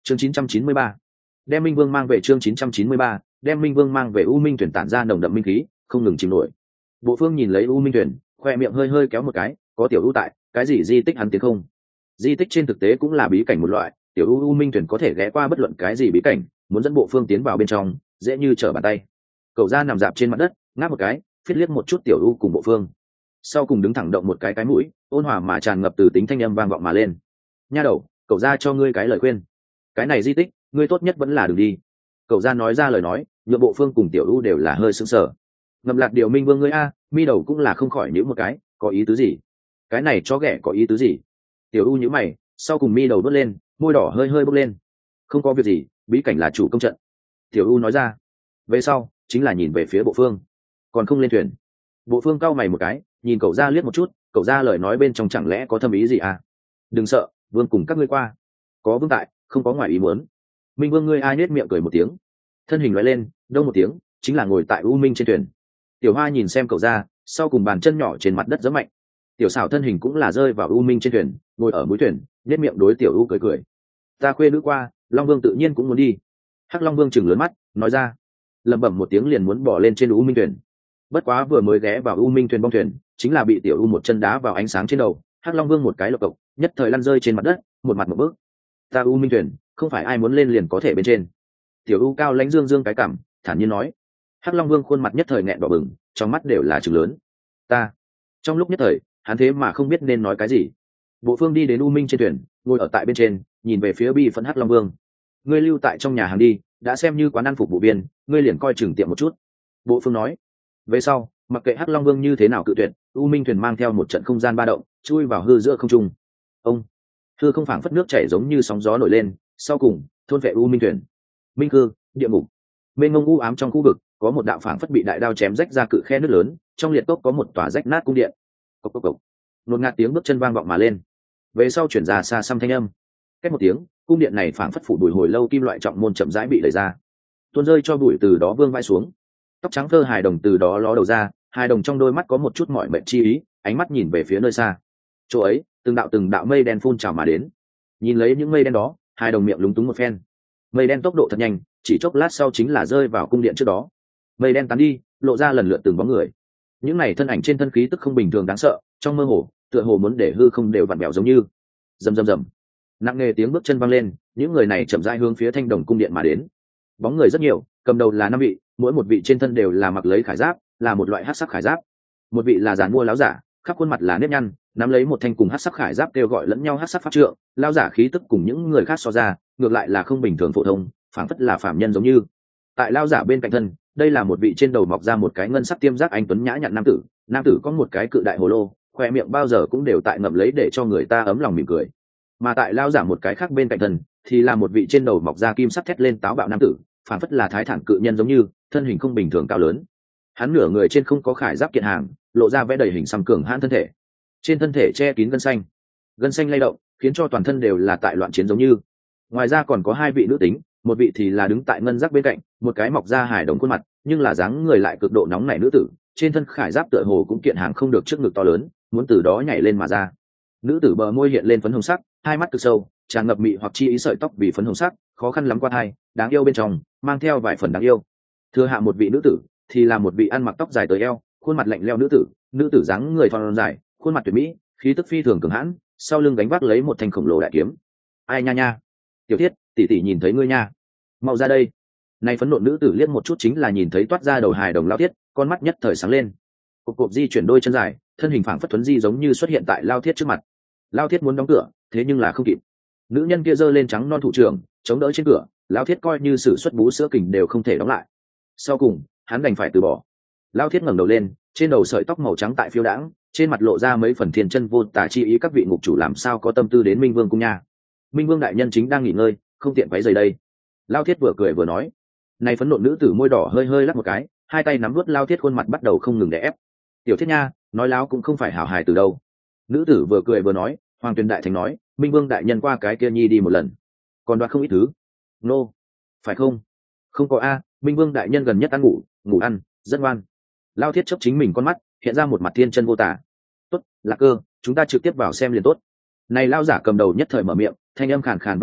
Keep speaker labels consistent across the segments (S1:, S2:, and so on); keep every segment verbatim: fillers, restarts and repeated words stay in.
S1: chương chín trăm chín mươi ba, đem minh vương mang về. Chương chín trăm chín mươi ba, đem minh vương mang về. U minh tuyển tản ra nồng đậm minh khí, không ngừng chìm nổi. Bộ phương nhìn lấy u minh tuyển, khoe miệng hơi hơi kéo một cái, có tiểu u tại, cái gì di tích hắn tiến không? Di tích trên thực tế cũng là bí cảnh một loại, tiểu u u minh tuyển có thể ghé qua bất luận cái gì bí cảnh, muốn dẫn bộ phương tiến vào bên trong dễ như trở bàn tay. Cậu ra nằm dạp trên mặt đất, ngáp một cái, phiết liếc một chút tiểu u cùng bộ phương, sau cùng đứng thẳng động một cái cái mũi, ôn hòa mà tràn ngập từ tính thanh âm vang vọng mà lên. Nha đầu, cậu ra cho ngươi cái lời khuyên, cái này di tích ngươi tốt nhất vẫn là đừng đi. Cậu ra nói ra lời nói, nhựa bộ phương cùng tiểu u đều là hơi sững sờ. Ngậm lạc điều minh vương ngươi a, mi đầu cũng là không khỏi nhíu một cái, có ý tứ gì? Cái này chó ghẻ có ý tứ gì? Tiểu u nhíu mày, sau cùng mi đầu đốt lên, môi đỏ hơi hơi bốc lên. Không có việc gì, bí cảnh là chủ công trận. Tiểu u nói ra. Về sau chính là nhìn về phía bộ phương, còn không lên thuyền. Bộ phương cau mày một cái, nhìn cậu ra liếc một chút, cậu ra lời nói bên trong chẳng lẽ có thâm ý gì à? Đừng sợ, vương cùng các ngươi qua, có vương tại, không có ngoài ý muốn. Minh vương ngươi ai nết miệng cười một tiếng, thân hình loại lên, đông một tiếng chính là ngồi tại u minh trên thuyền. Tiểu hoa nhìn xem cậu ra, sau cùng bàn chân nhỏ trên mặt đất giẫm mạnh. Tiểu xảo thân hình cũng là rơi vào u minh trên thuyền, ngồi ở mũi thuyền, nết miệng đối tiểu u cười cười. Ta khuê nữ qua, long vương tự nhiên cũng muốn đi. Hắc long vương chừng lớn mắt nói ra, lẩm bẩm một tiếng liền muốn bỏ lên trên u minh thuyền. Bất quá vừa mới ghé vào u minh thuyền bong thuyền, chính là bị tiểu u một chân đá vào ánh sáng trên đầu. Hắc long vương một cái lộc cộc, nhất thời lăn rơi trên mặt đất, một mặt một bước. Ta u minh thuyền, không phải ai muốn lên liền có thể bên trên. Tiểu u cao lãnh dương dương cái cảm, thản nhiên nói. Hắc long vương khuôn mặt nhất thời nghẹn đỏ bừng, trong mắt đều là trừng lớn. Ta, trong lúc nhất thời hắn thế mà không biết nên nói cái gì. Bộ phương đi đến u minh trên thuyền, ngồi ở tại bên trên, nhìn về phía bi phẫn Hắc long vương. Ngươi lưu tại trong nhà hàng đi, đã xem như quán ăn phục vụ viên, ngươi liền coi chừng tiệm một chút. Bộ phương nói. Về sau mặc kệ Hắc long vương như thế nào cự tuyệt, u minh thuyền mang theo một trận không gian ba động, chui vào hư giữa không trung. Ông hư không phảng phất nước chảy giống như sóng gió nổi lên, sau cùng thôn vệ u minh thuyền. Minh cư địa ngục, mênh mông u ám trong khu vực có một đạo phảng phất bị đại đao chém rách ra cự khe nước lớn, trong liệt cốc có một tòa rách nát cung điện. Cốc cốc cốc. Nột ngạt tiếng bước chân vang vọng mà lên, về sau chuyển ra xa xăm thanh âm. Cách một tiếng, cung điện này phảng phất phủ bụi hồi lâu kim loại trọng môn chậm rãi bị đẩy ra, tuôn rơi cho bụi từ đó vương vai xuống. Tóc trắng thơ hài đồng từ đó ló đầu ra, hài đồng trong đôi mắt có một chút mỏi mệt chi ý, ánh mắt nhìn về phía nơi xa. Chỗ ấy từng đạo từng đạo mây đen phun trào mà đến. Nhìn lấy những mây đen đó, hài đồng miệng lúng túng một phen. Mây đen tốc độ thật nhanh, chỉ chốc lát sau chính là rơi vào cung điện trước đó. Mây đen tán đi, lộ ra lần lượt từng bóng người. Những này thân ảnh trên thân khí tức không bình thường đáng sợ, trong mơ hồ tựa hồ muốn để hư không đều vặn vẹo giống như. Rầm rầm rầm, nặng nề tiếng bước chân vang lên, những người này chậm rãi hướng phía thanh đồng cung điện mà đến. Bóng người rất nhiều, cầm đầu là năm vị, mỗi một vị trên thân đều là mặc lấy khải giáp, là một loại hắc sắc khải giáp. Một vị là giàn mua láo giả, khắp khuôn mặt là nếp nhăn, nắm lấy một thanh cùng hắc sắc khải giáp kêu gọi lẫn nhau hắc sắc pháp trượng. Láo giả khí tức cùng những người khác so ra, ngược lại là không bình thường phổ thông, phảng phất là phàm nhân giống như. Tại láo giả bên cạnh thân, đây là một vị trên đầu mọc ra một cái ngân sắc tiêm giác anh tuấn nhã nhặn nam tử. Nam tử có một cái cự đại hồ lô, khoe miệng bao giờ cũng đều tại ngậm lấy để cho người ta ấm lòng mỉm cười. Mà tại láo giả một cái khác bên cạnh thân, thì là một vị trên đầu mọc ra kim sắc thét lên táo bạo nam tử, phảng phất là thái thản cự nhân giống như, thân hình không bình thường cao lớn. Hắn nửa người trên không có khải giáp kiện hàng, lộ ra vẽ đầy hình xăm cường hãn thân thể, trên thân thể che kín gân xanh, gân xanh lay động khiến cho toàn thân đều là tại loạn chiến giống như. Ngoài ra còn có hai vị nữ tính, một vị thì là đứng tại ngân giác bên cạnh, một cái mọc ra hài đồng khuôn mặt nhưng là dáng người lại cực độ nóng nảy nữ tử, trên thân khải giáp tựa hồ cũng kiện hàng không được trước ngực to lớn, muốn từ đó nhảy lên mà ra. Nữ tử bờ môi hiện lên phấn hồng sắc, hai mắt cực sâu, tràn ngập mị hoặc chi ý, sợi tóc vì phấn hồng sắc, khó khăn lắm qua thai, đáng yêu bên trong mang theo vài phần đáng yêu. Thừa hạ một vị nữ tử thì là một vị ăn mặc tóc dài tới eo, khuôn mặt lạnh lẽo nữ tử, nữ tử dáng người thon dài, khuôn mặt tuyệt mỹ, khí tức phi thường cường hãn, sau lưng gánh vác lấy một thanh khổng lồ đại kiếm. Ai nha nha, tiểu thiết tỷ tỷ nhìn thấy ngươi nha, mau ra đây. Này phấn nộ nữ tử liếc một chút chính là nhìn thấy toát ra đầu hài đồng lao thiết, con mắt nhất thời sáng lên, cục cục di chuyển đôi chân dài, thân hình phảng phất thuấn di giống như xuất hiện tại lao thiết trước mặt. Lao thiết muốn đóng cửa, thế nhưng là không kịp. Nữ nhân kia giơ lên trắng non thủ trưởng chống đỡ trên cửa, lao thiết coi như sử xuất bú sữa kình đều không thể đóng lại. Sau cùng hắn đành phải từ bỏ. Lao thiết ngẩng đầu lên, trên đầu sợi tóc màu trắng tại phiêu đãng, trên mặt lộ ra mấy phần thiên chân vô tả chi ý. Các vị ngục chủ làm sao có tâm tư đến Minh Vương cung nha? Minh Vương đại nhân chính đang nghỉ ngơi, không tiện váy giày đây. Lao thiết vừa cười vừa nói. Này phấn nộ nữ tử môi đỏ hơi hơi lắc một cái, hai tay nắm nuốt Lao thiết khuôn mặt bắt đầu không ngừng đè ép. Tiểu thiết nha, nói láo cũng không phải hảo hài từ đâu. Nữ tử vừa cười vừa nói. Hoàng Tuyền đại thành nói, Minh Vương đại nhân qua cái kia nhi đi một lần, còn đoạt không ít thứ. Nô, phải không? Không có a, Minh Vương đại nhân gần nhất ăn ngủ, ngủ ăn, rất ngoan. Lao thiết chấp chính mình con mắt, hiện ra một mặt thiên chân vô tả. Tốt, Lạc Cơ, chúng ta trực tiếp vào xem liền tốt. Này lao giả cầm đầu nhất thời mở miệng, thanh âm khàn khàn vang vọng,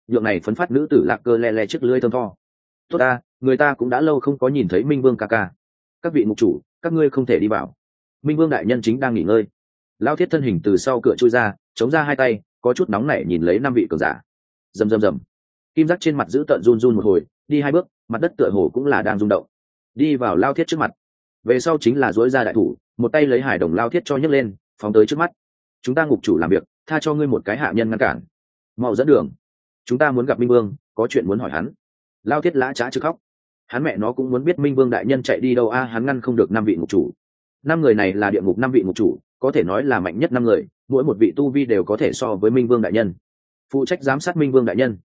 S1: nhượng này phấn phát nữ tử Lạc Cơ le le chiếc lưỡi thơm tho. Tốt ta, người ta cũng đã lâu không có nhìn thấy Minh Vương ca ca. Các vị ngục chủ, các ngươi không thể đi vào. Minh Vương đại nhân chính đang nghỉ ngơi. Lao Thiết thân hình từ sau cửa chui ra, chống ra hai tay, có chút nóng nảy nhìn lấy năm vị cường giả. Rầm rầm rầm. Kim giác trên mặt giữ tợn run run một hồi, đi hai bước, mặt đất tựa hồ cũng là đang rung động. Đi vào Lao Thiết trước mặt. Về sau chính là duỗi ra đại thủ, một tay lấy hải đồng Lao Thiết cho nhấc lên, phóng tới trước mắt. Chúng ta ngục chủ làm việc, tha cho ngươi một cái hạ nhân ngăn cản. Mau dẫn đường. Chúng ta muốn gặp Minh Vương, có chuyện muốn hỏi hắn. Lao Thiết lã chã chứ khóc. Hắn mẹ nó cũng muốn biết Minh Vương đại nhân chạy đi đâu a, à, hắn ngăn không được năm vị ngục chủ. Năm người này là địa ngục năm vị ngục chủ, có thể nói là mạnh nhất năm người, mỗi một vị tu vi đều có thể so với Minh Vương đại nhân. Phụ trách giám sát Minh Vương đại nhân.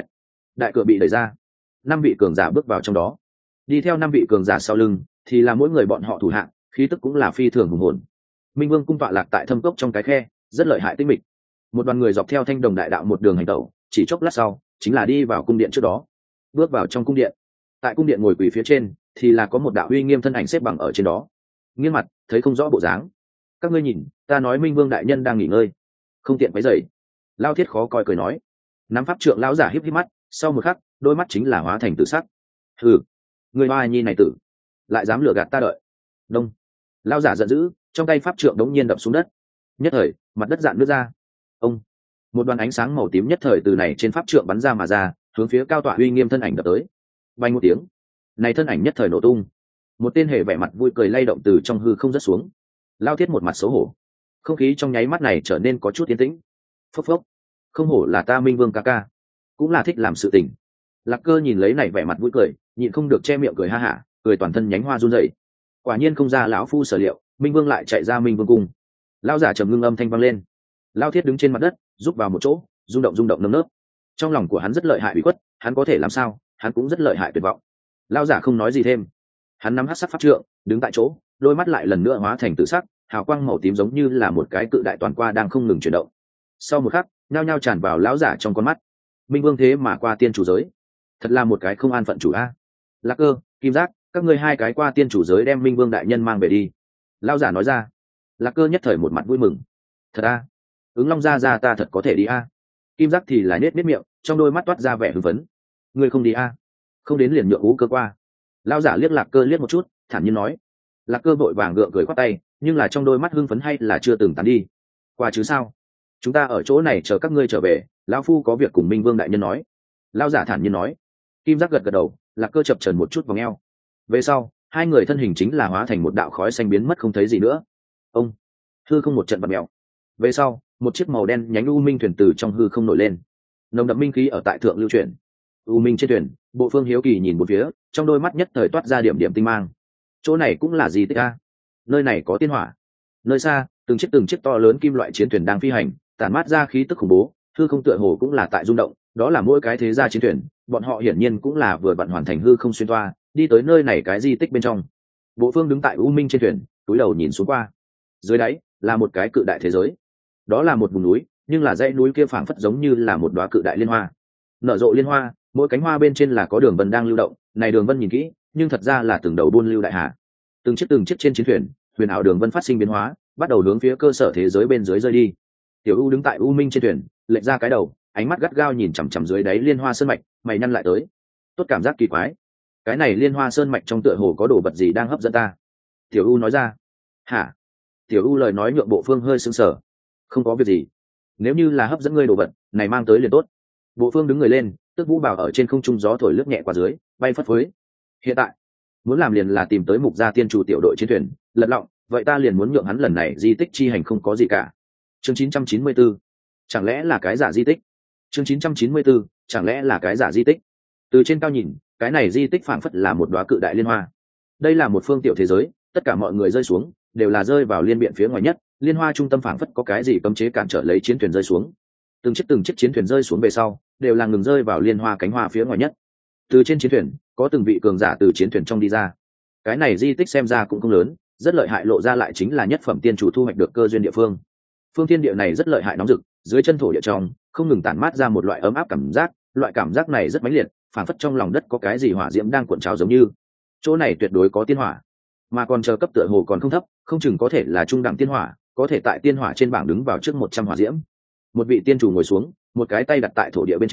S1: Đại cửa bị đẩy ra, năm vị cường giả bước vào trong đó. Đi theo năm vị cường giả sau lưng thì là mỗi người bọn họ thủ hạng, khí tức cũng là phi thường hùng hồn. Minh Vương cung tọa lạc tại thâm cốc trong cái khe, rất lợi hại tinh mịch. Một đoàn người dọc theo thanh đồng đại đạo một đường hành tẩu, chỉ chốc lát sau chính là đi vào cung điện trước đó. Bước vào trong cung điện, tại cung điện ngồi quỳ phía trên thì là có một đạo uy nghiêm thân ảnh xếp bằng ở trên đó, nghiêng mặt thấy không rõ bộ dáng. Các ngươi nhìn, ta nói Minh Vương đại nhân đang nghỉ ngơi, không tiện quấy rầy. Lao Thiết khó coi cười nói. Nắm pháp trượng lão giả híp híp mắt, sau một khắc đôi mắt chính là hóa thành tự sắc. Hừ, người hoa nhi này tử lại dám lừa gạt ta đợi. Đông. Lão giả giận dữ, trong tay pháp trượng đống nhiên đập xuống đất, nhất thời mặt đất dạn nước ra. Ông. Một đoàn ánh sáng màu tím nhất thời từ này trên pháp trượng bắn ra mà ra, hướng phía cao tọa uy nghiêm thân ảnh đập tới. Bay một tiếng, này thân ảnh nhất thời nổ tung. Một tên hề vẻ mặt vui cười lay động từ trong hư không rớt xuống. Lao Thiết một mặt xấu hổ, không khí trong nháy mắt này trở nên có chút yên tĩnh. Phốc phốc, không hổ là ta Minh Vương ca ca, cũng là thích làm sự tình. Lạc Cơ nhìn lấy này vẻ mặt vui cười, nhịn không được che miệng cười ha hả, cười toàn thân nhánh hoa run rẩy. Quả nhiên không ra lão phu sở liệu, Minh Vương lại chạy ra Minh Vương cung. Lão giả trầm ngưng âm thanh vang lên. Lao Thiết đứng trên mặt đất, rúc vào một chỗ, rung động rung động nơm nớp. Trong lòng của hắn rất lợi hại bị khuất, hắn có thể làm sao, hắn cũng rất lợi hại tuyệt vọng. Lão giả không nói gì thêm, hắn nắm hắc sắc pháp trượng, đứng tại chỗ, đôi mắt lại lần nữa hóa thành tự sắc, hào quang màu tím giống như là một cái cự đại toàn qua đang không ngừng chuyển động. Sau một khắc, nhao nhao tràn vào lão giả trong con mắt. Minh Vương thế mà qua tiên chủ giới, thật là một cái không an phận chủ a. Lạc Cơ, Kim Giác, các ngươi hai cái qua tiên chủ giới đem Minh Vương đại nhân mang về đi. Lão giả nói ra. Lạc Cơ nhất thời một mặt vui mừng. Thật a, ứng Long gia gia ta thật có thể đi a. Kim Giác thì là nết nết miệng, trong đôi mắt toát ra vẻ hưng phấn. Ngươi không đi a? Không đến liền nhượng Ú Cơ qua. Lão giả liếc Lạc Cơ liếc một chút, thản nhiên nói. Lạc Cơ vội vàng gượng cười khoát tay, nhưng là trong đôi mắt hưng phấn hay là chưa từng tán đi. Qua chứ sao? Chúng ta ở chỗ này chờ các ngươi trở về, lão phu có việc cùng Minh Vương đại nhân nói. Lão giả thản nhiên nói. Kim Giác gật gật đầu, Lạc Cơ chập chờn một chút vào eo. Về sau, hai người thân hình chính là hóa thành một đạo khói xanh biến mất không thấy gì nữa. Ông. Hư không một trận bật mèo. Về sau, một chiếc màu đen nhánh u minh thuyền từ trong hư không nổi lên. Nồng đậm minh khí ở tại thượng lưu chuyển. U minh trên thuyền, Bộ Phương hiếu kỳ nhìn một phía, trong đôi mắt nhất thời toát ra điểm điểm tinh mang. Chỗ này cũng là gì tích a? Nơi này có tiên hỏa. Nơi xa, từng chiếc từng chiếc to lớn kim loại chiến thuyền đang phi hành, tản mát ra khí tức khủng bố, hư không tựa hồ cũng là tại rung động, đó là mỗi cái thế gia chiến thuyền, bọn họ hiển nhiên cũng là vừa vặn hoàn thành hư không xuyên toa, đi tới nơi này cái di tích bên trong. Bộ Phương đứng tại u minh trên thuyền, túi đầu nhìn xuống qua. Dưới đáy là một cái cự đại thế giới. Đó là một vùng núi, nhưng là dãy núi kia phảng phất giống như là một đóa cự đại liên hoa. Nở rộ liên hoa, mỗi cánh hoa bên trên là có đường vân đang lưu động, này đường vân nhìn kỹ, nhưng thật ra là từng đầu buôn lưu đại hà. Từng chiếc từng chiếc trên chiến thuyền, huyền ảo đường vân phát sinh biến hóa, bắt đầu hướng phía cơ sở thế giới bên dưới rơi đi. Tiểu U đứng tại U Minh trên thuyền, lệch ra cái đầu, ánh mắt gắt gao nhìn chằm chằm dưới đáy liên hoa sơn mạch, mày nhăn lại tới. Tốt cảm giác kỳ quái. Cái này liên hoa sơn mạch trong tựa hồ có đồ vật gì đang hấp dẫn ta. Tiểu U nói ra. Hả? Tiểu U lời nói nhượng Bộ Phương hơi sững sờ. Không có việc gì. Nếu như là hấp dẫn ngươi đồ vật, này mang tới liền tốt. Bộ Phương đứng người lên, tức vũ bảo ở trên không trung gió thổi lướt nhẹ qua dưới, bay phất phới. Hiện tại, muốn làm liền là tìm tới Mục gia tiên chủ tiểu đội chiến thuyền, lật lọng, vậy ta liền muốn nhượng hắn lần này di tích chi hành không có gì cả. Chương chín trăm chín mươi tư, chẳng lẽ là cái giả di tích? Chương chín trăm chín mươi tư, chẳng lẽ là cái giả di tích? Từ trên cao nhìn, cái này di tích phảng phất là một đóa cự đại liên hoa. Đây là một phương tiểu thế giới, tất cả mọi người rơi xuống, đều là rơi vào liên biện phía ngoài nhất, liên hoa trung tâm phảng phất có cái gì cấm chế cản trở lấy chiến thuyền rơi xuống. Từng chiếc từng chiếc chiến thuyền rơi xuống về sau, đều là ngừng rơi vào liên hoa cánh hoa phía ngoài nhất. Từ trên chiến thuyền, có từng vị cường giả từ chiến thuyền trong đi ra. Cái này di tích xem ra cũng không lớn, rất lợi hại, lộ ra lại chính là nhất phẩm tiên chủ thu hoạch được cơ duyên địa phương. Phương thiên địa này rất lợi hại nóng rực, dưới chân thổ địa trong không ngừng tản mát ra một loại ấm áp cảm giác, loại cảm giác này rất mãnh liệt, phảng phất trong lòng đất có cái gì hỏa diễm đang cuộn trào giống như. Chỗ này tuyệt đối có tiên hỏa, mà còn chờ cấp tựa hồ còn không thấp, không chừng có thể là trung đẳng tiên hỏa, có thể tại tiên hỏa trên bảng đứng vào trước một trăm hỏa diễm. Một vị tiên chủ ngồi xuống, một cái tay đặt tại thổ địa bên trên,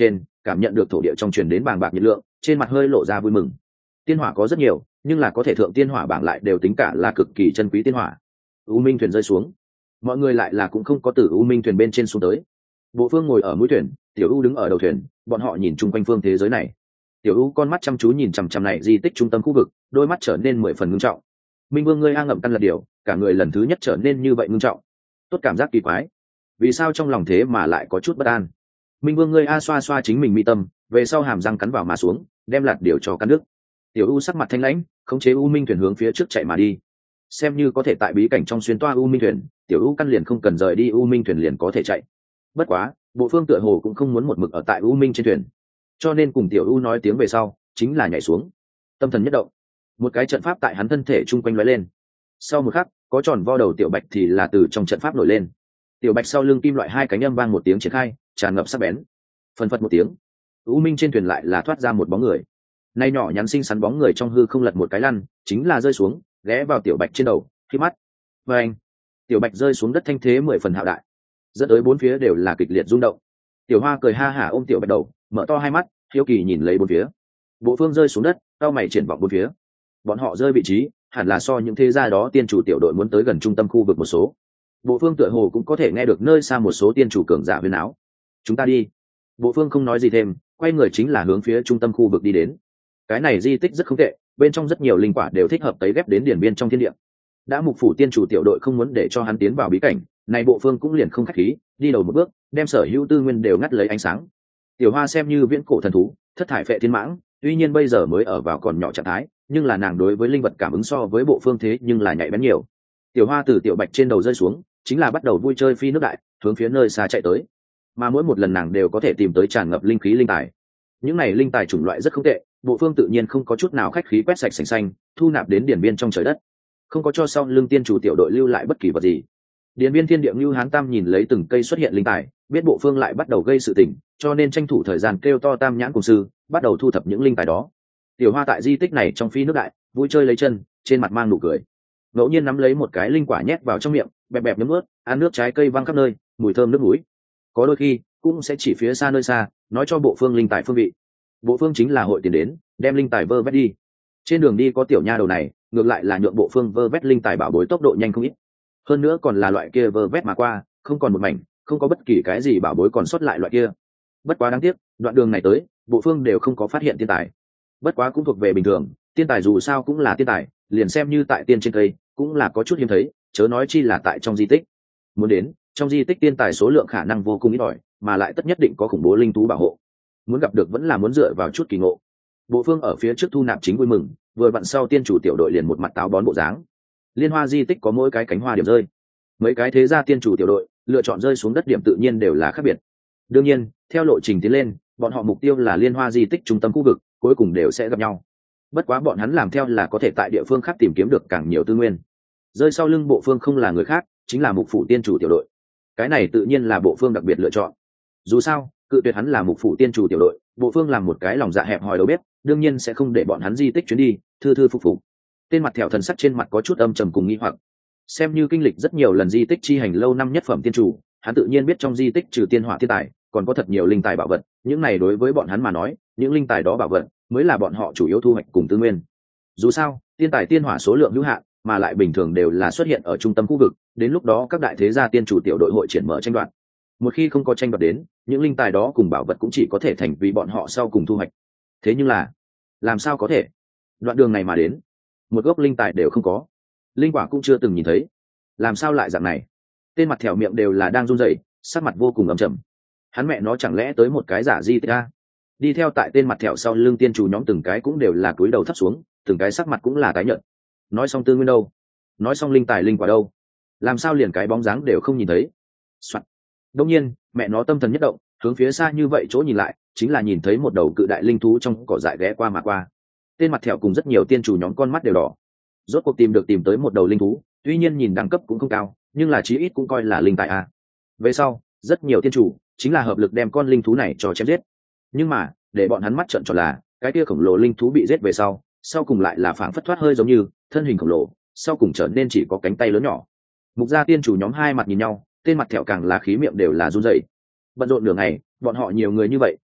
S1: cảm nhận được thổ địa trong truyền đến bàng bạc nhiệt lượng, trên mặt hơi lộ ra vui mừng. Tiên hỏa có rất nhiều, nhưng là có thể thượng tiên hỏa bảng lại đều tính cả là cực kỳ chân quý tiên hỏa. U minh thuyền rơi xuống, mọi người lại là cũng không có từ U minh thuyền bên trên xuống tới. Bộ Phương ngồi ở mũi thuyền, Tiểu U đứng ở đầu thuyền, bọn họ nhìn chung quanh phương thế giới này. Tiểu U con mắt chăm chú nhìn chằm chằm này di tích trung tâm khu vực, đôi mắt trở nên mười phần ngưng trọng. Minh Vương ngươi a ngậm căn lật điều, cả người lần thứ nhất trở nên như vậy ngưng trọng. Tốt cảm giác kỳ quái. Vì sao trong lòng thế mà lại có chút bất an? Minh Vương ngươi a xoa xoa chính mình mi tâm, về sau hàm răng cắn vào mà xuống, đem lạt điều cho cắn nước. Tiểu U sắc mặt thanh lãnh, khống chế U minh thuyền hướng phía trước chạy mà đi. Xem như có thể tại bí cảnh trong xuyên toa U minh thuyền, Tiểu U căn liền không cần rời đi U minh thuyền liền có thể chạy. Bất quá, Bộ Phương tựa hồ cũng không muốn một mực ở tại U minh trên thuyền, cho nên cùng Tiểu U nói tiếng về sau, chính là nhảy xuống. Tâm thần nhất động, một cái trận pháp tại hắn thân thể chung quanh lóe lên. Sau một khắc, có tròn vo đầu Tiểu Bạch thì là từ trong trận pháp nổi lên. Tiểu Bạch sau lưng kim loại hai cánh âm vang một tiếng triển khai, tràn ngập sắc bén. Phần phật một tiếng, U minh trên thuyền lại là thoát ra một bóng người. Nay nhỏ nhắn xinh xắn bóng người trong hư không lật một cái lăn, chính là rơi xuống, ghé vào Tiểu Bạch trên đầu, khi mắt. Và anh, Tiểu Bạch rơi xuống đất thanh thế mười phần hạo đại, dẫn tới bốn phía đều là kịch liệt rung động. Tiểu Hoa cười ha hả ôm Tiểu Bạch đầu, mở to hai mắt, hiếu kỳ nhìn lấy bốn phía. Bộ Phương rơi xuống đất, cao mày triển vọng bốn phía. Bọn họ rơi vị trí, hẳn là so những thế gia đó tiên chủ tiểu đội muốn tới gần trung tâm khu vực một số. Bộ Phương tựa hồ cũng có thể nghe được nơi xa một số tiên chủ cường giả huyên áo. Chúng ta đi. Bộ Phương không nói gì thêm, quay người chính là hướng phía trung tâm khu vực đi đến. Cái này di tích rất không tệ, bên trong rất nhiều linh quả đều thích hợp tấy ghép đến điển biên trong thiên địa. Đã Mục phủ tiên chủ tiểu đội không muốn để cho hắn tiến vào bí cảnh, này Bộ Phương cũng liền không khách khí, đi đầu một bước, đem sở hữu tư nguyên đều ngắt lấy ánh sáng. Tiểu Hoa xem như viễn cổ thần thú, thất thải phệ thiên mãng, tuy nhiên bây giờ mới ở vào còn nhỏ trạng thái, nhưng là nàng đối với linh vật cảm ứng so với Bộ Phương thế nhưng là nhạy bén nhiều. Tiểu Hoa từ Tiểu Bạch trên đầu rơi xuống, chính là bắt đầu vui chơi phi nước đại, hướng phía nơi xa chạy tới. Mà mỗi một lần nàng đều có thể tìm tới tràn ngập linh khí linh tài. Những này linh tài chủng loại rất không tệ, Bộ Phương tự nhiên không có chút nào khách khí quét sạch sành xanh, thu nạp đến điển biên trong trời đất, không có cho sau lưng tiên chủ tiểu đội lưu lại bất kỳ vật gì. Điển biên thiên địa Ngưu Hán Tam nhìn lấy từng cây xuất hiện linh tài, biết Bộ Phương lại bắt đầu gây sự tình, cho nên tranh thủ thời gian kêu to Tam Nhãn cùng sư, bắt đầu thu thập những linh tài đó. Tiểu Hoa tại di tích này trong phi nước đại, vui chơi lấy chân, trên mặt mang nụ cười. Ngẫu nhiên nắm lấy một cái linh quả nhét vào trong miệng, bẹp bẹp nhấm ướt, ăn nước trái cây văng khắp nơi, mùi thơm nước mũi. Có đôi khi cũng sẽ chỉ phía xa nơi xa, nói cho Bộ Phương linh tài phương vị. Bộ Phương chính là hội tiền đến, đem linh tài vơ vét đi. Trên đường đi có tiểu nha đầu này, ngược lại là nhượng Bộ Phương vơ vét linh tài bảo bối tốc độ nhanh không ít. Hơn nữa còn là loại kia vơ vét mà qua, không còn một mảnh, không có bất kỳ cái gì bảo bối còn sót lại loại kia. Bất quá đáng tiếc, đoạn đường này tới, Bộ Phương đều không có phát hiện tiên tài. Bất quá cũng thuộc về bình thường, tiên tài dù sao cũng là tiên tài, liền xem như tại tiên trên cây, cũng là có chút hiếm thấy, chớ nói chi là tại trong di tích. Muốn đến, trong di tích tiên tài số lượng khả năng vô cùng ít ỏi, mà lại tất nhất định có khủng bố linh thú bảo hộ. Muốn gặp được vẫn là muốn dựa vào chút kỳ ngộ. Bộ Phương ở phía trước thu nạp chính vui mừng, vừa vặn sau tiên chủ tiểu đội liền một mặt táo bón bộ dáng. Liên hoa di tích có mỗi cái cánh hoa điểm rơi, mấy cái thế gia tiên chủ tiểu đội lựa chọn rơi xuống đất điểm tự nhiên đều là khác biệt. Đương nhiên, theo lộ trình tiến lên, bọn họ mục tiêu là liên hoa di tích trung tâm khu vực, cuối cùng đều sẽ gặp nhau. Bất quá bọn hắn làm theo là có thể tại địa phương khác tìm kiếm được càng nhiều tư nguyên. Rơi sau lưng Bộ Phương không là người khác, chính là Mục phủ tiên chủ tiểu đội. Cái này tự nhiên là Bộ Phương đặc biệt lựa chọn. Dù sao, cự tuyệt hắn là Mục phủ tiên chủ tiểu đội, Bộ Phương làm một cái lòng dạ hẹp hòi đầu bếp, đương nhiên sẽ không để bọn hắn di tích chuyến đi thư thư phục phục. Tên mặt thẹo thần sắc trên mặt có chút âm trầm cùng nghi hoặc. Xem như kinh lịch rất nhiều lần di tích chi hành lâu năm nhất phẩm tiên chủ, hắn tự nhiên biết trong di tích trừ tiên hỏa thiên tài, còn có thật nhiều linh tài bảo vật, những này đối với bọn hắn mà nói, những linh tài đó bảo vật mới là bọn họ chủ yếu thu hoạch cùng tư nguyên. Dù sao, tiên tài tiên hỏa số lượng hữu hạn, mà lại bình thường đều là xuất hiện ở trung tâm khu vực, đến lúc đó các đại thế gia tiên chủ tiểu đội hội triển mở tranh đoạt. Một khi không có tranh đoạt đến, những linh tài đó cùng bảo vật cũng chỉ có thể thành vì bọn họ sau cùng thu hoạch. Thế nhưng là, làm sao có thể? Đoạn đường này mà đến, một gốc linh tài đều không có, linh quả cũng chưa từng nhìn thấy, làm sao lại dạng này? Tên mặt thẻo miệng đều là đang run rẩy, sắc mặt vô cùng ấm trầm. Hắn mẹ nó chẳng lẽ tới một cái giả di tích a? Đi theo tại tên mặt thẻo sau lưng tiên chủ nhóm từng cái cũng đều là cúi đầu thấp xuống, từng cái sắc mặt cũng là tái nhợt. Nói xong tư nguyên đâu? Nói xong linh tài linh quả đâu? Làm sao liền cái bóng dáng đều không nhìn thấy? Soạn. Đương nhiên, mẹ nó tâm thần nhất động, hướng phía xa như vậy chỗ nhìn lại, chính là nhìn thấy một đầu cự đại linh thú trong cỏ dại ghé qua mà qua. Tên mặt thẻo cùng rất nhiều tiên chủ nhóm con mắt đều đỏ. Rốt cuộc tìm được tìm tới một đầu linh thú, tuy nhiên nhìn đẳng cấp cũng không cao, nhưng là chí ít cũng coi là linh tài a. Về sau, rất nhiều tiên chủ chính là hợp lực đem con linh thú này cho chém giết. Nhưng mà, để bọn hắn mắt trợn tròn là, cái kia khổng lồ linh thú bị giết về sau, sau cùng lại là phảng phất thoát hơi giống như thân hình khổng lồ, sau cùng trở nên chỉ có cánh tay lớn nhỏ. Mục gia tiên chủ nhóm hai mặt nhìn nhau, tên mặt thẹo càng là khí miệng đều là run rẩy. Bận rộn nửa ngày, bọn họ nhiều người như vậy,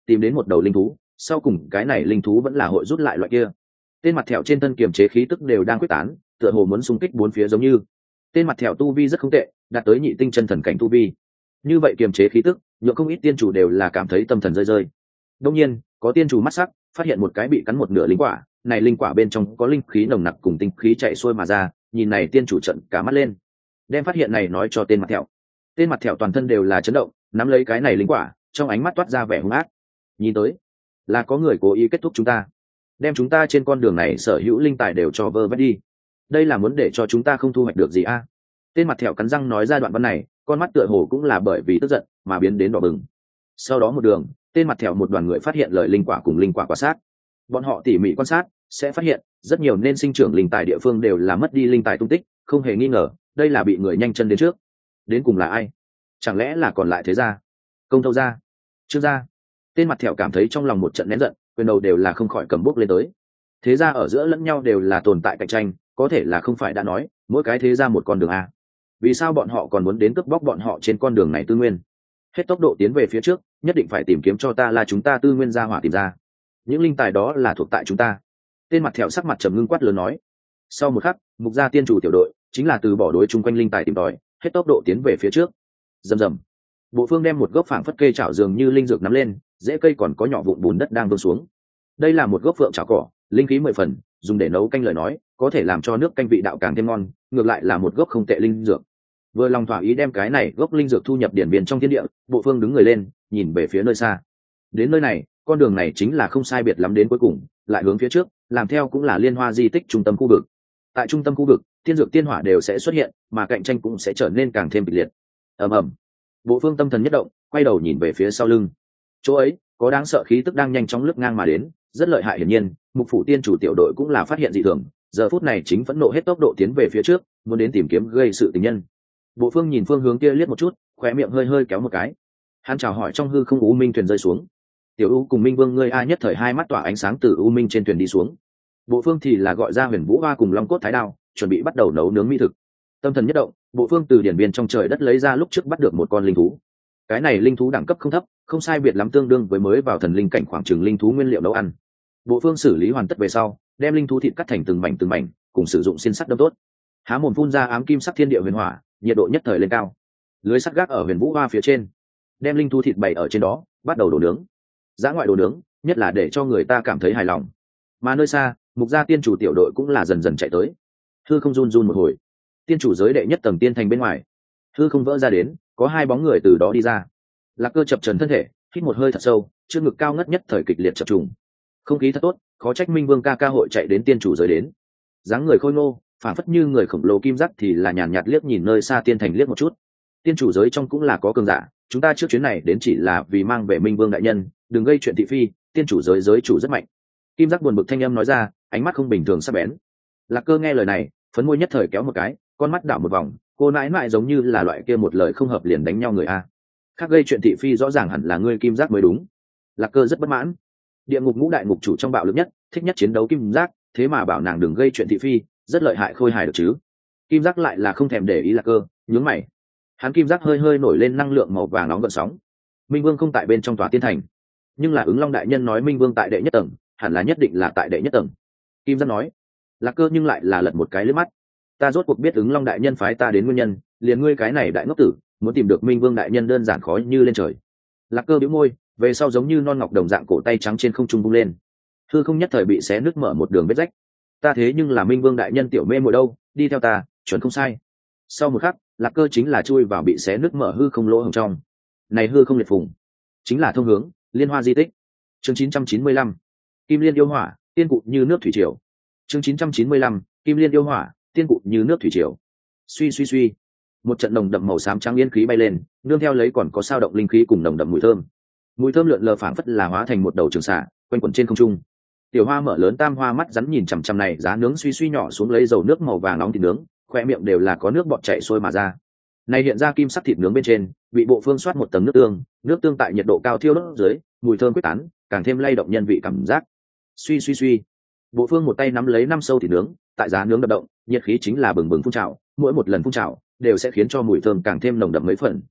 S1: tìm đến một đầu linh thú, sau cùng cái này linh thú vẫn là hội rút lại loại kia. Tên mặt thẹo trên thân kiềm chế khí tức đều đang quyết tán, tựa hồ muốn xung kích bốn phía giống như. Tên mặt thẹo tu vi rất không tệ, đạt tới nhị tinh chân thần cảnh tu vi. Như vậy kiềm chế khí tức, nhượng không ít tiên chủ đều là cảm thấy tâm thần rơi rơi. Đương nhiên, có tiên chủ mắt sắc, phát hiện một cái bị cắn một nửa linh quả, này linh quả bên trong có linh khí nồng nặc cùng tinh khí chạy xuôi mà ra, nhìn này tiên chủ trận cả mắt lên. Đem phát hiện này nói cho tên mặt thẹo. Tên mặt thẹo toàn thân đều là chấn động, nắm lấy cái này linh quả, trong ánh mắt toát ra vẻ hung ác. Nhìn tới, là có người cố ý kết thúc chúng ta, đem chúng ta trên con đường này sở hữu linh tài đều cho vơ vét đi. Đây là muốn để cho chúng ta không thu hoạch được gì a? À? Tên mặt thẹo cắn răng nói ra đoạn văn này, con mắt tựa hồ cũng là bởi vì tức giận mà biến đến đỏ bừng. Sau đó một đường, tên mặt thẹo một đoàn người phát hiện lời linh quả cùng linh quả quả sát. Bọn họ tỉ mỉ quan sát, sẽ phát hiện rất nhiều nên sinh trưởng linh tài địa phương đều là mất đi linh tài tung tích, không hề nghi ngờ, đây là bị người nhanh chân đến trước. Đến cùng là ai? Chẳng lẽ là còn lại thế gia? Công thâu gia? Trương gia? Tên mặt thẹo cảm thấy trong lòng một trận nén giận, quyền đầu đều là không khỏi cầm bút lên tới. Thế gia ở giữa lẫn nhau đều là tồn tại cạnh tranh, có thể là không phải đã nói, mỗi cái thế gia một con đường a. Vì sao bọn họ còn muốn đến cướp bóc bọn họ trên con đường này tư nguyên? Hết tốc độ tiến về phía trước, nhất định phải tìm kiếm cho ta là chúng ta tư nguyên gia hỏa tìm ra. Những linh tài đó là thuộc tại chúng ta. Tên mặt thẹo sắc mặt trầm ngưng quát lớn nói. Sau một khắc, mục gia tiên chủ tiểu đội chính là từ bỏ đối chung quanh linh tài tìm tòi, hết tốc độ tiến về phía trước. Rầm rầm. Bộ phương đem một gốc phảng phất cây chảo dường như linh dược nắm lên, rễ cây còn có nhỏ vụn bùn đất đang vương xuống. Đây là một gốc phượng chảo cỏ, linh khí mười phần, dùng để nấu canh lời nói, có thể làm cho nước canh vị đạo càng thêm ngon, ngược lại là một gốc không tệ linh dược. Vừa lòng thỏa ý đem cái này gốc linh dược thu nhập điển biên trong thiên địa, bộ phương đứng người lên, nhìn về phía nơi xa. Đến nơi này, con đường này chính là không sai biệt lắm đến cuối cùng, lại hướng phía trước, làm theo cũng là liên hoa di tích trung tâm khu vực. Tại trung tâm khu vực, tiên dược tiên hỏa đều sẽ xuất hiện, mà cạnh tranh cũng sẽ trở nên càng thêm kịch liệt. Ầm ầm. Bộ phương tâm thần nhất động, quay đầu nhìn về phía sau lưng. Chỗ ấy, có đáng sợ khí tức đang nhanh chóng lướt ngang mà đến, rất lợi hại hiển nhiên, mục phủ tiên chủ tiểu đội cũng là phát hiện dị thường, giờ phút này chính phẫn nộ hết tốc độ tiến về phía trước, muốn đến tìm kiếm gây sự tình nhân. Bộ phương nhìn phương hướng kia liếc một chút, khóe miệng hơi hơi kéo một cái. Hắn chào hỏi trong hư không u minh thuyền rơi xuống. Tiểu U cùng Minh Vương ngươi ai nhất thời hai mắt tỏa ánh sáng từ u minh trên thuyền đi xuống. Bộ phương thì là gọi ra Huyền Vũ Hoa cùng Long Cốt Thái Đao, chuẩn bị bắt đầu nấu nướng mỹ thực. Tâm thần nhất động, bộ phương từ điển biên trong trời đất lấy ra lúc trước bắt được một con linh thú. Cái này linh thú đẳng cấp không thấp, không sai biệt lắm tương đương với mới vào thần linh cảnh khoảng chừng linh thú nguyên liệu nấu ăn. Bộ phương xử lý hoàn tất về sau, đem linh thú thịt cắt thành từng mảnh từng mảnh, cùng sử dụng xiên sắt đâm tốt. Há mồm phun ra ám kim sắc thiên địa huyền hỏa, nhiệt độ nhất thời lên cao. Lưới sắt gác ở Huyền Vũ Hoa phía trên, đem linh thú thịt bày ở trên đó, bắt đầu đổ nướng. Dã ngoại đồ nướng, nhất là để cho người ta cảm thấy hài lòng. Mà nơi xa, mục gia tiên chủ tiểu đội cũng là dần dần chạy tới. Hư không run run một hồi, tiên chủ giới đệ nhất tầng tiên thành bên ngoài, hư không vỡ ra đến, có hai bóng người từ đó đi ra. Lạc Cơ chập trần thân thể, hít một hơi thật sâu, trước ngực cao ngất nhất thời kịch liệt chập trùng. Không khí thật tốt, khó trách Minh Vương ca ca hội chạy đến tiên chủ giới đến. Dáng người khôi ngô, phản phất như người khổng lồ kim giác thì là nhàn nhạt liếc nhìn nơi xa tiên thành liếc một chút. Tiên chủ giới trong cũng là có cường giả, chúng ta trước chuyến này đến chỉ là vì mang về Minh Vương đại nhân, đừng gây chuyện thị phi, tiên chủ giới giới chủ rất mạnh. Kim giác buồn bực thanh âm nói ra, ánh mắt không bình thường sắc bén. Lạc Cơ nghe lời này, phấn môi nhất thời kéo một cái, con mắt đảo một vòng, cô nãi nãi giống như là loại kia một lời không hợp liền đánh nhau người a. Khác gây chuyện thị phi rõ ràng hẳn là ngươi Kim giác mới đúng. Lạc Cơ rất bất mãn. Địa ngục ngũ đại ngục chủ trong bạo lực nhất, thích nhất chiến đấu Kim giác, thế mà bảo nàng đừng gây chuyện thị phi, rất lợi hại khôi hài được chứ. Kim giác lại là không thèm để ý Lạc Cơ, nhướng mày. Hắn kim giác hơi hơi nổi lên năng lượng màu vàng nóng gợn sóng. Minh Vương không tại bên trong tòa tiên thành, nhưng là ứng Long đại nhân nói Minh Vương tại đệ nhất tầng, hẳn là nhất định là tại đệ nhất tầng. Kim giác nói. Lạc Cơ nhưng lại là lật một cái lướt mắt. Ta rốt cuộc biết ứng Long đại nhân phái ta đến nguyên nhân, liền ngươi cái này đại ngốc tử, muốn tìm được Minh Vương đại nhân đơn giản khó như lên trời. Lạc Cơ bĩu môi, về sau giống như non ngọc đồng dạng cổ tay trắng trên không trung vung lên, hư không nhất thời bị xé nứt mở một đường vết rách. Ta thế nhưng là Minh Vương đại nhân tiểu mê muội đâu, đi theo ta, chuẩn không sai. Sau một khắc, Lạc Cơ chính là chui vào bị xé nứt mở hư không lỗ hổng trong. Này hư không liệt phùng, chính là thông hướng Liên Hoa di tích. Chương chín trăm chín mươi lăm, Kim Liên yêu hỏa, tiên cụ như nước thủy triều. Chương chín trăm chín mươi lăm, Kim Liên yêu hỏa, tiên cụ như nước thủy triều. Suy suy suy, một trận nồng đậm màu xám trắng yên khí bay lên, nương theo lấy còn có sao động linh khí cùng nồng đậm mùi thơm. Mùi thơm lượn lờ phảng phất là hóa thành một đầu trường xạ, quanh quẩn trên không trung. Tiểu Hoa mở lớn tam hoa mắt rắn nhìn chằm chằm này giá nướng suy suy nhỏ xuống lấy dầu nước màu vàng nóng thịt nướng, khoe miệng đều là có nước bọt chảy xuôi mà ra. Này hiện ra kim sắc thịt nướng bên trên, bị bộ phương xoát một tầng nước tương, nước tương tại nhiệt độ cao thiêu đốt dưới, mùi thơm quyết tán, càng thêm lay động nhân vị cảm giác. Suy suy suy, bộ phương một tay nắm lấy năm sâu thịt nướng, tại giá nướng đập động, nhiệt khí chính là bừng bừng phun trào, mỗi một lần phun trào đều sẽ khiến cho mùi thơm càng thêm nồng đậm mấy phần.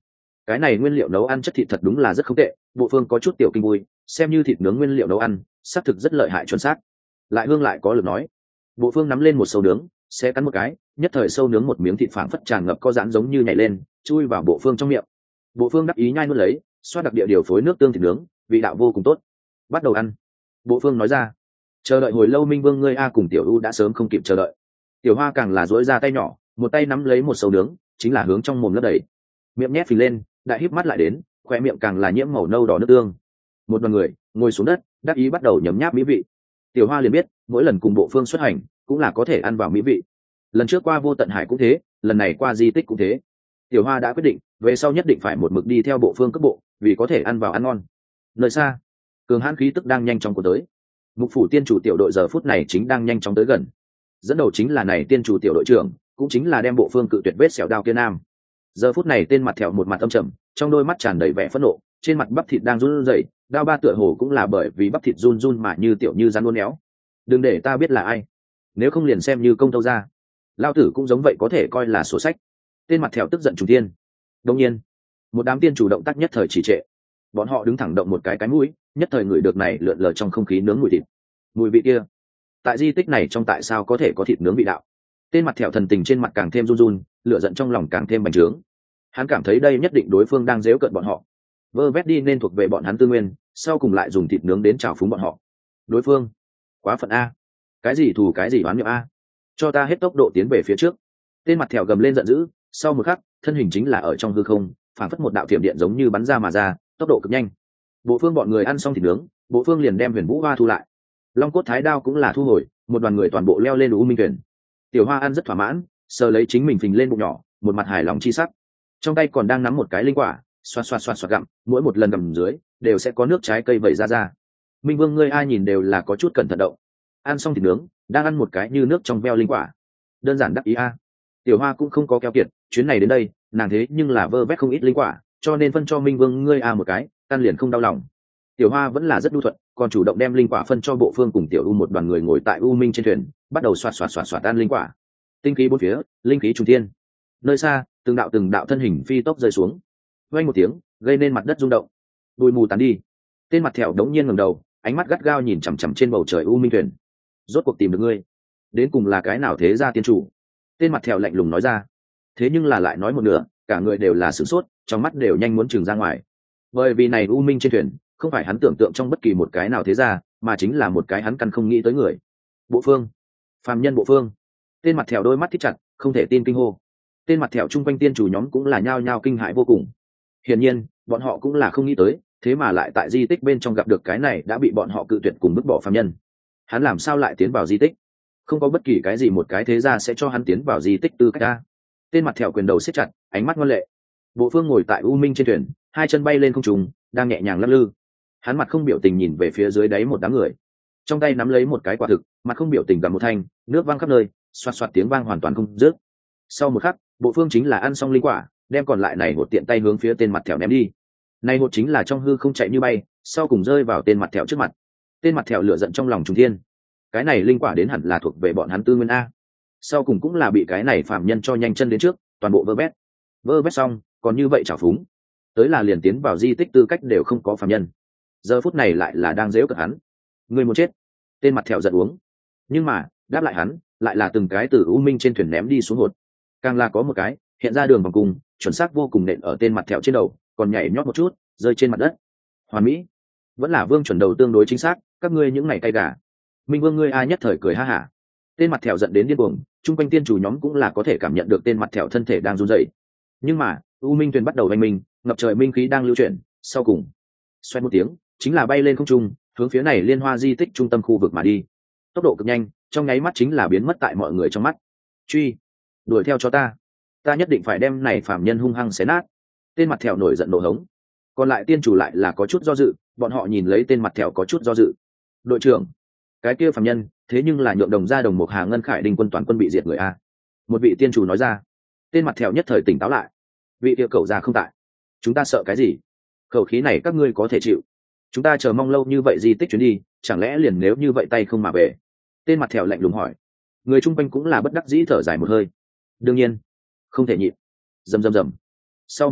S1: cái này nguyên liệu nấu ăn chất thịt thật đúng là rất không tệ, bộ phương có chút tiểu kinh vui, xem như thịt nướng nguyên liệu nấu ăn xác thực rất lợi hại chuẩn xác. Lại hương lại có lực nói. Bộ phương nắm lên một sâu nướng, sẽ cắn một cái, nhất thời sâu nướng một miếng thịt phảng phất tràn ngập có giãn giống như nhảy lên, chui vào bộ phương trong miệng. Bộ phương đắc ý nhai nuốt lấy, xoát đặc địa điều phối nước tương thịt nướng, vị đạo vô cùng tốt. Bắt đầu ăn. Bộ phương nói ra. Chờ đợi hồi lâu Minh Vương ngươi a cùng Tiểu U đã sớm không kịp chờ đợi. Tiểu Hoa càng là duỗi ra tay nhỏ, một tay nắm lấy một sâu nướng, chính là hướng trong mồm lấp đầy. Miệng nhét phình lên, đại híp mắt lại đến, khoe miệng càng là nhiễm màu nâu đỏ nước tương. Một đoàn người ngồi xuống đất, đắc ý bắt đầu nhấm nháp mỹ vị. Tiểu Hoa liền biết, mỗi lần cùng bộ phương xuất hành, cũng là có thể ăn vào mỹ vị. Lần trước qua Vô Tận Hải cũng thế, lần này qua di tích cũng thế. Tiểu Hoa đã quyết định, về sau nhất định phải một mực đi theo bộ phương cấp bộ, vì có thể ăn vào ăn ngon. Nơi xa, cường hãn khí tức đang nhanh chóng cuốn tới. Mục phủ tiên chủ tiểu đội giờ phút này chính đang nhanh chóng tới gần. Dẫn đầu chính là này tiên chủ tiểu đội trưởng, cũng chính là đem bộ phương cự tuyệt vết sẹo đao kia nam. Giờ phút này tên mặt thẹo một mặt âm trầm, trong đôi mắt tràn đầy vẻ phẫn nộ, trên mặt bắp thịt đang run rẩy, đao ba tựa hồ cũng là bởi vì bắp thịt run run mà như tiểu như rắn uốn éo. Đừng để ta biết là ai, nếu không liền xem như công tâu ra. Lao tử cũng giống vậy có thể coi là sổ sách. Tên mặt thẹo tức giận trùng thiên. Đương nhiên, một đám tiên chủ động tác nhất thời trì trệ. Bọn họ đứng thẳng động một cái cái mũi, nhất thời ngửi được này lượn lờ trong không khí nướng mùi thịt. Mùi vị kia, tại di tích này trong tại sao có thể có thịt nướng vị đạo? Tên mặt thẹo thần tình trên mặt càng thêm run run, lửa giận trong lòng càng thêm bành trướng. Hắn cảm thấy đây nhất định đối phương đang giễu cợt bọn họ, vơ vét đi nên thuộc về bọn hắn tư nguyên, sau cùng lại dùng thịt nướng đến trào phúng bọn họ. Đối phương quá phận a, cái gì thù cái gì oán niệm a, cho ta hết tốc độ tiến về phía trước. Tên mặt thẹo gầm lên giận dữ, sau một khắc thân hình chính là ở trong hư không, phản phất một đạo thiểm điện giống như bắn ra mà ra, tốc độ cực nhanh. Bộ phương bọn người ăn xong thịt nướng, bộ phương liền đem huyền vũ hoa thu lại, long cốt thái đao cũng là thu hồi, một đoàn người toàn bộ leo lên u minh thuyền. Tiểu Hoa ăn rất thỏa mãn, sờ lấy chính mình phình lên bụng nhỏ, một mặt hài lòng chi sắc, trong tay còn đang nắm một cái linh quả, xoa xoa xoa xoa gặm, mỗi một lần gặm dưới đều sẽ có nước trái cây vẩy ra ra. Minh Vương ngươi ai nhìn đều là có chút cẩn thận động. Ăn xong thịt nướng, đang ăn một cái như nước trong veo linh quả, đơn giản đắc ý a. Tiểu Hoa cũng không có keo kiệt, chuyến này đến đây nàng thế nhưng là vơ vét không ít linh quả, cho nên phân cho Minh Vương ngươi a một cái, căn liền không đau lòng. Tiểu Hoa vẫn là rất nhu thuận, còn chủ động đem linh quả phân cho bộ phương cùng Tiểu U, một đoàn người ngồi tại U Minh trên thuyền, bắt đầu xoạt xoạt xoạt xoạt ăn linh quả. Tinh khí bốn phía, linh khí trùng thiên. Nơi xa, từng đạo từng đạo thân hình phi tốc rơi xuống, vang một tiếng, gây nên mặt đất rung động. Bụi mù tán đi. Tên mặt thẹo đống nhiên ngẩng đầu, ánh mắt gắt gao nhìn chằm chằm trên bầu trời U Minh thuyền. Rốt cuộc tìm được ngươi, đến cùng là cái nào thế gia tiên chủ? Tên mặt thẹo lạnh lùng nói ra. Thế nhưng là lại nói một nửa, cả người đều là sửng sốt, trong mắt đều nhanh muốn trừng ra ngoài. Bởi vì này U Minh trên thuyền, không phải hắn tưởng tượng trong bất kỳ một cái nào thế gia, mà chính là một cái hắn căn không nghĩ tới người. Bộ phương, phàm nhân bộ phương. Tên mặt thẹo đôi mắt thích chặt, không thể tin kinh hô. Tên mặt thẹo chung quanh tiên chủ nhóm cũng là nhao nhao kinh hãi vô cùng. Hiển nhiên, bọn họ cũng là không nghĩ tới, thế mà lại tại di tích bên trong gặp được cái này đã bị bọn họ cự tuyệt cùng vứt bỏ phàm nhân. Hắn làm sao lại tiến vào di tích? Không có bất kỳ cái gì một cái thế gia sẽ cho hắn tiến vào di tích tư cách ra. Tên mặt thẹo quyền đầu siết chặt, ánh mắt ngoan lệ. Bộ phương ngồi tại U Minh trên thuyền, hai chân bay lên không trung, đang nhẹ nhàng lắc lư. Hắn mặt không biểu tình nhìn về phía dưới đáy một đám người, trong tay nắm lấy một cái quả thực, mặt không biểu tình gặm một thanh, nước văng khắp nơi, xoạt xoạt tiếng vang hoàn toàn không dứt. Sau một khắc, bộ phương chính là ăn xong linh quả, đem còn lại này một tiện tay hướng phía tên mặt thẹo ném đi. Này một chính là trong hư không chạy như bay, sau cùng rơi vào tên mặt thẹo trước mặt. Tên mặt thẹo lửa giận trong lòng trùng thiên. Cái này linh quả đến hẳn là thuộc về bọn hắn tư nguyên a. Sau cùng cũng là bị cái này phạm nhân cho nhanh chân đến trước, toàn bộ vơ vét. Vơ vét xong, còn như vậy chảo phúng. Tới là liền tiến vào di tích tư cách đều không có phạm nhân. Giờ phút này lại là đang giễu cợt hắn. Người muốn chết. Tên mặt thẹo giận uống. Nhưng mà, đáp lại hắn, lại là từng cái từ U Minh trên thuyền ném đi xuống hột. Càng là có một cái hiện ra đường vòng cùng, chuẩn xác vô cùng nện ở tên mặt thẹo trên đầu, còn nhảy nhót một chút, rơi trên mặt đất. Hoàn mỹ. Vẫn là Vương chuẩn đầu tương đối chính xác, các ngươi những này tay gà. Minh Vương ngươi ai nhất thời cười ha hả. Tên mặt thẹo giận đến điên cuồng, chung quanh tiên chủ nhóm cũng là có thể cảm nhận được tên mặt thẹo thân thể đang run rẩy. Nhưng mà, U Minh thuyền bắt đầu vành mình, ngập trời minh khí đang lưu chuyển, sau cùng, xoay một tiếng, chính là bay lên không trung, hướng phía này liên hoa di tích trung tâm khu vực mà đi. Tốc độ cực nhanh, trong nháy mắt chính là biến mất tại mọi người trong mắt. Truy, đuổi theo cho ta, ta nhất định phải đem này phàm nhân hung hăng xé nát. Tên mặt thẹo nổi giận nổ hống. Còn lại tiên chủ lại là có chút do dự, bọn họ nhìn lấy tên mặt thẹo có chút do dự. Đội trưởng, cái kia phàm nhân thế nhưng là nhượng đồng gia đồng một hà ngân khải đình quân toàn quân bị diệt người a. Một vị tiên chủ nói ra. Tên mặt thẹo nhất thời tỉnh táo lại. Vị kia cậu ra không tại, chúng ta sợ cái gì? Khẩu khí này các ngươi có thể chịu. Chúng ta chờ mong lâu như vậy di tích chuyến đi, chẳng lẽ liền nếu như vậy tay không mà về? Tên mặt thẹo lạnh lùng hỏi. Người chung quanh cũng là bất đắc dĩ thở dài một hơi. Đương nhiên không thể nhịn. Rầm rầm rầm. Sau một khắc,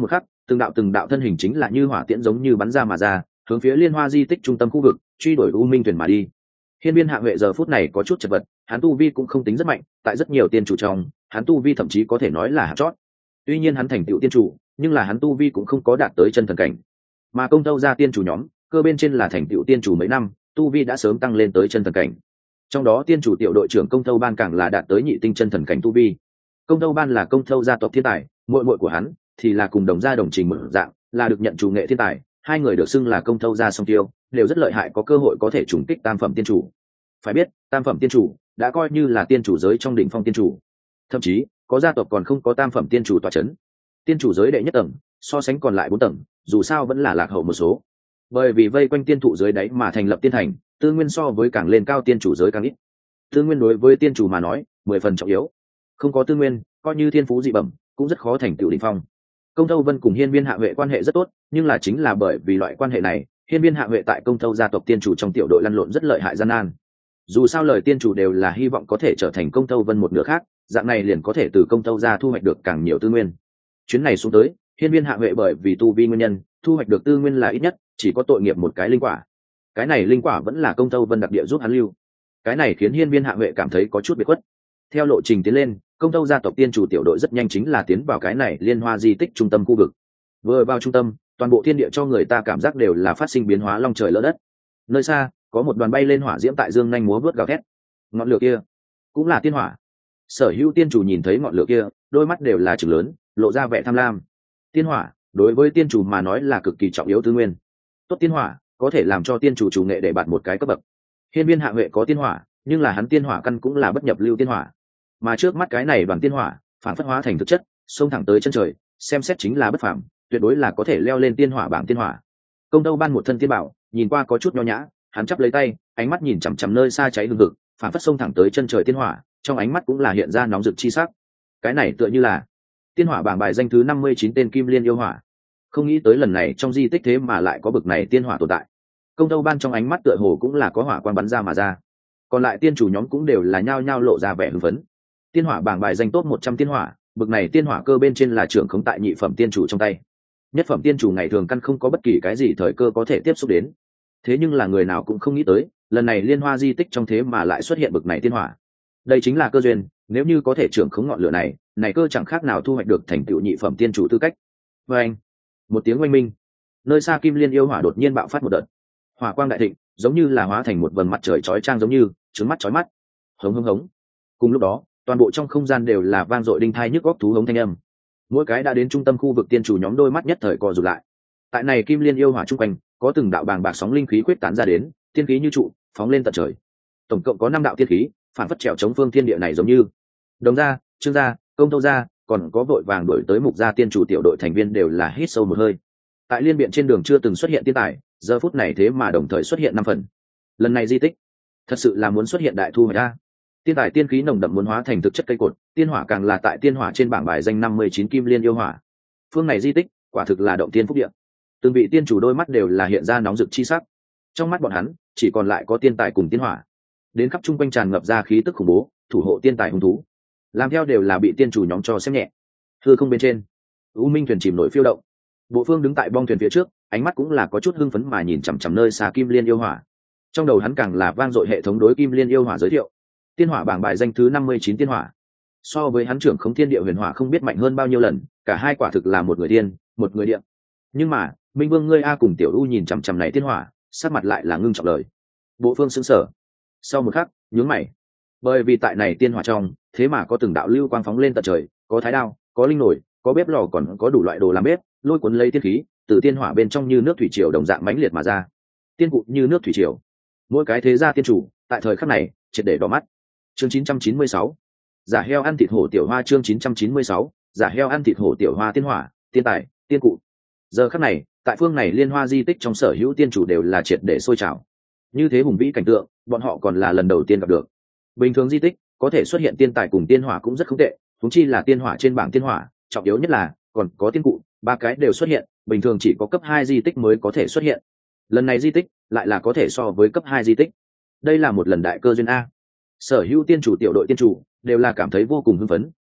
S1: từng đạo từng đạo thân hình chính là như hỏa tiễn giống như bắn ra mà ra, hướng phía liên hoa di tích trung tâm khu vực truy đuổi u minh thuyền mà đi. Hiên Viên Hạ Huệ giờ phút này có chút chật vật, hắn tu vi cũng không tính rất mạnh, tại rất nhiều tiên chủ trong, hắn tu vi thậm chí có thể nói là hạng chót. Tuy nhiên hắn thành tựu tiên chủ, nhưng là hắn tu vi cũng không có đạt tới chân thần cảnh. Mà Công Tâu gia tiên chủ nhóm, cơ bên trên là thành tựu tiên chủ mấy năm, tu vi đã sớm tăng lên tới chân thần cảnh. Trong đó tiên chủ tiểu đội trưởng Công Tâu Ban càng là đạt tới nhị tinh chân thần cảnh tu vi. Công Tâu Ban là Công Tâu gia tộc thiên tài, muội muội của hắn thì là cùng đồng gia đồng trình mở dạng, là được nhận chủ nghệ thiên tài, hai người được xưng là Công Tâu gia song tiêu, đều rất lợi hại, có cơ hội có thể trùng kích tam phẩm tiên chủ. Phải biết, tam phẩm tiên chủ đã coi như là tiên chủ giới trong đỉnh phong tiên chủ, thậm chí có gia tộc còn không có tam phẩm tiên chủ tọa chấn. Tiên chủ giới đệ nhất tầng, so sánh còn lại bốn tầng, dù sao vẫn là lạc hậu một số. Bởi vì vây quanh tiên thụ giới đấy mà thành lập tiên thành, tư nguyên so với càng lên cao tiên chủ giới càng ít. Tư nguyên đối với tiên chủ mà nói, mười phần trọng yếu. Không có tư nguyên, coi như thiên phú dị bẩm, cũng rất khó thành tựu đỉnh phong. Công Tâu Vân cùng Hiên Viên Hạ Huệ quan hệ rất tốt, nhưng là chính là bởi vì loại quan hệ này, Hiên Viên Hạ Huệ tại Công Tâu gia tộc tiên chủ trong tiểu đội lăn lộn rất lợi hại gian nan. Dù sao lời tiên chủ đều là hy vọng có thể trở thành Công Tâu Vân một nửa khác, dạng này liền có thể từ Công Tâu gia thu hoạch được càng nhiều tư nguyên. Chuyến này xuống tới, Hiên Viên Hạ Huệ bởi vì tu vi nguyên nhân, thu hoạch được tư nguyên là ít nhất, chỉ có tội nghiệp một cái linh quả. Cái này linh quả vẫn là Công Tâu Vân đặc địa giúp hắn lưu. Cái này khiến Hiên Viên Hạ Huệ cảm thấy có chút biệt khuất. Theo lộ trình tiến lên, Công Tâu gia tộc tiên chủ tiểu đội rất nhanh chính là tiến vào cái này liên hoa di tích trung tâm khu vực. Vừa vào trung tâm, toàn bộ thiên địa cho người ta cảm giác đều là phát sinh biến hóa long trời lỡ đất. Nơi xa, có một đoàn bay lên hỏa diễm tại dương nhanh múa vớt gào thét. Ngọn lửa kia cũng là tiên hỏa. Sở Hữu tiên chủ nhìn thấy ngọn lửa kia, đôi mắt đều là trừng lớn, lộ ra vẻ tham lam. Tiên hỏa đối với tiên chủ mà nói là cực kỳ trọng yếu tư nguyên. Tốt tiên hỏa có thể làm cho tiên chủ chủ nghệ để bạt một cái cấp bậc. Hiên Viên Hạ Huệ có tiên hỏa, nhưng là hắn tiên hỏa căn cũng là bất nhập lưu tiên hỏa. Mà trước mắt cái này đoàn tiên hỏa phản phất hóa thành thực chất, xông thẳng tới chân trời, xem xét chính là bất phàm, tuyệt đối là có thể leo lên tiên hỏa bảng tiên hỏa. Công Tâu Ban một thân tiên bảo, nhìn qua có chút nho nhã, hắn chắp lấy tay, ánh mắt nhìn chằm chằm nơi xa cháy hừng hực, phản phất xông thẳng tới chân trời tiên hỏa, trong ánh mắt cũng là hiện ra nóng rực chi sắc. Cái này tựa như là tiên hỏa bảng bài danh thứ năm mươi chín tên Kim Liên yêu hỏa. Không nghĩ tới lần này trong di tích thế mà lại có bực này tiên hỏa tồn tại. Công Tâu Ban trong ánh mắt tựa hồ cũng là có hỏa quang bắn ra mà ra. Còn lại tiên chủ nhóm cũng đều là nhao nhao lộ ra vẻ hưng phấn. Tiên hỏa bảng bài danh top một trăm tiên hỏa, bực này tiên hỏa cơ bên trên là trưởng khống tại nhị phẩm tiên chủ trong tay. Nhất phẩm tiên chủ ngày thường căn không có bất kỳ cái gì thời cơ có thể tiếp xúc đến. Thế nhưng là người nào cũng không nghĩ tới, lần này liên hoa di tích trong thế mà lại xuất hiện bực này tiên hỏa. Đây chính là cơ duyên, nếu như có thể trưởng khống ngọn lửa này, này cơ chẳng khác nào thu hoạch được thành tựu nhị phẩm tiên chủ tư cách. Và anh, một tiếng oanh minh, nơi xa Kim Liên yêu hỏa đột nhiên bạo phát một đợt, hỏa quang đại thịnh, giống như là hóa thành một vầng mặt trời chói chang, giống như trứng mắt chói mắt. Hống hống hống. Cùng lúc đó, toàn bộ trong không gian đều là vang dội đinh thai nhức góc thú hống thanh âm. Mỗi cái đã đến trung tâm khu vực tiên chủ nhóm đôi mắt nhất thời co rụt lại. Tại này Kim Liên yêu hỏa trung quanh, có từng đạo bàng bạc sóng linh khí quyết tán ra đến, tiên khí như trụ, phóng lên tận trời. Tổng cộng có năm đạo tiên khí, phản phất trèo chống phương thiên địa này giống như Đồng gia, Trương gia, Công Tâu gia, còn có vội vàng đổi tới Mục gia tiên chủ tiểu đội thành viên đều là hít sâu một hơi. Tại liên biện trên đường chưa từng xuất hiện tiên tài, giờ phút này thế mà đồng thời xuất hiện năm phần. Lần này di tích thật sự là muốn xuất hiện đại thu hoạch a. Tiên tài tiên khí nồng đậm muốn hóa thành thực chất cây cột, tiên hỏa càng là tại tiên hỏa trên bảng bài danh năm mươi chín Kim Liên yêu hỏa. Phương này di tích quả thực là động tiên phúc địa. Từng vị tiên chủ đôi mắt đều là hiện ra nóng rực chi sắc. Trong mắt bọn hắn chỉ còn lại có tiên tài cùng tiên hỏa. Đến khắp trung quanh tràn ngập ra khí tức khủng bố, thủ hộ tiên tài hung thú, làm theo đều là bị tiên chủ nhóm cho xem nhẹ. Hư không bên trên, u minh thuyền chìm nổi phiêu động. Bộ Phương đứng tại bong thuyền phía trước, ánh mắt cũng là có chút hưng phấn mà nhìn chằm chằm nơi xa Kim Liên yêu hỏa. Trong đầu hắn càng là vang dội hệ thống đối Kim Liên yêu hỏa giới thiệu. Tiên hỏa bảng bài danh thứ năm mươi chín tiên hỏa. So với hắn trưởng không thiên địa huyền hỏa không biết mạnh hơn bao nhiêu lần, cả hai quả thực là một người tiên, một người địa. Nhưng mà, Minh Vương ngươi a cùng Tiểu U nhìn chằm chằm này tiên hỏa, sắc mặt lại là ngưng trọng lời. Bộ Phương sững sờ. Sau một khắc, nhướng mày. Bởi vì tại này tiên hỏa trong, thế mà có từng đạo lưu quang phóng lên tận trời, có thái đao, có linh nổi, có bếp lò, còn có đủ loại đồ làm bếp, lôi cuốn lấy tiên khí, từ tiên hỏa bên trong như nước thủy triều đồng dạng mãnh liệt mà ra. Tiên vụ như nước thủy triều. Mỗi cái thế gia tiên chủ, tại thời khắc này, triệt để đỏ mắt. Chương chín trăm chín mươi sáu, giả heo ăn thịt hổ tiểu hoa. Chương chín trăm chín mươi sáu, giả heo ăn thịt hổ tiểu hoa. Tiên hỏa, tiên tài, tiên cụ. Giờ khắc này, tại phương này liên hoa di tích trong sở hữu tiên chủ đều là triệt để sôi trào. Như thế hùng vĩ cảnh tượng, bọn họ còn là lần đầu tiên gặp được. Bình thường di tích có thể xuất hiện tiên tài cùng tiên hỏa cũng rất không tệ, huống chi là tiên hỏa trên bảng tiên hỏa, trọng yếu nhất là còn có tiên cụ, ba cái đều xuất hiện, bình thường chỉ có cấp hai di tích mới có thể xuất hiện. Lần này di tích lại là có thể so với cấp hai di tích. Đây là một lần đại cơ duyên a. Sở hữu tiên chủ tiểu đội tiên chủ đều là cảm thấy vô cùng hưng phấn,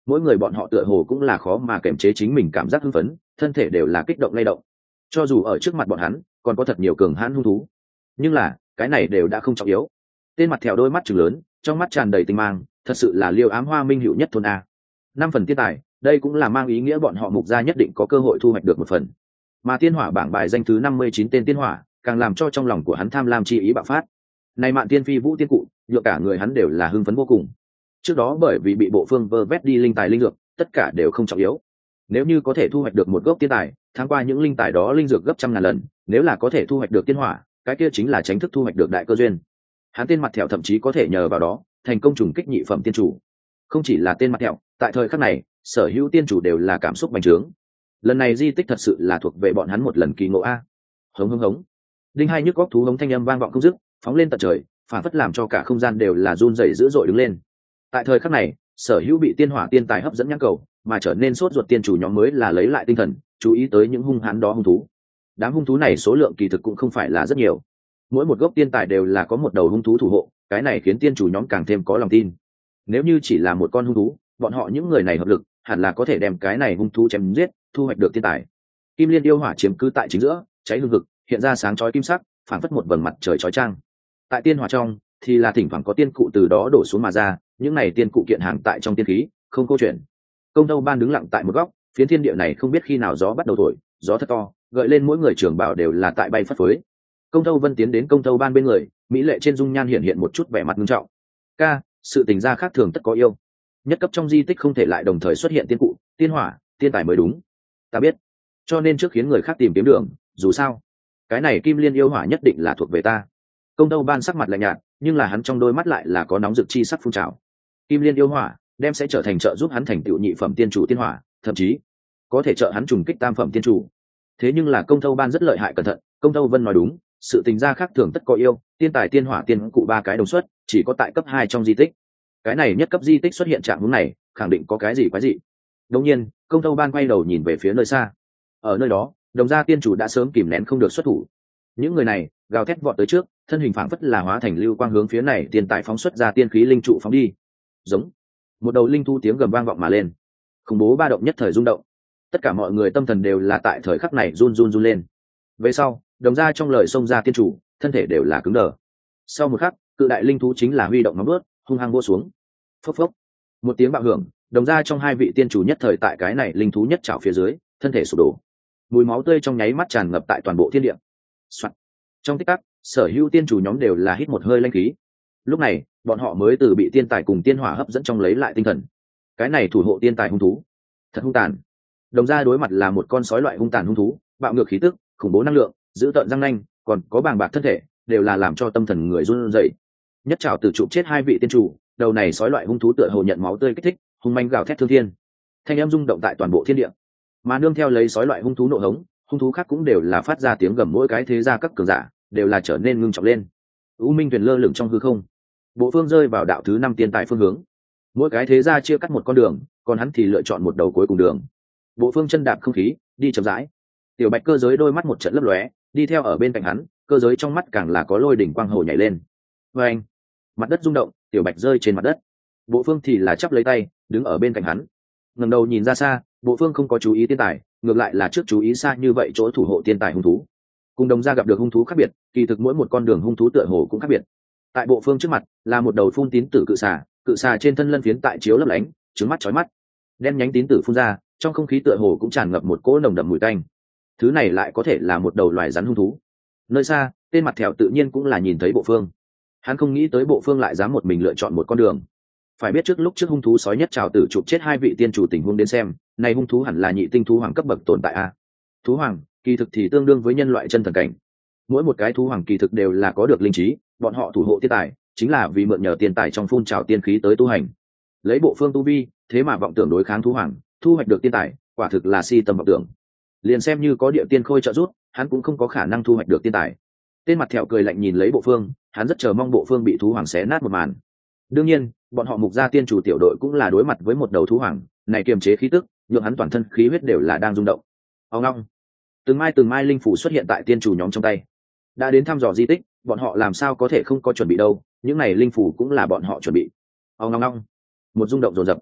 S1: mỗi người bọn họ tựa hồ cũng là khó mà kiềm chế chính mình cảm giác hưng phấn, thân thể đều là kích động lay động. Cho dù ở trước mặt bọn hắn còn có thật nhiều cường hãn hung thú, nhưng là cái này đều đã không trọng yếu. Tên mặt thẹo đôi mắt trừng lớn, trong mắt tràn đầy tinh mang, thật sự là Liêu Ám Hoa minh hữu nhất thôn a. Năm phần tiên tài, đây cũng là mang ý nghĩa bọn họ mục gia nhất định có cơ hội thu hoạch được một phần. Mà tiên hỏa bảng bài danh thứ năm mươi chín tên tiên hỏa, càng làm cho trong lòng của hắn tham lam chi ý bạo phát. Này Mạn Tiên Phi Vũ tiên cụ, nhựa cả người hắn đều là hưng phấn vô cùng. Trước đó bởi vì bị bộ phương vơ vét đi linh tài linh dược, tất cả đều không trọng yếu. Nếu như có thể thu hoạch được một gốc tiên tài, tháng qua những linh tài đó linh dược gấp trăm ngàn lần, nếu là có thể thu hoạch được tiên hỏa, cái kia chính là chính thức thu hoạch được đại cơ duyên. Hắn tên mặt thẹo thậm chí có thể nhờ vào đó thành công trùng kích nhị phẩm tiên chủ. Không chỉ là tên mặt thẹo, tại thời khắc này, sở hữu tiên chủ đều là cảm xúc bành trướng. Lần này di tích thật sự là thuộc về bọn hắn một lần kỳ ngộ a. Hống hống hống. Đinh hai nhức góc thú hống thanh âm vang vọng không dứt, phóng lên tận trời, phản phất làm cho cả không gian đều là run rẩy dữ dội đứng lên. Tại thời khắc này, sở hữu bị tiên hỏa tiên tài hấp dẫn nhãn cầu, mà trở nên sốt ruột tiên chủ nhóm mới là lấy lại tinh thần, chú ý tới những hung hãn đó hung thú. Đám hung thú này số lượng kỳ thực cũng không phải là rất nhiều, mỗi một gốc tiên tài đều là có một đầu hung thú thủ hộ, cái này khiến tiên chủ nhóm càng thêm có lòng tin. Nếu như chỉ là một con hung thú, bọn họ những người này hợp lực hẳn là có thể đem cái này hung thú chém giết, thu hoạch được tiên tài. Kim liên yêu hỏa chiếm cứ tại chính giữa, cháy hương hực, hiện ra sáng chói kim sắc, phảng phất một vầng mặt trời chói chang. Tại tiên hỏa trong thì là thỉnh thoảng có tiên cụ từ đó đổ xuống mà ra, những này tiên cụ kiện hàng tại trong tiên khí, không câu chuyện. Công Tâu Ban đứng lặng tại một góc, phiến thiên địa này không biết khi nào gió bắt đầu thổi, gió thật to, gợi lên mỗi người trưởng bảo đều là tại bay phất phới. Công Tâu Vân tiến đến Công Tâu Ban bên người, mỹ lệ trên dung nhan hiện hiện một chút vẻ mặt nghiêm trọng. Ca, sự tình gia khác thường tất có yêu, nhất cấp trong di tích không thể lại đồng thời xuất hiện tiên cụ, tiên hỏa, tiên tài mới đúng. Ta biết, cho nên trước khiến người khác tìm kiếm đường, dù sao cái này kim liên yêu hỏa nhất định là thuộc về ta. Công Tâu Ban sắc mặt lạnh nhạt, nhưng là hắn trong đôi mắt lại là có nóng rực chi sắc phun trào. Kim liên yêu hỏa đem sẽ trở thành trợ giúp hắn thành tựu nhị phẩm tiên chủ tiên hỏa, thậm chí có thể trợ hắn trùng kích tam phẩm tiên chủ. Thế nhưng là Công Tâu Ban rất lợi hại, cẩn thận. Công Tâu Vân nói đúng, sự tình gia khác thường tất có yêu, tiên tài tiên hỏa tiên cụ ba cái đồng xuất, chỉ có tại cấp hai trong di tích. Cái này nhất cấp di tích xuất hiện trạng huống này, khẳng định có cái gì quái dị. Đương nhiên, Công Tâu Ban quay đầu nhìn về phía nơi xa. Ở nơi đó, Đồng gia tiên chủ đã sớm kìm nén không được xuất thủ. Những người này gào thét vọt tới trước, thân hình phảng phất là hóa thành lưu quang hướng phía này tiên tài phóng xuất ra tiên khí linh trụ phóng đi. Giống một đầu linh thu tiếng gầm vang vọng mà lên, khủng bố ba động nhất thời rung động. Tất cả mọi người tâm thần đều là tại thời khắc này run run run lên. Về sau, Đồng gia trong lời xông ra tiên chủ, thân thể đều là cứng đờ. Sau một khắc, cự đại linh thú chính là huy động nóng bớt, hung hăng vỗ xuống. Phốc phốc, một tiếng bạo hưởng, Đồng gia trong hai vị tiên chủ nhất thời tại cái này linh thú nhất trảo phía dưới, thân thể sụp đổ. Mùi máu tươi trong nháy mắt tràn ngập tại toàn bộ thiên địa. Soạn. Trong tích tắc, sở hữu tiên chủ nhóm đều là hít một hơi linh khí. Lúc này, bọn họ mới từ bị tiên tài cùng tiên hỏa hấp dẫn trong lấy lại tinh thần. Cái này thủ hộ tiên tài hung thú, thật hung tàn. Đồng gia đối mặt là một con sói loại hung tàn hung thú, bạo ngược khí tức, khủng bố năng lượng, giữ tợn răng nanh, còn có bàng bạc thân thể, đều là làm cho tâm thần người run rẩy. Nhất trảo từ trụ chết hai vị tiên chủ, đầu này sói loại hung thú tựa hồ nhận máu tươi kích thích, hung manh gào thét thương thiên. Thanh âm rung động tại toàn bộ thiên địa. Mà nương theo lấy sói loại hung thú nộ hống, hung thú khác cũng đều là phát ra tiếng gầm, mỗi cái thế gia các cường giả đều là trở nên ngưng trọng lên. U Minh Tuyền lơ lửng trong hư không, bộ phương rơi vào đạo thứ năm tiên tài phương hướng. Mỗi cái thế gia chia cắt một con đường, còn hắn thì lựa chọn một đầu cuối cùng đường. Bộ phương chân đạp không khí, đi chậm rãi. Tiểu Bạch cơ giới đôi mắt một trận lấp lóe, đi theo ở bên cạnh hắn, cơ giới trong mắt càng là có lôi đỉnh quang hồ nhảy lên. Và anh, mặt đất rung động, Tiểu Bạch rơi trên mặt đất. Bộ phương thì là chắp lấy tay, đứng ở bên cạnh hắn. Ngẩng đầu nhìn ra xa, bộ phương không có chú ý tiên tài, ngược lại là trước chú ý xa như vậy chỗ thủ hộ tiên tài hung thú. Cùng Đồng gia gặp được hung thú khác biệt, kỳ thực mỗi một con đường hung thú tựa hồ cũng khác biệt. Tại bộ phương trước mặt là một đầu phun tín tử cự xà, cự xà trên thân lân phiến tại chiếu lấp lánh, trứng mắt chói mắt. Đen nhánh tín tử phun ra, trong không khí tựa hồ cũng tràn ngập một cỗ nồng đậm mùi tanh. Thứ này lại có thể là một đầu loài rắn hung thú. Nơi xa, tên mặt thẹo tự nhiên cũng là nhìn thấy bộ phương. Hắn không nghĩ tới bộ phương lại dám một mình lựa chọn một con đường. Phải biết trước lúc trước hung thú sói nhất trào tử chụp chết hai vị tiên chủ tình huống đến xem, này hung thú hẳn là nhị tinh thú hoàng cấp bậc tồn tại a. Thú hoàng, kỳ thực thì tương đương với nhân loại chân thần cảnh. Mỗi một cái thú hoàng kỳ thực đều là có được linh trí, bọn họ thủ hộ tiên tài, chính là vì mượn nhờ tiên tài trong phun trào tiên khí tới tu hành. Lấy bộ phương tu vi, thế mà vọng tưởng đối kháng thú hoàng, thu hoạch được tiên tài, quả thực là si tâm vọng tưởng. Liền xem như có địa tiên khôi trợ giúp, hắn cũng không có khả năng thu hoạch được tiên tài. Tên mặt thẹo cười lạnh nhìn lấy bộ phương, hắn rất chờ mong bộ phương bị thú hoàng xé nát một màn. Đương nhiên, bọn họ mục gia tiên chủ tiểu đội cũng là đối mặt với một đầu thú hoàng, này kiềm chế khí tức, nhượng hắn toàn thân khí huyết đều là đang rung động. Ông long, từng mai từng mai linh phủ xuất hiện tại tiên chủ nhóm trong tay. Đã đến thăm dò di tích, bọn họ làm sao có thể không có chuẩn bị đâu, những này linh phủ cũng là bọn họ chuẩn bị. Ông long long, một rung động dồn dập.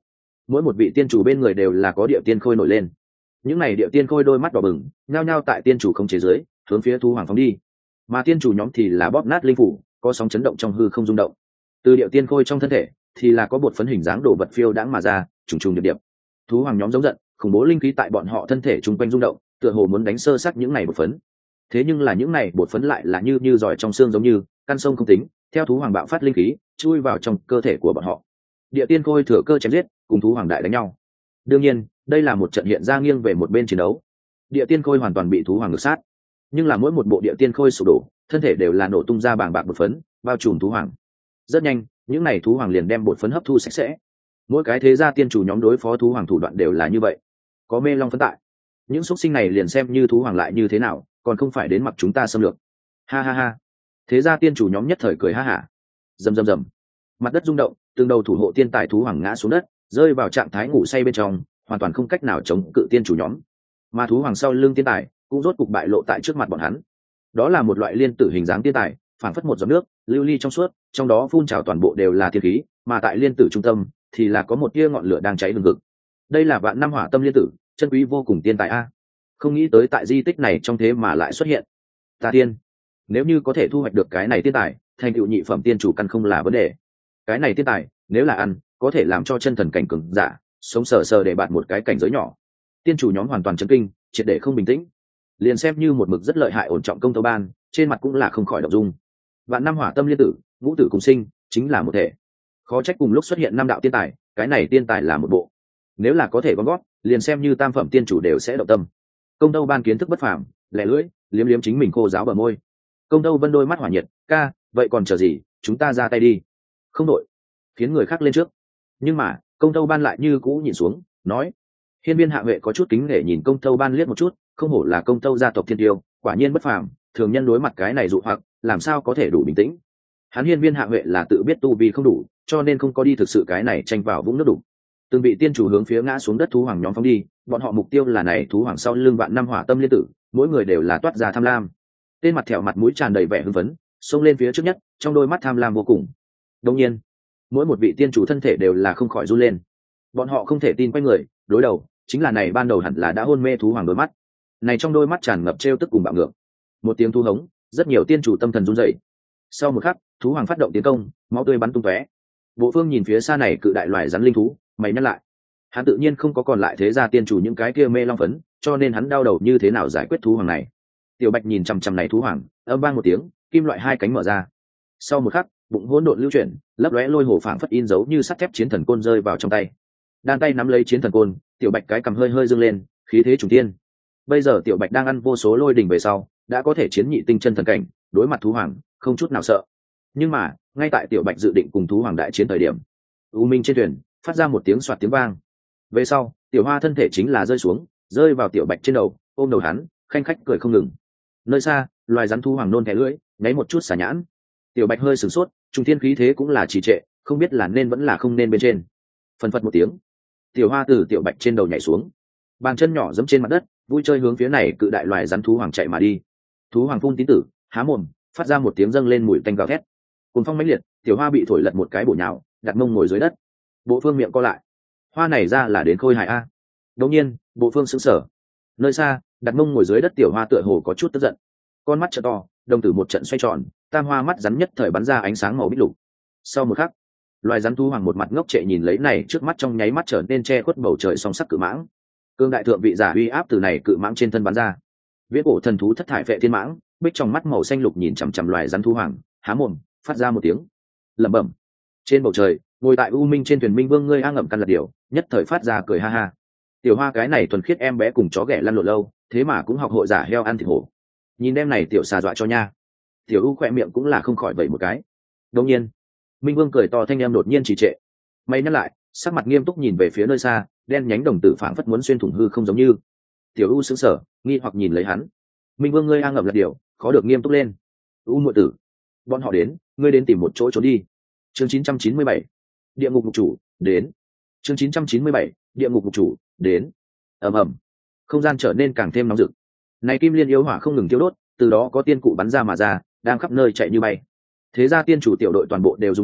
S1: mỗi một vị tiên chủ bên người đều là có địa tiên khôi nổi lên. Những này địa tiên khôi đôi mắt đỏ bừng, nhao nhao tại tiên chủ không chế dưới hướng phía thú hoàng phóng đi, mà tiên chủ nhóm thì là bóp nát linh phủ, có sóng chấn động trong hư không rung động. Từ địa tiên khôi trong thân thể thì là có bột phấn hình dáng đồ vật phiêu đãng mà ra, trùng trùng điệp điệp. Thú hoàng nhóm giống giận, khủng bố linh khí tại bọn họ thân thể chung quanh rung động, tựa hồ muốn đánh sơ sát những này bột phấn. Thế nhưng là những này bột phấn lại là như như giỏi trong xương, giống như căn sông không tính, theo thú hoàng bạo phát linh khí chui vào trong cơ thể của bọn họ. Địa tiên khôi thừa cơ chém giết, cùng thú hoàng đại đánh nhau. Đương nhiên, đây là một trận hiện ra nghiêng về một bên chiến đấu. Địa tiên khôi hoàn toàn bị thú hoàng ngược sát, nhưng là mỗi một bộ địa tiên khôi sụp đổ, thân thể đều là nổ tung ra bàng bạc bột phấn, bao trùm thú hoàng. Rất nhanh, những này thú hoàng liền đem bột phấn hấp thu sạch sẽ. Mỗi cái thế gia tiên chủ nhóm đối phó thú hoàng thủ đoạn đều là như vậy, có mê long phấn tại, những xúc sinh này liền xem như thú hoàng lại như thế nào, còn không phải đến mặc chúng ta xâm lược. Ha ha ha. Thế gia tiên chủ nhóm nhất thời cười ha hả. Rầm rầm rầm, mặt đất rung động, từng đầu thủ hộ tiên tài thú hoàng ngã xuống đất, rơi vào trạng thái ngủ say bên trong, hoàn toàn không cách nào chống cự tiên chủ nhóm. Mà thú hoàng sau lưng tiên tài cũng rốt cục bại lộ tại trước mặt bọn hắn. Đó là một loại liên tử hình dáng tiên tài, phảng phất một giọt nước lưu ly trong suốt, trong đó phun trào toàn bộ đều là thiên khí, mà tại liên tử trung tâm thì là có một tia ngọn lửa đang cháy hừng hực. Đây là vạn năm hỏa tâm liên tử, chân quý vô cùng tiên tài a. Không nghĩ tới tại di tích này trong thế mà lại xuất hiện. Ta tiên, nếu như có thể thu hoạch được cái này tiên tài, thành tựu nhị phẩm tiên chủ căn không là vấn đề. Cái này tiên tài nếu là ăn, có thể làm cho chân thần cảnh cường giả sống sờ sờ để bạt một cái cảnh giới nhỏ. Tiên chủ nhóm hoàn toàn chấn kinh, triệt để không bình tĩnh. Liền xem như một mực rất lợi hại ổn trọng công tâu ban, trên mặt cũng là không khỏi động dung. Vạn năm hỏa tâm liên tử, ngũ tử cùng sinh, chính là một thể. Khó trách cùng lúc xuất hiện năm đạo tiên tài, cái này tiên tài là một bộ. Nếu là có thể gom gót, liền xem như tam phẩm tiên chủ đều sẽ động tâm. Công tâu ban kiến thức bất phàm, lẻ lưỡi liếm liếm chính mình khô giáo bờ môi. Công tâu vân đôi mắt hỏa nhiệt, ca, vậy còn chờ gì, chúng ta ra tay đi. Không đội, khiến người khác lên trước. Nhưng mà công tâu ban lại như cũ nhìn xuống, nói. Hiên viên hạ huệ có chút kính nể nhìn công tâu ban liếc một chút, không hổ là công tâu gia tộc thiên tiêu, quả nhiên bất phàm, thường nhân đối mặt cái này dụ hoặc, làm sao có thể đủ bình tĩnh. Hắn hiên viên hạ huệ là tự biết tu vi không đủ, cho nên không có đi thực sự cái này tranh vào vũng nước đủ. Từng vị tiên chủ hướng phía ngã xuống đất thú hoàng nhóm phóng đi, bọn họ mục tiêu là này thú hoàng sau lưng vạn năm hỏa tâm liên tử, mỗi người đều là toát ra tham lam. Tên mặt thẹo mặt mũi tràn đầy vẻ hưng phấn, xông lên phía trước nhất, trong đôi mắt tham lam vô cùng. Đương nhiên, mỗi một vị tiên chủ thân thể đều là không khỏi run lên. Bọn họ không thể tin quay người, đối đầu chính là này ban đầu hẳn là đã hôn mê thú hoàng đôi mắt. Này trong đôi mắt tràn ngập trêu tức cùng bạo ngược. Một tiếng thu hống, rất nhiều tiên chủ tâm thần run rẩy. Sau một khắc, thú hoàng phát động tiến công, máu tươi bắn tung tóe. Bộ Phương nhìn phía xa này cự đại loài rắn linh thú, mày nhắc lại. Hắn tự nhiên không có còn lại thế gia tiên chủ những cái kia mê long phấn, cho nên hắn đau đầu như thế nào giải quyết thú hoàng này. Tiểu Bạch nhìn chằm chằm này thú hoàng, âm vang một tiếng, kim loại hai cánh mở ra. Sau một khắc, bụng hỗn độn lưu chuyển, lấp lóe lôi hổ phảng phất in dấu như sắt thép chiến thần côn rơi vào trong tay. Đan tay nắm lấy chiến thần côn, Tiểu Bạch cái cầm hơi hơi dương lên, khí thế trùng tiên. Bây giờ Tiểu Bạch đang ăn vô số lôi đỉnh về sau, đã có thể chiến nhị tinh chân thần cảnh, đối mặt thú hoàng, không chút nào sợ. Nhưng mà, ngay tại Tiểu Bạch dự định cùng thú hoàng đại chiến thời điểm, U Minh trên thuyền phát ra một tiếng xoạt tiếng vang. Về sau, Tiểu Hoa thân thể chính là rơi xuống, rơi vào Tiểu Bạch trên đầu, ôm đầu hắn, khanh khách cười không ngừng. Nơi xa, loài rắn thú hoàng nôn thẻ lưỡi, nháy một chút xả nhãn. Tiểu Bạch hơi sửng sốt, trung thiên khí thế cũng là trì trệ, không biết là nên vẫn là không nên bên trên. Phần phật một tiếng, Tiểu Hoa từ Tiểu Bạch trên đầu nhảy xuống, bàn chân nhỏ giẫm trên mặt đất, vui chơi hướng phía này cự đại loài rắn thú hoàng chạy mà đi. Thú hoàng phun tín tử, há mồm, phát ra một tiếng dâng lên mùi tanh gào thét. Cùng phong mãnh liệt, Tiểu Hoa bị thổi lật một cái bổ nhào, đặt mông ngồi dưới đất. Bộ Phương miệng co lại. Hoa này ra là đến khôi hài a. Đột nhiên, Bộ Phương sững sờ. Nơi xa, đặt mông ngồi dưới đất Tiểu Hoa tựa hồ có chút tức giận. Con mắt trợ to, đồng tử một trận xoay tròn, tam hoa mắt rắn nhất thời bắn ra ánh sáng màu bích lục. Sau một khắc, loài rắn thú hoàng một mặt ngốc trệ nhìn lấy này trước mắt, trong nháy mắt trở nên che khuất bầu trời song sắc cự mãng. Cương đại thượng vị giả uy áp từ này cự mãng trên thân bắn ra. Viễn cổ thần thú thất thải phệ thiên mãng, bích trong mắt màu xanh lục nhìn chằm chằm loài rắn thú hoàng, há mồm, phát ra một tiếng lẩm bẩm. Trên bầu trời, ngồi tại u minh trên thuyền minh vương ngươi a ngậm căn lật điều, nhất thời phát ra cười ha ha. Tiểu Hoa cái này thuần khiết em bé cùng chó ghẻ lăn lộn lâu, thế mà cũng học hội giả heo ăn thịt hổ. Nhìn em này tiểu xà dọa cho nha. Tiểu U khỏe miệng cũng là không khỏi vậy một cái. Đương nhiên, minh vương cười to thanh em đột nhiên trì trệ. Mày nhắc lại, sắc mặt nghiêm túc nhìn về phía nơi xa, đen nhánh đồng tử phảng phất muốn xuyên thủng hư không giống như. Tiểu U sững sờ, nghi hoặc nhìn lấy hắn. Minh vương ngươi a ngậm lật điều, khó được nghiêm túc lên. U muội tử, bọn họ đến, ngươi đến tìm một chỗ trốn đi. Chương chín trăm chín mươi bảy, địa ngục ngục chủ đến. Chương chín trăm chín mươi bảy, địa ngục ngục chủ đến. Ầm ầm, không gian trở nên càng thêm nóng rực. Này kim liên yếu hỏa không ngừng thiêu đốt, từ đó có tiên cụ bắn ra mà ra, đang khắp nơi chạy như bay. Thế ra tiên chủ tiểu đội toàn bộ đều dùng mình,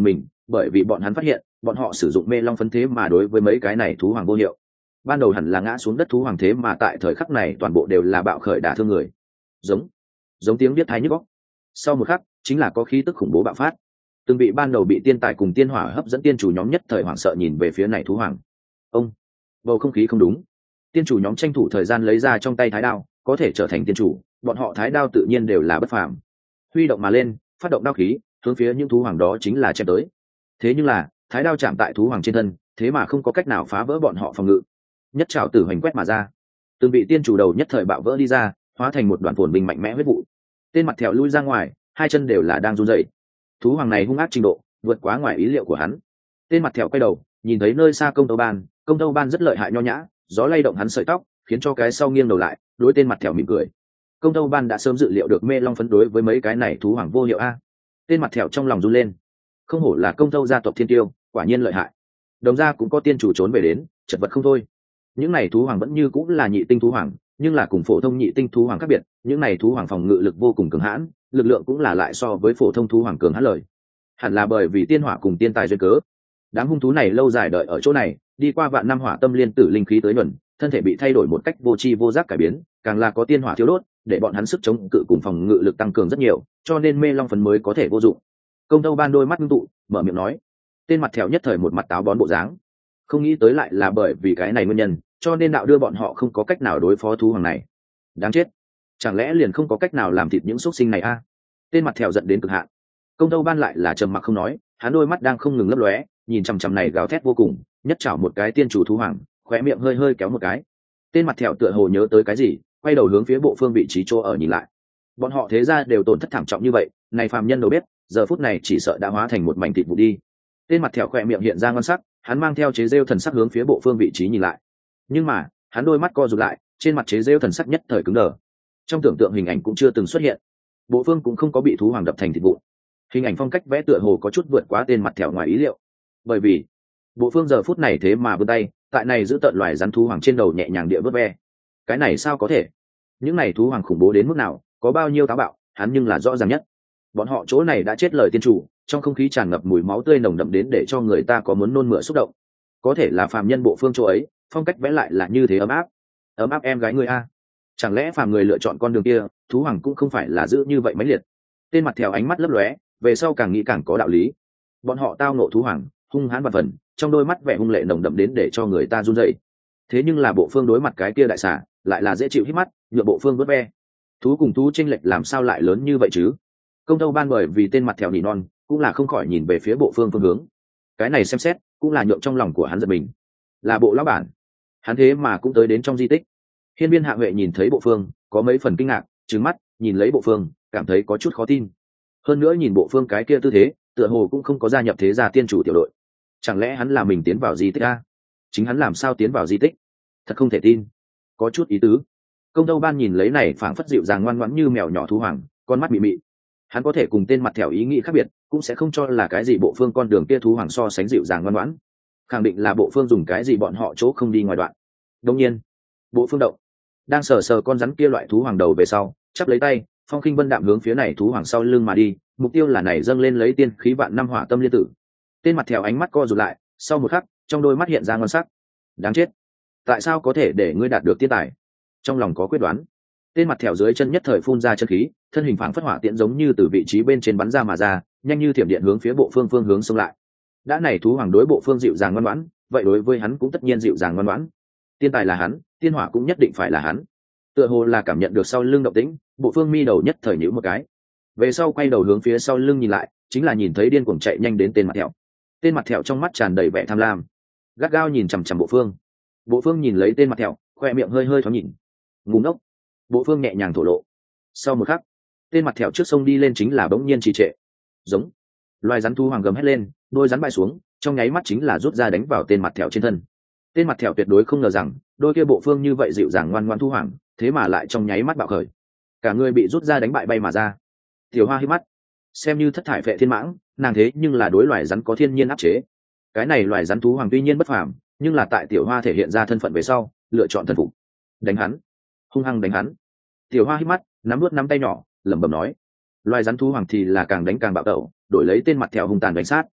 S1: bởi vì bọn hắn phát hiện bọn họ sử dụng mê long phấn thế mà đối với mấy cái này thú hoàng vô hiệu. Ban đầu hẳn là ngã xuống đất thú hoàng thế mà tại thời khắc này toàn bộ đều là bạo khởi đả thương người, giống giống tiếng biết thái nhức góc. Sau một khắc chính là có khí tức khủng bố bạo phát, từng bị ban đầu bị tiên tài cùng tiên hỏa hấp dẫn tiên chủ nhóm nhất thời hoảng sợ nhìn về phía này thú hoàng. Ông bầu không khí không đúng, tiên chủ nhóm tranh thủ thời gian lấy ra trong tay thái đao, có thể trở thành tiên chủ bọn họ thái đao tự nhiên đều là bất phàm, huy động mà lên phát động đao khí hướng phía những thú hoàng đó chính là chém tới. Thế nhưng là thái đao chạm tại thú hoàng trên thân thế mà không có cách nào phá vỡ bọn họ phòng ngự, nhất trảo tử hoành quét mà ra, từng bị tiên chủ đầu nhất thời bạo vỡ đi ra, hóa thành một đoàn phồn bình mạnh mẽ huyết vụ. Tên mặt thẹo lui ra ngoài, hai chân đều là đang run rẩy. Thú hoàng này hung ác trình độ vượt quá ngoài ý liệu của hắn. Tên mặt thẹo quay đầu nhìn thấy nơi xa công tâu ban, công tâu ban rất lợi hại nho nhã, gió lay động hắn sợi tóc khiến cho cái sau nghiêng đầu lại đối tên mặt thẹo mỉm cười. Công tâu ban đã sớm dự liệu được mê long phấn đối với mấy cái này thú hoàng vô hiệu a. Tên mặt thẹo trong lòng run lên, không hổ là công tâu gia tộc thiên tiêu, quả nhiên lợi hại. Đồng gia cũng có tiên chủ trốn về đến, chật vật không thôi. Những này thú hoàng vẫn như cũng là nhị tinh thú hoàng, nhưng là cùng phổ thông nhị tinh thú hoàng khác biệt, những này thú hoàng phòng ngự lực vô cùng cường hãn, lực lượng cũng là lại so với phổ thông thú hoàng cường hãn lời. Hẳn là bởi vì tiên hỏa cùng tiên tài duyên cớ, đám hung thú này lâu dài đợi ở chỗ này, đi qua vạn năm hỏa tâm liên tử linh khí tới nhuần, thân thể bị thay đổi một cách vô tri vô giác cải biến, càng là có tiên hỏa thiếu đốt, để bọn hắn sức chống cự cùng phòng ngự lực tăng cường rất nhiều, cho nên mê long phấn mới có thể vô dụng. Công tâu ban đôi mắt ngưng tụ, mở miệng nói. Tên mặt thẹo nhất thời một mặt táo bón bộ dáng, không nghĩ tới lại là bởi vì cái này nguyên nhân, cho nên đạo đưa bọn họ không có cách nào đối phó thú hoàng này. Đáng chết, chẳng lẽ liền không có cách nào làm thịt những xúc sinh này a? À? Tên mặt thẹo giận đến cực hạn. Công tâu ban lại là trầm mặc không nói, hắn đôi mắt đang không ngừng lấp lóe, nhìn chằm chằm này gào thét vô cùng, nhất chảo một cái tiên chủ thú hoàng, khóe miệng hơi hơi kéo một cái. Tên mặt thẹo tựa hồ nhớ tới cái gì, quay đầu hướng phía bộ phương vị trí chỗ ở nhìn lại. Bọn họ thế ra đều tổn thất thảm trọng như vậy, này phàm nhân đâu biết, giờ phút này chỉ sợ đã hóa thành một mảnh thịt vụ đi. Tên mặt thẹo khỏe miệng hiện ra ngon sắc, hắn mang theo chế rêu thần sắc hướng phía bộ phương vị trí nhìn lại. Nhưng mà hắn đôi mắt co rụt lại, trên mặt chế rêu thần sắc nhất thời cứng đờ. Trong tưởng tượng hình ảnh cũng chưa từng xuất hiện, bộ phương cũng không có bị thú hoàng đập thành thịt vụ. Hình ảnh phong cách vẽ tựa hồ có chút vượt quá tên mặt thẹo ngoài ý liệu, bởi vì bộ phương giờ phút này thế mà vươn tay tại này giữ tợn loài rắn thú hoàng trên đầu nhẹ nhàng địa vớt ve. Cái này sao có thể? Những này thú hoàng khủng bố đến mức nào, có bao nhiêu táo bạo, hắn nhưng là rõ ràng nhất. Bọn họ chỗ này đã chết lời tiên chủ, trong không khí tràn ngập mùi máu tươi nồng đậm đến để cho người ta có muốn nôn mửa xúc động. Có thể là phàm nhân bộ phương chỗ ấy, phong cách vẽ lại là như thế ấm áp, ấm áp em gái người a. Chẳng lẽ phàm người lựa chọn con đường kia, thú hoàng cũng không phải là giữ như vậy mãnh liệt? Tên mặt theo ánh mắt lấp lóe, về sau càng nghĩ càng có đạo lý. Bọn họ tao nộ thú hoàng, hung hãn và phần, trong đôi mắt vẻ hung lệ nồng đậm đến để cho người ta run rẩy. Thế nhưng là bộ phương đối mặt cái kia đại xà, lại là dễ chịu hít mắt, nhựa bộ phương vớt ve. Thú cùng thú chênh lệch làm sao lại lớn như vậy chứ? Công tâu ban bởi vì tên mặt thèo nỉ non, cũng là không khỏi nhìn về phía bộ phương phương hướng. Cái này xem xét cũng là nhượng trong lòng của hắn giật mình, là bộ lão bản, hắn thế mà cũng tới đến trong di tích. Hiên viên hạ huệ nhìn thấy bộ phương có mấy phần kinh ngạc, trừng mắt nhìn lấy bộ phương, cảm thấy có chút khó tin. Hơn nữa nhìn bộ phương cái kia tư thế, tựa hồ cũng không có gia nhập thế gia tiên chủ tiểu đội. Chẳng lẽ hắn là mình tiến vào di tích a? Chính hắn làm sao tiến vào di tích? Thật không thể tin, có chút ý tứ. Công tâu ban nhìn lấy này phảng phất dịu dàng ngoan ngoãn như mèo nhỏ thú hoàng, con mắt mị mị. Hắn có thể cùng tên mặt thẻo ý nghĩ khác biệt, cũng sẽ không cho là cái gì bộ phương con đường kia thú hoàng so sánh dịu dàng ngoan ngoãn, khẳng định là bộ phương dùng cái gì bọn họ chỗ không đi ngoài đoạn. Đương nhiên bộ phương động đang sờ sờ con rắn kia loại thú hoàng đầu về sau, chắp lấy tay phong khinh vân đạm hướng phía này thú hoàng sau lưng mà đi, mục tiêu là này dâng lên lấy tiên khí vạn năm hỏa tâm liên tử. Tên mặt thẻo ánh mắt co rụt lại, sau một khắc trong đôi mắt hiện ra ngon sắc. Đáng chết, tại sao có thể để ngươi đạt được tiên tài? Trong lòng có quyết đoán, tên mặt thẻo dưới chân nhất thời phun ra chân khí, thân hình phảng phất hỏa tiễn giống như từ vị trí bên trên bắn ra mà ra, nhanh như thiểm điện hướng phía bộ phương phương hướng xông lại. Đã này thú hoàng đối bộ phương dịu dàng ngoan ngoãn, vậy đối với hắn cũng tất nhiên dịu dàng ngoan ngoãn. Tiên tài là hắn, tiên hỏa cũng nhất định phải là hắn. Tựa hồ là cảm nhận được sau lưng động tĩnh, bộ phương mi đầu nhất thời nhíu một cái, về sau quay đầu hướng phía sau lưng nhìn lại, chính là nhìn thấy điên cuồng chạy nhanh đến tên mặt thẹo. Tên mặt thẹo trong mắt tràn đầy vẻ tham lam, gắt gao nhìn chằm chằm bộ phương. Bộ phương nhìn lấy tên mặt thẹo, khoe miệng hơi hơi thoáng nhìn. Ngu ngốc, bộ phương nhẹ nhàng thổ lộ. Sau một khắc, tên mặt thẹo trước sông đi lên chính là bỗng nhiên trì trệ. Giống loài rắn thu hoàng gầm hét lên, đôi rắn bại xuống, trong nháy mắt chính là rút ra đánh vào tên mặt thẹo trên thân. Tên mặt thẹo tuyệt đối không ngờ rằng đôi kia bộ phương như vậy dịu dàng ngoan ngoãn thu hoàng, thế mà lại trong nháy mắt bạo khởi, cả người bị rút ra đánh bại bay mà ra. Tiểu hoa hít mắt, xem như thất thải phệ thiên mãng, nàng thế nhưng là đối loài rắn có thiên nhiên áp chế. Cái này loài rắn thú hoàng tuy nhiên bất phàm, nhưng là tại tiểu hoa thể hiện ra thân phận về sau, lựa chọn thân phục. Đánh hắn, hung hăng đánh hắn. Tiểu hoa hít mắt, nắm nuốt nắm tay nhỏ, lẩm bẩm nói. Loài rắn thú hoàng thì là càng đánh càng bạo tẩu, đổi lấy tên mặt thẹo hung tàn đánh sát.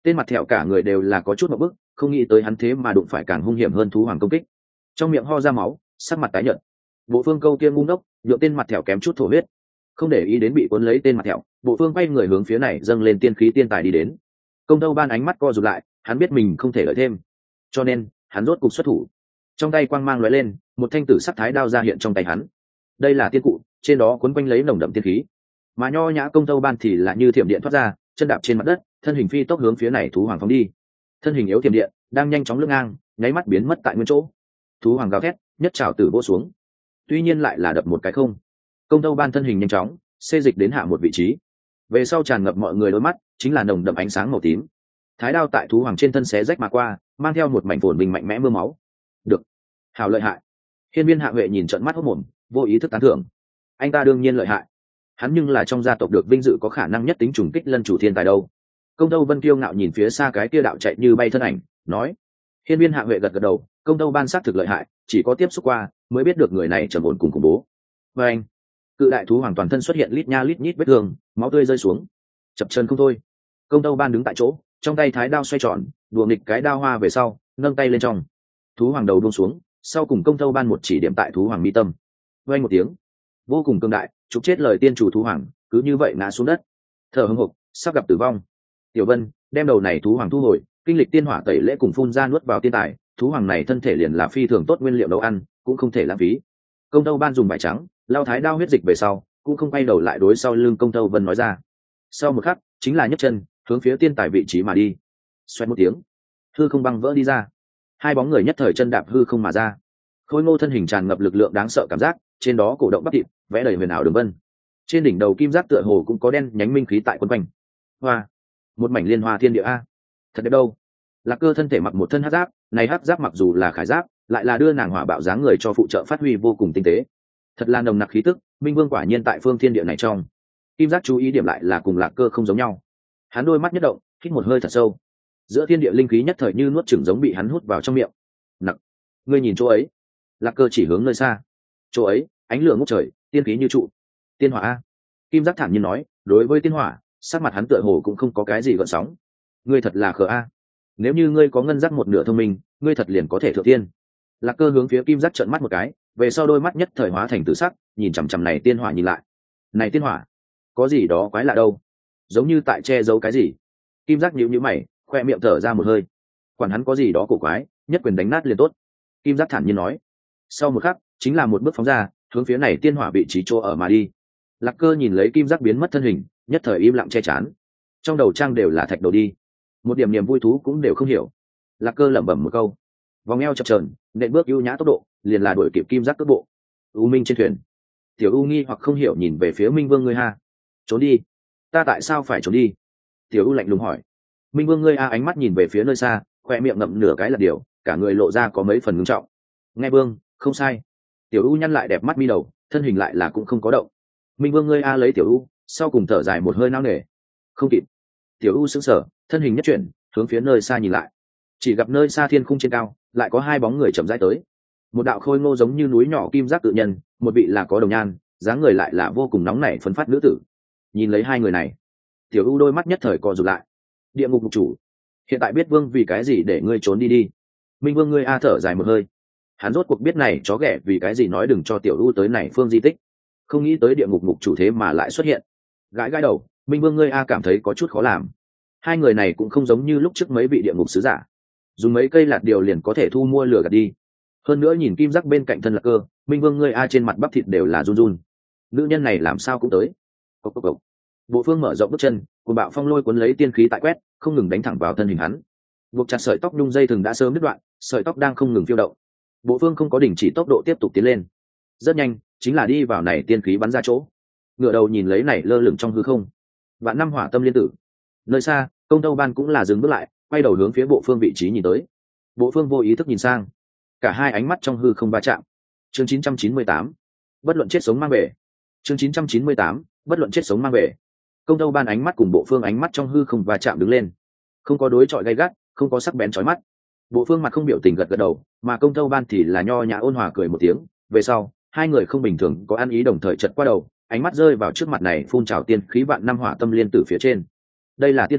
S1: Tên mặt thẹo cả người đều là có chút một bức, không nghĩ tới hắn thế mà đụng phải càng hung hiểm hơn thú hoàng công kích. Trong miệng ho ra máu, sắc mặt tái nhợt. Bộ phương câu kia ngu ngốc, nhượng tên mặt thẹo kém chút thổ huyết. Không để ý đến bị cuốn lấy tên mặt thẹo, bộ phương quay người hướng phía này dâng lên tiên khí tiên tài đi đến. Công Tâu Ban ánh mắt co rụt lại, hắn biết mình không thể lợi thêm, cho nên hắn rốt cục xuất thủ. Trong tay quang mang lóe lên, một thanh tử sắc thái đao ra hiện trong tay hắn. Đây là tiên cụ, trên đó cuốn quanh lấy nồng đậm tiên khí. Mà nho nhã Công Tâu Ban thì là như thiểm điện thoát ra, chân đạp trên mặt đất, thân hình phi tốc hướng phía này thú hoàng phóng đi. Thân hình yếu thiểm điện, đang nhanh chóng lướt ngang, nháy mắt biến mất tại nguyên chỗ. Thú hoàng gào thét, nhất trảo tử vỗ xuống. Tuy nhiên lại là đập một cái không. Công Tâu Ban thân hình nhanh chóng, xê dịch đến hạ một vị trí. Về sau tràn ngập mọi người đôi mắt, chính là nồng đậm ánh sáng màu tím. Thái đao tại thú hoàng trên thân xé rách mà qua, mang theo một mảnh phồn bình mạnh mẽ mưa máu. Được, hào lợi hại. Hiên Viên Hạ Huệ nhìn trợn mắt hốt mồm, vô ý thức tán thưởng. Anh ta đương nhiên lợi hại. Hắn nhưng là trong gia tộc được vinh dự có khả năng nhất tính trùng kích lân chủ thiên tài đâu. Công Tâu Vân kiêu ngạo nhìn phía xa cái kia đạo chạy như bay thân ảnh, nói. Hiên Viên Hạ Huệ gật gật đầu, Công Tâu Ban sát thực lợi hại, chỉ có tiếp xúc qua mới biết được người này trầm ổn cùng khủng bố. Và anh, cự đại thú hoàng toàn thân xuất hiện lít nha lít nhít vết thương, máu tươi rơi xuống, chập chân không thôi. Công Tâu Ban đứng tại chỗ, trong tay thái đao xoay tròn, đùa nghịch cái đao hoa về sau, nâng tay lên trong. Thú hoàng đầu buông xuống, sau cùng Công Tâu Ban một chỉ điểm tại thú hoàng mi tâm. Vang một tiếng, vô cùng cường đại, chụp chết lời tiên chủ thú hoàng, cứ như vậy ngã xuống đất, thở hổn hộc, sắp gặp tử vong. Tiểu Vân đem đầu này thú hoàng thu hồi, kinh lịch tiên hỏa tẩy lễ cùng phun ra nuốt vào tiên tài, thú hoàng này thân thể liền là phi thường tốt nguyên liệu nấu ăn, cũng không thể lãng phí. Công Tâu Ban dùng vải trắng lao thái đao huyết dịch về sau, cũng không quay đầu lại đối sau lưng Công Tâu Vân nói ra. Sau một khắc, chính là nhấc chân hướng phía tiên tài vị trí mà đi. Xoẹt một tiếng, hư không băng vỡ đi ra, hai bóng người nhất thời chân đạp hư không mà ra. Khôi ngô thân hình tràn ngập lực lượng đáng sợ cảm giác, trên đó cổ động bắp thịt vẽ đầy huyền ảo đường vân. Trên đỉnh đầu kim giác tựa hồ cũng có đen nhánh minh khí tại quấn quanh. Hoa, một mảnh liên hoa thiên địa a, thật đẹp đâu. Lạc Cơ thân thể mặc một thân hắc giáp, này hắc giáp mặc dù là khải giáp, lại là đưa nàng hỏa bạo dáng người cho phụ trợ phát huy vô cùng tinh tế. Thật là nồng nặc khí tức, Minh Vương quả nhiên tại phương thiên địa này trong. Kim giác chú ý điểm lại là cùng Lạc Cơ không giống nhau. Hắn đôi mắt nhất động, hít một hơi thật sâu. Giữa thiên địa linh khí nhất thời như nuốt chửng giống bị hắn hút vào trong miệng. Nặc, ngươi nhìn chỗ ấy. Lạc Cơ chỉ hướng nơi xa. Chỗ ấy, ánh lửa ngút trời, tiên khí như trụ. Tiên hỏa a. Kim giác thản nhiên nói, đối với tiên hỏa, sắc mặt hắn tựa hồ cũng không có cái gì gợn sóng. Ngươi thật là khờ a. Nếu như ngươi có ngân giác một nửa thông minh, ngươi thật liền có thể thượng tiên. Lạc Cơ hướng phía kim giác trợn mắt một cái, về sau đôi mắt nhất thời hóa thành tử sắc, nhìn chằm chằm này tiên hỏa nhìn lại. Này tiên hỏa, có gì đó quái lạ đâu, giống như tại che giấu cái gì. Kim giác nhíu nhíu mày, khoe miệng thở ra một hơi. Quản hắn có gì đó cổ quái, nhất quyền đánh nát liền tốt. Kim giác thản nhiên nói. Sau một khắc, chính là một bước phóng ra, hướng phía này tiên hỏa vị trí chỗ ở mà đi. Lạc Cơ nhìn lấy kim giác biến mất thân hình, nhất thời im lặng che chắn. Trong đầu trang đều là thạch đầu đi, một điểm niềm vui thú cũng đều không hiểu. Lạc Cơ lẩm bẩm một câu, vòng eo chập chờn, nện bước ưu nhã tốc độ, liền là đuổi kịp kim giác cước bộ. U Minh trên thuyền, Tiểu U nghi hoặc không hiểu nhìn về phía Minh Vương ngươi ha. Trốn đi. Ta tại sao phải trốn đi? Tiểu U lạnh lùng hỏi. Minh Vương ngươi a ánh mắt nhìn về phía nơi xa, khoe miệng ngậm nửa cái là điều, cả người lộ ra có mấy phần ngưng trọng. Nghe Vương, không sai. Tiểu U nhăn lại đẹp mắt mi đầu, thân hình lại là cũng không có động. Minh Vương ngươi a lấy Tiểu U, sau cùng thở dài một hơi nao nề. Không kịp. Tiểu U sững sờ, thân hình nhất chuyển, hướng phía nơi xa nhìn lại. Chỉ gặp nơi xa thiên khung trên cao, lại có hai bóng người chậm rãi tới. Một đạo khôi ngô giống như núi nhỏ kim giác tự nhân, một vị là có đồng nhan, dáng người lại là vô cùng nóng nảy phấn phát nữ tử. Nhìn lấy hai người này, Tiểu U đôi mắt nhất thời co rụt lại. Địa ngục ngục chủ, hiện tại biết Vương vì cái gì để ngươi trốn đi đi. Minh Vương ngươi a thở dài một hơi. Hắn rốt cuộc biết này chó ghẻ vì cái gì nói đừng cho Tiểu U tới này phương di tích. Không nghĩ tới địa ngục ngục chủ thế mà lại xuất hiện. Gãi gãi đầu, Minh Vương ngươi a cảm thấy có chút khó làm. Hai người này cũng không giống như lúc trước mấy vị địa ngục sứ giả, dùng mấy cây lạt điều liền có thể thu mua lửa gạt đi. Hơn nữa nhìn kim giác bên cạnh thân Lạc Cơ, Minh Vương ngươi a trên mặt bắp thịt đều là run run. Nữ nhân này làm sao cũng tới. Cốc cốc cốc. Bộ Phương mở rộng bước chân, cùng bạo phong lôi cuốn lấy tiên khí tại quét, không ngừng đánh thẳng vào thân hình hắn. Buộc chặt sợi tóc nhung dây thừng đã sớm đứt đoạn, sợi tóc đang không ngừng phiêu động. Bộ Phương không có đình chỉ tốc độ tiếp tục tiến lên. Rất nhanh, chính là đi vào này tiên khí bắn ra chỗ. Ngựa đầu nhìn lấy này lơ lửng trong hư không. Vạn năm hỏa tâm liên tử. Nơi xa, Công Tâu Ban cũng là dừng bước lại, quay đầu hướng phía Bộ Phương vị trí nhìn tới. Bộ Phương vô ý thức nhìn sang, cả hai ánh mắt trong hư không va chạm. Chương chín trăm chín mươi tám, bất luận chết sống mang về. Chương chín trăm chín mươi tám, bất luận chết sống mang về. Công Tâu Ban ánh mắt cùng Bộ Phương ánh mắt trong hư không va chạm đứng lên, không có đối chọi gay gắt, không có sắc bén chói mắt. Bộ Phương mặt không biểu tình gật gật đầu, mà Công Tâu Ban thì là nho nhã ôn hòa cười một tiếng. Về sau, hai người không bình thường có ăn ý đồng thời chợt qua đầu, ánh mắt rơi vào trước mặt này phun trào tiên khí vạn năm hỏa tâm liên tử phía trên. Đây là tiên tài,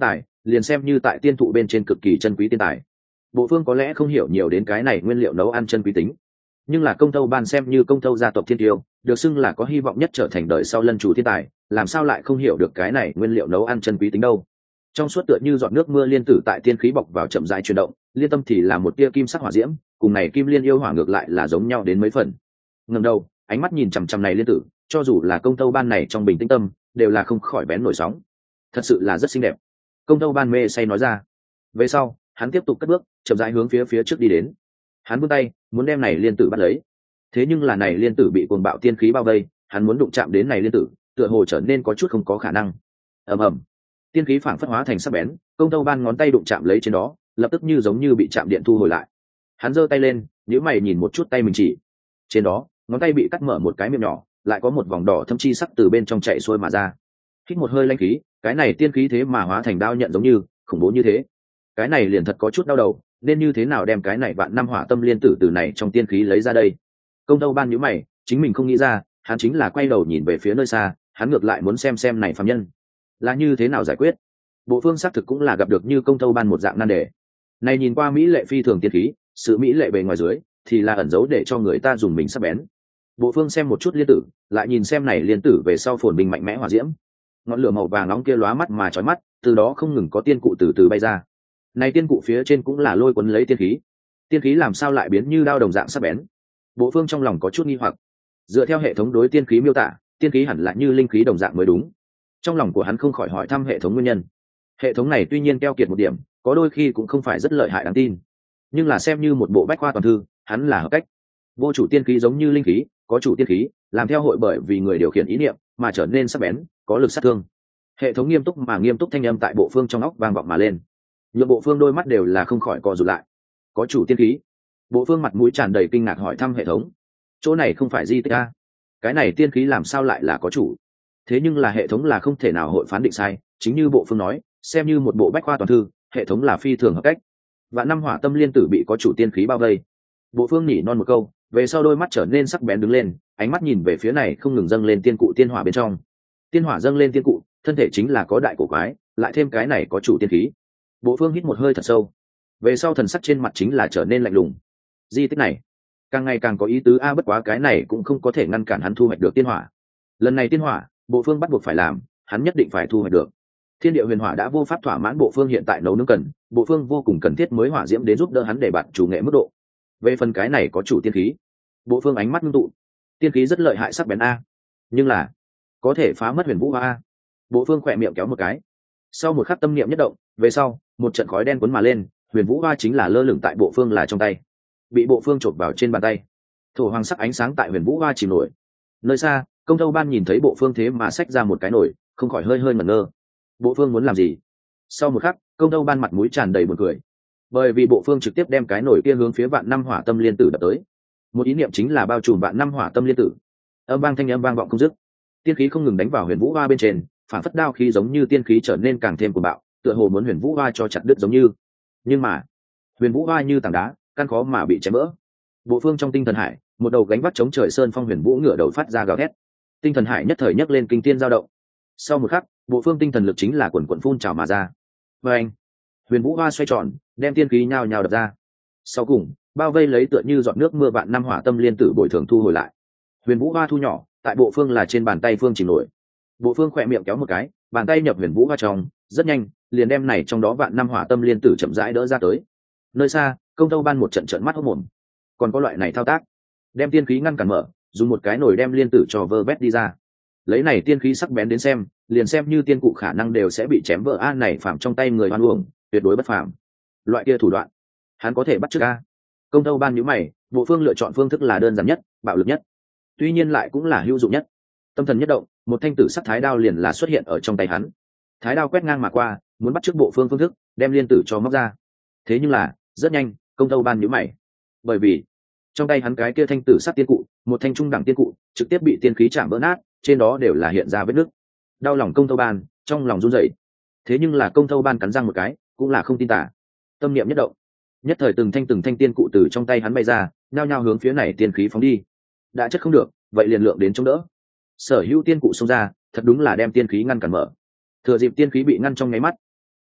S1: liền xem như tại tiên thụ bên trên cực kỳ chân quý tiên tài. Bộ phương có lẽ không hiểu nhiều đến cái này nguyên liệu nấu ăn chân quý tính, nhưng là công tâu ban xem như công tâu gia tộc thiên tiêu, được xưng là có hy vọng nhất trở thành đời sau lân chủ thiên tài, làm sao lại không hiểu được cái này nguyên liệu nấu ăn chân quý tính đâu. Trong suốt tựa như giọt nước mưa liên tử tại tiên khí bọc vào chậm rãi chuyển động, liên tâm thì là một tia kim sắc hỏa diễm, cùng này kim liên yêu hỏa ngược lại là giống nhau đến mấy phần. Ngẩng đầu, ánh mắt nhìn chằm chằm này liên tử, cho dù là công tâu ban này trong bình tĩnh tâm, đều là không khỏi bén nổi sóng. Thật sự là rất xinh đẹp. Công tâu ban mê say nói ra. Về sau, hắn tiếp tục cất bước, chậm rãi hướng phía phía trước đi đến. Hắn vươn tay, muốn đem này liên tử bắt lấy. Thế nhưng là này liên tử bị cuồng bạo tiên khí bao vây, hắn muốn đụng chạm đến này liên tử, tựa hồ trở nên có chút không có khả năng. Ầm ầm. Tiên khí phảng phất hóa thành sắc bén, công tâu ban ngón tay đụng chạm lấy trên đó, lập tức như giống như bị chạm điện thu hồi lại. Hắn giơ tay lên, nhíu mày nhìn một chút tay mình chỉ. Trên đó, ngón tay bị cắt mở một cái miệng nhỏ, lại có một vòng đỏ thâm chi sắc từ bên trong chạy xuôi mà ra. Hít một hơi lãnh khí, cái này tiên khí thế mà hóa thành đao nhận giống như, khủng bố như thế. Cái này liền thật có chút đau đầu, nên như thế nào đem cái này vạn năm hỏa tâm liên tử từ này trong tiên khí lấy ra đây. Công tâu ban nhíu mày, chính mình không nghĩ ra, hắn chính là quay đầu nhìn về phía nơi xa, hắn ngược lại muốn xem xem này phàm nhân là như thế nào giải quyết. Bộ phương xác thực cũng là gặp được như công tâu ban một dạng nan đề. Này nhìn qua mỹ lệ phi thường tiên khí, sự mỹ lệ bề ngoài dưới thì là ẩn giấu để cho người ta dùng mình sắc bén. Bộ phương xem một chút liên tử, lại nhìn xem này liên tử về sau phồn bình mạnh mẽ hỏa diễm, ngọn lửa màu vàng nóng kia lóa mắt mà chói mắt, từ đó không ngừng có tiên cụ từ từ bay ra. Này tiên cụ phía trên cũng là lôi cuốn lấy tiên khí, tiên khí làm sao lại biến như đao đồng dạng sắc bén. Bộ phương trong lòng có chút nghi hoặc, dựa theo hệ thống đối tiên khí miêu tả, tiên khí hẳn là như linh khí đồng dạng mới đúng. Trong lòng của hắn không khỏi hỏi thăm hệ thống nguyên nhân. Hệ thống này tuy nhiên keo kiệt một điểm, có đôi khi cũng không phải rất lợi hại đáng tin, nhưng là xem như một bộ bách khoa toàn thư, hắn là hợp cách. Vô chủ tiên khí giống như linh khí, có chủ tiên khí làm theo hội bởi vì người điều khiển ý niệm mà trở nên sắc bén, có lực sát thương. Hệ thống nghiêm túc mà nghiêm túc thanh âm tại bộ phương trong óc vang vọng mà lên, nhượng bộ phương đôi mắt đều là không khỏi co rụt lại. Có chủ tiên khí? Bộ phương mặt mũi tràn đầy kinh ngạc hỏi thăm hệ thống. Chỗ này không phải di tích a? Cái này tiên khí làm sao lại là có chủ? Thế nhưng là hệ thống là không thể nào hội phán định sai, chính như bộ phương nói, xem như một bộ bách khoa toàn thư, hệ thống là phi thường hợp cách. Vạn năm hỏa tâm liên tử bị có chủ tiên khí bao vây. Bộ phương nhỉ non một câu, về sau đôi mắt trở nên sắc bén đứng lên, ánh mắt nhìn về phía này không ngừng dâng lên tiên cụ tiên hỏa bên trong. Tiên hỏa dâng lên tiên cụ, thân thể chính là có đại cổ quái, lại thêm cái này có chủ tiên khí. Bộ phương hít một hơi thật sâu, về sau thần sắc trên mặt chính là trở nên lạnh lùng. Di tích này càng ngày càng có ý tứ a, bất quá cái này cũng không có thể ngăn cản hắn thu hoạch được tiên hỏa. Lần này tiên hỏa, bộ phương bắt buộc phải làm, hắn nhất định phải thu hoạch được. Thiên địa huyền hỏa đã vô pháp thỏa mãn bộ phương hiện tại nấu nướng cần, bộ phương vô cùng cần thiết mới hỏa diễm đến giúp đỡ hắn để bạn chủ nghệ mức độ. Về phần cái này có chủ tiên khí, bộ phương ánh mắt ngưng tụ. Tiên khí rất lợi hại sắc bén a, nhưng là có thể phá mất huyền vũ hoa a. Bộ phương khỏe miệng kéo một cái, sau một khắc tâm niệm nhất động, về sau một trận khói đen cuốn mà lên, huyền vũ hoa chính là lơ lửng tại bộ phương là trong tay, bị bộ phương chộp vào trên bàn tay. Thổ hoàng sắc ánh sáng tại huyền vũ hoa chìm nổi. Nơi xa, công tâu ban nhìn thấy bộ phương thế mà xách ra một cái nồi, không khỏi hơi hơi ngẩn ngơ. Bộ phương muốn làm gì? Sau một khắc, công tâu ban mặt mũi tràn đầy buồn cười, bởi vì bộ phương trực tiếp đem cái nồi kia hướng phía vạn năm hỏa tâm liên tử đập tới. Một ý niệm chính là bao trùm vạn năm hỏa tâm liên tử. Âm vang thanh âm vang vọng không dứt, tiên khí không ngừng đánh vào huyền vũ hoa bên trên, phản phất đao khí giống như tiên khí trở nên càng thêm cuồng bạo, tựa hồ muốn huyền vũ hoa cho chặt đứt giống như. Nhưng mà huyền vũ hoa như tảng đá, căn khó mà bị chém vỡ. Bộ phương trong tinh thần hải, một đầu gánh vác chống trời sơn phong huyền vũ ngửa đầu phát ra gào thét. Tinh thần hải nhất thời nhấc lên kinh thiên dao động. Sau một khắc, bộ phương tinh thần lực chính là quần quần phun trào mà ra. Và anh, huyền vũ hoa xoay tròn, đem tiên khí nhào nhào đập ra. Sau cùng, bao vây lấy tựa như giọt nước mưa vạn năm hỏa tâm liên tử bồi thường thu hồi lại. Huyền vũ hoa thu nhỏ, tại bộ phương là trên bàn tay phương chìm nổi. Bộ phương khỏe miệng kéo một cái, bàn tay nhập huyền vũ hoa trong, rất nhanh, liền đem này trong đó vạn năm hỏa tâm liên tử chậm rãi đỡ ra tới. Nơi xa, công tâu ban một trận trận mắt hốt mồm. Còn có loại này thao tác, đem tiên khí ngăn cản mở, dùng một cái nồi đem liên tử cho vơ vét đi ra. Lấy này tiên khí sắc bén đến xem, liền xem như tiên cụ khả năng đều sẽ bị chém vỡ a, này phạm trong tay người hoan uổng, tuyệt đối bất phàm. Loại kia thủ đoạn, hắn có thể bắt chước a. Công tâu ban nhíu mày, bộ phương lựa chọn phương thức là đơn giản nhất, bạo lực nhất, tuy nhiên lại cũng là hữu dụng nhất. Tâm thần nhất động, một thanh tử sắc thái đao liền là xuất hiện ở trong tay hắn. Thái đao quét ngang mà qua, muốn bắt chước bộ phương phương thức, đem liên tử cho móc ra. Thế nhưng là, rất nhanh, công tâu ban nhíu mày, bởi vì trong tay hắn cái kia thanh tử sắc tiên cụ, một thanh trung đẳng tiên cụ, trực tiếp bị tiên khí chạm vỡ nát, trên đó đều là hiện ra vết nứt. Đau lòng công tâu ban, trong lòng run rẩy. Thế nhưng là công tâu ban cắn răng một cái, cũng là không tin tả. Tâm niệm nhất động, nhất thời từng thanh từng thanh tiên cụ từ trong tay hắn bay ra, nhao nhao hướng phía này tiên khí phóng đi. Đã chất không được, vậy liền lượng đến chống đỡ. Sở hữu tiên cụ xông ra, thật đúng là đem tiên khí ngăn cản mở. Thừa dịp tiên khí bị ngăn trong nháy mắt,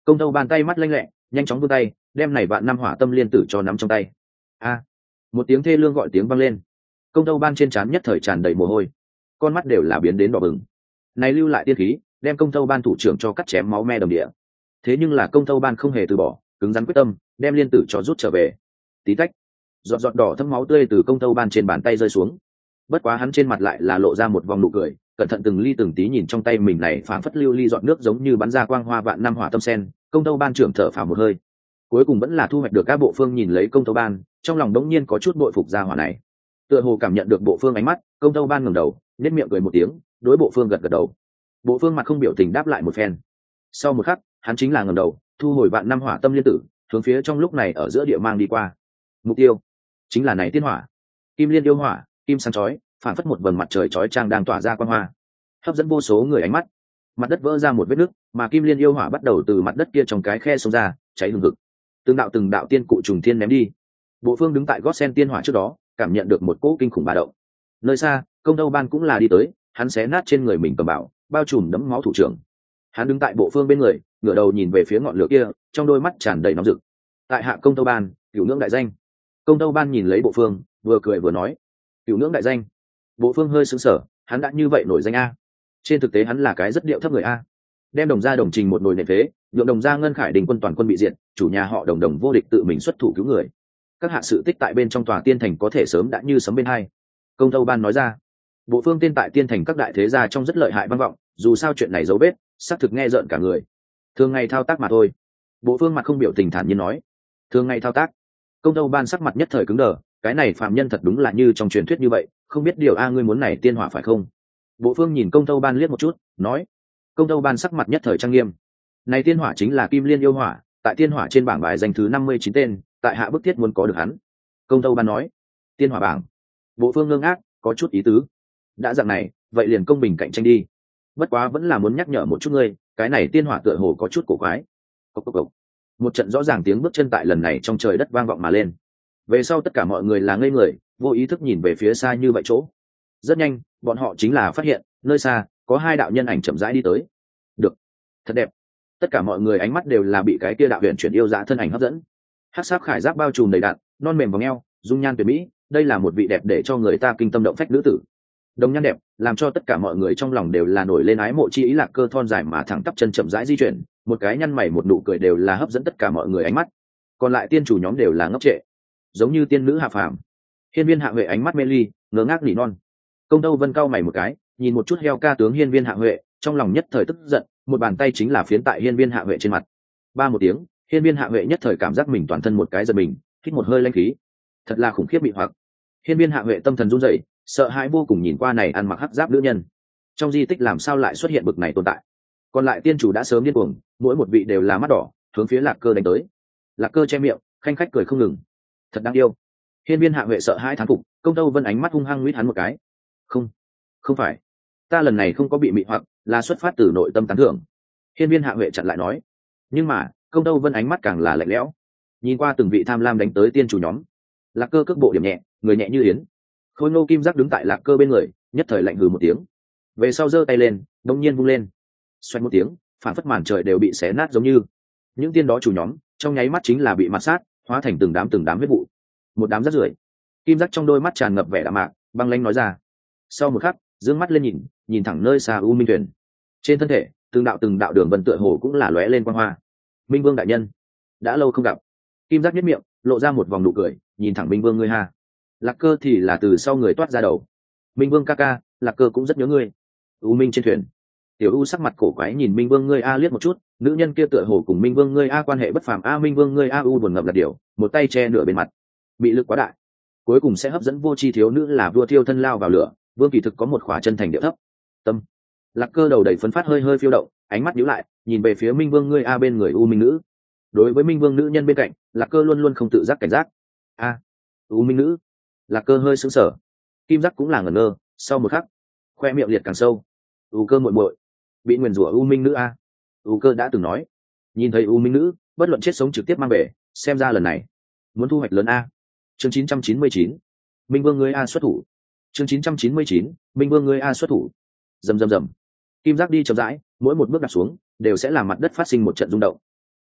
S1: Công tâu bàn tay mắt lanh lẹ, nhanh chóng vươn tay đem này vạn năm hỏa tâm liên tử cho nắm trong tay. A, một tiếng thê lương gọi tiếng vang lên. Công tâu ban trên trán nhất thời tràn đầy mồ hôi, con mắt đều là biến đến đỏ bừng. Này lưu lại tiên khí đem công tâu ban thủ trưởng cho cắt chém máu me đồng địa. Thế nhưng là công tâu ban không hề từ bỏ, cứng rắn quyết tâm đem liên tử cho rút trở về. Tí tách, giọt giọt đỏ thấm máu tươi từ công tâu ban trên bàn tay rơi xuống. Bất quá hắn trên mặt lại là lộ ra một vòng nụ cười, cẩn thận từng ly từng tí nhìn trong tay mình này phảng phất lưu ly giọt nước giống như bắn ra quang hoa vạn năm hỏa tâm sen. Công tâu ban trưởng thở phào một hơi, cuối cùng vẫn là thu hoạch được. Các bộ phương nhìn lấy công tâu ban, trong lòng đống nhiên có chút bội phục gia hỏa này. Tựa hồ cảm nhận được bộ phương ánh mắt, công tâu ban ngẩng đầu nét miệng cười một tiếng, đối bộ phương gật gật đầu. Bộ phương mặt không biểu tình đáp lại một phen. Sau một khắc hắn chính là ngẩng đầu thu hồi vạn năm hỏa tâm liên tử, hướng phía trong lúc này ở giữa địa mang đi qua. Mục tiêu chính là này tiên hỏa, kim liên yêu hỏa, kim sáng chói phản phất một vầng mặt trời chói chang đang tỏa ra quang hoa, hấp dẫn vô số người ánh mắt. Mặt đất vỡ ra một vết nứt, mà kim liên yêu hỏa bắt đầu từ mặt đất kia trong cái khe xông ra, cháy hừng hực. Từng đạo từng đạo tiên cụ trùng thiên ném đi. Bộ phương đứng tại gót sen tiên hỏa trước đó, cảm nhận được một cỗ kinh khủng ba động. Nơi xa công tâu ban cũng là đi tới, hắn xé nát trên người mình cầm bảo bao trùm đẫm máu thủ trưởng. Hắn đứng tại bộ phương bên người, ngửa đầu nhìn về phía ngọn lửa kia, trong đôi mắt tràn đầy nóng rực. Tại hạ công tâu ban, cửu ngưỡng đại danh. Công tâu ban nhìn lấy bộ phương, vừa cười vừa nói, cửu ngưỡng đại danh. Bộ phương hơi sững sờ, hắn đã như vậy nổi danh a? Trên thực tế hắn là cái rất điệu thấp người a. Đem đồng gia đồng trình một nồi nện phế, nhượng đồng gia ngân khải đình quân toàn quân bị diệt, chủ nhà họ đồng đồng vô địch tự mình xuất thủ cứu người. Các hạ sự tích tại bên trong tòa tiên thành có thể sớm đã như sấm bên hai. Công tâu ban nói ra. Bộ phương tên tại tiên thành các đại thế gia trong rất lợi hại vang vọng, dù sao chuyện này dấu vết xác thực nghe rợn cả người. Thường ngày thao tác mà thôi. Bộ phương mặt không biểu tình thản nhiên nói. Thường ngày thao tác. Công tâu ban sắc mặt nhất thời cứng đờ, cái này phạm nhân thật đúng là như trong truyền thuyết như vậy, không biết điều a ngươi muốn này tiên hỏa phải không? Bộ phương nhìn công tâu ban liếc một chút, nói. Công tâu ban sắc mặt nhất thời trang nghiêm. Này tiên hỏa chính là kim liên yêu hỏa, tại tiên hỏa trên bảng bài danh thứ năm mươi chín tên, tại hạ bức thiết muốn có được hắn. Công tâu ban nói. Tiên hỏa bảng. Bộ phương ngơ ngác, có chút ý tứ. Đã dạng này, vậy liền công bình cạnh tranh đi. Bất quá vẫn là muốn nhắc nhở một chút ngươi, cái này tiên hỏa tựa hồ có chút cổ quái. Cốc cốc cốc. Một trận rõ ràng tiếng bước chân tại lần này trong trời đất vang vọng mà lên. Về sau tất cả mọi người là ngây người, vô ý thức nhìn về phía xa như vậy chỗ. Rất nhanh, bọn họ chính là phát hiện, nơi xa có hai đạo nhân ảnh chậm rãi đi tới. Được, thật đẹp. Tất cả mọi người ánh mắt đều là bị cái kia đạo huyền chuyển yêu dã thân ảnh hấp dẫn. Hắc sắc khải giáp bao trùm đầy đặn, non mềm vòng eo, dung nhan tuyệt mỹ, đây là một vị đẹp để cho người ta kinh tâm động phách nữ tử. Đồng nhan đẹp, làm cho tất cả mọi người trong lòng đều là nổi lên ái mộ chi ý. Lạc Cơ thon dài mà thẳng tắp chân chậm rãi di chuyển, một cái nhăn mày một nụ cười đều là hấp dẫn tất cả mọi người ánh mắt. Còn lại tiên chủ nhóm đều là ngốc trệ, giống như tiên nữ hạ phàm. Hiên Viên Hạ Huệ ánh mắt mê ly, ngớ ngác nỉ non. Công Tâu Vân cau mày một cái, nhìn một chút heo ca tướng Hiên Viên Hạ Huệ, trong lòng nhất thời tức giận, một bàn tay chính là phiến tại Hiên Viên Hạ Huệ trên mặt. Ba một tiếng, Hiên Viên Hạ Huệ nhất thời cảm giác mình toàn thân một cái giật mình, hít một hơi lãnh khí. Thật là khủng khiếp bị hoặc. Hiên Viên Hạ Huệ tâm thần run rẩy, sợ hãi vô cùng nhìn qua này ăn mặc hắc giáp nữ nhân. Trong di tích làm sao lại xuất hiện bực này tồn tại? Còn lại tiên chủ đã sớm điên cuồng, mỗi một vị đều là mắt đỏ, hướng phía Lạc Cơ đánh tới. Lạc Cơ che miệng, khanh khách cười không ngừng. Thật đáng yêu. Hiên Viên Hạ Huệ sợ hãi thán phục, Công Tâu Vân ánh mắt hung hăng nguyết hắn một cái. Không, không phải, ta lần này không có bị mị hoặc, là xuất phát từ nội tâm tán thưởng. Hiên Viên Hạ Huệ chặn lại nói. Nhưng mà, Công Tâu Vân ánh mắt càng là lạnh lẽo, nhìn qua từng vị tham lam đánh tới tiên chủ nhóm. Lạc Cơ cước bộ điểm nhẹ, người nhẹ như yến. Khôi Ngô Kim Giác đứng tại Lạc Cơ bên người, nhất thời lạnh hừ một tiếng, về sau giơ tay lên, đông nhiên vung lên, xoay một tiếng, phản phất màn trời đều bị xé nát giống như. Những tiên đó chủ nhóm trong nháy mắt chính là bị mặt sát, hóa thành từng đám từng đám huyết vụ, một đám rất rưởi. Kim Giác trong đôi mắt tràn ngập vẻ đạm mạc, băng lãnh nói ra. Sau một khắc, dương mắt lên nhìn, nhìn thẳng nơi xa U Minh Thuyền, trên thân thể từng đạo từng đạo đường vân tựa hồ cũng là lóe lên quang hoa. Minh Vương đại nhân, đã lâu không gặp. Kim Giác nhếch miệng, lộ ra một vòng nụ cười, nhìn thẳng Minh Vương ngươi ha. Lạc Cơ thì là từ sau người toát ra đầu. Minh Vương ca ca, Lạc Cơ cũng rất nhớ ngươi. U Minh trên thuyền, Tiểu U sắc mặt cổ quái nhìn Minh Vương ngươi a liếc một chút, nữ nhân kia tựa hồ cùng Minh Vương ngươi a quan hệ bất phàm a. Minh Vương ngươi a U buồn ngập là điều, một tay che nửa bên mặt, bị lực quá đại, cuối cùng sẽ hấp dẫn vô tri thiếu nữ là vua thiêu thân lao vào lửa. Vương kỳ thực có một khỏa chân thành địa thấp tâm. Lạc Cơ đầu đầy phấn phát hơi hơi phiêu động, ánh mắt nhíu lại, nhìn về phía Minh Vương ngươi a bên người U Minh nữ. Đối với Minh Vương nữ nhân bên cạnh, Lạc Cơ luôn luôn không tự giác cảnh giác. A, U Minh nữ. Lạc Cơ hơi sững sờ, Kim Giác cũng là ngẩn ngơ, sau một khắc khoe miệng liệt càng sâu. U Cơ muội muội, bị nguyền rủa U Minh nữ a. U Cơ đã từng nói, nhìn thấy U Minh nữ bất luận chết sống trực tiếp mang về, xem ra lần này muốn thu hoạch lớn a. Chương chín trăm chín mươi chín, Minh Vương ngươi a xuất thủ. Chương chín trăm chín mươi chín, Minh Vương ngươi a xuất thủ. Rầm rầm rầm. Kim Giác đi chậm rãi, mỗi một bước đặt xuống đều sẽ làm mặt đất phát sinh một trận rung động.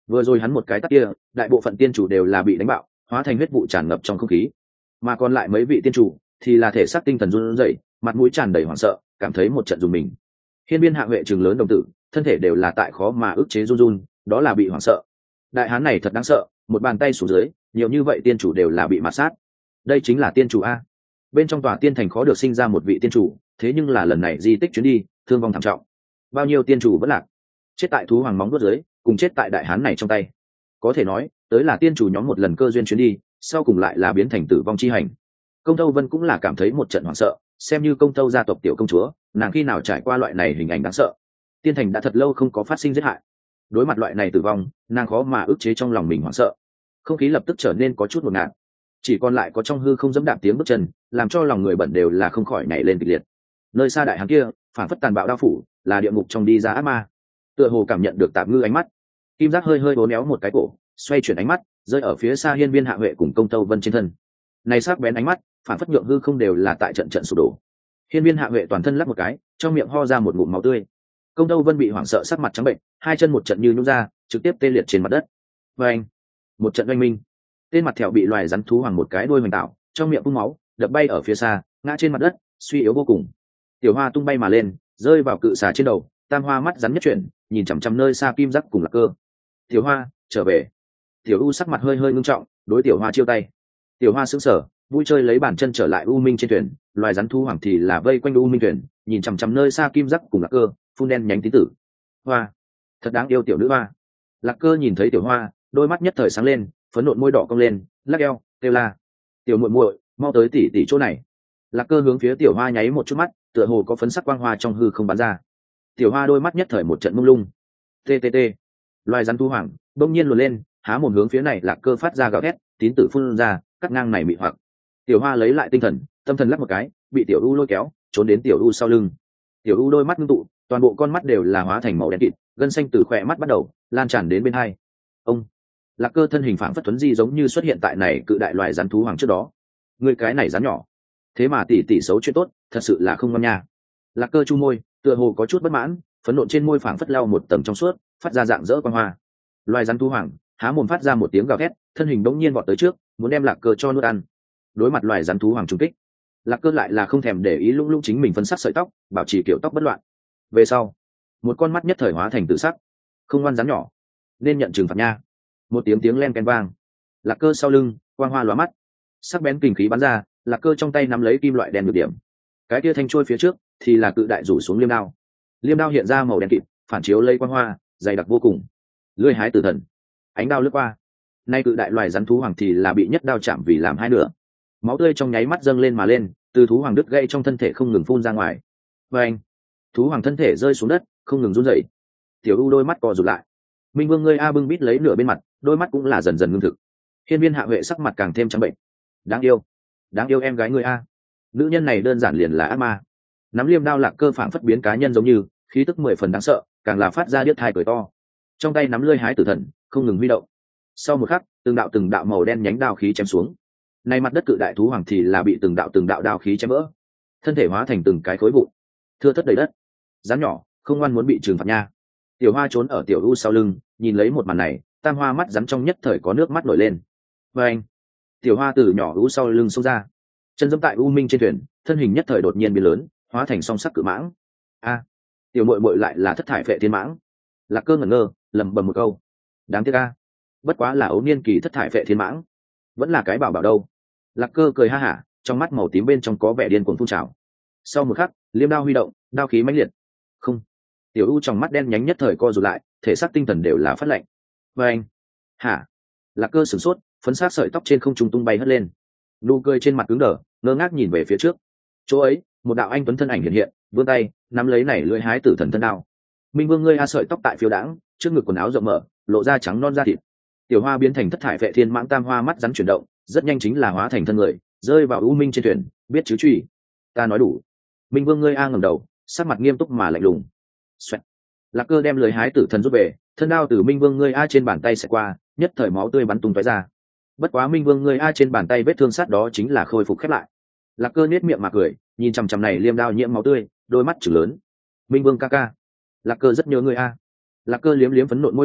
S1: vừa rồi hắn một cái tắt kia, đại bộ phận tiên chủ đều là bị đánh bạo, hóa thành huyết vụ tràn ngập trong không khí, mà còn lại mấy vị tiên chủ thì là thể xác tinh thần run rẩy, mặt mũi tràn đầy hoảng sợ, cảm thấy một trận dùng mình. Hiên Viên Hạ Huệ trường lớn đồng tử, thân thể đều là tại khó mà ức chế run run, đó là bị hoảng sợ. Đại hán này thật đáng sợ, một bàn tay xuống dưới, nhiều như vậy tiên chủ đều là bị mạt sát. Đây chính là tiên chủ a. Bên trong tòa tiên thành khó được sinh ra một vị tiên chủ, thế nhưng là lần này di tích chuyến đi, thương vong thảm trọng. Bao nhiêu tiên chủ vẫn lạc, chết tại thú hoàng móng vuốt dưới, cùng chết tại đại hán này trong tay. Có thể nói, tới là tiên chủ nhóm một lần cơ duyên chuyến đi, sau cùng lại là biến thành tử vong chi hành. Công Tâu Vân cũng là cảm thấy một trận hoảng sợ, xem như Công Tâu gia tộc tiểu công chúa, nàng khi nào trải qua loại này hình ảnh đáng sợ. Tiên thành đã thật lâu không có phát sinh giết hại, đối mặt loại này tử vong, nàng khó mà ức chế trong lòng mình hoảng sợ. Không khí lập tức trở nên có chút ngột ngạt, chỉ còn lại có trong hư không dẫm đạp tiếng bước chân, làm cho lòng người bẩn đều là không khỏi nhảy lên kịch liệt. Nơi xa đại hán kia, phản phất tàn bạo đao phủ, là địa ngục trong đi ra ác ma. Tựa hồ cảm nhận được Tạp Ngư ánh mắt, Kim Giác hơi hơi uốn éo một cái cổ, xoay chuyển ánh mắt, rơi ở phía xa Hiên Viên Hạ Huệ cùng Công Tâu Vân trên thân. Này sắc bén ánh mắt, phản phất nhượng hư không đều là tại trận trận sụp đổ. Hiên Viên Hạ Huệ toàn thân lắc một cái, trong miệng ho ra một ngụm máu tươi. Công Tâu Vân bị hoảng sợ sắc mặt trắng bệnh, hai chân một trận như nhũn ra, trực tiếp tê liệt trên mặt đất. Và anh, một trận oanh minh, tên mặt thẹo bị loài rắn thú hoàng một cái đuôi hoành tạo, trong miệng phun máu, đập bay ở phía xa, ngã trên mặt đất, suy yếu vô cùng. Tiểu Hoa tung bay mà lên, rơi vào cự xà trên đầu, Tam Hoa mắt rắn nhất chuyển, nhìn chằm chằm nơi xa Kim Giác cùng Lạc Cơ. Tiểu Hoa, trở về. Tiểu U sắc mặt hơi hơi ngưng trọng, đối Tiểu Hoa chiêu tay. Tiểu Hoa sững sờ, vui chơi lấy bàn chân trở lại U Minh trên thuyền, loài rắn thú hoàng thì là vây quanh U Minh thuyền, nhìn chằm chằm nơi xa Kim Giác cùng Lạc Cơ, phun đen nhánh tí tử. Hoa, thật đáng yêu tiểu nữ hoa. Lạc Cơ nhìn thấy Tiểu Hoa, đôi mắt nhất thời sáng lên, phấn nộn môi đỏ cong lên, lắc eo, kêu la. Tiểu muội muội, mau tới tỉ tỉ chỗ này. Lạc Cơ hướng phía Tiểu Hoa nháy một chút mắt, tựa hồ có phấn sắc quang hoa trong hư không bắn ra. Tiểu Hoa đôi mắt nhất thời một trận mông lung. Ttt, loài rắn thú hoàng bỗng nhiên luồn lên, há mồm hướng phía này Lạc Cơ phát ra gào thét, tín tử phun ra, cắt ngang này mị hoặc. Tiểu Hoa lấy lại tinh thần, tâm thần lắc một cái, bị Tiểu U lôi kéo, trốn đến Tiểu U sau lưng. Tiểu U đôi mắt ngưng tụ, toàn bộ con mắt đều là hóa thành màu đen kịt, gân xanh từ khỏe mắt bắt đầu lan tràn đến bên hai. Ông Lạc Cơ thân hình phảng phất tuấn di giống như xuất hiện tại này cự đại loài rắn thú hoàng trước đó. Người cái này rắn nhỏ, thế mà tỉ tỉ xấu chuyện tốt, thật sự là không ngon nha. Lạc Cơ chu môi, tựa hồ có chút bất mãn, phấn nộn trên môi phảng phất lau một tầng trong suốt, phát ra dạng dỡ quang hoa. Loài rắn thú hoàng há mồm phát ra một tiếng gào thét, thân hình bỗng nhiên vọt tới trước, muốn đem Lạc Cơ cho nuốt ăn. Đối mặt loài rắn thú hoàng trùng kích, Lạc Cơ lại là không thèm để ý lung lung chính mình phân sắc sợi tóc, bảo trì kiểu tóc bất loạn. Về sau, một con mắt nhất thời hóa thành tự sắc. Không ngoan rắn nhỏ, nên nhận trừng phạt nha. Một tiếng tiếng len ken vang, Lạc Cơ sau lưng quang hoa lóa mắt, sắc bén kinh khí bắn ra, Lạc Cơ trong tay nắm lấy kim loại đen nhược điểm. Cái kia thanh trôi phía trước thì là cự đại rủ xuống liêm đao. Liêm đao hiện ra màu đen kịt, phản chiếu lấy quang hoa, dày đặc vô cùng. Lưỡi hái tử thần, ánh đao lướt qua. Nay cự đại loài rắn thú hoàng thì là bị nhất đao chạm vì làm hai nửa. Máu tươi trong nháy mắt dâng lên mà lên, từ thú hoàng đứt gãy trong thân thể không ngừng phun ra ngoài. Và anh, thú hoàng thân thể rơi xuống đất, không ngừng run rẩy. Tiểu U đôi mắt co rụt lại. Minh Vương ngươi a bưng bít lấy nửa bên mặt, đôi mắt cũng là dần dần ngưng thực. Hiên Viên Hạ Huệ sắc mặt càng thêm trắng bệnh. Đáng yêu, đáng yêu em gái ngươi a. Nữ nhân này đơn giản liền là ác ma. Nắm liêm đao Lạc Cơ phảng phất biến cá nhân giống như, khí tức mười phần đáng sợ, càng là phát ra điếc tai cười to. Trong tay nắm lưỡi hái tử thần, không ngừng huy động. Sau một khắc, từng đạo từng đạo màu đen nhánh đao khí chém xuống. Nay mặt đất cự đại thú hoàng thì là bị từng đạo từng đạo đao khí chém vỡ, thân thể hóa thành từng cái khối vụn, thưa thất đầy đất. Rắn nhỏ, không ngoan muốn bị trừng phạt nha. Tiểu Hoa trốn ở Tiểu U sau lưng, nhìn lấy một màn này, Tam Hoa mắt rắn trong nhất thời có nước mắt nổi lên. Và anh, Tiểu Hoa từ nhỏ U sau lưng xông ra, chân giẫm tại U Minh trên thuyền, thân hình nhất thời đột nhiên biến lớn, hóa thành song sắc cự mãng. A, tiểu muội muội lại là thất thải phệ thiên mãng. Lạc Cơ ngẩn ngơ, lẩm bẩm một câu. Đáng tiếc a, bất quá là ấu niên kỳ thất thải phệ thiên mãng, vẫn là cái bảo bảo đâu. Lạc Cơ cười ha hả, trong mắt màu tím bên trong có vẻ điên cuồng phun trào. Sau một khắc, liêm đao huy động, đao khí mãnh liệt. Không, Tiểu U trong mắt đen nhánh nhất thời co rụt lại, thể xác tinh thần đều là phát lạnh. Và anh, hả? Lạc Cơ sửng sốt, phấn sát sợi tóc trên không trung tung bay hất lên, nụ cười trên mặt cứng đờ, ngơ ngác nhìn về phía trước. Chỗ ấy, một đạo anh tuấn thân ảnh hiện hiện, vươn tay nắm lấy này lưỡi hái tử thần thân đao. Minh Vương ngươi a sợi tóc tại phiêu đãng, trước ngực quần áo rộng mở, lộ ra trắng non da thịt. Tiểu Hoa biến thành thất thải vệ thiên mãng Tam Hoa mắt rắn chuyển động, rất nhanh chính là hóa thành thân người, rơi vào U Minh trên thuyền, biết chứ truy. Ta nói đủ. Minh Vương ngươi a ngẩng đầu, sắc mặt nghiêm túc mà lạnh lùng. Xoẹt. Lạc Cơ đem lưỡi hái tử thần rút về, thân đao từ Minh Vương ngươi a trên bàn tay sẽ qua, nhất thời máu tươi bắn tung tóe ra. Bất quá Minh Vương ngươi a trên bàn tay vết thương sát đó chính là khôi phục khép lại. Lạc Cơ nhếch miệng mà cười, nhìn chằm chằm này liêm đao nhiễm máu tươi, đôi mắt trừng lớn. Minh Vương ca ca, Lạc Cơ rất nhớ ngươi a. Lạc Cơ liếm liếm phấn nộn môi đỏ,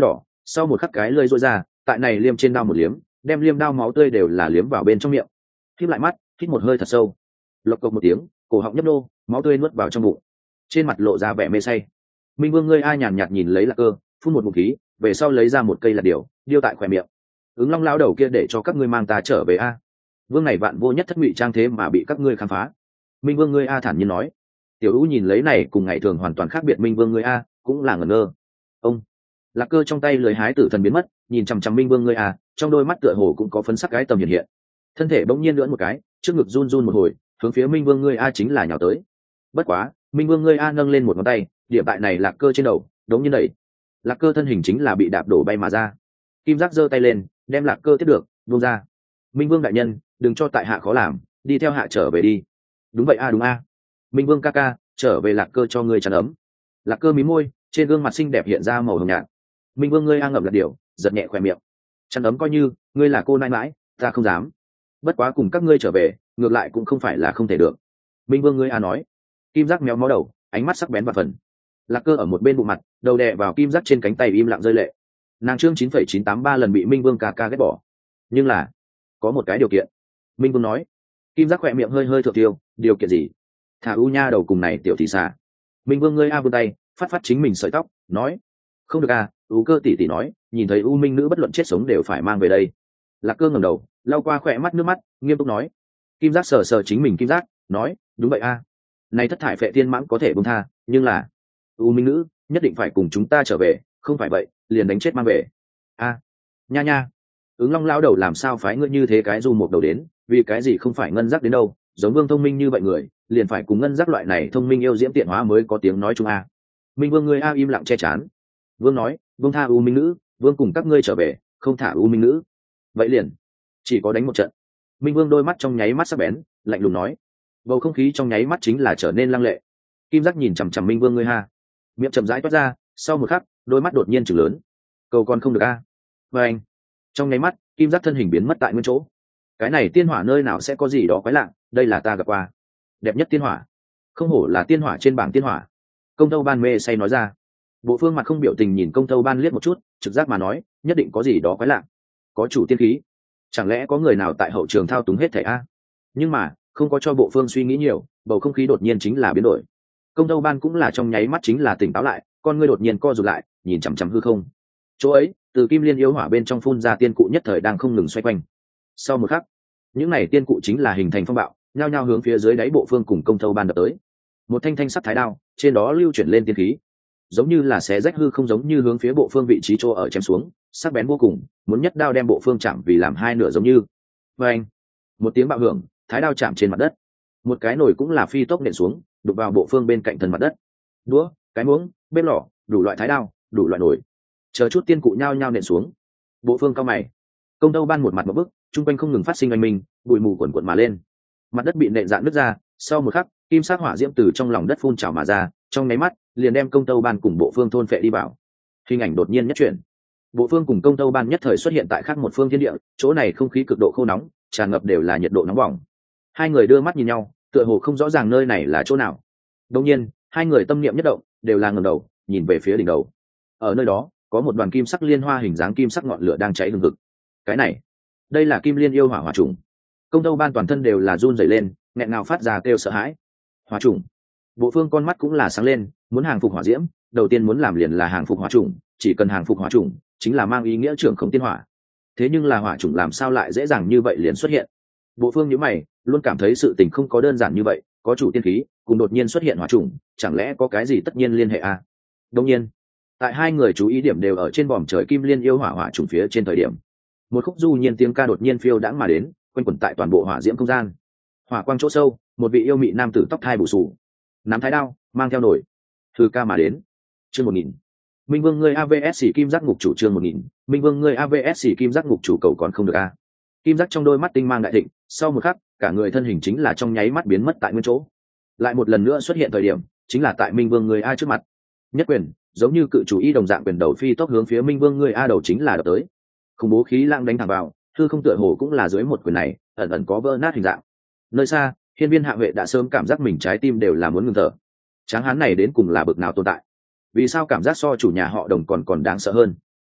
S1: sau một khắc cái lưỡi rối ra, tại này liêm trên đao một liếm, đem liêm đao máu tươi đều là liếm vào bên trong miệng. Khép lại mắt, hít một hơi thật sâu, lộc cộc một tiếng, cổ họng nhấp nô, máu tươi nuốt vào trong bụng, trên mặt lộ ra vẻ mê say. Minh Vương ngươi ai nhàn nhạt nhìn lấy Lạc Cơ, phun một ngụm khí, về sau lấy ra một cây lạt điều, điêu tại khóe miệng. Ứng Long lão đầu kia để cho các ngươi mang ta trở về a. Vương này vạn vô nhất thất ngụy trang thế mà bị các ngươi khám phá. Minh Vương ngươi a thản nhiên nói. Tiểu Vũ nhìn lấy này cùng ngày thường hoàn toàn khác biệt Minh Vương ngươi a, cũng là ngẩn ngơ. Ông Lạc Cơ trong tay lưới hái tử thần biến mất, nhìn chằm chằm Minh Vương ngươi a, trong đôi mắt tựa hồ cũng có phấn sắc cái tầm hiện hiện. Thân thể bỗng nhiên lưỡn một cái, trước ngực run run một hồi, hướng phía Minh Vương ngươi a chính là nhào tới. Bất quá, Minh Vương ngươi a nâng lên một ngón tay, điểm tại này Lạc Cơ trên đầu, đống nhiên đẩy. Lạc Cơ thân hình chính là bị đạp đổ bay mà ra. Kim Giác giơ tay lên, đem Lạc Cơ tiếp được, buông ra. Minh Vương đại nhân, đừng cho tại hạ khó làm, đi theo hạ trở về đi. Đúng vậy a đúng a. Minh Vương ca ca, trở về Lạc Cơ cho ngươi chăn ấm. Lạc Cơ mím môi, trên gương mặt xinh đẹp hiện ra màu hồng nhạt. Minh Vương ngươi a ngậm lạt điều, giật nhẹ khóe miệng. Chăn ấm coi như ngươi là cô nãi mãi, ta không dám. Bất quá cùng các ngươi trở về, ngược lại cũng không phải là không thể được. Minh Vương ngươi a nói. Kim Giác méo mó đầu, ánh mắt sắc bén và phần. Lạc Cơ ở một bên bụng mặt, đầu đè vào Kim Giác trên cánh tay im lặng rơi lệ. Nàng chương chín phẩy chín tám ba lần bị Minh Vương ca ca ghét bỏ, nhưng là có một cái điều kiện. Minh Vương nói. Kim Giác khỏe miệng hơi hơi thượng tiêu, điều kiện gì? Thả u nha đầu cùng này tiểu thị xà. Minh Vương ngươi a vươn tay, phát phát chính mình sợi tóc, nói. Không được a, u Cơ tỷ tỷ nói, nhìn thấy u minh nữ bất luận chết sống đều phải mang về đây. Lạc Cơ ngẩng đầu, lau qua khỏe mắt nước mắt, nghiêm túc nói. Kim Giác sờ sờ chính mình Kim Giác, nói, đúng vậy a. Này thất thải phệ thiên mãng có thể buông tha, nhưng là u minh nữ nhất định phải cùng chúng ta trở về, không phải vậy liền đánh chết mang về. A, nha nha. Ứng Long lão đầu làm sao phái ngươi như thế cái du một đầu đến, vì cái gì không phải Ngân Giác đến đâu, giống Vương thông minh như vậy người, liền phải cùng Ngân Giác loại này thông minh yêu diễm tiện hóa mới có tiếng nói chung a. Minh Vương ngươi a im lặng che chán. Vương nói, Vương tha u minh nữ, Vương cùng các ngươi trở về, không thả u minh nữ. Vậy liền chỉ có đánh một trận. Minh Vương đôi mắt trong nháy mắt sắc bén, lạnh lùng nói. Bầu không khí trong nháy mắt chính là trở nên lăng lệ. Kim Giác nhìn chằm chằm Minh Vương ngươi ha, miệng chậm rãi toát ra, sau một khắc, đôi mắt đột nhiên chừng lớn. Cầu còn không được a. Và anh, trong nháy mắt, Kim Giác thân hình biến mất tại nguyên chỗ. Cái này tiên hỏa nơi nào sẽ có gì đó quái lạ, đây là ta gặp qua đẹp nhất tiên hỏa, không hổ là tiên hỏa trên bảng tiên hỏa. Công Tâu Ban mê say nói ra. Bộ Phương mặt không biểu tình nhìn Công Tâu Ban liếc một chút, trực giác mà nói, nhất định có gì đó quái lạ, có chủ tiên khí, chẳng lẽ có người nào tại hậu trường thao túng hết thảy a? Nhưng mà không có cho Bộ Phương suy nghĩ nhiều, bầu không khí đột nhiên chính là biến đổi. Công Tâu Ban cũng là trong nháy mắt chính là tỉnh táo lại, con ngươi đột nhiên co rụt lại, nhìn chằm chằm hư không. Chỗ ấy, từ kim liên yêu hỏa bên trong phun ra tiên cụ nhất thời đang không ngừng xoay quanh. Sau một khắc, những này tiên cụ chính là hình thành phong bạo, nhao nhao hướng phía dưới đáy Bộ Phương cùng Công Tâu Ban đập tới. Một thanh thanh sắc thái đao, trên đó lưu chuyển lên tiên khí, giống như là xé rách hư không, giống như hướng phía Bộ Phương vị trí chỗ ở chém xuống, sắc bén vô cùng, muốn nhất đao đem Bộ Phương chạm vì làm hai nửa giống như. Và anh, một tiếng bạo hưởng, thái đao chạm trên mặt đất. Một cái nồi cũng là phi tốc nện xuống, đục vào Bộ Phương bên cạnh thân mặt đất. Đũa, cái muỗng, bếp lò, đủ loại thái đao, đủ loại nồi, chờ chút tiên cụ nhao nhao nện xuống. Bộ Phương cao mày. Công Tâu Ban một mặt một bức, trung quanh không ngừng phát sinh oanh minh, bụi mù quần quần mà lên. Mặt đất bị nện dạn nứt ra, sau một khắc, kim sắc hỏa diễm từ trong lòng đất phun trào mà ra, trong nháy mắt liền đem Công Tâu Ban cùng Bộ Phương thôn phệ đi vào. Hình ảnh đột nhiên nhất chuyển, Bộ Phương cùng Công Tâu Ban nhất thời xuất hiện tại khác một phương thiên địa, chỗ này không khí cực độ khô nóng, tràn ngập đều là nhiệt độ nóng bỏng. Hai người đưa mắt nhìn nhau, tựa hồ không rõ ràng nơi này là chỗ nào. Đột nhiên, hai người tâm niệm nhất động, đều là ngẩng đầu, nhìn về phía đỉnh đầu. Ở nơi đó, có một đoàn kim sắc liên hoa hình dáng kim sắc ngọn lửa đang cháy hừng hực. Cái này, đây là Kim Liên yêu hỏa hỏa trùng. Công Tâu Ban toàn thân đều là run rẩy lên, nghẹn ngào phát ra kêu sợ hãi. Hỏa trùng. Bộ Phương con mắt cũng là sáng lên, muốn hàng phục hỏa diễm, đầu tiên muốn làm liền là hàng phục hỏa trùng, chỉ cần hàng phục hỏa trùng, chính là mang ý nghĩa trưởng khống tiên hỏa. Thế nhưng là hỏa trùng làm sao lại dễ dàng như vậy liền xuất hiện? Bộ Phương nhíu mày, luôn cảm thấy sự tình không có đơn giản như vậy, có chủ tiên khí, cùng đột nhiên xuất hiện hỏa trùng, chẳng lẽ có cái gì tất nhiên liên hệ à? Đương nhiên, tại hai người chú ý điểm đều ở trên bòm trời Kim Liên yêu hỏa hỏa trùng phía trên thời điểm, một khúc du nhiên tiếng ca đột nhiên phiêu đãng mà đến, quanh quẩn tại toàn bộ hỏa diễm không gian. Hỏa quang chỗ sâu, một vị yêu mị nam tử tóc thai bù xù, nắm thái đao, mang theo nổi, thư ca mà đến. Chương một nghìn. Minh Vương ngươi a vê ét xỉ Kim Giác ngục chủ. Chương một nghìn. Minh Vương ngươi a vê ét xỉ Kim Giác ngục chủ cầu còn không được a. Kim Giác trong đôi mắt tinh mang đại thịnh, sau một khắc, cả người thân hình chính là trong nháy mắt biến mất tại nguyên chỗ. Lại một lần nữa xuất hiện thời điểm, chính là tại Minh Vương ngươi a trước mặt. Nhất quyền, giống như cự chủ y đồng dạng quyền đầu phi tốc hướng phía Minh Vương ngươi a đầu chính là đập tới. Khủng bố khí lãng đánh thẳng vào, thư không tựa hồ cũng là dưới một quyền này, ẩn ẩn có vỡ nát hình dạng. Nơi xa, Hiên Viên Hạ Huệ đã sớm cảm giác mình trái tim đều là muốn ngừng thở. Tráng hán này đến cùng là bực nào tồn tại? Vì sao cảm giác so chủ nhà họ Đồng còn còn đáng sợ hơn?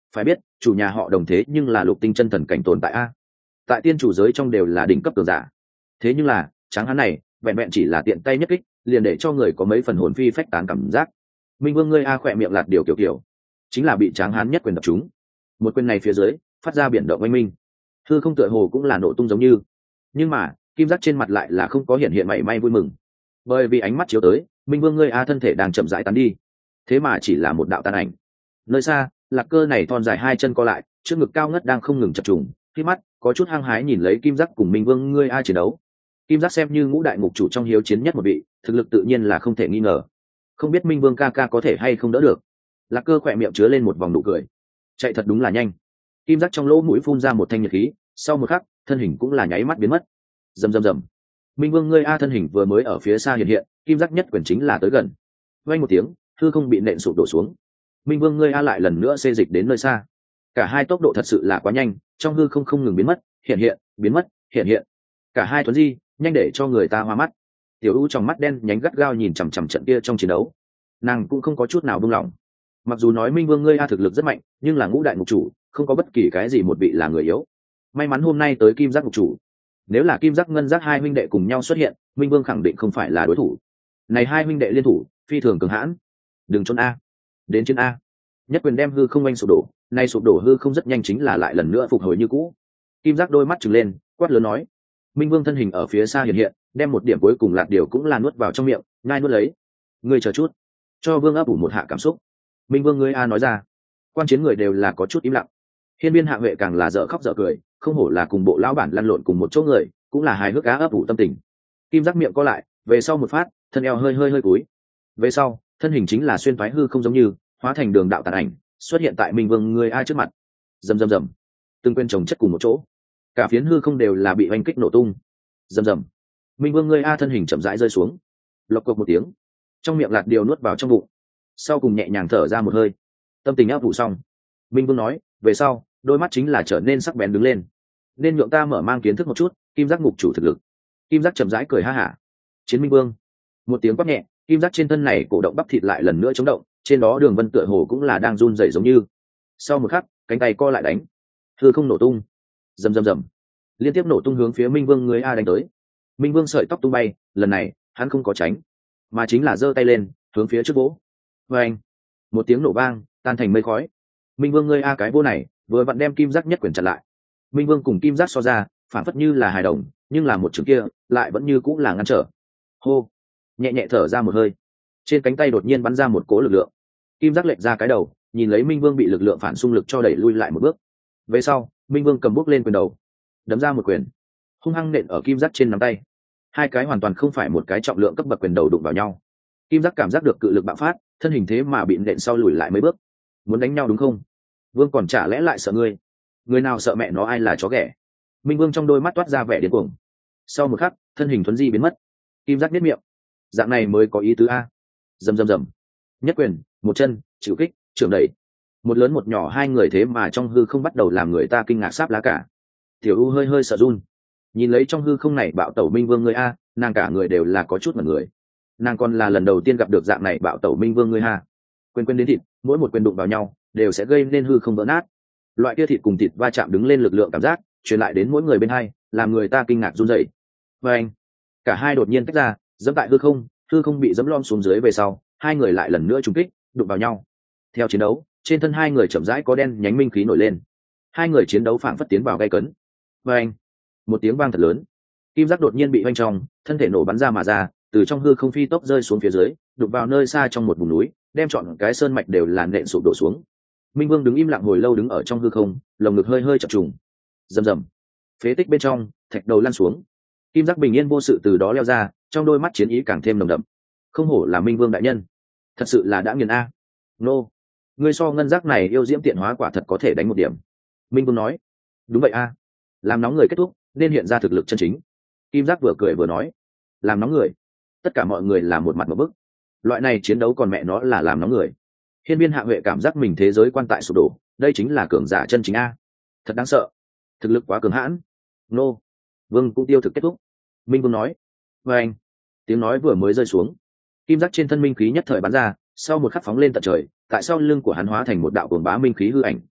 S1: phải biết chủ nhà họ Đồng thế nhưng là lục tinh chân thần cảnh tồn tại a, tại tiên chủ giới trong đều là đỉnh cấp cường giả. Thế nhưng là tráng hán này vẹn vẹn chỉ là tiện tay nhất kích liền để cho người có mấy phần hồn phi phách tán cảm giác. Minh Vương ngươi a khỏe miệng lạt điều kiểu kiểu, chính là bị tráng hán nhất quyền đập trúng. Một quyền này phía dưới phát ra biển động oanh minh, hư không tựa hồ cũng là nổ tung giống như. Nhưng mà kim giác trên mặt lại là không có hiện hiện mảy may vui mừng, bởi vì ánh mắt chiếu tới Minh Vương ngươi a thân thể đang chậm rãi tán đi, thế mà chỉ là một đạo tàn ảnh. Nơi xa Lạc Cơ này thon dài hai chân co lại, trước ngực cao ngất đang không ngừng chập trùng, khi mắt có chút hăng hái nhìn lấy kim giác cùng Minh Vương ngươi a chiến đấu. Kim giác xem như ngũ đại ngục chủ trong hiếu chiến nhất một vị, thực lực tự nhiên là không thể nghi ngờ, không biết Minh Vương ca ca có thể hay không đỡ được. Lạc Cơ khỏe miệng chứa lên một vòng nụ cười, chạy thật đúng là nhanh. Kim giác trong lỗ mũi phun ra một thanh nhiệt khí, sau một khắc thân hình cũng là nháy mắt biến mất. Rầm rầm rầm, Minh Vương ngươi a thân hình vừa mới ở phía xa hiện hiện, kim giác nhất quyền chính là tới gần. Vang một tiếng, hư không bị nện sụp đổ xuống. Minh Vương ngươi a lại lần nữa xê dịch đến nơi xa. Cả hai tốc độ thật sự là quá nhanh, trong hư không không ngừng biến mất, hiện hiện, biến mất, hiện hiện. Cả hai thuấn di, nhanh để cho người ta hoa mắt. Tiểu U trong mắt đen nhánh gắt gao nhìn chằm chằm trận kia trong chiến đấu, nàng cũng không có chút nào buông lỏng. Mặc dù nói Minh Vương ngươi a thực lực rất mạnh, nhưng là ngũ đại ngục chủ, không có bất kỳ cái gì một vị là người yếu. May mắn hôm nay tới kim giác ngục chủ, nếu là kim giác ngân giác hai huynh đệ cùng nhau xuất hiện, Minh Vương khẳng định không phải là đối thủ. Này hai huynh đệ liên thủ phi thường cường hãn. Đừng trốn a, đến chiến a. Nhất quyền đem hư không oanh sụp đổ, nay sụp đổ hư không rất nhanh chính là lại lần nữa phục hồi như cũ. Kim giác đôi mắt trừng lên, quát lớn nói. Minh Vương thân hình ở phía xa hiện hiện, đem một điểm cuối cùng lạc điều cũng là nuốt vào trong miệng, nhai nuốt lấy. Ngươi chờ chút, cho Vương ấp ủ một hạ cảm xúc. Minh Vương ngươi a nói ra. Quan chiến người đều là có chút im lặng. Hiên Viên Hạ Huệ càng là dở khóc dở cười, không hổ là cùng bộ lão bản lăn lộn cùng một chỗ người, cũng là hài hước cá ấp ủ tâm tình. Kim giác miệng co lại, về sau một phát, thân eo hơi hơi hơi cúi. Về sau, thân hình chính là xuyên thoái hư không giống như, hóa thành đường đạo tàn ảnh, xuất hiện tại Minh Vương ngươi a trước mặt. Rầm rầm rầm, từng quên chồng chất cùng một chỗ, cả phiến hư không đều là bị oanh kích nổ tung. Rầm rầm, Minh Vương ngươi a thân hình chậm rãi rơi xuống, lộc cộc một tiếng, trong miệng lạt điều nuốt vào trong bụng, sau cùng nhẹ nhàng thở ra một hơi, tâm tình áp vụ xong. Minh Vương nói, về sau đôi mắt chính là trở nên sắc bén đứng lên, nên nhượng ta mở mang kiến thức một chút kim giác ngục chủ thực lực. Kim giác chậm rãi cười ha hả. Chiến Minh Vương, một tiếng quát nhẹ, kim giác trên thân này cổ động bắp thịt lại lần nữa chống động, trên đó đường vân tựa hồ cũng là đang run rẩy giống như. Sau một khắc cánh tay co lại đánh, hư không nổ tung. Rầm rầm rầm, liên tiếp nổ tung hướng phía Minh Vương người a đánh tới. Minh Vương sợi tóc tung bay, lần này hắn không có tránh, mà chính là giơ tay lên hướng phía trước vỗ. Vang, một tiếng nổ vang, tan thành mây khói. Minh Vương ngươi a cái vô này vừa vặn đem kim giác nhất quyền chặn lại. Minh Vương cùng kim giác so ra phản phất như là hài đồng, nhưng là một trường kia lại vẫn như cũng là ngăn trở. Hô, nhẹ nhẹ thở ra một hơi, trên cánh tay đột nhiên bắn ra một cỗ lực lượng. Kim giác lệch ra cái đầu, nhìn lấy Minh Vương bị lực lượng phản xung lực cho đẩy lui lại một bước. Về sau Minh Vương cầm bút lên quyền đầu, đấm ra một quyền, hung hăng nện ở kim giác trên nắm tay. Hai cái hoàn toàn không phải một cái trọng lượng cấp bậc quyền đầu đụng vào nhau. Kim giác cảm giác được cự lực bạo phát, thân hình thế mà bị nện sau lùi lại mấy bước. Muốn đánh nhau đúng không? Vương còn chả lẽ lại sợ ngươi? Người nào sợ mẹ nó ai là chó ghẻ? Minh Vương trong đôi mắt toát ra vẻ điên cuồng. Sau một khắc thân hình thuấn di biến mất. Kim giác biết miệng, dạng này mới có ý tứ a. Rầm rầm rầm, nhất quyền, một chân, chịu kích, trưởng đẩy, một lớn một nhỏ hai người thế mà trong hư không bắt đầu làm người ta kinh ngạc sáp lá cả. Tiểu U hơi hơi sợ run, nhìn lấy trong hư không này bạo tẩu Minh Vương ngươi a, nàng cả người đều là có chút mật người. Nàng còn là lần đầu tiên gặp được dạng này bạo tẩu Minh Vương ngươi ha. Quên quên đến thịt, mỗi một quyền đụng vào nhau đều sẽ gây nên hư không vỡ nát. Loại kia thịt cùng thịt va chạm đứng lên lực lượng cảm giác truyền lại đến mỗi người bên hai, làm người ta kinh ngạc run rẩy. Và anh, cả hai đột nhiên tách ra, dẫm tại hư không, hư không bị dẫm lom xuống dưới về sau, hai người lại lần nữa trùng kích, đụng vào nhau. Theo chiến đấu, trên thân hai người chậm rãi có đen nhánh minh khí nổi lên. Hai người chiến đấu phảng phất tiến vào gay cấn. Và anh, một tiếng vang thật lớn, kim giác đột nhiên bị hoanh trong, thân thể nổ bắn ra mà ra, từ trong hư không phi tốc rơi xuống phía dưới, đụng vào nơi xa trong một vùng núi, đem trọn cái sơn mạch đều là nện sụp đổ xuống. Minh Vương đứng im lặng hồi lâu đứng ở trong hư không, lồng ngực hơi hơi chập trùng. Rầm rầm, phế tích bên trong thạch đầu lăn xuống. Kim giác bình yên vô sự từ đó leo ra, trong đôi mắt chiến ý càng thêm nồng đậm. Không hổ là Minh Vương đại nhân, thật sự là đã nghiền a. Nô, ngươi so ngân giác này yêu diễm tiện hóa quả thật có thể đánh một điểm. Minh Vương nói. Đúng vậy a, làm nóng người kết thúc nên hiện ra thực lực chân chính. Kim giác vừa cười vừa nói. Làm nóng người, tất cả mọi người là một mặt một bức. Loại này chiến đấu còn mẹ nó là làm nóng người. Hiên Viên Hạ Huệ cảm giác mình thế giới quan tại sụp đổ, đây chính là cường giả chân chính a, thật đáng sợ, thực lực quá cường hãn. Nô, Vương cũng tiêu thực kết thúc. Minh Vương nói. Và anh, tiếng nói vừa mới rơi xuống, kim giác trên thân minh khí nhất thời bắn ra, sau một khắc phóng lên tận trời, tại sau lưng của hắn hóa thành một đạo cuồng bá minh khí hư ảnh.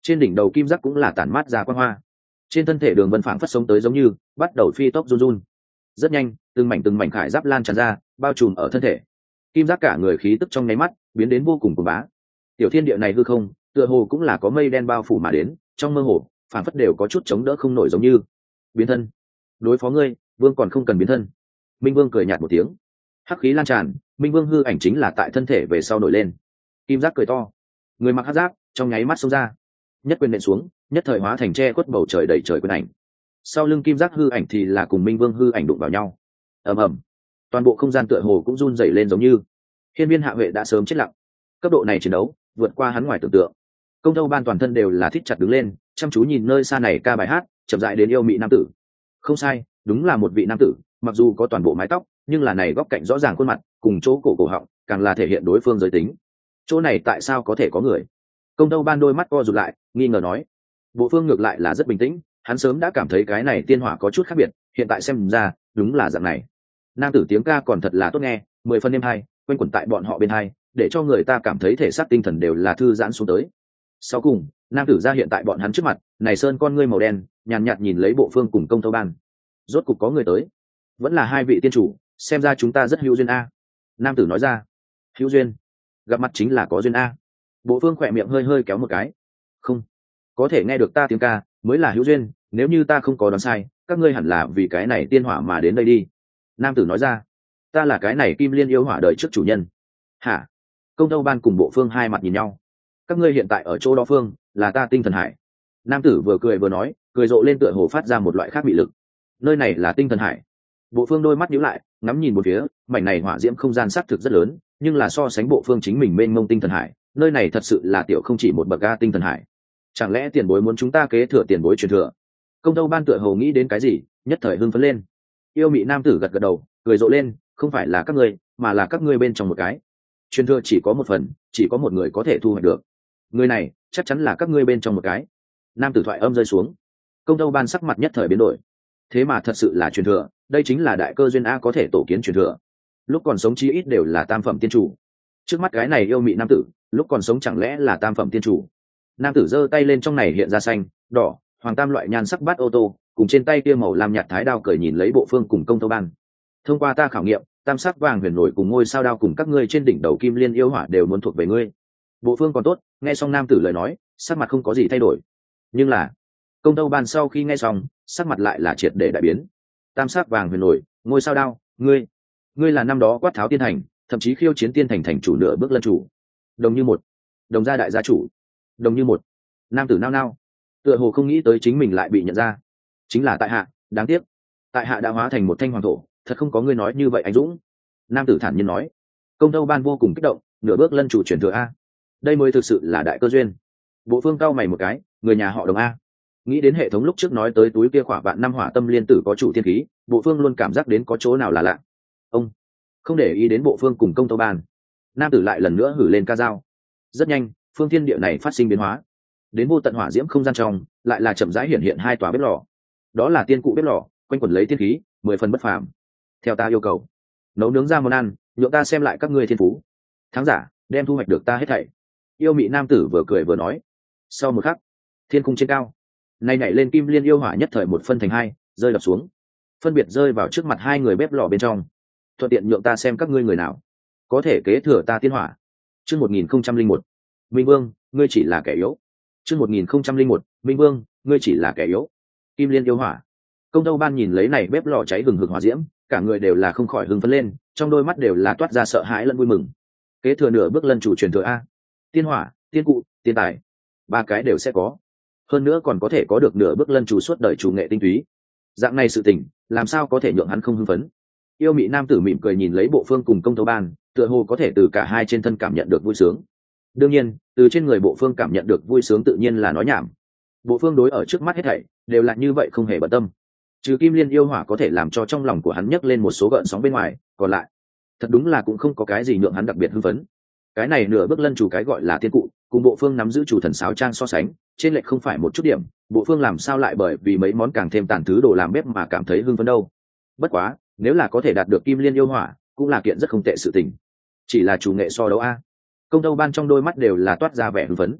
S1: trên đỉnh đầu kim giác cũng là tản mát ra quang hoa. Trên thân thể Đường Vân phảng phất sống tới giống như bắt đầu phi tốc run run. Rất nhanh, từng mảnh từng mảnh khải giáp lan tràn ra, bao trùm ở thân thể. Kim giác cả người khí tức trong nháy mắt biến đến vô cùng cuồng bá. Tiểu thiên địa này hư không, tựa hồ cũng là có mây đen bao phủ mà đến, trong mơ hồ, phảng phất đều có chút chống đỡ không nổi giống như. Biến thân. Đối phó ngươi, Vương còn không cần biến thân. Minh Vương cười nhạt một tiếng. Hắc khí lan tràn, Minh Vương hư ảnh chính là tại thân thể về sau nổi lên. Kim giác cười to. Người mặc hắc giáp, trong nháy mắt xông ra. Nhất quyền nện xuống, nhất thời hóa thành che khuất bầu trời đầy trời quyền ảnh. Sau lưng kim giác hư ảnh thì là cùng Minh Vương hư ảnh đụng vào nhau. Ầm ầm. Toàn bộ không gian tựa hồ cũng run rẩy lên giống như. Hiên Viên Hạ Huệ đã sớm chết lặng. Cấp độ này chiến đấu vượt qua hắn ngoài tưởng tượng. Công Tâu Ban toàn thân đều là thít chặt đứng lên, chăm chú nhìn nơi xa này ca bài hát, chậm rãi đến yêu mị nam tử. Không sai, đúng là một vị nam tử, mặc dù có toàn bộ mái tóc, nhưng là này góc cạnh rõ ràng khuôn mặt, cùng chỗ cổ cổ họng, càng là thể hiện đối phương giới tính. Chỗ này tại sao có thể có người? Công Tâu Ban đôi mắt co rụt lại, nghi ngờ nói. Bộ Phương ngược lại là rất bình tĩnh, hắn sớm đã cảm thấy cái này tiên hỏa có chút khác biệt, hiện tại xem ra, đúng là dạng này. Nam tử tiếng ca còn thật là tốt nghe, mười phân êm hay, quanh quẩn tại bọn họ bên hai, để cho người ta cảm thấy thể xác tinh thần đều là thư giãn xuống tới. Sau cùng, nam tử ra hiện tại bọn hắn trước mặt, này sơn con ngươi màu đen, nhàn nhạt, nhạt nhìn lấy Bộ Phương cùng Công Tâu Ban. Rốt cục có người tới, vẫn là hai vị tiên chủ, xem ra chúng ta rất hữu duyên a. Nam tử nói ra. Hữu duyên? Gặp mặt chính là có duyên a. Bộ Phương khỏe miệng hơi hơi kéo một cái. Không, có thể nghe được ta tiếng ca mới là hữu duyên, nếu như ta không có đoán sai, các ngươi hẳn là vì cái này tiên hỏa mà đến đây đi. Nam tử nói ra. Ta là cái này Kim Liên yêu hỏa đời trước chủ nhân. Hả? Công Tâu Ban cùng Bộ Phương hai mặt nhìn nhau. Các ngươi hiện tại ở chỗ đó phương, là ta tinh thần hải. Nam tử vừa cười vừa nói, cười rộ lên tựa hồ phát ra một loại khác bị lực. Nơi này là tinh thần hải. Bộ Phương đôi mắt nhíu lại, ngắm nhìn một phía, mảnh này hỏa diễm không gian xác thực rất lớn, nhưng là so sánh Bộ Phương chính mình mênh mông tinh thần hải, nơi này thật sự là tiểu không chỉ một bậc ga tinh thần hải. Chẳng lẽ tiền bối muốn chúng ta kế thừa tiền bối truyền thừa? Công Tâu Ban tựa hồ nghĩ đến cái gì, nhất thời hưng phấn lên. Yêu mị nam tử gật gật đầu, cười rộ lên, không phải là các ngươi, mà là các ngươi bên trong một cái. Truyền thừa chỉ có một phần, chỉ có một người có thể thu hoạch được. Người này chắc chắn là các ngươi bên trong một cái. Nam tử thoại âm rơi xuống, Công Tâu Ban sắc mặt nhất thời biến đổi. Thế mà thật sự là truyền thừa, đây chính là đại cơ duyên a, có thể tổ kiến truyền thừa. Lúc còn sống chí ít đều là tam phẩm tiên chủ. Trước mắt cái này yêu mị nam tử, lúc còn sống chẳng lẽ là tam phẩm tiên chủ? Nam tử giơ tay lên, trong này hiện ra xanh, đỏ, hoàng tam loại nhan sắc bát ô tô, cùng trên tay kia màu lam nhạt thái đao cười nhìn lấy Bộ Phương cùng Công Tâu Ban. Thông qua ta khảo nghiệm, tam sắc vàng huyền nổi cùng ngôi sao đao cùng các ngươi trên đỉnh đầu Kim Liên yêu hỏa đều muốn thuộc về ngươi. Bộ Phương còn tốt, nghe xong nam tử lời nói, sắc mặt không có gì thay đổi. Nhưng là, Công Tâu Ban sau khi nghe xong, sắc mặt lại là triệt để đại biến. Tam sắc vàng huyền nổi, ngôi sao đao, ngươi, ngươi là năm đó quát tháo tiên thành, thậm chí khiêu chiến tiên thành thành chủ nửa bước lân chủ. Đồng như một, đồng gia đại gia chủ. Đồng như một. Nam tử nao nao, tựa hồ không nghĩ tới chính mình lại bị nhận ra. Chính là tại hạ, đáng tiếc, tại hạ đã hóa thành một thanh hoàng thổ, thật không có ngươi nói như vậy anh dũng. Nam tử thản nhiên nói. Công Tâu Ban vô cùng kích động, nửa bước lân chủ truyền thừa a, đây mới thực sự là đại cơ duyên. Bộ Phương cau mày một cái, người nhà họ Đồng a. Nghĩ đến hệ thống lúc trước nói tới túi kia khỏa vạn năm hỏa tâm liên tử có chủ thiên khí, Bộ Phương luôn cảm giác đến có chỗ nào là lạ. Ông không để ý đến Bộ Phương cùng Công Tâu Ban, nam tử lại lần nữa hử lên ca dao. Rất nhanh, phương thiên địa này phát sinh biến hóa, đến vô tận hỏa diễm không gian trong, lại là chậm rãi hiện hiện hai tòa bếp lò. Đó là tiên cụ bếp lò, quanh quẩn lấy tiên khí, mười phần bất phàm. Theo ta yêu cầu, nấu nướng ra món ăn, nhượng ta xem lại các ngươi thiên phú. Thắng giả đem thu hoạch được ta hết thảy. Yêu mị nam tử vừa cười vừa nói. Sau một khắc, thiên cung trên cao, nay nhảy lên Kim Liên yêu hỏa nhất thời một phân thành hai, rơi đập xuống, phân biệt rơi vào trước mặt hai người bếp lò bên trong. Thuận tiện nhượng ta xem các ngươi người nào có thể kế thừa ta tiên hỏa. Chương một nghìn không trăm linh một, Minh Vương, ngươi chỉ là kẻ yếu. Chương một nghìn không trăm linh một, Minh Vương, ngươi chỉ là kẻ yếu. Kim Liên yêu hỏa. Công Tâu Ban nhìn lấy này bếp lò cháy hừng hực hỏa diễm, cả người đều là không khỏi hưng phấn lên, trong đôi mắt đều là toát ra sợ hãi lẫn vui mừng. Kế thừa nửa bước lân chủ truyền thừa a, tiên hỏa, tiên cụ, tiên tài, ba cái đều sẽ có. Hơn nữa còn có thể có được nửa bước lân chủ suốt đời chủ nghệ tinh túy. Dạng này sự tình, làm sao có thể nhượng hắn không hưng phấn? Yêu mị nam tử mỉm cười nhìn lấy Bộ Phương cùng Công Tâu Ban, tựa hồ có thể từ cả hai trên thân cảm nhận được vui sướng. Đương nhiên, từ trên người Bộ Phương cảm nhận được vui sướng tự nhiên là nói nhảm. Bộ Phương đối ở trước mắt hết thảy đều là như vậy, không hề bận tâm. Trừ Kim Liên yêu hỏa có thể làm cho trong lòng của hắn nhấc lên một số gợn sóng bên ngoài, còn lại, thật đúng là cũng không có cái gì nhượng hắn đặc biệt hưng phấn. Cái này nửa bước lân chủ cái gọi là tiên cụ, cùng Bộ Phương nắm giữ chủ thần sáo trang so sánh, trên lệch không phải một chút điểm. Bộ Phương làm sao lại bởi vì mấy món càng thêm tàn thứ đồ làm bếp mà cảm thấy hưng phấn đâu? Bất quá, nếu là có thể đạt được Kim Liên yêu hỏa, cũng là kiện rất không tệ sự tình. Chỉ là chủ nghệ so đấu a. Công Tâu Ban trong đôi mắt đều là toát ra vẻ hưng phấn.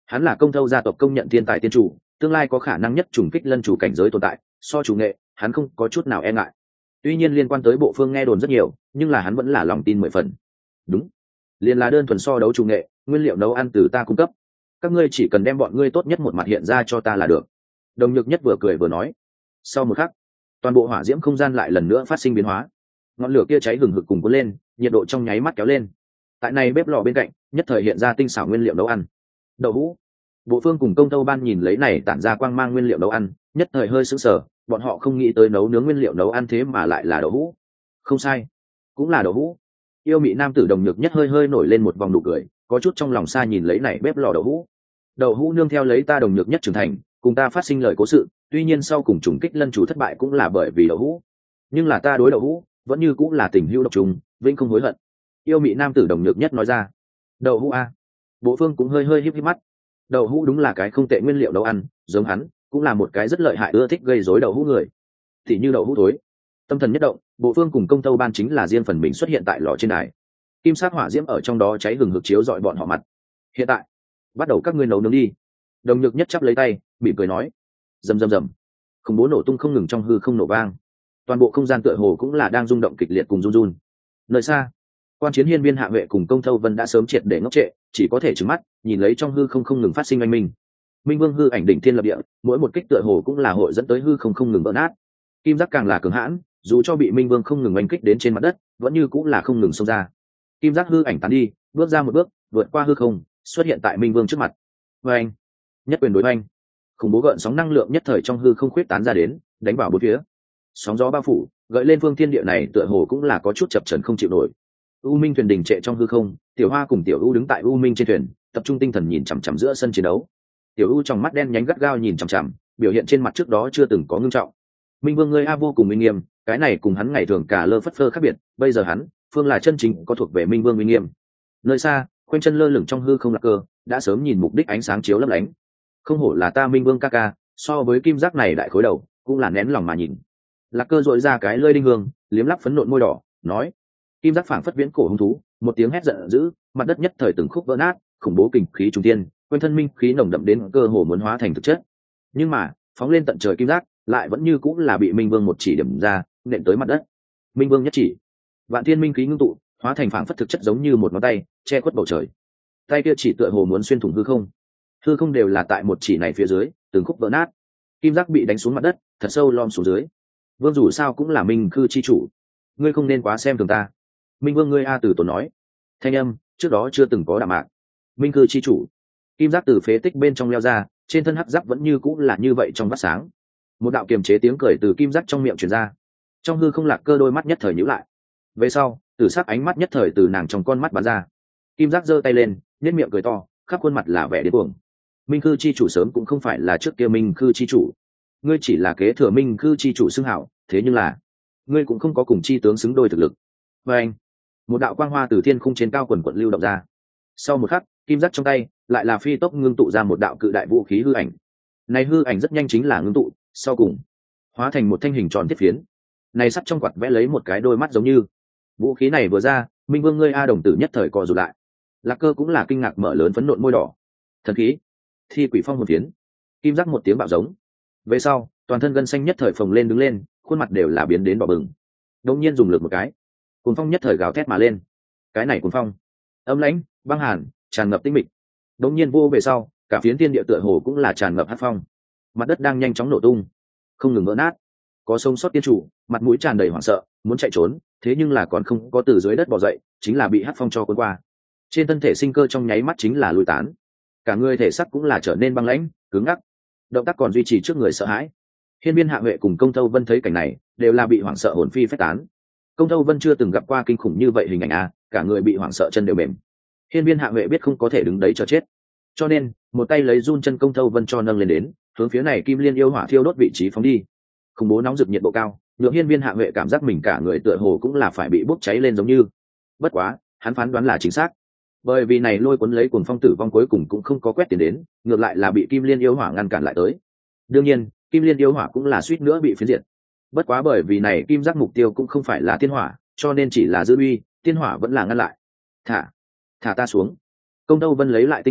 S1: Hắn là công thâu gia tộc công nhận thiên tài tiên chủ, tương lai có khả năng nhất trùng kích lân chủ cảnh giới tồn tại, so chủ nghệ hắn không có chút nào e ngại. Tuy nhiên liên quan tới bộ phương nghe đồn rất nhiều, nhưng là hắn vẫn là lòng tin mười phần. Đúng, liền là đơn thuần so đấu chủ nghệ, nguyên liệu nấu ăn từ ta cung cấp, các ngươi chỉ cần đem bọn ngươi tốt nhất một mặt hiện ra cho ta là được. Đồng Nhược Nhất vừa cười vừa nói. Sau một khắc, toàn bộ hỏa diễm không gian lại lần nữa phát sinh biến hóa, ngọn lửa kia cháy hừng hực cùng cuốn lên, nhiệt độ trong nháy mắt kéo lên. Tại này bếp lò bên cạnh nhất thời hiện ra tinh xảo nguyên liệu nấu ăn. Đậu hũ. Bộ phương cùng công tâu ban nhìn lấy này tản ra quang mang nguyên liệu nấu ăn, nhất thời hơi sững sờ, bọn họ không nghĩ tới nấu nướng nguyên liệu nấu ăn thế mà lại là đậu hũ. Không sai, cũng là đậu hũ. Yêu mị nam tử Đồng Nhược Nhất hơi hơi nổi lên một vòng nụ cười, có chút trong lòng xa nhìn lấy này bếp lò đậu hũ. Đậu hũ nương theo lấy ta Đồng Nhược Nhất trưởng thành, cùng ta phát sinh lời cố sự, tuy nhiên sau cùng trùng kích lân chủ thất bại cũng là bởi vì đậu hũ, nhưng là ta đối đậu hũ vẫn như cũng là tình hữu độc trùng, vĩnh không hối hận. Yêu mị nam tử Đồng Nhược Nhất nói ra. Đậu hũ a? Bộ phương cũng hơi hơi híp híp mắt. Đậu hũ đúng là cái không tệ nguyên liệu nấu ăn, giống hắn cũng là một cái rất lợi hại ưa thích gây rối đậu hũ người. Thì như đậu hũ thối. Tâm thần nhất động, bộ phương cùng công tâu ban chính là riêng phần mình xuất hiện tại lò trên đài. Kim sắc hỏa diễm ở trong đó cháy hừng hực chiếu rọi bọn họ mặt. Hiện tại, bắt đầu các ngươi nấu nướng đi. Đồng Nhược Nhất chắp lấy tay, mỉm cười nói. Rầm rầm rầm. Khủng bố nổ tung không ngừng trong hư không nổ vang. Toàn bộ không gian tựa hồ cũng là đang rung động kịch liệt cùng run run. Nơi xa, quan chiến hiên viên hạ vệ cùng công thâu vân đã sớm triệt để ngốc trệ, chỉ có thể trừng mắt nhìn lấy trong hư không không ngừng phát sinh oanh minh. Minh Vương hư ảnh đỉnh thiên lập địa, mỗi một kích tựa hồ cũng là hội dẫn tới hư không không ngừng vỡ nát. Kim giác càng là cường hãn, dù cho bị Minh Vương không ngừng oanh kích đến trên mặt đất, vẫn như cũng là không ngừng xông ra. Kim giác hư ảnh tán đi, bước ra một bước, vượt qua hư không, xuất hiện tại Minh Vương trước mặt. Oanh! Nhất quyền đối oanh. Khủng bố gợn sóng năng lượng nhất thời trong hư không khuyết tán ra đến, đánh vào bốn phía. Sóng gió bao phủ, gợi lên phương thiên địa này tựa hồ cũng là có chút chập chờn không chịu nổi. U Minh thuyền đình trệ trong hư không, Tiểu Hoa cùng Tiểu U đứng tại U Minh trên thuyền, tập trung tinh thần nhìn chằm chằm giữa sân chiến đấu. Tiểu U trong mắt đen nhánh gắt gao nhìn chằm chằm, biểu hiện trên mặt trước đó chưa từng có ngưng trọng. Minh Vương ngươi a vô cùng uy nghiêm, cái này cùng hắn ngày thường cả lơ phất phơ khác biệt, bây giờ hắn, phương là chân chính có thuộc về Minh Vương uy nghiêm. Nơi xa, quanh chân lơ lửng trong hư không Lạc Cơ, đã sớm nhìn mục đích ánh sáng chiếu lấp lánh. Không hổ là ta Minh Vương ca ca, so với kim giác này đại khối đầu, cũng là nén lòng mà nhìn. Lạc Cơ dội ra cái lơi đinh hương, liếm lắp phấn nộn môi đỏ, nói: Kim giác phảng phất viễn cổ hung thú, một tiếng hét giận dữ, mặt đất nhất thời từng khúc vỡ nát, khủng bố kình khí trùng thiên, quanh thân minh khí nồng đậm đến cơ hồ muốn hóa thành thực chất. Nhưng mà, phóng lên tận trời kim giác, lại vẫn như cũng là bị Minh Vương một chỉ điểm ra, nện tới mặt đất. Minh Vương nhất chỉ, vạn thiên minh khí ngưng tụ, hóa thành phảng phất thực chất giống như một ngón tay, che khuất bầu trời. Tay kia chỉ tựa hồ muốn xuyên thủng hư không. Hư không đều là tại một chỉ này phía dưới, từng khúc vỡ nát. Kim giác bị đánh xuống mặt đất, thật sâu lom xuống dưới. Vương dù sao cũng là Minh Khư chi chủ, ngươi không nên quá xem thường ta. Minh Vương ngươi a từ tốn nói. Thanh âm trước đó chưa từng có đạm mạc. Minh Khư chi chủ. Kim giác từ phế tích bên trong leo ra, trên thân hắc giáp vẫn như cũng là như vậy trong vắt sáng. Một đạo kiềm chế tiếng cười từ kim giác trong miệng truyền ra. Trong hư không Lạc Cơ đôi mắt nhất thời nhíu lại. Về sau, tử sắc ánh mắt nhất thời từ nàng trong con mắt bắn ra. Kim giác giơ tay lên, nhếch miệng cười to, khắp khuôn mặt là vẻ điên cuồng. Minh Khư chi chủ sớm cũng không phải là trước kia Minh Khư chi chủ, ngươi chỉ là kế thừa Minh Khư chi chủ xưng hảo, thế nhưng là ngươi cũng không có cùng chi tướng xứng đôi thực lực. Và anh, một đạo quang hoa từ thiên khung trên cao quần quận lưu động ra. Sau một khắc, kim giác trong tay lại là phi tốc ngưng tụ ra một đạo cự đại vũ khí hư ảnh. Này hư ảnh rất nhanh chính là ngưng tụ, sau cùng hóa thành một thanh hình tròn thiết phiến. Này sắt trong quạt vẽ lấy một cái đôi mắt giống như. Vũ khí này vừa ra, Minh Vương ngươi a đồng tử nhất thời co rụt lại. Lạc Cơ cũng là kinh ngạc mở lớn phấn nộn môi đỏ. Thần khí, Thi Quỷ Phong một phiến. Kim giác một tiếng bạo giống. Về sau, toàn thân gân xanh nhất thời phồng lên đứng lên, khuôn mặt đều là biến đến đỏ bừng. Đột nhiên dùng lực một cái, cuồng phong nhất thời gào thét mà lên. Cái này cuồng phong, âm lãnh, băng hàn, tràn ngập tĩnh mịch. Đột nhiên vô về sau, cả phiến thiên địa tựa hồ cũng là tràn ngập hắc phong. Mặt đất đang nhanh chóng nổ tung, không ngừng vỡ nát. Có sông sót tiên chủ, mặt mũi tràn đầy hoảng sợ, muốn chạy trốn, thế nhưng là còn không có từ dưới đất bò dậy, chính là bị hắc phong cho cuốn qua. Trên thân thể sinh cơ trong nháy mắt chính là lùi tán. Cả người thể xác cũng là trở nên băng lãnh, cứng ngắc. Động tác còn duy trì trước người sợ hãi. Hiên viên Hạ Huệ cùng Công Thâu Vân thấy cảnh này, đều là bị hoảng sợ hồn phi phách tán. Công Thâu Vân chưa từng gặp qua kinh khủng như vậy hình ảnh a, cả người bị hoảng sợ chân đều mềm. Hiên viên Hạ Huệ biết không có thể đứng đấy cho chết, cho nên một tay lấy run chân Công Thâu Vân cho nâng lên đến, hướng phía này kim liên yêu hỏa thiêu đốt vị trí phóng đi. Khủng bố nóng rực nhiệt độ cao, nhượng hiên viên Hạ Huệ cảm giác mình cả người tựa hồ cũng là phải bị bốc cháy lên giống như. Bất quá, hắn phán đoán là chính xác, bởi vì này lôi cuốn lấy cuồng phong tử vong cuối cùng cũng không có quét tiền đến, ngược lại là bị kim liên yêu hỏa ngăn cản lại tới. Đương nhiên, kim liên yêu hỏa cũng là suýt nữa bị phiến diệt. Bất quá bởi vì này kim giác mục tiêu cũng không phải là thiên hỏa, cho nên chỉ là giữ uy, thiên hỏa vẫn là ngăn lại. Thả, thả ta xuống. Công Tâu Vân lấy lại tinh thần,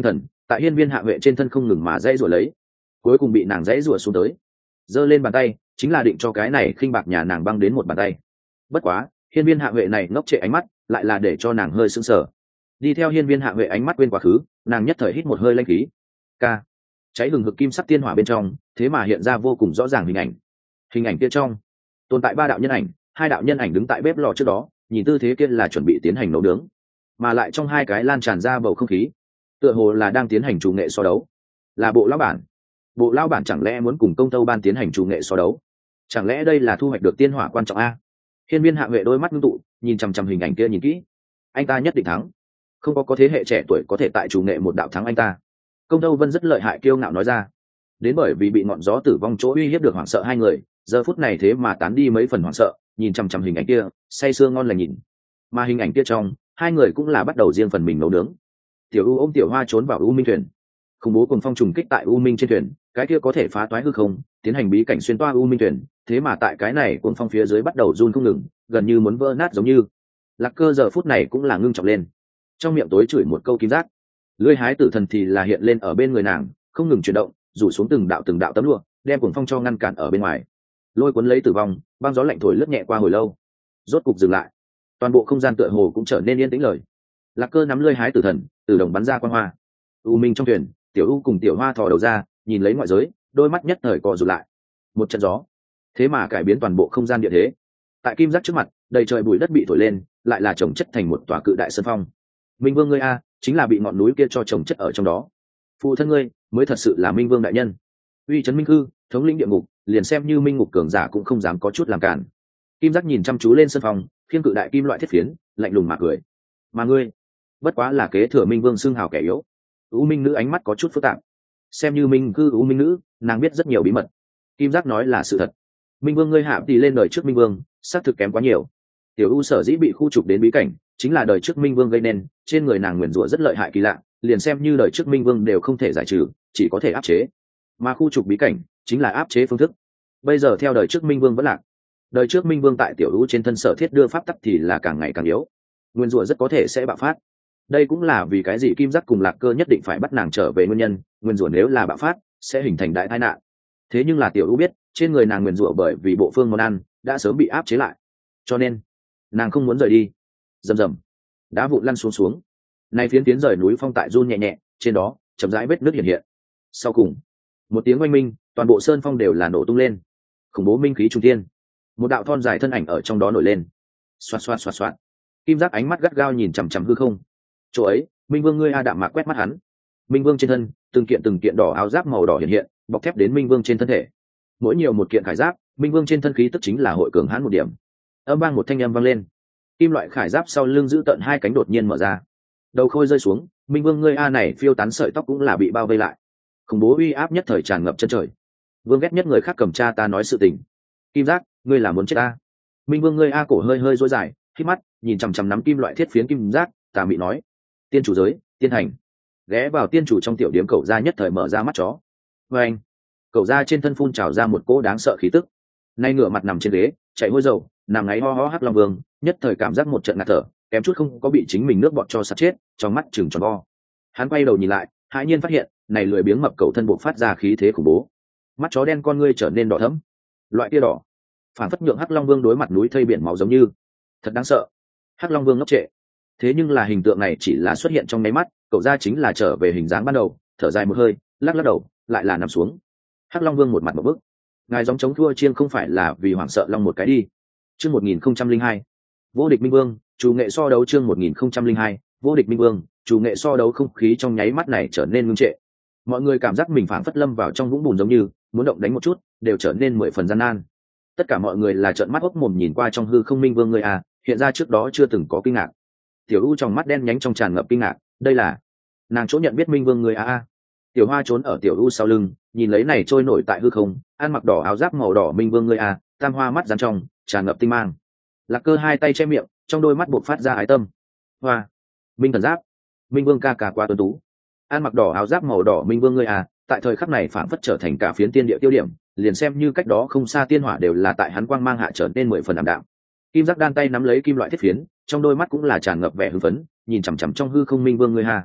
S1: tại hiên viên hạ huệ trên thân không ngừng mà dãy rủa lấy, cuối cùng bị nàng dãy rủa xuống tới, giơ lên bàn tay chính là định cho cái này khinh bạc nhà nàng băng đến một bàn tay. Bất quá hiên viên hạ huệ này ngốc trệ ánh mắt lại là để cho nàng hơi sững sờ. Đi theo hiên viên hạ huệ ánh mắt quên quá khứ, nàng nhất thời hít một hơi lanh khí. K. Cháy hừng hực kim sắc tiên hỏa bên trong thế mà hiện ra vô cùng rõ ràng hình ảnh. Hình ảnh kia trong tồn tại ba đạo nhân ảnh, hai đạo nhân ảnh đứng tại bếp lò trước đó, nhìn tư thế kia là chuẩn bị tiến hành nấu nướng, mà lại trong hai cái lan tràn ra bầu không khí tựa hồ là đang tiến hành chủ nghệ so đấu. Là bộ lão bản. Bộ lão bản chẳng lẽ muốn cùng công tâu ban tiến hành chủ nghệ so đấu? Chẳng lẽ đây là thu hoạch được tiên hỏa quan trọng a? Hiên viên hạ huệ đôi mắt ngưng tụ, nhìn chằm chằm hình ảnh kia nhìn kỹ. Anh ta nhất định thắng, không có có thế hệ trẻ tuổi có thể tại chủ nghệ một đạo thắng anh ta. Công tâu vân rất lợi hại kiêu ngạo nói ra. Đến bởi vì bị ngọn gió tử vong chỗ uy hiếp được hoảng sợ hai người, giờ phút này thế mà tán đi mấy phần hoảng sợ, nhìn chằm chằm hình ảnh kia say sưa ngon lành nhìn. Mà hình ảnh kia trong hai người cũng là bắt đầu riêng phần mình nấu nướng. Tiểu U ôm Tiểu Hoa trốn vào U Minh thuyền, khủng bố cùng phong trùng kích tại U Minh trên thuyền, cái kia có thể phá toái hư không, tiến hành bí cảnh xuyên toa U Minh thuyền, thế mà tại cái này cuồng phong phía dưới bắt đầu run không ngừng, gần như muốn vỡ nát giống như. Lạc Cơ giờ phút này cũng là ngưng trọng lên, trong miệng tối chửi một câu kim giác. Lưỡi hái tử thần thì là hiện lên ở bên người nàng, không ngừng chuyển động, rủ xuống từng đạo từng đạo tấm lụa, đem cuồng phong cho ngăn cản ở bên ngoài. Lôi cuốn lấy tử vong, băng gió lạnh thổi lướt nhẹ qua hồi lâu, rốt cục dừng lại. Toàn bộ không gian tựa hồ cũng trở nên yên tĩnh lời. Lạc Cơ nắm lưỡi hái tử thần, từ đồng bắn ra quan hoa. U Minh trong thuyền, Tiểu U cùng Tiểu Hoa thò đầu ra, nhìn lấy ngoại giới, đôi mắt nhất thời co rụt lại. Một trận gió, thế mà cải biến toàn bộ không gian địa thế. Tại kim giác trước mặt, đầy trời bụi đất bị thổi lên, lại là chồng chất thành một tòa cự đại sơn phong. Minh Vương ngươi a, chính là bị ngọn núi kia cho chồng chất ở trong đó. Phụ thân ngươi mới thật sự là Minh Vương đại nhân. Uy trấn Minh Cư, thống lĩnh địa ngục, liền xem như Minh Ngục cường giả cũng không dám có chút làm cản. Kim giác nhìn chăm chú lên sơn phong, khiên cự đại kim loại thiết phiến, lạnh lùng mà cười. Mà ngươi, bất quá là kế thừa Minh Vương xưng hào kẻ yếu. U Minh nữ ánh mắt có chút phức tạp. Xem như Minh Cư U Minh nữ, nàng biết rất nhiều bí mật. Kim giác nói là sự thật. Minh Vương ngươi hạ thì lên đời trước Minh Vương, xác thực kém quá nhiều. Tiểu U sở dĩ bị khu trục đến bí cảnh, chính là đời trước Minh Vương gây nên, trên người nàng nguyền rủa rất lợi hại kỳ lạ, liền xem như đời trước Minh Vương đều không thể giải trừ, chỉ có thể áp chế. Mà khu trục bí cảnh chính là áp chế phương thức. Bây giờ theo đời trước Minh Vương vẫn lạc, đời trước Minh Vương tại Tiểu U trên thân sở thiết đưa pháp tắc thì là càng ngày càng yếu, nguyên rủa rất có thể sẽ bạo phát. Đây cũng là vì cái gì Kim giác cùng Lạc Cơ nhất định phải bắt nàng trở về nguyên nhân, nguyên rủa nếu là bạo phát sẽ hình thành đại tai nạn. Thế nhưng là Tiểu U biết trên người nàng nguyên rủa bởi vì bộ phương món ăn đã sớm bị áp chế lại, cho nên nàng không muốn rời đi. Rầm rầm, đá vụn lăn xuống xuống, nay phiến tiến rời núi phong tại run nhẹ nhẹ, trên đó chậm rãi vết nước hiện hiện. Sau cùng một tiếng oanh minh, toàn bộ sơn phong đều là nổ tung lên, khủng bố minh khí trung thiên, một đạo thon dài thân ảnh ở trong đó nổi lên. Xoạt xoạt xoạt xoạt, Kim giác ánh mắt gắt gao nhìn chằm chằm hư không. Chỗ ấy Minh Vương ngươi a đạm mạc quét mắt hắn. Minh Vương trên thân từng kiện từng kiện đỏ áo giáp màu đỏ hiện hiện, bọc thép đến Minh Vương trên thân thể. Mỗi nhiều một kiện khải giáp, Minh Vương trên thân khí tức chính là hội cường hãn một điểm. Âm vang một thanh âm vang lên, kim loại khải giáp sau lưng giữ tận hai cánh đột nhiên mở ra, đầu khôi rơi xuống. Minh Vương ngươi a này phiêu tán sợi tóc cũng là bị bao vây lại, khủng bố uy áp nhất thời tràn ngập chân trời. Vương ghét nhất người khác cầm cha ta nói sự tình. Kim giác ngươi là muốn chết ta? Minh Vương ngươi a cổ hơi hơi rối dài, khi mắt nhìn chằm chằm nắm kim loại thiết phiến kim giác, tà mị nói: tiên chủ giới, tiên hành. Ghé vào tiên chủ trong tiểu điếm cậu ra nhất thời mở ra mắt chó. Vê anh, cậu ra trên thân phun trào ra một cỗ đáng sợ khí tức. Nay ngửa mặt nằm trên ghế chạy hôi dầu, nằm ngáy ho ho Hắc Long Vương nhất thời cảm giác một trận ngạt thở, kém chút không có bị chính mình nước bọt cho sặc chết, trong mắt chừng tròn vo. Hắn quay đầu nhìn lại, hãi nhiên phát hiện này lười biếng mập cậu thân buộc phát ra khí thế khủng bố, mắt chó đen con ngươi trở nên đỏ thẫm, loại kia đỏ phản phất nhượng Hắc Long Vương đối mặt núi thây biển máu giống như. Thật đáng sợ. Hắc Long Vương ngốc trệ. Thế nhưng là hình tượng này chỉ là xuất hiện trong nháy mắt, cậu ra chính là trở về hình dáng ban đầu, thở dài một hơi, lắc lắc đầu, lại là nằm xuống. Hắc Long Vương một mặt một bức. Ngài giống chống thua chiêng không phải là vì hoảng sợ long một cái đi. Chương một nghìn không trăm linh hai, vô địch Minh Vương, chủ nghệ so đấu. Chương một nghìn không trăm linh hai, vô địch Minh Vương, chủ nghệ so đấu. Không khí trong nháy mắt này trở nên ngưng trệ. Mọi người cảm giác mình phảng phất lâm vào trong vũng bùn giống như, muốn động đánh một chút, đều trở nên mười phần gian nan. Tất cả mọi người là trợn mắt hốc mồm nhìn qua trong hư không. Minh Vương người à, hiện ra trước đó chưa từng có kinh ngạc. Tiểu U trong mắt đen nhánh trong tràn ngập kinh ngạc, đây là nàng chỗ nhận biết Minh Vương người a a. Tiểu Hoa trốn ở Tiểu U sau lưng, nhìn lấy này trôi nổi tại hư không, ăn mặc đỏ áo giáp màu đỏ Minh Vương người a, tam hoa mắt rắn trong tràn ngập tinh mang. Lạc Cơ hai tay che miệng, trong đôi mắt bộc phát ra ái tâm. Hoa, Minh Thần Giáp, Minh Vương ca ca qua tuấn tú. Ăn mặc đỏ áo giáp màu đỏ Minh Vương người a, tại thời khắc này phản phất trở thành cả phiến tiên địa tiêu điểm, liền xem như cách đó không xa tiên hỏa đều là tại hắn quang mang hạ trở nên mười phần ảm đạm. Kim giác đan tay nắm lấy kim loại thiết phiến, trong đôi mắt cũng là tràn ngập vẻ hưng phấn, nhìn chằm chằm trong hư không. Minh Vương ngươi ha,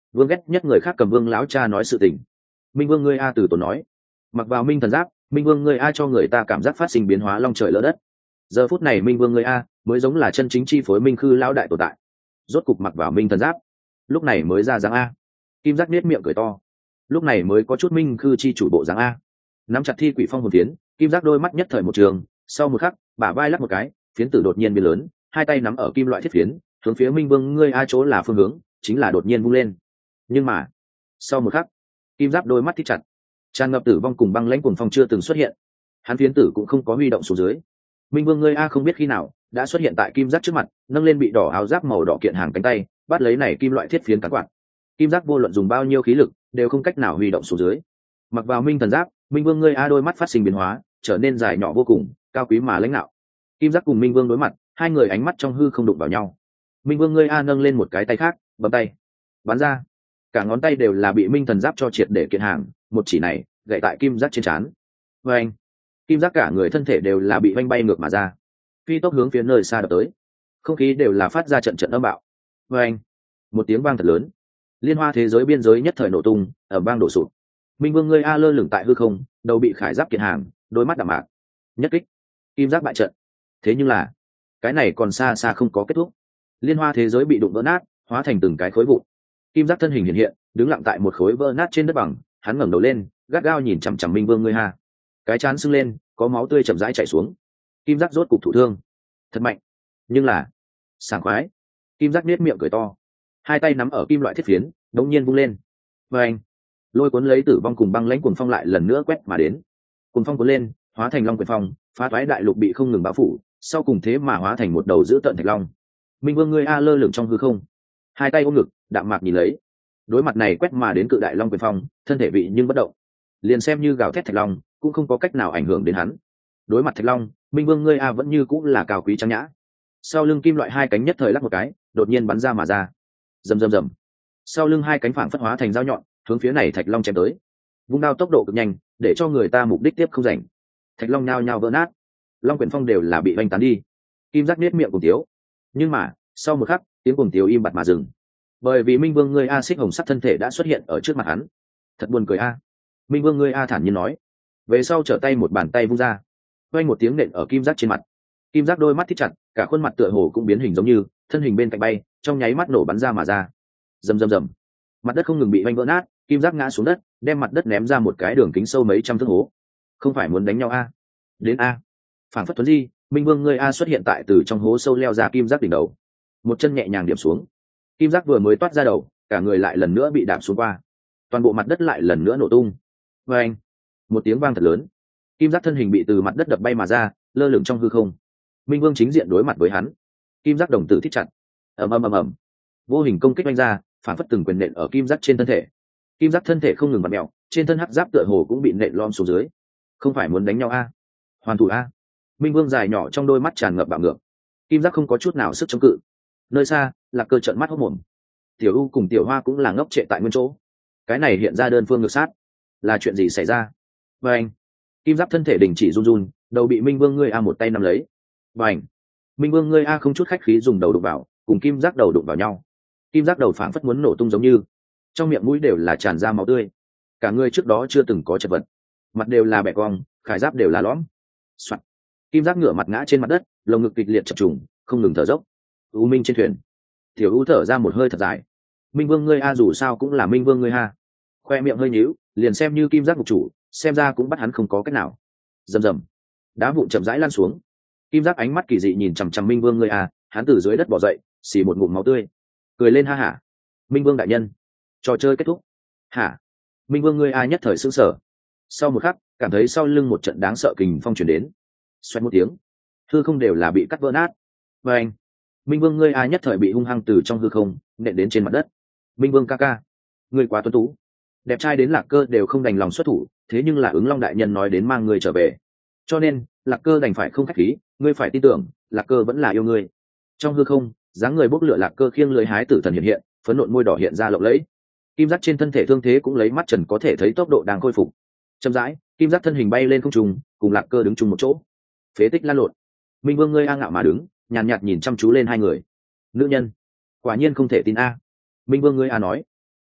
S1: Vương ghét nhất người khác cầm Vương lão cha nói sự tình. Minh Vương ngươi a từ tốn nói. Mặc vào Minh thần giáp, Minh Vương ngươi a cho người ta cảm giác phát sinh biến hóa long trời lỡ đất. Giờ phút này Minh Vương ngươi a mới giống là chân chính chi phối Minh Khư lão đại tồn tại. Rốt cục mặc vào Minh thần giáp, lúc này mới ra dáng a. Kim giác nết miệng cười to, lúc này mới có chút Minh Khư chi chủ bộ dáng a. Nắm chặt thi quỷ phong hồn phiến, Kim giác đôi mắt nhất thời một trường, sau một khắc bả vai lắc một cái, phiến tử đột nhiên biến lớn, hai tay nắm ở kim loại thiết phiến, hướng phía Minh Vương ngươi a chỗ là phương hướng, chính là đột nhiên vung lên. Nhưng mà sau một khắc, kim giáp đôi mắt thích chặt, tràn ngập tử vong cùng băng lãnh cuồng phong chưa từng xuất hiện, hắn phiến tử cũng không có huy động xuống dưới. Minh Vương ngươi a không biết khi nào đã xuất hiện tại kim giáp trước mặt, nâng lên bị đỏ áo giáp màu đỏ kiện hàng cánh tay, bắt lấy này kim loại thiết phiến cắn quạt. Kim giáp vô luận dùng bao nhiêu khí lực đều không cách nào huy động xuống dưới. Mặc vào Minh thần giáp, Minh Vương ngươi a đôi mắt phát sinh biến hóa, trở nên dài nhỏ vô cùng, cao quý mà lãnh đạo. Kim giác cùng Minh Vương đối mặt, hai người ánh mắt trong hư không đụng vào nhau. Minh Vương ngươi a nâng lên một cái tay khác, bấm tay bắn ra, cả ngón tay đều là bị Minh thần giáp cho triệt để kiện hàng, một chỉ này gậy tại kim giác trên trán. Và anh, kim giác cả người thân thể đều là bị vanh bay ngược mà ra, phi tốc hướng phía nơi xa đập tới, không khí đều là phát ra trận trận âm bạo. Và anh, một tiếng vang thật lớn, liên hoa thế giới biên giới nhất thời nổ tung, ở bang đổ sụp. Minh Vương ngươi a lơ lửng tại hư không, đầu bị khải giáp kiện hàng, đôi mắt đạm mạc. Nhất kích, kim giác bại trận. Thế nhưng là cái này còn xa xa không có kết thúc. Liên hoa thế giới bị đụng vỡ nát, hóa thành từng cái khối vụn. Kim giác thân hình hiện hiện, đứng lặng tại một khối vỡ nát trên đất bằng, hắn ngẩng đầu lên, gắt gao nhìn chằm chằm Minh Vương ngươi ha. Cái chán sưng lên, có máu tươi chậm rãi chảy xuống. Kim giác rốt cục thụ thương, thật mạnh, nhưng là sảng khoái. Kim giác nết miệng cười to, hai tay nắm ở kim loại thiết phiến, đống nhiên vung lên. Và anh, lôi cuốn lấy tử vong cùng băng lãnh cuồng phong lại lần nữa quét mà đến. Cuồng phong cuốn lên, hóa thành long quyền phong, phá toái đại lục bị không ngừng bao phủ, sau cùng thế mà hóa thành một đầu dữ tợn thạch long. Minh Vương ngươi a lơ lửng trong hư không, hai tay ôm ngực, đạm mạc nhìn lấy. Đối mặt này quét mà đến cự đại long quyền phong, thân thể vị nhưng bất động, liền xem như gào thét thạch long cũng không có cách nào ảnh hưởng đến hắn. Đối mặt thạch long, Minh Vương ngươi a vẫn như cũng là cao quý trang nhã. Sau lưng kim loại hai cánh nhất thời lắc một cái, đột nhiên bắn ra mà ra. Rầm rầm rầm. Sau lưng hai cánh phảng phất hóa thành dao nhọn, hướng phía này thạch long chém tới. Vung đao tốc độ cực nhanh, để cho người ta mục đích tiếp không rảnh. Thạch long nhao nhao vỡ nát, long quyển phong đều là bị vanh tán đi. Kim giác nết miệng cùng tiếu, nhưng mà sau một khắc tiếng cùng tiếu im bặt mà dừng, bởi vì Minh Vương ngươi a xích hồng sắc thân thể đã xuất hiện ở trước mặt hắn. Thật buồn cười a. Minh Vương ngươi a thản nhiên nói, về sau trở tay một bàn tay vung ra, vang một tiếng nện ở kim giác trên mặt. Kim giác đôi mắt thích chặt, cả khuôn mặt tựa hồ cũng biến hình giống như, thân hình bên cạnh bay, trong nháy mắt nổ bắn ra mà ra. Rầm rầm rầm, mặt đất không ngừng bị vanh vỡ nát, kim giác ngã xuống đất, đem mặt đất ném ra một cái đường kính sâu mấy trăm thước hố. Không phải muốn đánh nhau a? Đến a. Phản phất tuấn di, Minh Vương ngươi a xuất hiện tại từ trong hố sâu leo ra kim giác đỉnh đầu, một chân nhẹ nhàng điểm xuống. Kim giác vừa mới toát ra đầu, cả người lại lần nữa bị đạp xuống qua, toàn bộ mặt đất lại lần nữa nổ tung. Và anh, một tiếng vang thật lớn, kim giác thân hình bị từ mặt đất đập bay mà ra, lơ lửng trong hư không. Minh Vương chính diện đối mặt với hắn, kim giác đồng tử thích chặt, ầm ầm ầm ầm, vô hình công kích oanh ra, phản phất từng quyền nện ở kim giác trên thân thể. Kim giác thân thể không ngừng bật mèo, trên thân hắc giáp tựa hồ cũng bị nện lom xuống dưới. Không phải muốn đánh nhau a? Hoàn thủ a? Minh Vương dài nhỏ trong đôi mắt tràn ngập bạo ngược. Kim giác không có chút nào sức chống cự. Nơi xa, Lạc Cơ trợn mắt hốt mồm. Tiểu U cùng Tiểu Hoa cũng là ngốc trệ tại nguyên chỗ. Cái này hiện ra đơn phương ngược sát, là chuyện gì xảy ra? Và anh, kim giáp thân thể đình chỉ run run, đầu bị Minh Vương ngươi a một tay nắm lấy. Và anh, Minh Vương ngươi a không chút khách khí dùng đầu đụng vào, cùng kim giác đầu đụng vào nhau. Kim giác đầu phảng phất muốn nổ tung giống như, trong miệng mũi đều là tràn ra máu tươi. Cả người trước đó chưa từng có chật vật, mặt đều là bẻ cong, khải giáp đều là lõm. Soạn. Kim giác ngửa mặt ngã trên mặt đất, lồng ngực kịch liệt chập trùng, không ngừng thở dốc. U Minh trên thuyền, Tiểu U thở ra một hơi thật dài. Minh Vương ngươi a dù sao cũng là Minh Vương ngươi ha. Khoe miệng hơi nhíu, liền xem như kim giác ngục chủ, xem ra cũng bắt hắn không có cách nào. Rầm rầm, đá vụn chậm rãi lan xuống. Kim giác ánh mắt kỳ dị nhìn chằm chằm Minh Vương ngươi a, hắn từ dưới đất bò dậy, xì một ngụm máu tươi, cười lên ha hả. Minh Vương đại nhân, trò chơi kết thúc. Hả? Minh Vương ngươi a nhất thời sững sờ. Sau một khắc, cảm thấy sau lưng một trận đáng sợ kình phong truyền đến. Xoẹt một tiếng, hư không đều là bị cắt vỡ nát. Và anh, Minh Vương ngươi a nhất thời bị hung hăng từ trong hư không nện đến trên mặt đất. Minh Vương ca ca, ngươi quá tuấn tú, đẹp trai đến Lạc Cơ đều không đành lòng xuất thủ, thế nhưng là ứng Long đại nhân nói đến mang ngươi trở về, cho nên Lạc Cơ đành phải không khách khí, ngươi phải tin tưởng, Lạc Cơ vẫn là yêu ngươi. Trong hư không, dáng người bốc lửa Lạc Cơ khiêng lưỡi hái tử thần hiện hiện, phấn nộn môi đỏ hiện ra lộng lẫy. Kim giác trên thân thể thương thế cũng lấy mắt trần có thể thấy tốc độ đang khôi phục. Chậm rãi, kim giác thân hình bay lên không trung, cùng Lạc Cơ đứng chung một chỗ. Phế tích lan lộn. Minh Vương ngươi a ngạo mà đứng, nhàn nhạt nhìn chăm chú lên hai người. Nữ nhân, quả nhiên không thể tin a. Minh Vương ngươi a nói,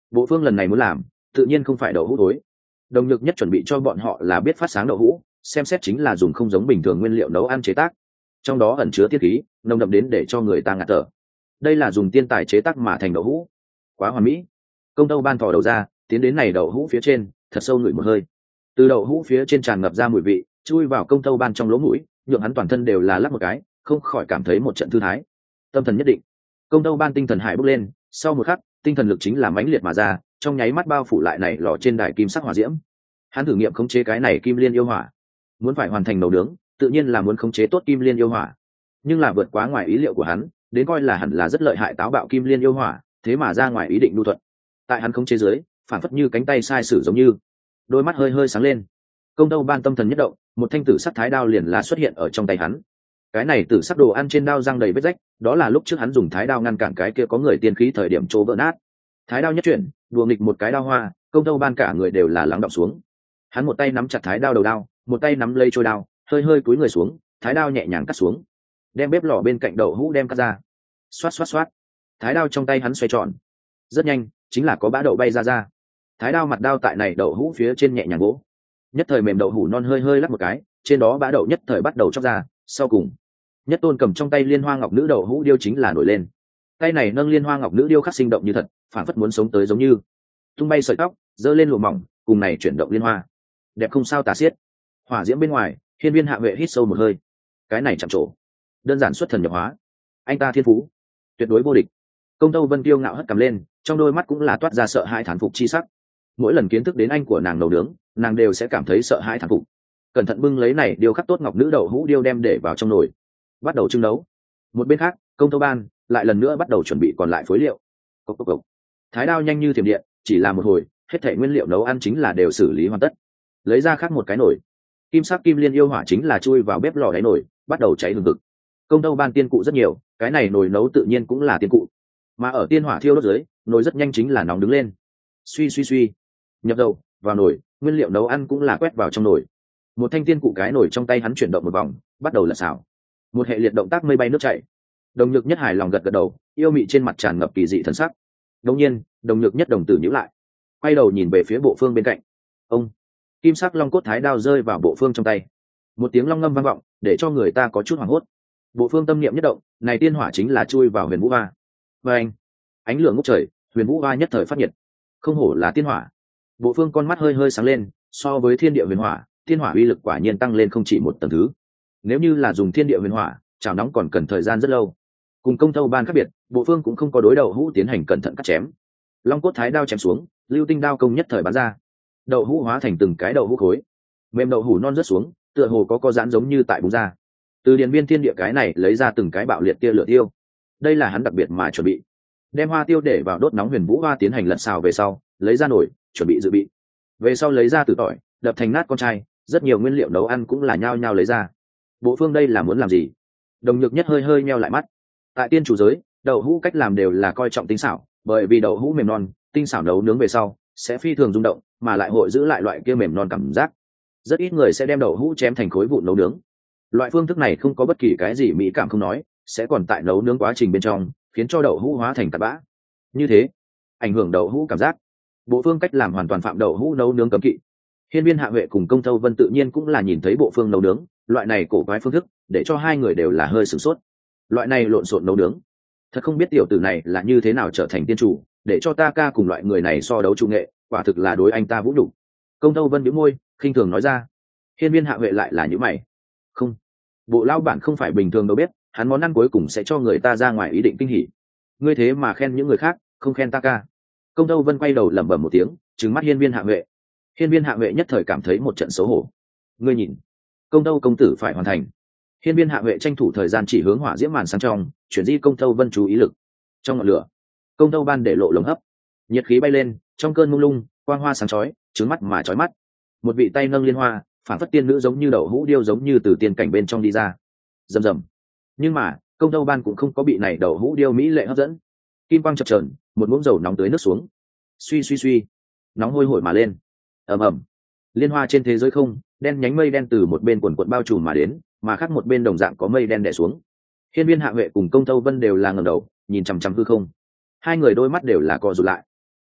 S1: Bộ phương lần này muốn làm tự nhiên không phải đậu hũ thối. Đồng Nhược Nhất chuẩn bị cho bọn họ là biết phát sáng đậu hũ, xem xét chính là dùng không giống bình thường nguyên liệu nấu ăn chế tác, trong đó ẩn chứa tiết khí nồng đậm đến để cho người ta ngạt thở. Đây là dùng tiên tài chế tác mà thành đậu hũ, quá hoàn mỹ. Công tâu ban thò đầu ra, tiến đến này đậu hũ phía trên, thật sâu ngửi một hơi. Từ đậu hũ phía trên tràn ngập ra mùi vị, chui vào công tâu ban trong lỗ mũi, nhượng hắn toàn thân đều là lắc một cái, không khỏi cảm thấy một trận thư thái, tâm thần nhất định. Công tâu ban tinh thần hải bốc lên, sau một khắc, tinh thần lực chính là mãnh liệt mà ra, trong nháy mắt bao phủ lại này lò trên đài kim sắc hỏa diễm. Hắn thử nghiệm khống chế cái này kim liên yêu hỏa, muốn phải hoàn thành nấu nướng, tự nhiên là muốn khống chế tốt kim liên yêu hỏa, nhưng là vượt quá ngoài ý liệu của hắn, đến coi là hẳn là rất lợi hại táo bạo kim liên yêu hỏa, thế mà ra ngoài ý định nhu thuận. Tại hắn khống chế dưới, phản phất như cánh tay sai sử giống như, đôi mắt hơi hơi sáng lên. Công tâu ban tâm thần nhất động, một thanh tử sắc thái đao liền là xuất hiện ở trong tay hắn. Cái này tử sắc đồ ăn trên đao răng đầy vết rách, đó là lúc trước hắn dùng thái đao ngăn cản cái kia có người tiên khí thời điểm chỗ vỡ nát. Thái đao nhất chuyển, đùa nghịch một cái đao hoa, công tâu ban cả người đều là lắng động xuống. Hắn một tay nắm chặt thái đao đầu đao, một tay nắm lấy trôi đao, hơi hơi cúi người xuống, thái đao nhẹ nhàng cắt xuống, đem bếp lò bên cạnh đậu hũ đem cắt ra. Xoát xoát xoát, thái đao trong tay hắn xoay tròn, rất nhanh chính là có bã đậu bay ra ra. Thái đao mặt đao tại này đậu hũ phía trên nhẹ nhàng gỗ, nhất thời mềm đậu hũ non hơi hơi lắc một cái, trên đó bã đậu nhất thời bắt đầu chóc ra. Sau cùng, Nhất Tôn cầm trong tay liên hoa ngọc nữ đậu hũ điêu chính là nổi lên, tay này nâng liên hoa ngọc nữ điêu khắc sinh động như thật, phản phất muốn sống tới giống như, tung bay sợi tóc, giơ lên lụa mỏng, cùng này chuyển động liên hoa, đẹp không sao tả xiết. Hỏa diễm bên ngoài, Hiên Viên Hạ Huệ hít sâu một hơi, cái này chạm trổ, đơn giản xuất thần nhập hóa, anh ta thiên phú tuyệt đối vô địch. Công tâu Vân kiêu ngạo hất cầm lên, trong đôi mắt cũng là toát ra sợ hãi thán phục chi sắc. Mỗi lần kiến thức đến anh của nàng nấu nướng, nàng đều sẽ cảm thấy sợ hãi thán phục. Cẩn thận bưng lấy này điêu khắc tốt ngọc nữ đậu hũ điêu đem để vào trong nồi, bắt đầu trưng nấu. Một bên khác, công tâu ban lại lần nữa bắt đầu chuẩn bị còn lại phối liệu. Cốc cốc cốc. Thái đao nhanh như thiểm điện, chỉ là một hồi, hết thảy nguyên liệu nấu ăn chính là đều xử lý hoàn tất. Lấy ra khác một cái nồi, kim sắc kim liên yêu hỏa chính là chui vào bếp lò đáy nồi, bắt đầu cháy hừng hực. Công tâu ban tiên cụ rất nhiều, cái này nồi nấu tự nhiên cũng là tiên cụ, mà ở tiên hỏa thiêu đốt dưới, nồi rất nhanh chính là nóng đứng lên. Suy suy suy, nhập dầu vào nồi, nguyên liệu nấu ăn cũng là quét vào trong nồi. Một thanh tiên cụ cái nồi trong tay hắn chuyển động một vòng, bắt đầu lật xào. Một hệ liệt động tác mây bay nước chảy. Đồng Nhược Nhất hài lòng gật gật đầu, yêu mị trên mặt tràn ngập kỳ dị thần sắc. Đột nhiên, Đồng Nhược Nhất đồng tử nhíu lại, quay đầu nhìn về phía bộ phương bên cạnh. Ông, kim sắc long cốt thái đao rơi vào bộ phương trong tay, một tiếng long ngâm vang vọng, để cho người ta có chút hoảng hốt. Bộ phương tâm niệm nhất động, này tiên hỏa chính là chui vào huyền vũ hoa. Và anh, ánh lửa ngút trời, huyền vũ hoa nhất thời phát nhiệt. Không hổ là tiên hỏa. Bộ phương con mắt hơi hơi sáng lên, so với thiên địa huyền hỏa, tiên hỏa uy lực quả nhiên tăng lên không chỉ một tầng thứ. Nếu như là dùng thiên địa huyền hỏa, chảo nóng còn cần thời gian rất lâu. Cùng công tâu ban khác biệt, bộ phương cũng không có đối đầu hũ tiến hành cẩn thận cắt chém. Long cốt thái đao chém xuống, lưu tinh đao công nhất thời bắn ra. Đậu hũ hóa thành từng cái đậu hũ khối, mềm đậu hũ non rớt xuống, tựa hồ có co giãn giống như tại búng ra. Từ điện biên thiên địa cái này lấy ra từng cái bạo liệt tia lửa tiêu. Đây là hắn đặc biệt mà chuẩn bị. Đem hoa tiêu để vào đốt nóng huyền vũ hoa tiến hành lật xào về sau, lấy ra nồi, chuẩn bị dự bị. Về sau lấy ra từ tỏi, đập thành nát con trai, rất nhiều nguyên liệu nấu ăn cũng là nhao nhao lấy ra. Bộ phương đây là muốn làm gì? Đồng Nhược Nhất hơi hơi meo lại mắt. Tại tiên chủ giới, đậu hũ cách làm đều là coi trọng tinh xảo, bởi vì đậu hũ mềm non, tinh xảo nấu nướng về sau sẽ phi thường rung động, mà lại hội giữ lại loại kia mềm non cảm giác. Rất ít người sẽ đem đậu hũ chém thành khối vụn nấu nướng. Loại phương thức này không có bất kỳ cái gì mỹ cảm không nói, sẽ còn tại nấu nướng quá trình bên trong khiến cho đậu hũ hóa thành tạt bã. Như thế, ảnh hưởng đậu hũ cảm giác. Bộ phương cách làm hoàn toàn phạm đậu hũ nấu nướng cấm kỵ. Hiên Viên Hạ Huệ cùng Công Tâu Vân tự nhiên cũng là nhìn thấy bộ phương nấu nướng, loại này cổ quái phương thức, để cho hai người đều là hơi sửng sốt. Loại này lộn xộn nấu nướng, thật không biết tiểu tử này là như thế nào trở thành tiên chủ, để cho ta ca cùng loại người này so đấu trung nghệ, quả thực là đối anh ta vũ nhục. Công Tâu Vân nhíu môi, khinh thường nói ra. Hiên Viên Hạ Huệ lại là nhíu mày. Không, bộ lao bản không phải bình thường đâu biết, hắn món ăn cuối cùng sẽ cho người ta ra ngoài ý định kinh hỉ. Ngươi thế mà khen những người khác, không khen ta ca. Công Tâu Vân quay đầu lẩm bẩm một tiếng, trừng mắt Hiên Viên Hạ Huệ. Hiên Viên Hạ Huệ nhất thời cảm thấy một trận xấu hổ. Ngươi nhìn, công tâu công tử phải hoàn thành. Hiên Viên Hạ Huệ tranh thủ thời gian chỉ hướng hỏa diễm màn sang trong, chuyển di Công Tâu Vân chú ý lực. Trong ngọn lửa, Công Tâu ban để lộ lồng hấp, nhiệt khí bay lên, trong cơn mông lung, quang hoa sáng chói, trứng mắt mà chói mắt. Một vị tay nâng liên hoa, phản phất tiên nữ giống như đậu hũ điêu giống như từ tiên cảnh bên trong đi ra. Rầm rầm. Nhưng mà, Công Tâu ban cũng không có bị này đậu hũ điêu mỹ lệ hấp dẫn. Kim quang chập chờn, một muỗng dầu nóng tới nước xuống. Suy suy suy, nóng hôi hổi mà lên. Ầm ầm. Liên hoa trên thế giới không, đen nhánh mây đen từ một bên quần quần bao trùm mà đến, mà khác một bên đồng dạng có mây đen đè xuống. Hiên Viên Hạ Huệ cùng Công Tâu Vân đều là ngẩng đầu, nhìn chằm chằm hư không. Hai người đôi mắt đều là co rụt lại.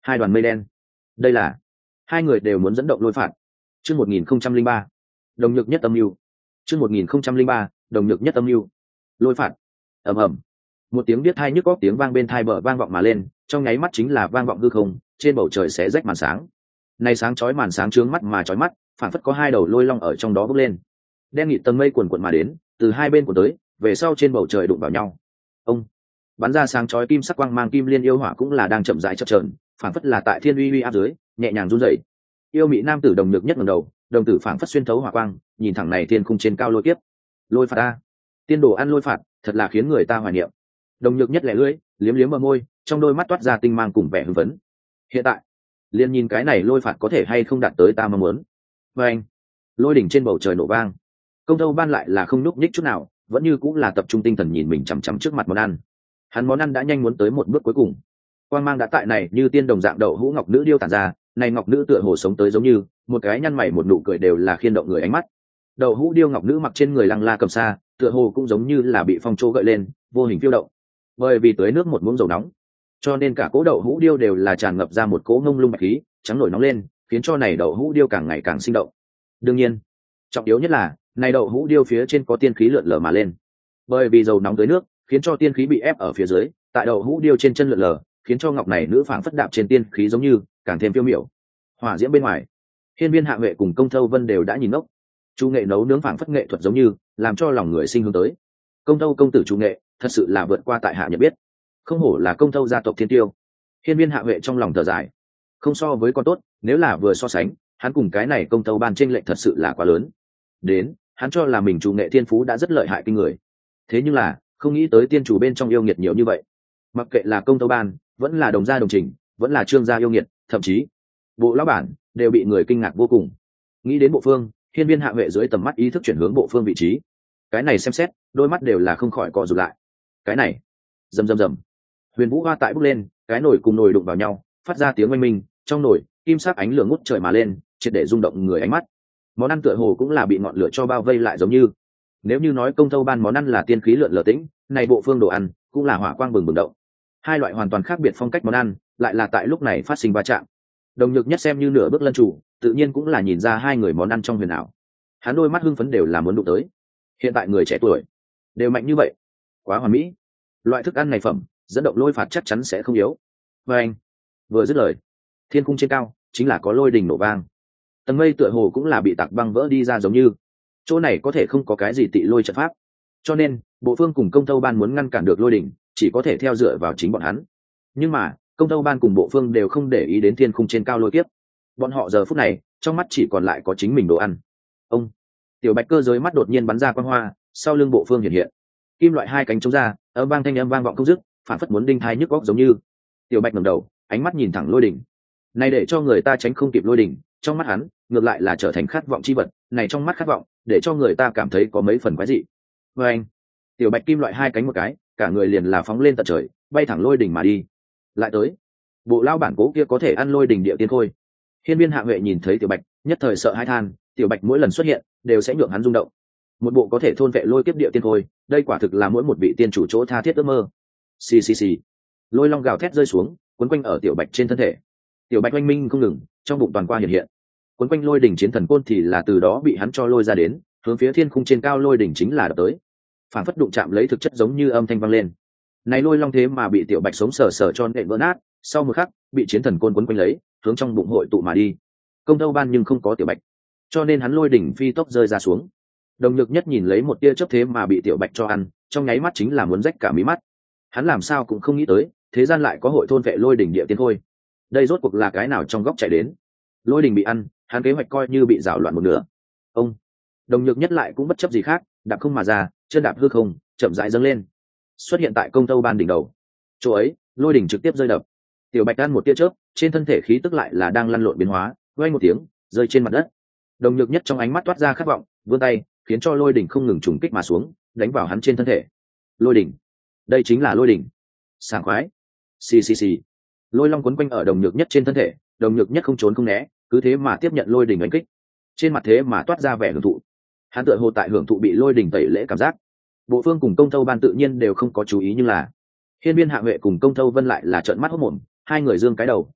S1: hai đoàn mây đen. Đây là hai người đều muốn dẫn động lôi phạt. Chương một nghìn không trăm linh ba, đồng nhược nhất âm mưu. Chương một nghìn không trăm linh ba, đồng nhược nhất âm mưu. Lôi phạt. Ầm ầm. Một tiếng biết tai nhức óc tiếng vang bên tai bờ vang vọng mà lên, trong nháy mắt chính là vang vọng hư không, trên bầu trời xé rách màn sáng. Này sáng chói màn sáng trướng mắt mà chói mắt, phản phất có hai đầu lôi long ở trong đó bốc lên. Đen nghịt tầng mây cuồn cuộn mà đến, từ hai bên của tới, về sau trên bầu trời đụng vào nhau. Ông bắn ra sáng chói kim sắc quang mang kim liên yêu hỏa cũng là đang chậm rãi chập chờn, phản phất là tại thiên uy uy áp dưới, nhẹ nhàng run rẩy. Yêu mỹ nam tử đồng nhược nhất ngẩng đầu, đồng tử phản phất xuyên thấu hỏa quang, nhìn thẳng này thiên khung trên cao lôi kiếp. Lôi phạt a, tiên đồ ăn lôi phạt, thật là khiến người ta hoài niệm. Đồng nhược nhất lẻ lưỡi, liếm liếm bờ môi, trong đôi mắt toát ra tinh mang cùng vẻ hưng phấn. Hiện tại, liền nhìn cái này lôi phạt có thể hay không đạt tới ta mong muốn. Và anh, lôi đỉnh trên bầu trời nổ vang. Công Tâu Ban lại là không núp nhích chút nào, vẫn như cũng là tập trung tinh thần nhìn mình chằm chằm trước mặt món ăn. Hắn món ăn đã nhanh muốn tới một bước cuối cùng. Quang mang đã tại này như tiên đồng dạng đậu hũ ngọc nữ điêu tản ra, này ngọc nữ tựa hồ sống tới giống như một cái nhăn mày một nụ cười đều là khiên động người ánh mắt. Đậu hũ điêu ngọc nữ mặc trên người lăng la cầm sa, tựa hồ cũng giống như là bị phong trô gợi lên, vô hình phiêu động. Bởi vì tưới nước một muỗng dầu nóng, cho nên cả cỗ đậu hũ điêu đều là tràn ngập ra một cỗ ngông lung bạch khí, trắng nổi nóng lên, khiến cho này đậu hũ điêu càng ngày càng sinh động. Đương nhiên, trọng yếu nhất là này đậu hũ điêu phía trên có tiên khí lượn lờ mà lên. Bởi vì dầu nóng tới nước, khiến cho tiên khí bị ép ở phía dưới, tại đậu hũ điêu trên chân lượn lờ, khiến cho ngọc này nữ phảng phất đạp trên tiên khí giống như càng thêm phiêu miểu. Hỏa diễm bên ngoài, Hiên Viên Hạ Huệ cùng Công Thâu Vân đều đã nhìn ngốc. Chu nghệ nấu nướng phảng phất nghệ thuật giống như, làm cho lòng người sinh hướng tới. Công Thâu công tử Chu nghệ, thật sự là vượt qua tại hạ nhận biết. Không hổ là Công Thâu gia tộc thiên tiêu. Hiên Viên Hạ Huệ trong lòng thở dài. Không so với con tốt, nếu là vừa so sánh, hắn cùng cái này Công Thâu Ban chênh lệch thật sự là quá lớn. Đến, hắn cho là mình Chu nghệ thiên phú đã rất lợi hại kinh người. Thế nhưng là, không nghĩ tới tiên chủ bên trong yêu nghiệt nhiều như vậy. Mặc kệ là Công Thâu Ban, vẫn là Đồng gia Đồng Trình, vẫn là Trương gia yêu nghiệt, thậm chí bộ lão bản đều bị người kinh ngạc vô cùng. Nghĩ đến Bộ Phương, Hiên Viên Hạ Huệ dưới tầm mắt ý thức chuyển hướng Bộ Phương vị trí. Cái này xem xét, đôi mắt đều là không khỏi co rụt lại. Cái này, rầm rầm rầm. Huyền Vũ Hoa tại bốc lên, cái nồi cùng nồi đụng vào nhau, phát ra tiếng oanh minh, trong nồi, kim sắc ánh lửa ngút trời mà lên, triệt để rung động người ánh mắt. Món ăn tựa hồ cũng là bị ngọn lửa cho bao vây lại giống như. Nếu như nói Công Thâu Ban món ăn là tiên khí lượn lờ tĩnh, này Bộ Phương đồ ăn cũng là hỏa quang bừng bừng động. Hai loại hoàn toàn khác biệt phong cách món ăn, lại là tại lúc này phát sinh va chạm. Đồng Nhược Nhất xem như nửa bước lân chủ, tự nhiên cũng là nhìn ra hai người món ăn trong huyền ảo. Hắn đôi mắt hưng phấn đều là muốn đụng tới. Hiện tại người trẻ tuổi đều mạnh như vậy, quá hoàn mỹ. Loại thức ăn này phẩm, dẫn động lôi phạt chắc chắn sẽ không yếu. Và anh vừa dứt lời, thiên cung trên cao chính là có lôi đình nổ vang. Tầng mây tựa hồ cũng là bị tạc băng vỡ đi ra giống như. Chỗ này có thể không có cái gì tị lôi trận pháp, cho nên Bộ Phương cùng Công Thâu Ban muốn ngăn cản được lôi đình, chỉ có thể theo dựa vào chính bọn hắn. Nhưng mà Công Thâu Ban cùng Bộ Phương đều không để ý đến thiên khung trên cao lôi kiếp. Bọn họ giờ phút này trong mắt chỉ còn lại có chính mình đồ ăn. Ông tiểu bạch cơ giới mắt đột nhiên bắn ra quang hoa, sau lưng Bộ Phương hiện hiện kim loại hai cánh chống ra, âm vang thanh âm vang vọng không dứt, phản phất muốn đinh thai nhức góc giống như. Tiểu bạch ngẩng đầu, ánh mắt nhìn thẳng lôi đỉnh. Này để cho người ta tránh không kịp lôi đỉnh, trong mắt hắn ngược lại là trở thành khát vọng chi vật, này trong mắt khát vọng để cho người ta cảm thấy có mấy phần quái dị. Và anh tiểu bạch kim loại hai cánh một cái, cả người liền là phóng lên tận trời, bay thẳng lôi đỉnh mà đi. Lại tới, bộ lao bản cố kia có thể ăn lôi đỉnh địa tiên khôi. Hiên Viên Hạ Huệ nhìn thấy tiểu bạch, nhất thời sợ hãi than, tiểu bạch mỗi lần xuất hiện đều sẽ nhượng hắn rung động. Một bộ có thể thôn vệ lôi kiếp địa tiên khôi, đây quả thực là mỗi một vị tiên chủ chỗ tha thiết ước mơ. Xì xì xì, lôi long gào thét rơi xuống, quấn quanh ở tiểu bạch trên thân thể. Tiểu bạch oanh minh không ngừng, trong bụng toàn qua hiện hiện. Quấn quanh lôi đỉnh chiến thần côn thì là từ đó bị hắn cho lôi ra đến, hướng phía thiên khung trên cao lôi đỉnh chính là đập tới. Phản phất đụng chạm lấy thực chất giống như âm thanh vang lên. Này lôi long thế mà bị tiểu bạch sống sờ sờ cho nện vỡ nát, sau một khắc bị chiến thần côn quấn quanh lấy, hướng trong bụng hội tụ mà đi. Công Thâu Ban nhưng không có tiểu bạch, cho nên hắn lôi đỉnh phi tốc rơi ra xuống. Đồng Nhược Nhất nhìn lấy một tia chớp thế mà bị tiểu bạch cho ăn, trong nháy mắt chính là muốn rách cả mí mắt. Hắn làm sao cũng không nghĩ tới, thế gian lại có hội thôn vệ lôi đỉnh địa tiên khôi. Đây rốt cuộc là cái nào trong góc chạy đến? Lôi đỉnh bị ăn, hắn kế hoạch coi như bị rào loạn một nửa. Ông Đồng Nhược Nhất lại cũng bất chấp gì khác, đạp không mà ra, chân đạp hư không, chậm rãi dâng lên, xuất hiện tại Công Thâu Ban đỉnh đầu. Chỗ ấy, lôi đỉnh trực tiếp rơi đập. Tiểu bạch ăn một tia chớp, trên thân thể khí tức lại là đang lăn lộn biến hóa, vang một tiếng, rơi trên mặt đất. Đồng Nhược Nhất trong ánh mắt toát ra khát vọng, vươn tay, khiến cho lôi đỉnh không ngừng trùng kích mà xuống, đánh vào hắn trên thân thể. Lôi đỉnh, đây chính là lôi đỉnh. Sảng khoái. Xì xì xì. Lôi long quấn quanh ở Đồng Nhược Nhất trên thân thể, Đồng Nhược Nhất không trốn không né, cứ thế mà tiếp nhận lôi đỉnh đánh kích. Trên mặt thế mà toát ra vẻ hưởng thụ. Hắn tựa hồ tại hưởng thụ bị lôi đỉnh tẩy lễ cảm giác. Bộ Phương cùng Công Thâu Ban tự nhiên đều không có chú ý, nhưng là Hiên Viên Hạ Huệ cùng Công Thâu Vân lại là trợn mắt hốt mồm, hai người giương cái đầu,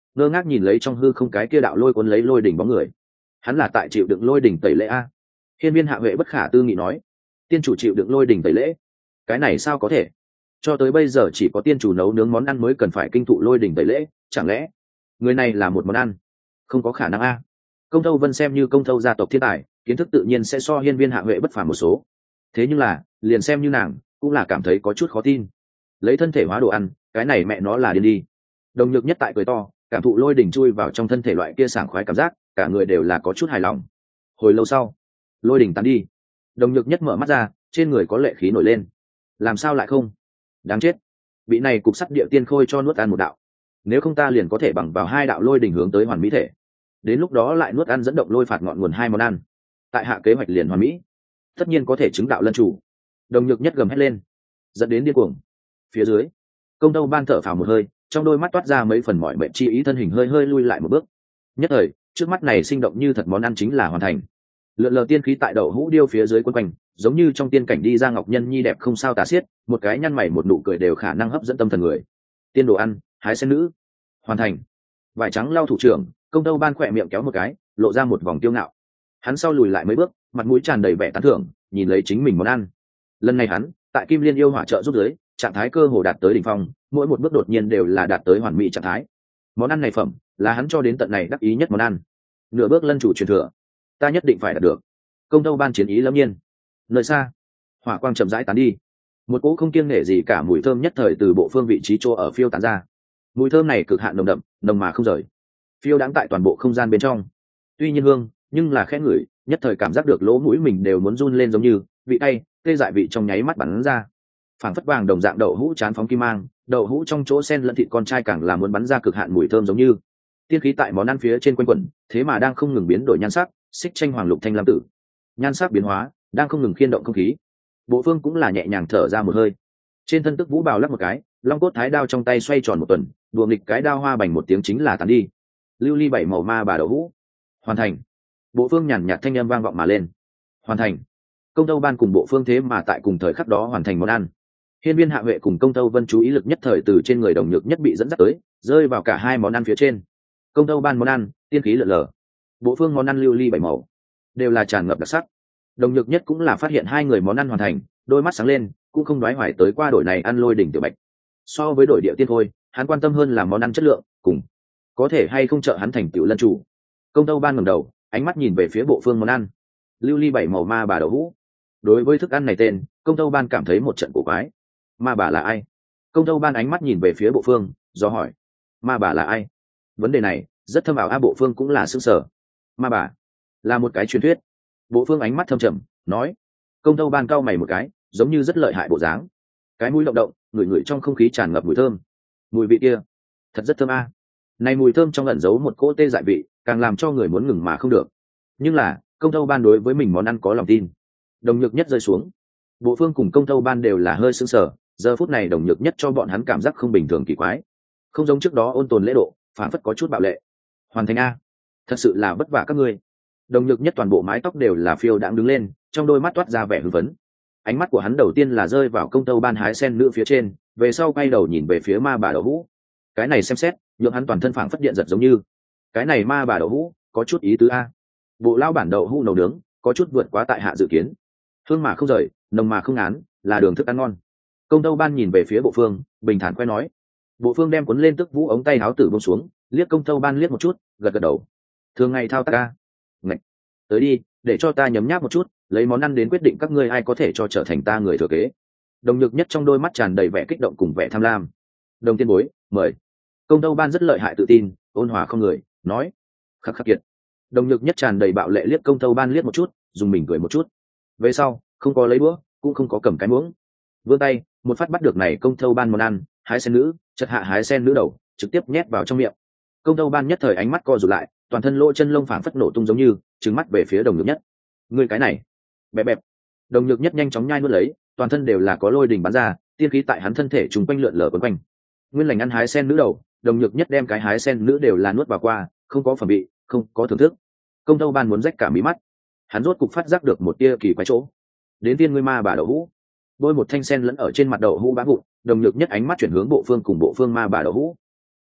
S1: ngơ ngác nhìn lấy trong hư không cái kia đạo lôi cuốn lấy lôi đỉnh bóng người. Hắn là tại chịu đựng lôi đỉnh tẩy lễ a? Hiên Viên Hạ Huệ bất khả tư nghị nói. Tiên chủ chịu đựng lôi đỉnh tẩy lễ? Cái này sao có thể? Cho tới bây giờ chỉ có tiên chủ nấu nướng món ăn mới cần phải kinh thụ lôi đỉnh tẩy lễ, chẳng lẽ người này là một món ăn? Không có khả năng a. Công Thâu Vân xem như công thâu gia tộc thiên tài, kiến thức tự nhiên sẽ so Hiên Viên Hạ Huệ bất phàm một số. Thế nhưng là, liền xem như nàng, cũng là cảm thấy có chút khó tin. Lấy thân thể hóa đồ ăn, cái này mẹ nó là điên đi. Đồng Nhược Nhất tại cười to, cảm thụ lôi đỉnh chui vào trong thân thể loại kia sảng khoái cảm giác, cả người đều là có chút hài lòng. Hồi lâu sau, lôi đỉnh tán đi. Đồng Nhược Nhất mở mắt ra, trên người có lệ khí nổi lên. Làm sao lại không? Đáng chết. Vị này cục sắt địa tiên khôi cho nuốt ăn một đạo. Nếu không ta liền có thể bằng vào hai đạo lôi đỉnh hướng tới hoàn mỹ thể. Đến lúc đó lại nuốt ăn dẫn động lôi phạt ngọn nguồn hai món ăn. Tại hạ kế hoạch liền hoàn mỹ. Tất nhiên có thể chứng đạo lân chủ. Đồng Nhược Nhất gầm hét lên, dẫn đến điên cuồng. Phía dưới, Công Tâu Ban thở phào một hơi, trong đôi mắt toát ra mấy phần mỏi mệt chi ý, thân hình hơi hơi lui lại một bước. Nhất thời, trước mắt này sinh động như thật món ăn chính là hoàn thành. Lượn lờ tiên khí tại đậu hũ điêu phía dưới quấn quanh, giống như trong tiên cảnh đi ra ngọc nhân nhi đẹp không sao tả xiết, một cái nhăn mày một nụ cười đều khả năng hấp dẫn tâm thần người. Tiên đồ ăn, hái sen nữ, hoàn thành. Vải trắng lau thủ trưởng, Công Tâu Ban khỏe miệng kéo một cái, lộ ra một vòng tiêu ngạo. Hắn sau lùi lại mấy bước, mặt mũi tràn đầy vẻ tán thưởng, nhìn lấy chính mình món ăn. Lần này hắn, tại Kim Liên yêu hỏa trợ giúp dưới, trạng thái cơ hồ đạt tới đỉnh phong, mỗi một bước đột nhiên đều là đạt tới hoàn mỹ trạng thái. Món ăn này phẩm, là hắn cho đến tận này đắc ý nhất món ăn. Nửa bước lân chủ truyền thừa, ta nhất định phải đạt được. Công Tâu Ban chiến ý lâm nhiên. Nơi xa, hỏa quang chậm rãi tán đi, một cỗ không kiêng nể gì cả mùi thơm nhất thời từ bộ phương vị trí chỗ ở phiêu tán ra. Mùi thơm này cực hạn nồng đậm, nồng mà không rời, phiêu đáng tại toàn bộ không gian bên trong. Tuy nhiên hương, nhưng là khẽ ngửi, nhất thời cảm giác được lỗ mũi mình đều muốn run lên, giống như vị cay tê dại vị trong nháy mắt bắn ra. Phảng phất vàng đồng dạng đậu hũ chán phóng kim mang, đậu hũ trong chỗ sen lẫn thịt con trai càng là muốn bắn ra cực hạn mùi thơm, giống như tiên khí tại món ăn phía trên quanh quẩn, thế mà đang không ngừng biến đổi nhan sắc, xích tranh hoàng lục thanh lam tử, nhan sắc biến hóa đang không ngừng khiên động không khí. Bộ phương cũng là nhẹ nhàng thở ra một hơi, trên thân tức vũ bào lắc một cái, long cốt thái đao trong tay xoay tròn một tuần, đùa nghịch cái đao hoa bành một tiếng chính là tàn đi. Lưu ly bảy màu ma bà đậu hũ hoàn thành. Bộ phương nhàn nhạt thanh âm vang vọng mà lên, hoàn thành. Công Tâu Ban cùng bộ phương thế mà tại cùng thời khắc đó hoàn thành món ăn. Hiên Viên Hạ Huệ cùng Công Tâu Vân chú ý lực nhất thời từ trên người Đồng Nhược Nhất bị dẫn dắt tới, rơi vào cả hai món ăn phía trên. Công Tâu Ban món ăn tiên khí lượn lờ, bộ phương món ăn lưu ly bảy màu, đều là tràn ngập đặc sắc. Đồng Nhược Nhất cũng là phát hiện hai người món ăn hoàn thành, đôi mắt sáng lên, cũng không đoái hoài tới qua đổi này ăn lôi đỉnh tiểu bạch. So với đổi địa tiên thôi, hắn quan tâm hơn là món ăn chất lượng, cùng có thể hay không trợ hắn thành tựu lân chủ. Công Tâu Ban ngẩng đầu, ánh mắt nhìn về phía bộ phương món ăn lưu ly bảy màu ma bà đậu hũ. Đối với thức ăn này tên, Công Tâu Ban cảm thấy một trận cổ quái. Ma bà là ai? Công Tâu Ban ánh mắt nhìn về phía bộ phương, do hỏi, ma bà là ai? Vấn đề này rất thâm ảo. A bộ phương cũng là sững sờ. Ma bà là một cái truyền thuyết. Bộ phương ánh mắt thâm trầm nói. Công Tâu Ban cau mày một cái, giống như rất lợi hại bộ dáng. Cái mũi động động, ngửi ngửi trong không khí tràn ngập mùi thơm. Mùi vị kia thật rất thơm a. Này mùi thơm trong ẩn giấu một cỗ tê dại vị, càng làm cho người muốn ngừng mà không được. Nhưng là Công Tâu Ban đối với mình món ăn có lòng tin. Đồng Nhược Nhất rơi xuống, bộ phương cùng Công Tâu Ban đều là hơi sững sờ. Giờ phút này Đồng Nhược Nhất cho bọn hắn cảm giác không bình thường kỳ quái, không giống trước đó ôn tồn lễ độ, phản phất có chút bạo lệ. Hoàn thành a, thật sự là vất vả các ngươi. Đồng Nhược Nhất toàn bộ mái tóc đều là phiêu đãng đứng lên, trong đôi mắt toát ra vẻ hưng phấn. Ánh mắt của hắn đầu tiên là rơi vào Công Tâu Ban hái sen nữ phía trên, về sau quay đầu nhìn về phía ma bà đậu hũ. Cái này xem xét, nhượng hắn toàn thân phảng phất điện giật, giống như cái này ma bà đậu hũ có chút ý tứ a. Bộ lao bản đậu hũ nấu nướng có chút vượt quá tại hạ dự kiến, hương mà không rời, nồng mà không ngán, là đường thức ăn ngon. Công Tâu Ban nhìn về phía bộ phương, bình thản khoe nói. Bộ phương đem cuốn lên tức vũ ống tay áo tử buông xuống, liếc Công Tâu Ban liếc một chút, gật gật đầu. Thường ngày thao tác ca. Ngạch. Tới đi, để cho ta nhấm nháp một chút, lấy món ăn đến quyết định các ngươi ai có thể cho trở thành ta người thừa kế. Đồng Nhược Nhất trong đôi mắt tràn đầy vẻ kích động cùng vẻ tham lam. Đồng tiên bối, mời. Công Tâu Ban rất lợi hại tự tin, ôn hòa không người, nói. Khắc khắc kiệt. Đồng Nhược Nhất tràn đầy bạo lệ liếc Công Tâu Ban liếc một chút, dùng mình cười một chút. Về sau, không có lấy đũa, cũng không có cầm cái muỗng. Vươn tay, một phát bắt được này Công Tâu Ban món ăn, hái sen nữ, chật hạ hái sen nữ đầu, trực tiếp nhét vào trong miệng. Công Tâu Ban nhất thời ánh mắt co rụt lại, toàn thân lỗ chân lông phảng phất nổ tung, giống như trừng mắt về phía Đồng Nhược Nhất. Ngươi cái này, bẹp bẹp. Đồng Nhược Nhất nhanh chóng nhai nuốt lấy, toàn thân đều là có lôi đình bắn ra, tiên khí tại hắn thân thể trùng quanh lượn lờ quấn quanh. Nguyên lành ăn hái sen nữ đầu, Đồng Nhược Nhất đem cái hái sen nữ đều là nuốt vào qua, không có phẩm vị, không có thưởng thức. Công Tâu Ban muốn rách cả mí mắt, hắn rốt cục phát giác được một tia kỳ quái chỗ. Đến tiên ngươi ma bà đậu hũ, bôi một thanh sen lẫn ở trên mặt đậu hũ bã vụn. Đồng Nhược Nhất ánh mắt chuyển hướng bộ phương cùng bộ phương ma bà đậu hũ.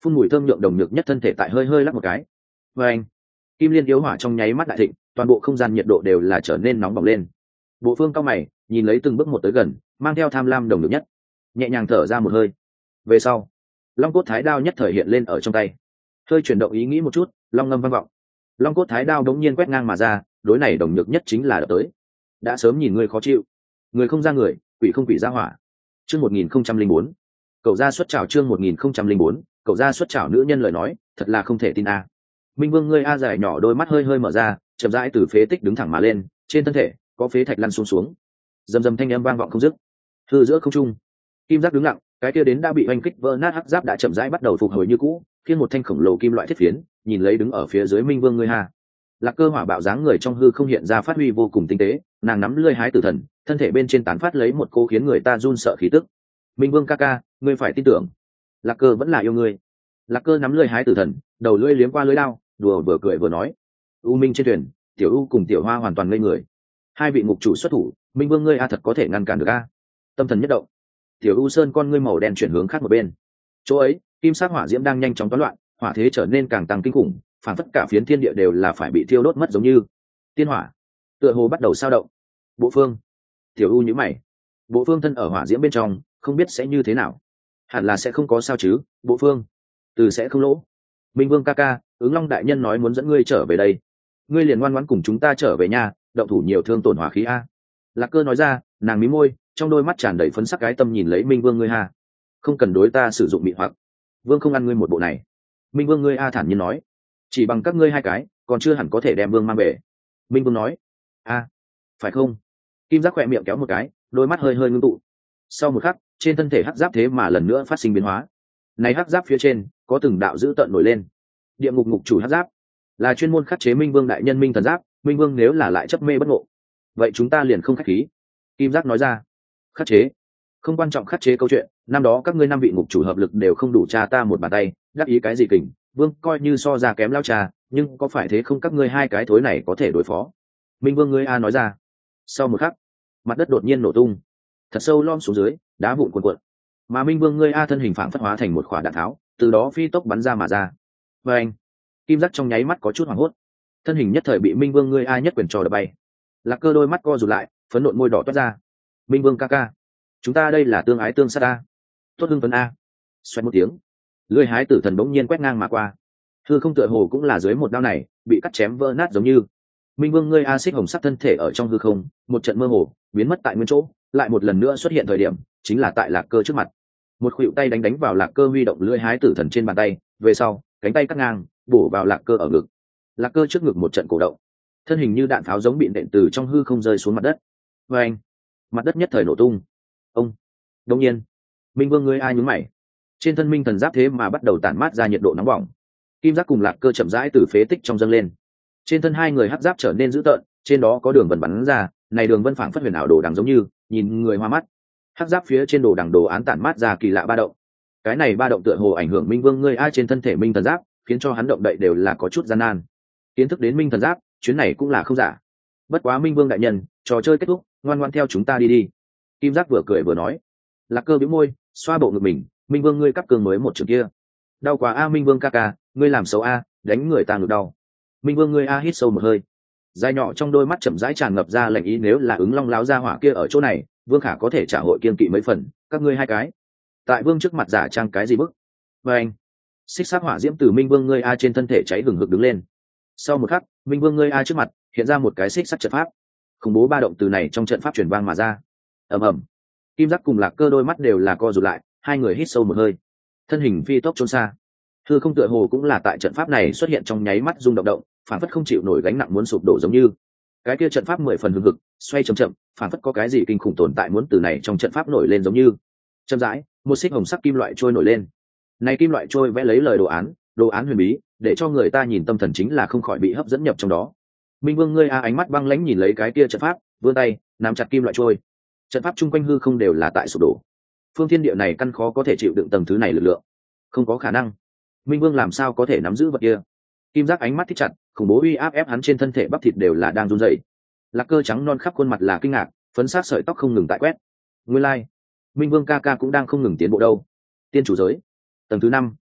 S1: phun mùi thơm nhượng đồng nhược nhất thân thể tại hơi hơi lắc một cái. Và anh, kim liên yếu hỏa trong nháy mắt đại thịnh, toàn bộ không gian nhiệt độ đều là trở nên nóng bỏng lên. Bộ Phương cao mày nhìn lấy từng bước một tới gần, mang theo tham lam đồng nhược nhất, nhẹ nhàng thở ra một hơi. Về sau, long cốt thái đao nhất thời hiện lên ở trong tay, hơi chuyển động ý nghĩ một chút, long ngâm vang vọng, long cốt thái đao đống nhiên quét ngang mà ra. Đối này đồng nhược nhất chính là đập tới. Đã sớm nhìn người khó chịu, người không ra người, quỷ không quỷ ra hỏa. Chương một nghìn không trăm linh bốn, cậu ra xuất trào. Chương một nghìn không trăm linh bốn, cậu ra xuất trào. Nữ nhân lời nói thật là không thể tin a. Minh Vương ngươi a dài nhỏ đôi mắt hơi hơi mở ra, chậm rãi từ phế tích đứng thẳng mà lên, trên thân thể có phế thạch lăn xuống xuống, rầm rầm thanh âm vang vọng không dứt. Hư giữa không trung, kim giác đứng lặng, cái kia đến đã bị oanh kích vỡ nát hắc giáp đã chậm rãi bắt đầu phục hồi như cũ, khiêng một thanh khổng lồ kim loại thiết phiến, nhìn lấy đứng ở phía dưới Minh Vương ngươi ha. Lạc Cơ hỏa bạo dáng người trong hư không hiện ra phát huy vô cùng tinh tế, nàng nắm lưỡi hái tử thần, thân thể bên trên tán phát lấy một cô khiến người ta run sợ khí tức. Minh Vương ca ca, ngươi phải tin tưởng, Lạc Cơ vẫn là yêu ngươi. Lạc Cơ nắm lưỡi hái tử thần, đầu lưỡi liếm qua lưỡi đao, đùa vừa cười vừa nói. U Minh trên thuyền, Tiểu U cùng Tiểu Hoa hoàn toàn ngây người. Hai vị ngục chủ xuất thủ, Minh Vương ngươi a thật có thể ngăn cản được a? Tâm thần nhất động, Tiểu U sơn con ngươi màu đen chuyển hướng khác một bên. Chỗ ấy, kim sắc hỏa diễm đang nhanh chóng toán loạn, hỏa thế trở nên càng tăng kinh khủng, phản tất cả phiến thiên địa đều là phải bị thiêu đốt mất giống như tiên hỏa, tựa hồ bắt đầu sao động. Bộ Phương, Tiểu U nhíu mày, Bộ Phương thân ở hỏa diễm bên trong, không biết sẽ như thế nào. Hẳn là sẽ không có sao chứ, Bộ Phương, từ sẽ không lỗ. Minh Vương ca ca, ứng long đại nhân nói muốn dẫn ngươi trở về đây, ngươi liền ngoan ngoãn cùng chúng ta trở về nhà, động thủ nhiều thương tổn hỏa khí a. Lạc Cơ nói ra, nàng mí môi, trong đôi mắt tràn đầy phấn sắc cái tâm nhìn lấy Minh Vương ngươi ha. Không cần đối ta sử dụng mị hoặc, Vương không ăn ngươi một bộ này. Minh Vương ngươi a thản nhiên nói, chỉ bằng các ngươi hai cái còn chưa hẳn có thể đem Vương mang về. Minh Vương nói, a, phải không? Kim giác khỏe miệng kéo một cái, đôi mắt hơi hơi ngưng tụ. Sau một khắc, trên thân thể hắc giáp thế mà lần nữa phát sinh biến hóa. Này hắc giáp phía trên có từng đạo dữ tợn nổi lên. Địa ngục ngục chủ hắc giáp là chuyên môn khắc chế Minh Vương đại nhân Minh Thần giáp. Minh Vương nếu là lại chấp mê bất ngộ, vậy chúng ta liền không khách khí. Kim giác nói ra, khắc chế không quan trọng, khắc chế câu chuyện năm đó các ngươi năm vị ngục chủ hợp lực đều không đủ cha ta một bàn tay, đắc ý cái gì kình. Vương coi như so ra kém lao cha, nhưng có phải thế không, các ngươi hai cái thối này có thể đối phó. Minh Vương ngươi a nói ra. Sau một khắc, mặt đất đột nhiên nổ tung, thật sâu lom xuống dưới, đá vụn cuộn cuộn, mà Minh Vương ngươi a thân hình phảng phất hóa thành một quả đạn tháo, từ đó phi tốc bắn ra mà ra. Và anh, kim giác trong nháy mắt có chút hoảng hốt, thân hình nhất thời bị Minh Vương ngươi a nhất quyền trò đập bay. Lạc Cơ đôi mắt co rụt lại, phấn nộn môi đỏ toát ra. Minh Vương ca ca, chúng ta đây là tương ái tương sát a. Tốt hưng phấn a. Xoẹt một tiếng, lưỡi hái tử thần bỗng nhiên quét ngang mà qua, hư không tựa hồ cũng là dưới một đao này bị cắt chém vỡ nát giống như. Minh Vương ngươi a xích hồng sắc thân thể ở trong hư không một trận mơ hồ biến mất tại nguyên chỗ, lại một lần nữa xuất hiện thời điểm chính là tại Lạc Cơ trước mặt. Một khuỷu tay đánh đánh vào Lạc Cơ huy động lưỡi hái tử thần trên bàn tay, về sau cánh tay cắt ngang bổ vào Lạc Cơ ở ngực. Lạc Cơ trước ngực một trận cổ động, thân hình như đạn pháo giống bị nện từ trong hư không rơi xuống mặt đất. Và anh, mặt đất nhất thời nổ tung. Ông đông nhiên, Minh Vương ngươi a nhướng mày, trên thân Minh Thần giáp thế mà bắt đầu tản mát ra nhiệt độ nóng bỏng. Kim giác cùng Lạc Cơ chậm rãi từ phế tích trong dâng lên, trên thân hai người hắc giáp trở nên dữ tợn, trên đó có đường vân bắn ra, này đường vân phảng phất huyền ảo đồ đằng giống như, nhìn người hoa mắt. Hắc giáp phía trên đồ đằng đồ án tản mát ra kỳ lạ ba động, cái này ba động tựa hồ ảnh hưởng Minh Vương ngươi a trên thân thể Minh Thần giáp, khiến cho hắn động đậy đều là có chút gian nan. Kiến thức đến Minh Thần giáp, chuyến này cũng là không giả. Bất quá Minh Vương đại nhân, trò chơi kết thúc, ngoan ngoan theo chúng ta đi đi. Kim giác vừa cười vừa nói. Lạc Cơ bĩu môi, xoa bộ ngực mình, Minh Vương ngươi cắp cường mới một trường kia, đau quá a. Minh Vương ca ca, ngươi làm xấu a, đánh người ta ngực đau. Minh Vương ngươi a hít sâu một hơi, dài nhỏ trong đôi mắt chậm rãi tràn ngập ra lệnh ý, nếu là ứng long láo ra hỏa kia ở chỗ này, Vương khả có thể trả hội kiên kỵ mấy phần, các ngươi hai cái tại Vương trước mặt giả trang cái gì bức. Và anh, xích sát hỏa diễm từ Minh Vương ngươi a trên thân thể cháy hừng hực đứng lên. Sau một khắc, Minh Vương ngươi a trước mặt hiện ra một cái xích sắt trận pháp, khủng bố ba động từ này trong trận pháp truyền vang mà ra. Ầm ầm, Kim giác cùng Lạc Cơ đôi mắt đều là co rụt lại, hai người hít sâu một hơi, thân hình phi tốc trốn xa. Hư không tựa hồ cũng là tại trận pháp này xuất hiện trong nháy mắt rung động động, phản phất không chịu nổi gánh nặng muốn sụp đổ giống như. Cái kia trận pháp mười phần hưng hực, xoay chậm chậm, phản phất có cái gì kinh khủng tồn tại muốn từ này trong trận pháp nổi lên giống như. Chậm rãi, một xích hồng sắc kim loại trôi nổi lên. Này kim loại trôi vẽ lấy lời đồ án, đồ án huyền bí, để cho người ta nhìn tâm thần chính là không khỏi bị hấp dẫn nhập trong đó. Minh Vương ngươi a ánh mắt băng lãnh nhìn lấy cái kia trận pháp, vươn tay nắm chặt kim loại trôi. Trận pháp chung quanh hư không đều là tại sụp đổ. Phương thiên địa này căn khó có thể chịu đựng tầng thứ này lực lượng, không có khả năng. Minh Vương làm sao có thể nắm giữ vật kia? Kim giác ánh mắt thích chặt, khủng bố uy áp ép hắn trên thân thể bắp thịt đều là đang run rẩy. Lạc Cơ trắng non khắp khuôn mặt là kinh ngạc, phấn sát sợi tóc không ngừng tại quét. Nguyên lai, like, Minh Vương ca ca cũng đang không ngừng tiến bộ đâu. Tiên chủ giới tầng thứ năm,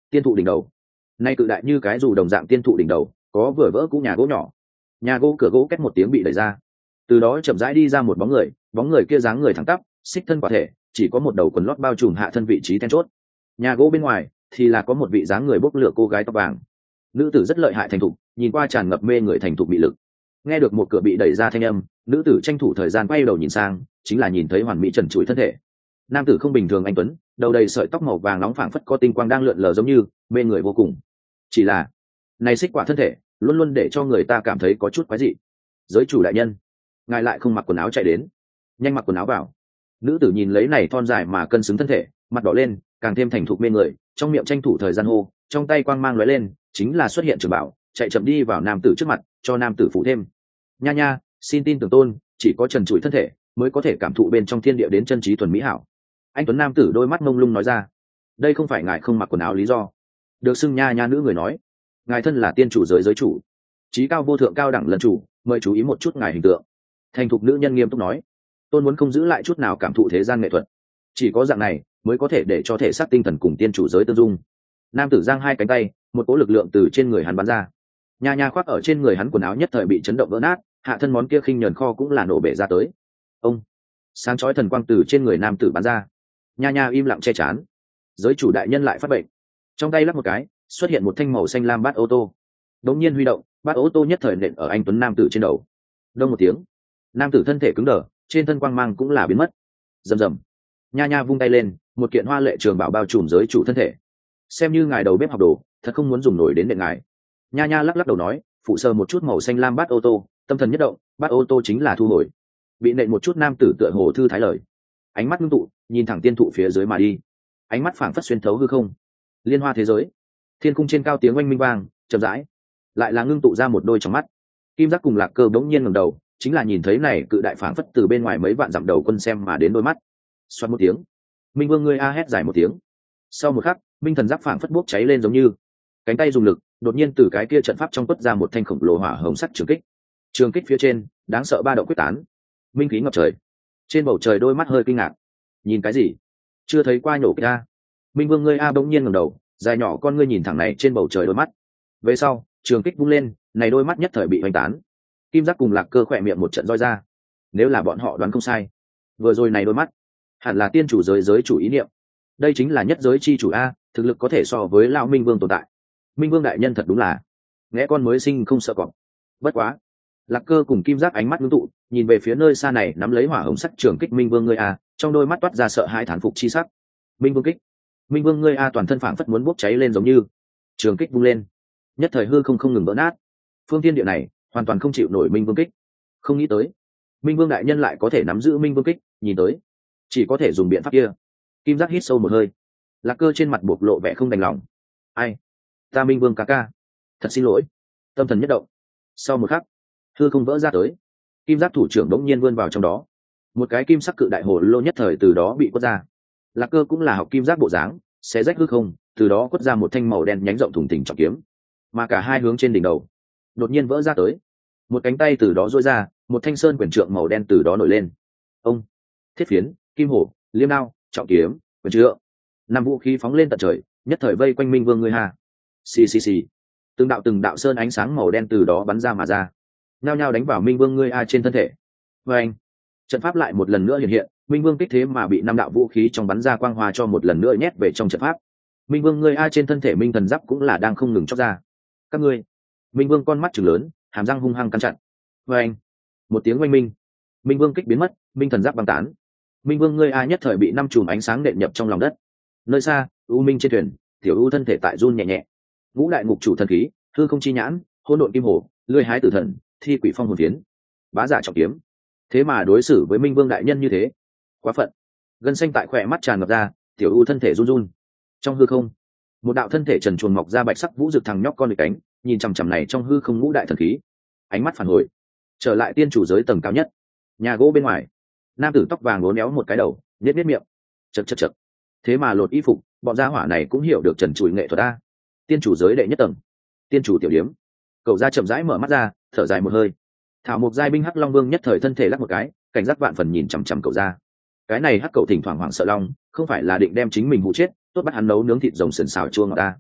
S1: tiên thụ đỉnh đầu. Nay cự đại như cái dù đồng dạng tiên thụ đỉnh đầu có vừa vỡ cũ nhà gỗ nhỏ. Nhà gỗ cửa gỗ két một tiếng bị đẩy ra, từ đó chậm rãi đi ra một bóng người. Bóng người kia dáng người thẳng tắp, xích thân quả thể, chỉ có một đầu quần lót bao trùm hạ thân vị trí then chốt. Nhà gỗ bên ngoài thì là có một vị dáng người bốc lửa cô gái tóc vàng. Nữ tử rất lợi hại thành thục, nhìn qua tràn ngập mê người thành thục bị lực. Nghe được một cửa bị đẩy ra thanh âm, nữ tử tranh thủ thời gian quay đầu nhìn sang, chính là nhìn thấy hoàn mỹ trần trụi thân thể. Nam tử không bình thường anh tuấn, đầu đầy sợi tóc màu vàng nóng phảng phất có tinh quang đang lượn lờ giống như mê người vô cùng. Chỉ là này xích quả thân thể luôn luôn để cho người ta cảm thấy có chút quái dị. Giới chủ đại nhân, ngài lại không mặc quần áo chạy đến, nhanh mặc quần áo vào. Nữ tử nhìn lấy này thon dài mà cân xứng thân thể, mặt đỏ lên, càng thêm thành thục mê người, trong miệng tranh thủ thời gian hô, trong tay quang mang lóe lên, chính là xuất hiện trường bảo, chạy chậm đi vào nam tử trước mặt, cho nam tử phụ thêm. Nha nha, xin tin tưởng tôn, chỉ có trần trụi thân thể mới có thể cảm thụ bên trong thiên địa đến chân trí thuần mỹ hảo. Anh tuấn nam tử đôi mắt mông lung nói ra, đây không phải ngài không mặc quần áo lý do. Được xưng nha nha nữ người nói, ngài thân là tiên chủ giới giới chủ, trí cao vô thượng cao đẳng lần chủ, mời chú ý một chút ngài hình tượng. Thành thục nữ nhân nghiêm túc nói, tôn muốn không giữ lại chút nào cảm thụ thế gian nghệ thuật, chỉ có dạng này mới có thể để cho thể xác tinh thần cùng tiên chủ giới tương dung. Nam tử giang hai cánh tay, một cỗ lực lượng từ trên người hắn bắn ra, nha nha khoác ở trên người hắn quần áo nhất thời bị chấn động vỡ nát, hạ thân món kia khinh nhờn kho cũng là nổ bể ra tới. Ông sáng chói thần quang từ trên người nam tử bắn ra, nha nha im lặng che chán. Giới chủ đại nhân lại phát bệnh, trong tay lắc một cái, xuất hiện một thanh màu xanh lam bát ô tô, đống nhiên huy động, bát ô tô nhất thời nện ở anh tuấn nam tử trên đầu. Đông một tiếng, nam tử thân thể cứng đờ, trên thân quang mang cũng là biến mất. Rầm rầm, nha nha vung tay lên, một kiện hoa lệ trường bảo bao trùm giới chủ thân thể. Xem như ngài đầu bếp học đồ, thật không muốn dùng nổi đến nện ngài. Nha nha lắc lắc đầu nói, phụ sờ một chút màu xanh lam bát ô tô, tâm thần nhất động, bát ô tô chính là thu hồi. Bị nện một chút nam tử tựa hồ thư thái lời, ánh mắt ngưng tụ, nhìn thẳng tiên thụ phía dưới mà đi, ánh mắt phảng phất xuyên thấu hư không. Liên hoa thế giới, thiên cung trên cao tiếng oanh minh vang, chậm rãi lại là ngưng tụ ra một đôi trong mắt. Kim giác cùng Lạc Cơ bỗng nhiên ngẩng đầu, chính là nhìn thấy này cự đại phảng phất từ bên ngoài mấy vạn dặm đầu quân xem mà đến đôi mắt. Xoát một tiếng, minh vương ngươi a hét dài một tiếng. Sau một khắc, minh thần giáp phảng phất bốc cháy lên giống như cánh tay dùng lực, đột nhiên từ cái kia trận pháp trong quất ra một thanh khổng lồ hỏa hồng sắt trường kích. Trường kích phía trên đáng sợ ba động quyết tán, minh khí ngập trời. Trên bầu trời đôi mắt hơi kinh ngạc, nhìn cái gì? Chưa thấy qua nhổ kích a. Minh vương ngươi a bỗng nhiên ngẩng đầu, dài nhỏ con ngươi nhìn thẳng này trên bầu trời đôi mắt. Về sau, trường kích vung lên, này đôi mắt nhất thời bị hoành tán. Kim giác cùng Lạc Cơ khỏe miệng một trận roi ra. Nếu là bọn họ đoán không sai, vừa rồi này đôi mắt hẳn là tiên chủ giới giới chủ ý niệm. Đây chính là nhất giới chi chủ a, thực lực có thể so với lão minh vương tồn tại. Minh vương đại nhân thật đúng là nghe con mới sinh không sợ cọp. Bất quá, Lạc Cơ cùng Kim giác ánh mắt ngưng tụ, nhìn về phía nơi xa này nắm lấy hỏa hồng sắc trường kích minh vương ngươi a, trong đôi mắt toát ra sợ hãi thán phục chi sắc. Minh vương kích, minh vương ngươi a toàn thân phảng phất muốn bốc cháy lên giống như. Trường kích vung lên, nhất thời hư không không ngừng vỡ nát. Phương thiên địa này hoàn toàn không chịu nổi minh vương kích. Không nghĩ tới minh vương đại nhân lại có thể nắm giữ minh vương kích, nhìn tới chỉ có thể dùng biện pháp kia. Kim giác hít sâu một hơi, Lạc Cơ trên mặt bộc lộ vẻ không đành lòng. Ai, ta minh vương ca ca, thật xin lỗi. Tâm thần nhất động, sau một khắc hư không vỡ ra tới, kim giác thủ trưởng đống nhiên vươn vào trong đó, một cái kim sắc cự đại hồ lô nhất thời từ đó bị quất ra. Lạc Cơ cũng là học kim giác bộ dáng, xé rách hư không, từ đó quất ra một thanh màu đen nhánh rộng thùng thình trọng kiếm, mà cả hai hướng trên đỉnh đầu đột nhiên vỡ ra tới. Một cánh tay từ đó duỗi ra, một thanh sơn quyền trượng màu đen từ đó nổi lên. Ông thiết phiến, kim hổ, liêm đao, trọng kiếm, quyền trượng, năm vũ khí phóng lên tận trời, nhất thời vây quanh minh vương ngươi hà. Xì xì xì, từng đạo từng đạo sơn ánh sáng màu đen từ đó bắn ra mà ra, nhao nhao đánh vào minh vương ngươi a trên thân thể. Và anh, trận pháp lại một lần nữa hiện hiện, minh vương kích thế mà bị năm đạo vũ khí trong bắn ra quang hoa cho một lần nữa nhét về trong trận pháp. Minh vương ngươi a trên thân thể minh thần giáp cũng là đang không ngừng chóc ra. Các ngươi, minh vương con mắt trừng lớn, hàm răng hung hăng căn chặn. Và anh, một tiếng oanh minh, minh vương kích biến mất, minh thần giáp băng tán. Minh vương ngươi a nhất thời bị năm chùm ánh sáng nện nhập trong lòng đất. Nơi xa, u minh trên thuyền, tiểu u thân thể tại run nhẹ nhẹ. Ngũ đại ngục chủ thần khí, hư không chi nhãn, hỗn độn kim hổ, lưỡi hái tử thần, thi quỷ phong hồn phiến, bá giả trọng kiếm, thế mà đối xử với minh vương đại nhân như thế, quá phận. Gân xanh tại khỏe mắt tràn ngập ra, tiểu u thân thể run run. Trong hư không, một đạo thân thể trần truồng mọc ra bạch sắc vũ rực thằng nhóc con địch cánh, nhìn chằm chằm này trong hư không ngũ đại thần khí, ánh mắt phản hồi trở lại tiên chủ giới tầng cao nhất. Nhà gỗ bên ngoài, nam tử tóc vàng uốn éo một cái đầu, nhếch nhếch miệng, chật chật chật. Thế mà lột y phục, bọn gia hỏa này cũng hiểu được trần trụi nghệ thuật a. Tiên chủ giới đệ nhất tầng, tiên chủ tiểu điếm. Cậu ra chậm rãi mở mắt ra, thở dài một hơi. Thảo Mộc giai binh hắc long vương nhất thời thân thể lắc một cái, cảnh giác vạn phần nhìn chằm chằm cậu ra. Cái này hắc cậu thỉnh thoảng hoảng sợ long, không phải là định đem chính mình hụ chết, tốt bắt hắn nấu nướng thịt rồng sườn xào chua ngọt ta.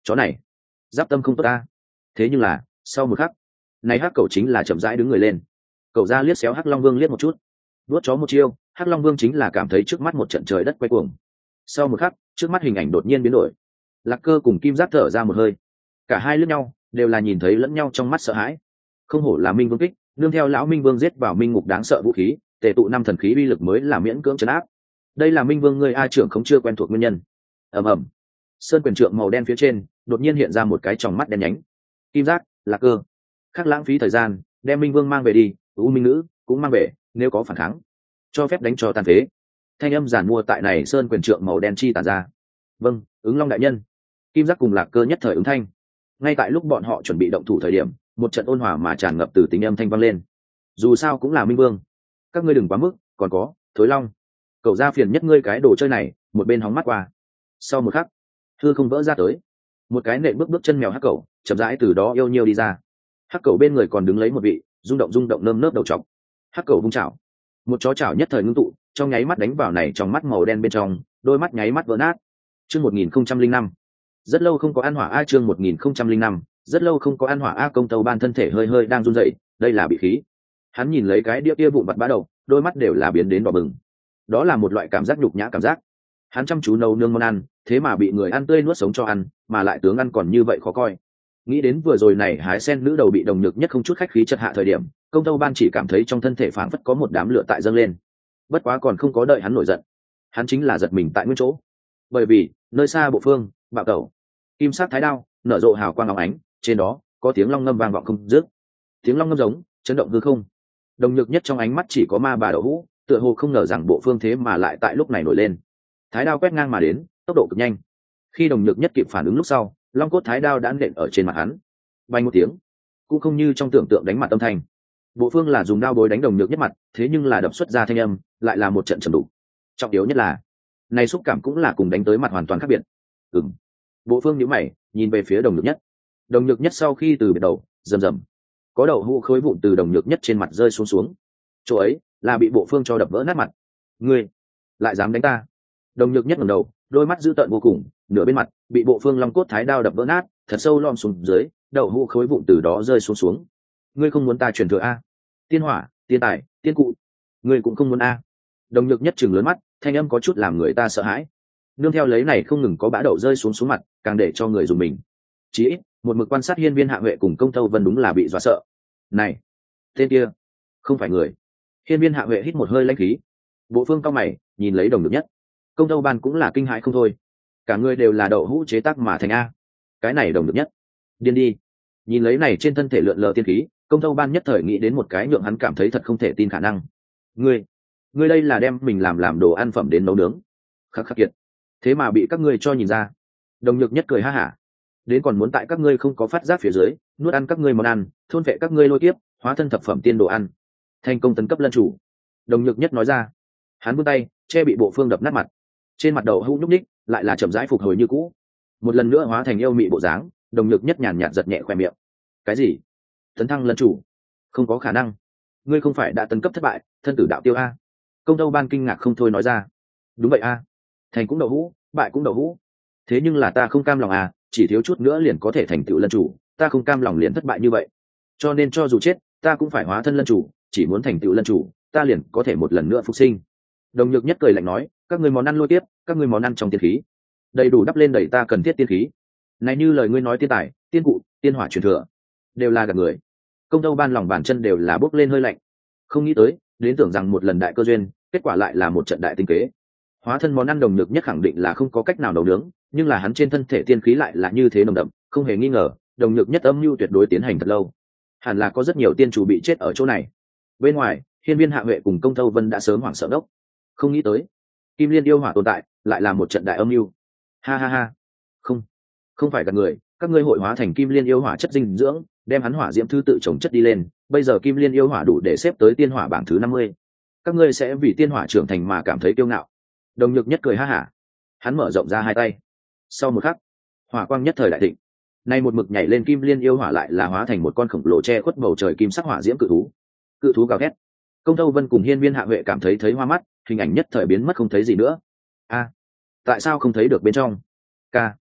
S1: chó này giáp tâm không tốt ta. Thế nhưng là sau một khắc, này hắc cẩu chính là chậm rãi đứng người lên. Cậu ra liếc xéo hắc long vương liếc một chút, đuốt chó một chiêu, hắc long vương chính là cảm thấy trước mắt một trận trời đất quay cuồng. Sau một khắc, trước mắt hình ảnh đột nhiên biến đổi. Lạc Cơ cùng Kim Giác thở ra một hơi, cả hai lướt nhau, đều là nhìn thấy lẫn nhau trong mắt sợ hãi. Không hổ là Minh Vương kích, nương theo lão Minh Vương giết vào minh ngục đáng sợ vũ khí, tề tụ năm thần khí uy lực mới là miễn cưỡng trấn áp. Đây là Minh Vương người a trưởng không chưa quen thuộc nguyên nhân. Ầm ầm, sơn quyền trượng màu đen phía trên đột nhiên hiện ra một cái tròng mắt đen nhánh. Kim Giác, Lạc Cơ, khác lãng phí thời gian, đem Minh Vương mang về đi, U Minh Nữ cũng mang về, nếu có phản kháng, cho phép đánh cho tàn phế. Thanh âm giản mua tại này sơn quyền trượng màu đen chi tản ra. Vâng, ứng long đại nhân. Kim Giác cùng Lạc Cơ nhất thời ứng thanh. Ngay tại lúc bọn họ chuẩn bị động thủ thời điểm, một trận ôn hòa mà tràn ngập từ tính âm thanh vang lên. Dù sao cũng là Minh Vương, các ngươi đừng quá mức. Còn có Thối Long, cậu ra phiền nhất ngươi cái đồ chơi này. Một bên hóng mắt qua. Sau một khắc, hư không vỡ ra tới một cái nện bước bước chân mèo hắc cẩu, chậm rãi từ đó yêu nhiêu đi ra. Hắc cẩu bên người còn đứng lấy một vị rung động rung động nơm nớp đầu trọc. Hắc cẩu vung chảo, một chó chảo nhất thời ngưng tụ, trong nháy mắt đánh vào này trong mắt màu đen bên trong, đôi mắt nháy mắt vỡ nát. Chương một nghìn không trăm linh năm, rất lâu không có ăn hỏa a. Chương một nghìn không trăm linh năm, rất lâu không có ăn hỏa a. Công Tâu Ban thân thể hơi hơi đang run rẩy, đây là bị khí. Hắn nhìn lấy cái đĩa kia vụn vặt bã đầu, đôi mắt đều là biến đến đỏ bừng. Đó là một loại cảm giác nhục nhã cảm giác. Hắn chăm chú nấu nương món ăn, thế mà bị người ăn tươi nuốt sống cho ăn, mà lại tướng ăn còn như vậy khó coi. Nghĩ đến vừa rồi này hái sen nữ đầu bị đồng nhược nhất không chút khách khí chật hạ thời điểm, Công Tâu Ban chỉ cảm thấy trong thân thể phảng phất có một đám lửa tại dâng lên. Bất quá còn không có đợi hắn nổi giận, hắn chính là giật mình tại nguyên chỗ, bởi vì nơi xa bộ phương bạo tẩu kim sắc thái đao nở rộ hào quang óng ánh, trên đó có tiếng long ngâm vang vọng không dứt. Tiếng long ngâm giống chấn động hư không. Đồng nhược nhất trong ánh mắt chỉ có ma bà đậu hũ, tựa hồ không ngờ rằng bộ phương thế mà lại tại lúc này nổi lên. Thái đao quét ngang mà đến, tốc độ cực nhanh. Khi đồng nhược nhất kịp phản ứng lúc sau, long cốt thái đao đã nện ở trên mặt hắn. Bay một tiếng, cũng không như trong tưởng tượng đánh mặt âm thanh. Bộ phương là dùng đao bối đánh đồng nhược nhất mặt, thế nhưng là đập xuất ra thanh âm lại là một trận trầm đủ. Trọng yếu nhất là này xúc cảm cũng là cùng đánh tới mặt hoàn toàn khác biệt. Ừm. Bộ phương nhíu mày, nhìn về phía đồng nhược nhất. Đồng nhược nhất sau khi từ biệt đầu, rầm rầm, có đầu hũ khối vụn từ đồng nhược nhất trên mặt rơi xuống xuống. Chỗ ấy là bị bộ phương cho đập vỡ nát mặt. Ngươi lại dám đánh ta? Đồng nhược nhất ngẩng đầu, đôi mắt dữ tợn vô cùng, nửa bên mặt bị bộ phương long cốt thái đao đập vỡ nát, thật sâu lom xuống dưới, đầu hũ khối vụn từ đó rơi xuống xuống. Ngươi không muốn ta truyền thừa a? Tiên hỏa, tiên tài, tiên cụ, ngươi cũng không muốn a? Đồng nhược nhất chừng lớn mắt, thanh âm có chút làm người ta sợ hãi. Nương theo lấy này không ngừng có bã đậu rơi xuống xuống mặt, càng để cho người dùng mình. Chỉ ít, một mực quan sát hiên viên hạ huệ cùng Công Tâu Vân đúng là bị dọa sợ. Này, tên kia không phải người. Hiên viên hạ huệ hít một hơi lãnh khí. Bộ phương cao mày nhìn lấy đồng nhược nhất. Công Tâu Ban cũng là kinh hãi không thôi. Cả người đều là đậu hũ chế tác mà thành a. Cái này đồng nhược nhất điên đi. Nhìn lấy này trên thân thể lượn lờ tiên khí, Công Tâu Ban nhất thời nghĩ đến một cái nhượng hắn cảm thấy thật không thể tin khả năng. Ngươi, ngươi đây là đem mình làm làm đồ ăn phẩm đến nấu nướng. Khắc khắc kiệt, thế mà bị các ngươi cho nhìn ra. Đồng nhược nhất cười ha hả, đến còn muốn tại các ngươi không có phát giác phía dưới nuốt ăn các ngươi món ăn, thôn vệ các ngươi lôi tiếp, hóa thân thập phẩm tiên đồ ăn, thành công tấn cấp lân chủ. Đồng nhược nhất nói ra. Hắn vươn tay che bị bộ phương đập nát mặt, trên mặt đầu hũ nhúc ních lại là chậm rãi phục hồi như cũ, một lần nữa hóa thành yêu mị bộ dáng. Đồng nhược nhất nhàn nhạt giật nhẹ khoe miệng. Cái gì? Tấn thăng lân chủ? Không có khả năng, ngươi không phải đã tấn cấp thất bại, thân tử đạo tiêu a? Công Tâu Ban kinh ngạc không thôi nói ra. Đúng vậy a, thành cũng đậu hũ, bại cũng đậu hũ, thế nhưng là ta không cam lòng à, chỉ thiếu chút nữa liền có thể thành tựu lân chủ, ta không cam lòng liền thất bại như vậy, cho nên cho dù chết ta cũng phải hóa thân lân chủ, chỉ muốn thành tựu lân chủ ta liền có thể một lần nữa phục sinh. Đồng nhược nhất cười lạnh nói, các ngươi món ăn lôi tiếp, các ngươi món ăn trong tiên khí đầy đủ đắp lên đầy ta cần thiết tiên khí này, như lời ngươi nói tiên tài, tiên cụ, tiên hỏa truyền thừa đều là gạt người. Công Tâu Ban lòng bàn chân đều là bốc lên hơi lạnh, không nghĩ tới đến tưởng rằng một lần đại cơ duyên, kết quả lại là một trận đại tinh kế. Hóa thân món ăn đồng nhược nhất khẳng định là không có cách nào nấu nướng, nhưng là hắn trên thân thể tiên khí lại là như thế nồng đậm, không hề nghi ngờ đồng nhược nhất âm mưu tuyệt đối tiến hành thật lâu, hẳn là có rất nhiều tiên chủ bị chết ở chỗ này. Bên ngoài, hiên viên hạ huệ cùng Công Tâu Vân đã sớm hoảng sợ đốc, không nghĩ tới kim liên yêu hỏa tồn tại lại là một trận đại âm mưu. Ha ha ha, không không phải gạt người, các ngươi hội hóa thành kim liên yêu hỏa chất dinh dưỡng, đem hắn hỏa diễm thứ tự trồng chất đi lên, bây giờ kim liên yêu hỏa đủ để xếp tới tiên hỏa bảng thứ năm mươi, các ngươi sẽ vì tiên hỏa trưởng thành mà cảm thấy kiêu ngạo. Đồng nhược nhất cười ha hả, hắn mở rộng ra hai tay, sau một khắc hỏa quang nhất thời đại thịnh, nay một mực nhảy lên kim liên yêu hỏa lại là hóa thành một con khổng lồ che khuất bầu trời kim sắc hỏa diễm cự thú. Cự thú gào thét. Công Tâu Vân cùng hiên viên hạ huệ cảm thấy thấy hoa mắt, hình ảnh nhất thời biến mất không thấy gì nữa. A, tại sao không thấy được bên trong? Ca,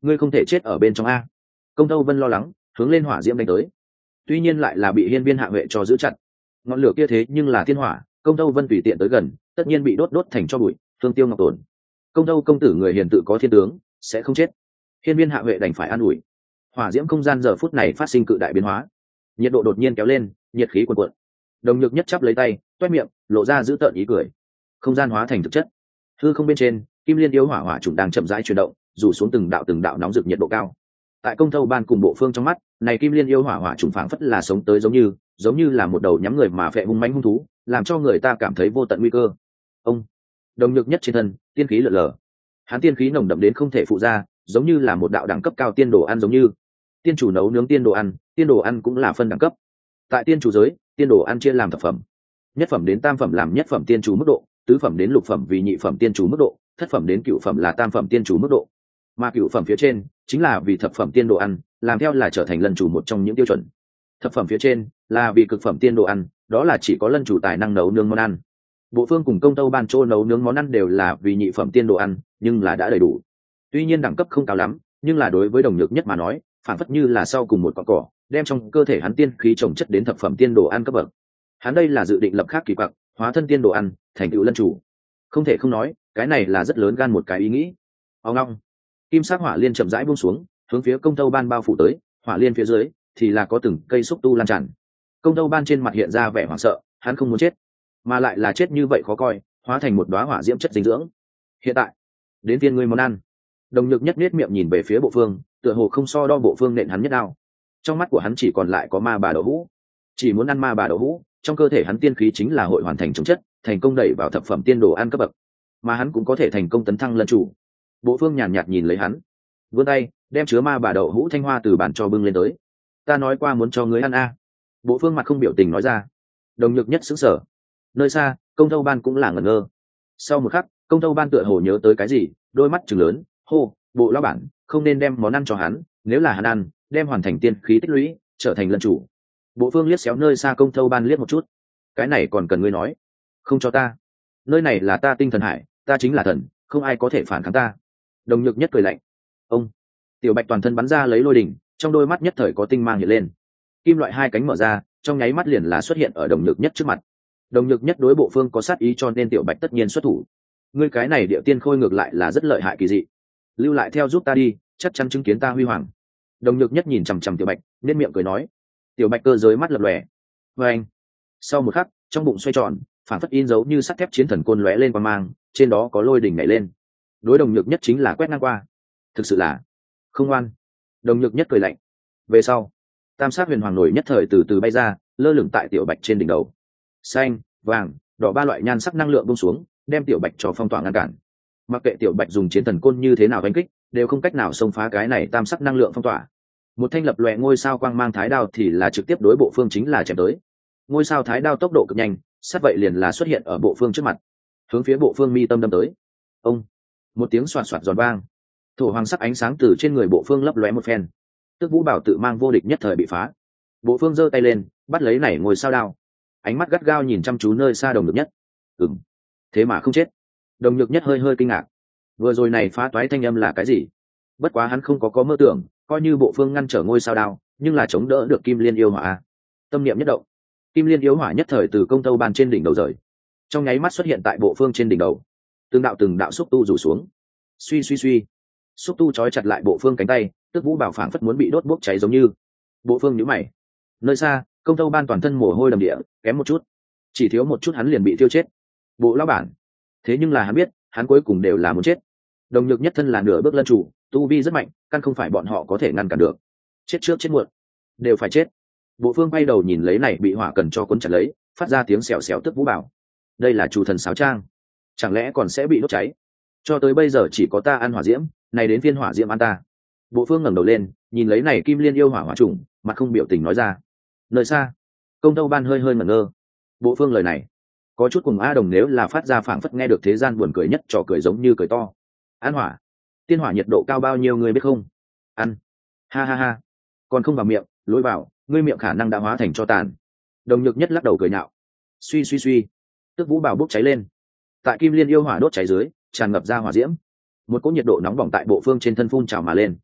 S1: ngươi không thể chết ở bên trong a. Công Tâu Vân lo lắng hướng lên hỏa diễm đánh tới, tuy nhiên lại là bị hiên viên hạ huệ cho giữ chặt. Ngọn lửa kia thế nhưng là thiên hỏa, Công Tâu Vân tùy tiện tới gần tất nhiên bị đốt đốt thành cho bụi, thương tiêu ngọc tổn. Công Tâu công tử người hiền tự có thiên tướng, sẽ không chết. Hiên viên hạ huệ đành phải an ủi. Hỏa diễm không gian giờ phút này phát sinh cự đại biến hóa, nhiệt độ đột nhiên kéo lên, nhiệt khí cuồn cuộn. Đồng Nhược Nhất chắp lấy tay, toét miệng, lộ ra dữ tợn ý cười. Không gian hóa thành thực chất, hư không bên trên, kim liên yêu hỏa hỏa trùng đang chậm rãi chuyển động, rủ xuống từng đạo từng đạo nóng rực nhiệt độ cao. Tại Công Tâu ban cùng bộ phương trong mắt, này kim liên yêu hỏa hỏa trùng phảng phất là sống tới giống như, giống như là một đầu nhắm người mà phệ hung mãnh hung thú, làm cho người ta cảm thấy vô tận nguy cơ. Ông, Đồng Nhược Nhất trên thân, tiên khí lượn lờ. Hắn tiên khí nồng đậm đến không thể phụ ra, giống như là một đạo đẳng cấp cao tiên đồ ăn giống như. Tiên chủ nấu nướng tiên đồ ăn, tiên đồ ăn cũng là phân đẳng cấp. Tại tiên chủ giới, tiên đồ ăn chia làm thập phẩm. Nhất phẩm đến tam phẩm làm nhất phẩm tiên chủ mức độ, tứ phẩm đến lục phẩm vì nhị phẩm tiên chủ mức độ, thất phẩm đến cửu phẩm là tam phẩm tiên chủ mức độ. Mà cửu phẩm phía trên chính là vì thập phẩm tiên đồ ăn, làm theo là trở thành lân chủ một trong những tiêu chuẩn. Thập phẩm phía trên là vì cực phẩm tiên đồ ăn, đó là chỉ có lân chủ tài năng nấu nướng món ăn. Bộ phương cùng Công Tâu ban chỗ nấu nướng món ăn đều là vì nhị phẩm tiên đồ ăn, nhưng là đã đầy đủ. Tuy nhiên đẳng cấp không cao lắm, nhưng là đối với Đồng Nhược Nhất mà nói, phản phất như là sau cùng một cọng cỏ, đem trong cơ thể hắn tiên khí trồng chất đến thập phẩm tiên đồ ăn cấp bậc. Hắn đây là dự định lập khác kỳ quặc, hóa thân tiên đồ ăn, thành tựu lân chủ. Không thể không nói, cái này là rất lớn gan một cái ý nghĩ. Ông long, kim sắc hỏa liên chậm rãi buông xuống, hướng phía Công Tâu ban bao phủ tới, hỏa liên phía dưới thì là có từng cây xúc tu lan tràn. Công Tâu ban trên mặt hiện ra vẻ hoảng sợ, hắn không muốn chết, mà lại là chết như vậy khó coi, hóa thành một đóa hỏa diễm chất dinh dưỡng. Hiện tại, đến tiên ngươi món ăn. Đồng Nhược Nhất nhếch miệng nhìn về phía bộ phương, tựa hồ không so đo bộ phương nện hắn nhất đao. Trong mắt của hắn chỉ còn lại có ma bà đậu hũ, chỉ muốn ăn ma bà đậu hũ, trong cơ thể hắn tiên khí chính là hội hoàn thành chống chất, thành công đẩy vào thập phẩm tiên đồ ăn cấp bậc, mà hắn cũng có thể thành công tấn thăng lân chủ. Bộ phương nhàn nhạt nhìn lấy hắn, vươn tay đem chứa ma bà đậu hũ thanh hoa từ bàn cho bưng lên tới. Ta nói qua muốn cho ngươi ăn a. Bộ phương mặt không biểu tình nói ra. Đồng Nhược Nhất sững sờ. Nơi xa, Công Tâu ban cũng là ngẩn ngơ. Sau một khắc, Công Tâu ban tựa hồ nhớ tới cái gì, đôi mắt trừng lớn, hô, bộ lão bản, không nên đem món ăn cho hắn, nếu là hắn ăn, đem hoàn thành tiên khí tích lũy, trở thành lân chủ. Bộ phương liếc xéo nơi xa Công Tâu ban liếc một chút. Cái này còn cần ngươi nói? Không cho ta. Nơi này là ta tinh thần hải, ta chính là thần, không ai có thể phản kháng ta. Đồng Nhược Nhất cười lạnh. Ông, tiểu bạch toàn thân bắn ra lấy lôi đỉnh, trong đôi mắt nhất thời có tinh mang hiện lên. Kim loại hai cánh mở ra, trong nháy mắt liền là xuất hiện ở Đồng Nhược Nhất trước mặt. Đồng Nhược Nhất đối bộ phương có sát ý cho nên tiểu bạch tất nhiên xuất thủ. Ngươi cái này địa tiên khôi ngược lại là rất lợi hại kỳ dị, lưu lại theo giúp ta đi, chắc chắn chứng kiến ta huy hoàng. Đồng Nhược Nhất nhìn chằm chằm tiểu bạch, nên miệng cười nói. Tiểu bạch cơ giới mắt lập lòe. Và anh, sau một khắc, trong bụng xoay tròn, phản phất in dấu như sắt thép chiến thần côn lóe lên quang mang, trên đó có lôi đỉnh nhảy lên. Đối Đồng Nhược Nhất chính là quét ngang qua. Thực sự là không ngoan. Đồng Nhược Nhất cười lạnh. Về sau, tam sát huyền hoàng nổi nhất thời từ từ bay ra, lơ lửng tại tiểu bạch trên đỉnh đầu. Xanh, vàng, đỏ ba loại nhan sắc năng lượng bung xuống, đem tiểu bạch cho phong tỏa ngăn cản. Mặc kệ tiểu bạch dùng chiến thần côn như thế nào đánh kích, đều không cách nào xông phá cái này tam sắc năng lượng phong tỏa. Một thanh lập lòe ngôi sao quang mang thái đao thì là trực tiếp đối bộ phương chính là chém tới. Ngôi sao thái đao tốc độ cực nhanh, sát vậy liền là xuất hiện ở bộ phương trước mặt, hướng phía bộ phương mi tâm đâm tới. Ông, một tiếng xoạt xoạt giòn vang, thổ hoàng sắc ánh sáng từ trên người bộ phương lấp lóe một phen. Tức Vũ Bảo tự mang vô địch nhất thời bị phá. Bộ phương giơ tay lên, bắt lấy nảy ngôi sao đao, ánh mắt gắt gao nhìn chăm chú nơi xa Đồng Nhược Nhất. Ừm, thế mà không chết. Đồng Nhược Nhất hơi hơi kinh ngạc, vừa rồi này phá toái thanh âm là cái gì? Bất quá hắn không có có mơ tưởng, coi như bộ phương ngăn trở ngôi sao đao, nhưng là chống đỡ được Kim Liên yêu hỏa. Tâm niệm nhất động, Kim Liên yêu hỏa nhất thời từ Công Tâu ban trên đỉnh đầu rời, trong nháy mắt xuất hiện tại bộ phương trên đỉnh đầu. Từng đạo từng đạo xúc tu rủ xuống, suy suy suy, xúc tu trói chặt lại bộ phương cánh tay, Tức Vũ Bảo phảng phất muốn bị đốt bốc cháy giống như. Bộ phương nhíu mày. Nơi xa, Công Tâu ban toàn thân mồ hôi đầm địa, kém một chút, chỉ thiếu một chút hắn liền bị tiêu chết. Bộ lão bản, thế nhưng là hắn biết, hắn cuối cùng đều là muốn chết. Đồng Nhược Nhất thân là nửa bước lân chủ, tu vi rất mạnh, căn không phải bọn họ có thể ngăn cản được. Chết trước chết muộn, đều phải chết. Bộ phương bay đầu nhìn lấy này bị hỏa cần cho cuốn chặt lấy, phát ra tiếng xèo xèo. Tức Vũ Bảo, đây là chủ thần sáo trang, chẳng lẽ còn sẽ bị đốt cháy? Cho tới bây giờ chỉ có ta ăn hỏa diễm, này đến phiên hỏa diễm ăn ta. Bộ phương ngẩng đầu lên, nhìn lấy này Kim Liên yêu hỏa hỏa trùng, mặt không biểu tình nói ra. Nơi xa, Công Tâu ban hơi hơi ngẩn ngơ. Bộ phương lời này có chút cùng A Đồng nếu là phát ra phảng phất nghe được thế gian buồn cười nhất trò cười giống như cười to. Ăn hỏa, tiên hỏa nhiệt độ cao bao nhiêu người biết không? Ăn, ha ha ha, còn không vào miệng, lối vào, ngươi miệng khả năng đã hóa thành cho tàn. Đồng Nhược Nhất lắc đầu cười nhạo. Suy suy suy, Tức Vũ Bảo bốc cháy lên, tại Kim Liên yêu hỏa đốt cháy dưới, tràn ngập ra hỏa diễm. Một cỗ nhiệt độ nóng bỏng tại bộ phương trên thân phun trào mà lên.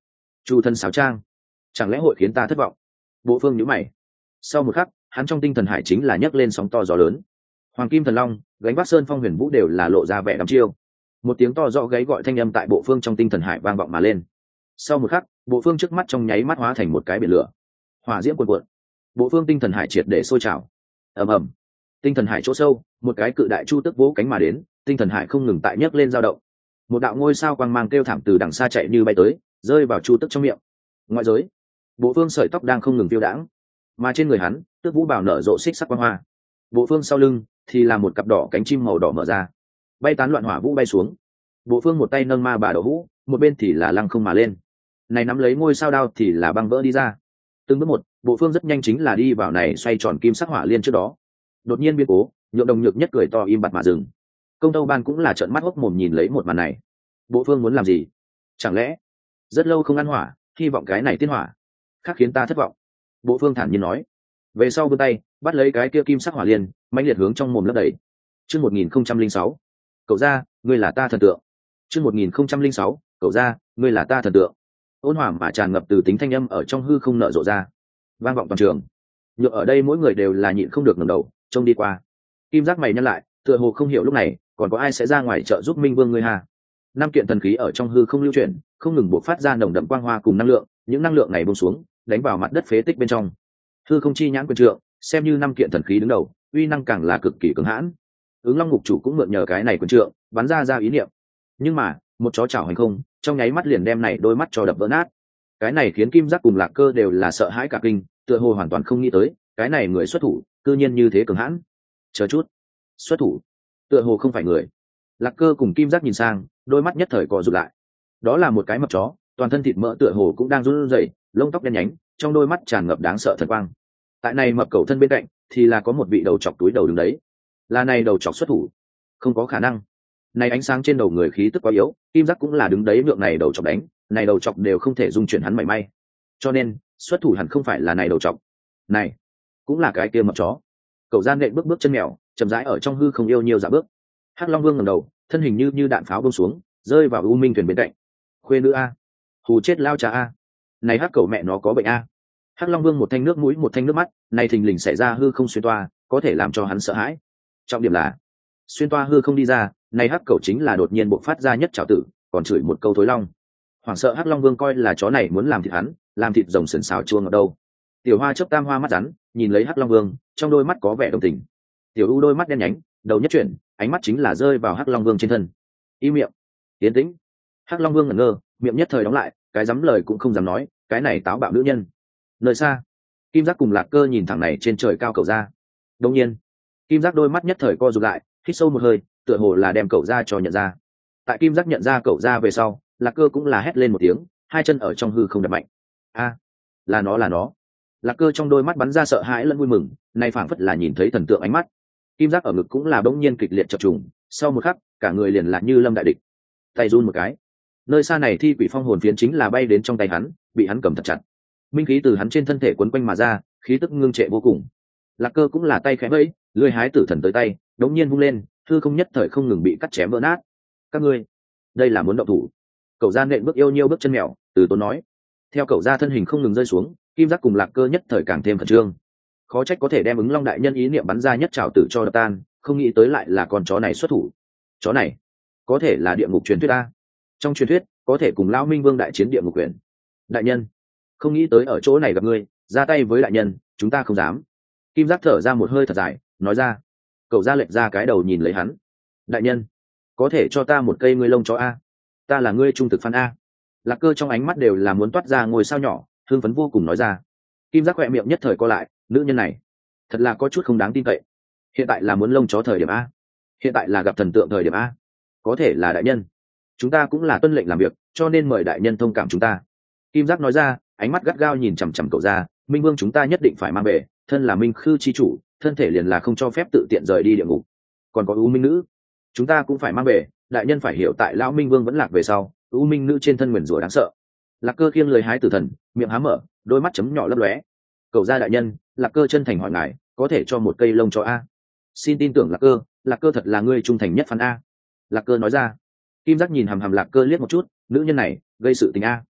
S1: Chu thân sáo trang, chẳng lẽ hội khiến ta thất vọng? Bộ Phương nhíu mày. Sau một khắc, hắn trong tinh thần hải chính là nhấc lên sóng to gió lớn. Hoàng kim thần long, gánh vác sơn phong huyền vũ đều là lộ ra vẻ đăm chiêu. Một tiếng to rõ gáy gọi thanh âm tại Bộ Phương trong tinh thần hải vang vọng mà lên. Sau một khắc, Bộ Phương trước mắt trong nháy mắt hóa thành một cái biển lửa, hỏa diễm cuồn cuộn. Bộ Phương tinh thần hải triệt để sôi trào. Ầm ầm. Tinh thần hải chỗ sâu, một cái cự đại chu tức vỗ cánh mà đến, tinh thần hải không ngừng tại nhấc lên dao động. Một đạo ngôi sao quang mang kêu thảm từ đằng xa chạy như bay tới, rơi vào chu tức trong miệng. Ngoại giới, Bộ Phương sợi tóc đang không ngừng phiêu đãng, mà trên người hắn, tước vũ bào nở rộ xích sắc quang hoa. Bộ Phương sau lưng thì là một cặp đỏ cánh chim màu đỏ mở ra, bay tán loạn hỏa vũ bay xuống. Bộ Phương một tay nâng ma bà đậu hũ, một bên thì là lăng không mà lên. Này nắm lấy ngôi sao đao thì là băng vỡ đi ra. Từng bước một, Bộ Phương rất nhanh chính là đi vào này xoay tròn kim sắc hỏa liên trước đó. Đột nhiên biến cố, nhượng đồng nhược nhất cười to im bặt mà dừng. Công tâu ban cũng là trợn mắt hốc mồm nhìn lấy một màn này. Bộ Phương muốn làm gì? Chẳng lẽ rất lâu không ăn hỏa, hy vọng cái này tiên hỏa khác khiến ta thất vọng? Bộ Phương thản nhiên nói. Về sau vươn tay bắt lấy cái kia kim sắc hỏa liên, mãnh liệt hướng trong mồm lấp đầy. Chương một nghìn không trăm linh sáu, cậu ra, ngươi là ta thần tượng. Chương một nghìn không trăm linh sáu, cậu ra, ngươi là ta thần tượng. Ôn hòa mà tràn ngập từ tính thanh âm ở trong hư không nở rộ ra, vang vọng toàn trường. Nhựa ở đây mỗi người đều là nhịn không được ngẩng đầu trông đi qua. Kim giác mày nhăn lại, tựa hồ không hiểu lúc này còn có ai sẽ ra ngoài trợ giúp Minh Vương ngươi hà. Năm kiện thần khí ở trong hư không lưu chuyển, không ngừng bộc phát ra nồng đậm quang hoa cùng năng lượng, những năng lượng này buông xuống, đánh vào mặt đất phế tích bên trong. Hư không chi nhãn quyền trượng, xem như năm kiện thần khí đứng đầu, uy năng càng là cực kỳ cứng hãn. Ứng Long ngục chủ cũng mượn nhờ cái này quyền trượng, bắn ra ra ý niệm. Nhưng mà, một chó chảo hành không, trong nháy mắt liền đem này đôi mắt cho đập vỡ nát. Cái này khiến Kim Giác cùng Lạc Cơ đều là sợ hãi cả kinh, tựa hồ hoàn toàn không nghĩ tới, cái này người xuất thủ, cư nhiên như thế cường hãn. Chờ chút, xuất thủ, tựa hồ không phải người. Lạc Cơ cùng Kim Giác nhìn sang, đôi mắt nhất thời co rụt lại. Đó là một cái mập chó, toàn thân thịt mỡ tựa hồ cũng đang run rẩy, lông tóc đen nhánh, trong đôi mắt tràn ngập đáng sợ thần quang. Tại này mập cầu thân bên cạnh, thì là có một vị đầu chọc túi đầu đứng đấy. Là này đầu chọc xuất thủ? Không có khả năng. Này ánh sáng trên đầu người khí tức quá yếu, Kim Giác cũng là đứng đấy nhượng này đầu chọc đánh, này đầu chọc đều không thể dung chuyển hắn mảy may. Cho nên, xuất thủ hẳn không phải là này đầu chọc. Này, cũng là cái kia mập chó. Cậu gian nện bước bước chân mèo, chậm rãi ở trong hư không yêu nhiều dạ bước. Hắc Long Vương ngẩng đầu, thân hình như như đạn pháo bông xuống, rơi vào U Minh thuyền bên cạnh. Khuê nữ a, hù chết lao cha a. Này hắc cậu mẹ nó có bệnh a. Hắc Long Vương một thanh nước mũi một thanh nước mắt, này thình lình xảy ra hư không xuyên toa, có thể làm cho hắn sợ hãi. Trọng điểm là, xuyên toa hư không đi ra, này hắc cậu chính là đột nhiên bộc phát ra nhất trảo tử, còn chửi một câu thối long. Hoảng sợ Hắc Long Vương coi là chó này muốn làm thịt hắn, làm thịt rồng sườn xào chua ngọt đâu. Tiểu Hoa chớp tam hoa mắt rắn, nhìn lấy Hắc Long Vương, trong đôi mắt có vẻ đồng tình. Tiểu U đôi mắt đen nhánh, đầu nhất chuyển, ánh mắt chính là rơi vào Hắc Long Vương trên thân. Im miệng, tiến tĩnh. Hắc Long Vương ngẩn ngơ, miệng nhất thời đóng lại, cái dám lời cũng không dám nói, cái này táo bạo nữ nhân. Nơi xa, Kim Giác cùng Lạc Cơ nhìn thẳng này trên trời cao cầu ra. Đương nhiên, Kim Giác đôi mắt nhất thời co rụt lại, hít sâu một hơi, tựa hồ là đem cậu ra cho nhận ra. Tại Kim Giác nhận ra cậu ra về sau, Lạc Cơ cũng là hét lên một tiếng, hai chân ở trong hư không đập mạnh. A, là nó là nó. Lạc Cơ trong đôi mắt bắn ra sợ hãi lẫn vui mừng, này phảng phất là nhìn thấy thần tượng ánh mắt. Kim Giác ở ngực cũng là bỗng nhiên kịch liệt chập trùng, sau một khắc, cả người liền là như lâm đại địch. Tay run một cái. Nơi xa này thi quỷ phong hồn phiến chính là bay đến trong tay hắn, bị hắn cầm thật chặt. Minh khí từ hắn trên thân thể quấn quanh mà ra, khí tức ngưng trệ vô cùng. Lạc Cơ cũng là tay khẽ vẫy, lưỡi hái tử thần tới tay, đống nhiên vung lên, hư không nhất thời không ngừng bị cắt chém vỡ nát. Các ngươi, đây là muốn động thủ? Cậu ra nện bước yêu nhiêu bước chân mèo, từ tốn nói. Theo cậu ra thân hình không ngừng rơi xuống, Kim Giác cùng Lạc Cơ nhất thời càng thêm khẩn trương. Khó trách có thể đem ứng Long đại nhân ý niệm bắn ra nhất trảo tử cho đập tan, không nghĩ tới lại là con chó này xuất thủ. Chó này, có thể là địa ngục truyền thuyết a. Trong truyền thuyết, có thể cùng Lão Minh Vương đại chiến địa ngục quyền. Đại nhân, không nghĩ tới ở chỗ này gặp ngươi, ra tay với đại nhân, chúng ta không dám. Kim Giác thở ra một hơi thật dài, nói ra. Cậu ra lệch ra cái đầu nhìn lấy hắn. Đại nhân, có thể cho ta một cây ngươi lông chó a? Ta là ngươi trung thực fan a. Lạc Cơ trong ánh mắt đều là muốn toát ra ngôi sao nhỏ, hưng phấn vô cùng nói ra. Kim Giác khỏe miệng nhất thời co lại, nữ nhân này thật là có chút không đáng tin cậy. Hiện tại là muốn lông chó thời điểm a? Hiện tại là gặp thần tượng thời điểm a? Có thể là đại nhân, chúng ta cũng là tuân lệnh làm việc, cho nên mời đại nhân thông cảm chúng ta. Kim Giác nói ra, ánh mắt gắt gao nhìn chằm chằm cậu ra. Minh Vương chúng ta nhất định phải mang về, thân là Minh Khư chi chủ, thân thể liền là không cho phép tự tiện rời đi địa ngục. Còn có U Minh nữ, chúng ta cũng phải mang về, đại nhân phải hiểu tại Lão Minh Vương vẫn lạc về sau, U Minh nữ trên thân nguyền rủa đáng sợ. Lạc Cơ khiêng lời hái tử thần, miệng há mở, đôi mắt chấm nhỏ lấp lóe. Cậu ra đại nhân, Lạc Cơ chân thành hỏi ngài, có thể cho một cây lông cho a? Xin tin tưởng Lạc Cơ, Lạc Cơ thật là người trung thành nhất fan a. Lạc Cơ nói ra. Kim Giác nhìn hằm hằm Lạc Cơ liếc một chút, nữ nhân này gây sự tình a.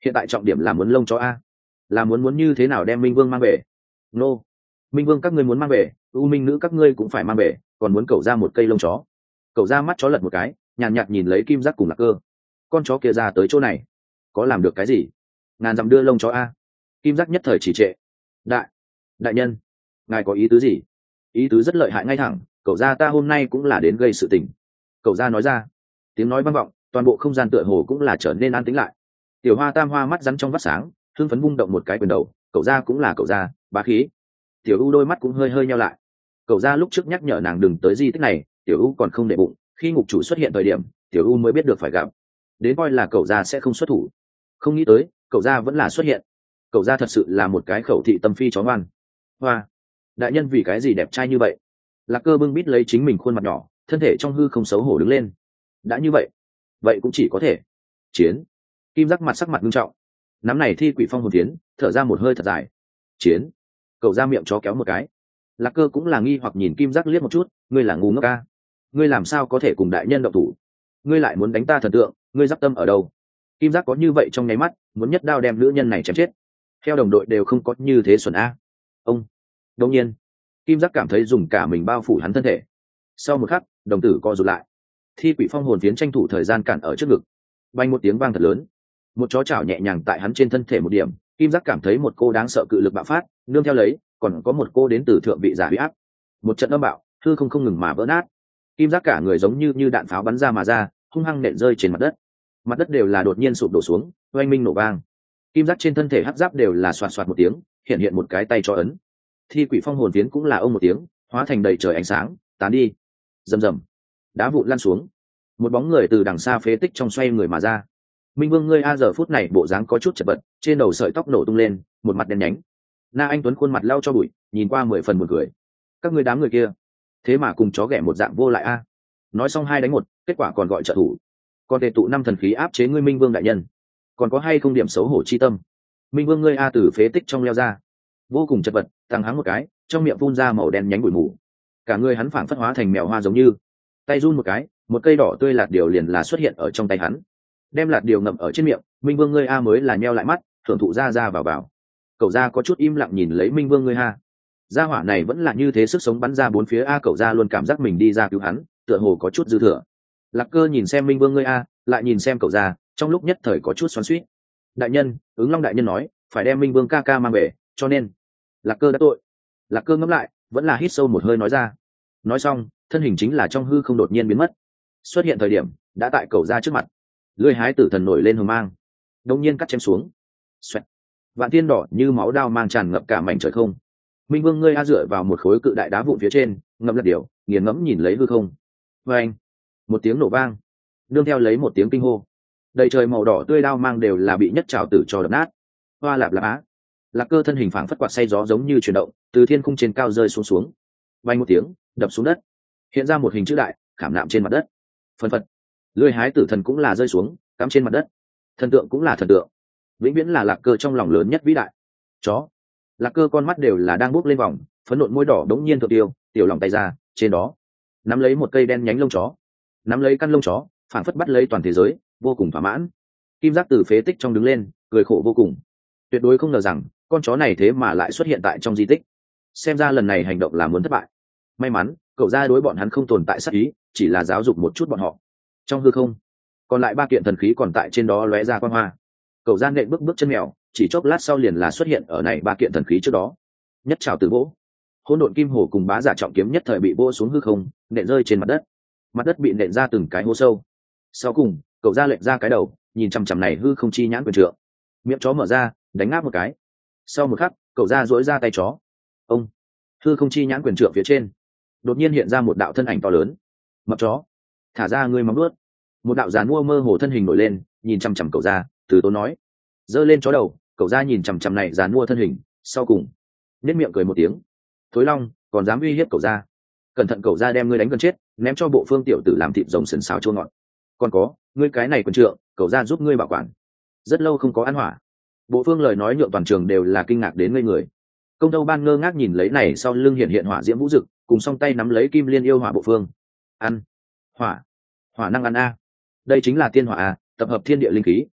S1: hiện tại trọng điểm là muốn lông chó a, là muốn muốn như thế nào đem minh vương mang về. Nô, minh vương các ngươi muốn mang về, u minh nữ các ngươi cũng phải mang về, còn muốn cậu ra một cây lông chó. Cậu ra mắt chó lật một cái, nhàn nhạt, nhạt nhìn lấy kim giác cùng Lạc Cơ. Con chó kia ra tới chỗ này có làm được cái gì? Ngàn dặm đưa lông chó a. Kim giác nhất thời chỉ trệ. Đại đại nhân, ngài có ý tứ gì? Ý tứ rất lợi hại ngay thẳng, cậu ra ta hôm nay cũng là đến gây sự tình. Cậu ra nói ra. Tiếng nói vang vọng, toàn bộ không gian tựa hồ cũng là trở nên an tĩnh lại. Tiểu Hoa Tam Hoa mắt rắn trong vắt sáng, hưng phấn vung động một cái quyền đầu, cậu ra cũng là cậu ra, bá khí. Tiểu U đôi mắt cũng hơi hơi nheo lại. Cậu ra lúc trước nhắc nhở nàng đừng tới di tích này, Tiểu U còn không để bụng, khi ngục chủ xuất hiện thời điểm, Tiểu U mới biết được phải gặp. Đến coi là cậu ra sẽ không xuất thủ. Không nghĩ tới, cậu ra vẫn là xuất hiện. Cậu ra thật sự là một cái khẩu thị tâm phi chó ngoan. Hoa, đại nhân vì cái gì đẹp trai như vậy? Lạc Cơ bưng bít lấy chính mình khuôn mặt nhỏ, thân thể trong hư không xấu hổ đứng lên. Đã như vậy, vậy cũng chỉ có thể chiến. Kim giác mặt sắc mặt nghiêm trọng, nắm này thi quỷ phong hồn tiến, thở ra một hơi thật dài. Chiến. Cậu ra miệng chó kéo một cái. Lạc Cơ cũng là nghi hoặc nhìn kim giác liếc một chút, ngươi là ngu ngốc ca, ngươi làm sao có thể cùng đại nhân động thủ? Ngươi lại muốn đánh ta thần tượng, ngươi giáp tâm ở đâu? Kim giác có như vậy trong nháy mắt, muốn nhất đao đem nữ nhân này chém chết. Theo đồng đội đều không có như thế xuẩn a. Ông. Đột nhiên, kim giác cảm thấy dùng cả mình bao phủ hắn thân thể. Sau một khắc, đồng tử co rụt lại. Thi quỷ phong hồn phiến tranh thủ thời gian cản ở trước ngực. Vang một tiếng vang thật lớn, một chó chảo nhẹ nhàng tại hắn trên thân thể một điểm, kim giác cảm thấy một cô đáng sợ cự lực bạo phát, nương theo lấy còn có một cô đến từ thượng vị giả huy áp. Một trận âm bạo, hư không không ngừng mà vỡ nát. Kim giác cả người giống như như đạn pháo bắn ra mà ra, hung hăng nện rơi trên mặt đất. Mặt đất đều là đột nhiên sụp đổ xuống, oanh minh nổ vang. Kim giác trên thân thể hắc giáp đều là xoạt xoạt một tiếng, hiện hiện một cái tay cho ấn. Thi quỷ phong hồn phiến cũng là ông một tiếng, hóa thành đầy trời ánh sáng, tán đi. Rầm rầm, đá vụn lăn xuống. Một bóng người từ đằng xa phế tích trong xoay người mà ra. Minh Vương ngươi a giờ phút này bộ dáng có chút chật vật, trên đầu sợi tóc nổ tung lên, một mặt đen nhánh. Na Anh Tuấn khuôn mặt lau cho bụi, nhìn qua mười phần buồn cười. Các ngươi đám người kia, thế mà cùng chó ghẻ một dạng vô lại a. Nói xong hai đánh một, kết quả còn gọi trợ thủ. Còn tề tụ năm thần khí áp chế ngươi Minh Vương đại nhân, còn có hay không điểm xấu hổ chi tâm? Minh Vương ngươi a từ phế tích trong leo ra, vô cùng chật vật, tăng hắng một cái, trong miệng phun ra màu đen nhánh bụi mù. Cả người hắn phảng phất hóa thành mèo hoa giống như, tay run một cái, một cây đỏ tươi lạt điều liền là xuất hiện ở trong tay hắn, đem lạt điều ngậm ở trên miệng. Minh Vương ngươi a mới là nheo lại mắt, thưởng thụ ra ra vào vào. Cậu ra có chút im lặng nhìn lấy Minh Vương ngươi ha. Gia hỏa này vẫn là như thế, sức sống bắn ra bốn phía a. Cậu ra luôn cảm giác mình đi ra cứu hắn, tựa hồ có chút dư thừa. Lạc Cơ nhìn xem Minh Vương ngươi a, lại nhìn xem cậu ra, trong lúc nhất thời có chút xoắn xuýt. Đại nhân, ứng Long đại nhân nói phải đem Minh Vương ca ca mang về, cho nên Lạc Cơ đã tội. Lạc Cơ ngẫm lại, vẫn là hít sâu một hơi nói ra. Nói xong, thân hình chính là trong hư không đột nhiên biến mất, xuất hiện thời điểm đã tại cậu ra trước mặt. Lưỡi hái tử thần nổi lên hờ mang, đột nhiên cắt chém xuống. Xoẹt. Vạn thiên đỏ như máu đao mang tràn ngập cả mảnh trời không. Minh Vương ngươi a dựa vào một khối cự đại đá vụn phía trên, ngậm lật điều, nghiền ngẫm nhìn lấy hư không. Và anh, một tiếng nổ vang, nương theo lấy một tiếng kinh hô. Đầy trời màu đỏ tươi đao mang đều là bị nhất trào tử cho đập nát. Hoa lạp lạp á. Lạc Cơ thân hình phảng phất quạt say gió giống như chuyển động, từ thiên khung trên cao rơi xuống xuống. Vang một tiếng, đập xuống đất, hiện ra một hình chữ đại, khảm nạm trên mặt đất. Phân phật. Lưỡi hái tử thần cũng là rơi xuống, cắm trên mặt đất. Thần tượng cũng là thần tượng, vĩnh viễn là Lạc Cơ trong lòng lớn nhất vĩ đại. Chó. Lạc Cơ con mắt đều là đang bốc lên vòng, phấn nộn môi đỏ đống nhiên thượng tiêu, tiểu lòng tay ra, trên đó nắm lấy một cây đen nhánh lông chó, nắm lấy căn lông chó, phảng phất bắt lấy toàn thế giới, vô cùng thỏa mãn. Kim giác từ phế tích trong đứng lên, cười khổ vô cùng. Tuyệt đối không ngờ rằng con chó này thế mà lại xuất hiện tại trong di tích. Xem ra lần này hành động là muốn thất bại. May mắn cậu ra đối bọn hắn không tồn tại sát ý, chỉ là giáo dục một chút bọn họ. Trong hư không, còn lại ba kiện thần khí còn tại trên đó lóe ra quang hoa. Cậu gian nện bước bước chân mèo, chỉ chốc lát sau liền là xuất hiện ở này ba kiện thần khí trước đó. Nhất trào từ vỗ, hỗn độn kim hổ cùng bá giả trọng kiếm nhất thời bị vỗ xuống hư không, nện rơi trên mặt đất. Mặt đất bị nện ra từng cái hố sâu. Sau cùng, cậu ra lệnh ra cái đầu, nhìn chằm chằm này hư không chi nhãn quyền trượng. Miệng chó mở ra, đánh ngáp một cái. Sau một khắc, cậu ra duỗi ra tay chó. Ông, hư không chi nhãn quyền trượng phía trên, đột nhiên hiện ra một đạo thân ảnh to lớn. Mập chó, thả ra ngươi móng nuốt. Một đạo giàn mua mơ hồ thân hình nổi lên, nhìn chằm chằm cậu ra, từ tốn nói. Giơ lên chó đầu, cậu ra nhìn chằm chằm này giàn mua thân hình, sau cùng nét miệng cười một tiếng. Thối Long, còn dám uy hiếp cậu ra? Cẩn thận cậu ra đem ngươi đánh gần chết, ném cho bộ phương tiểu tử làm thịt rồng sần xào chua ngọt. Còn có, ngươi cái này quần trượng, cậu ra giúp ngươi bảo quản. Rất lâu không có ăn hỏa. Bộ phương lời nói nhượng toàn trường đều là kinh ngạc đến ngây người. Công Tâu Ban ngơ ngác nhìn lấy này sau lưng hiện hiện hỏa diễm vũ dực, cùng song tay nắm lấy kim liên yêu hỏa bộ phương. Ăn hỏa, hỏa năng ăn a. Đây chính là tiên hỏa a, tập hợp thiên địa linh khí,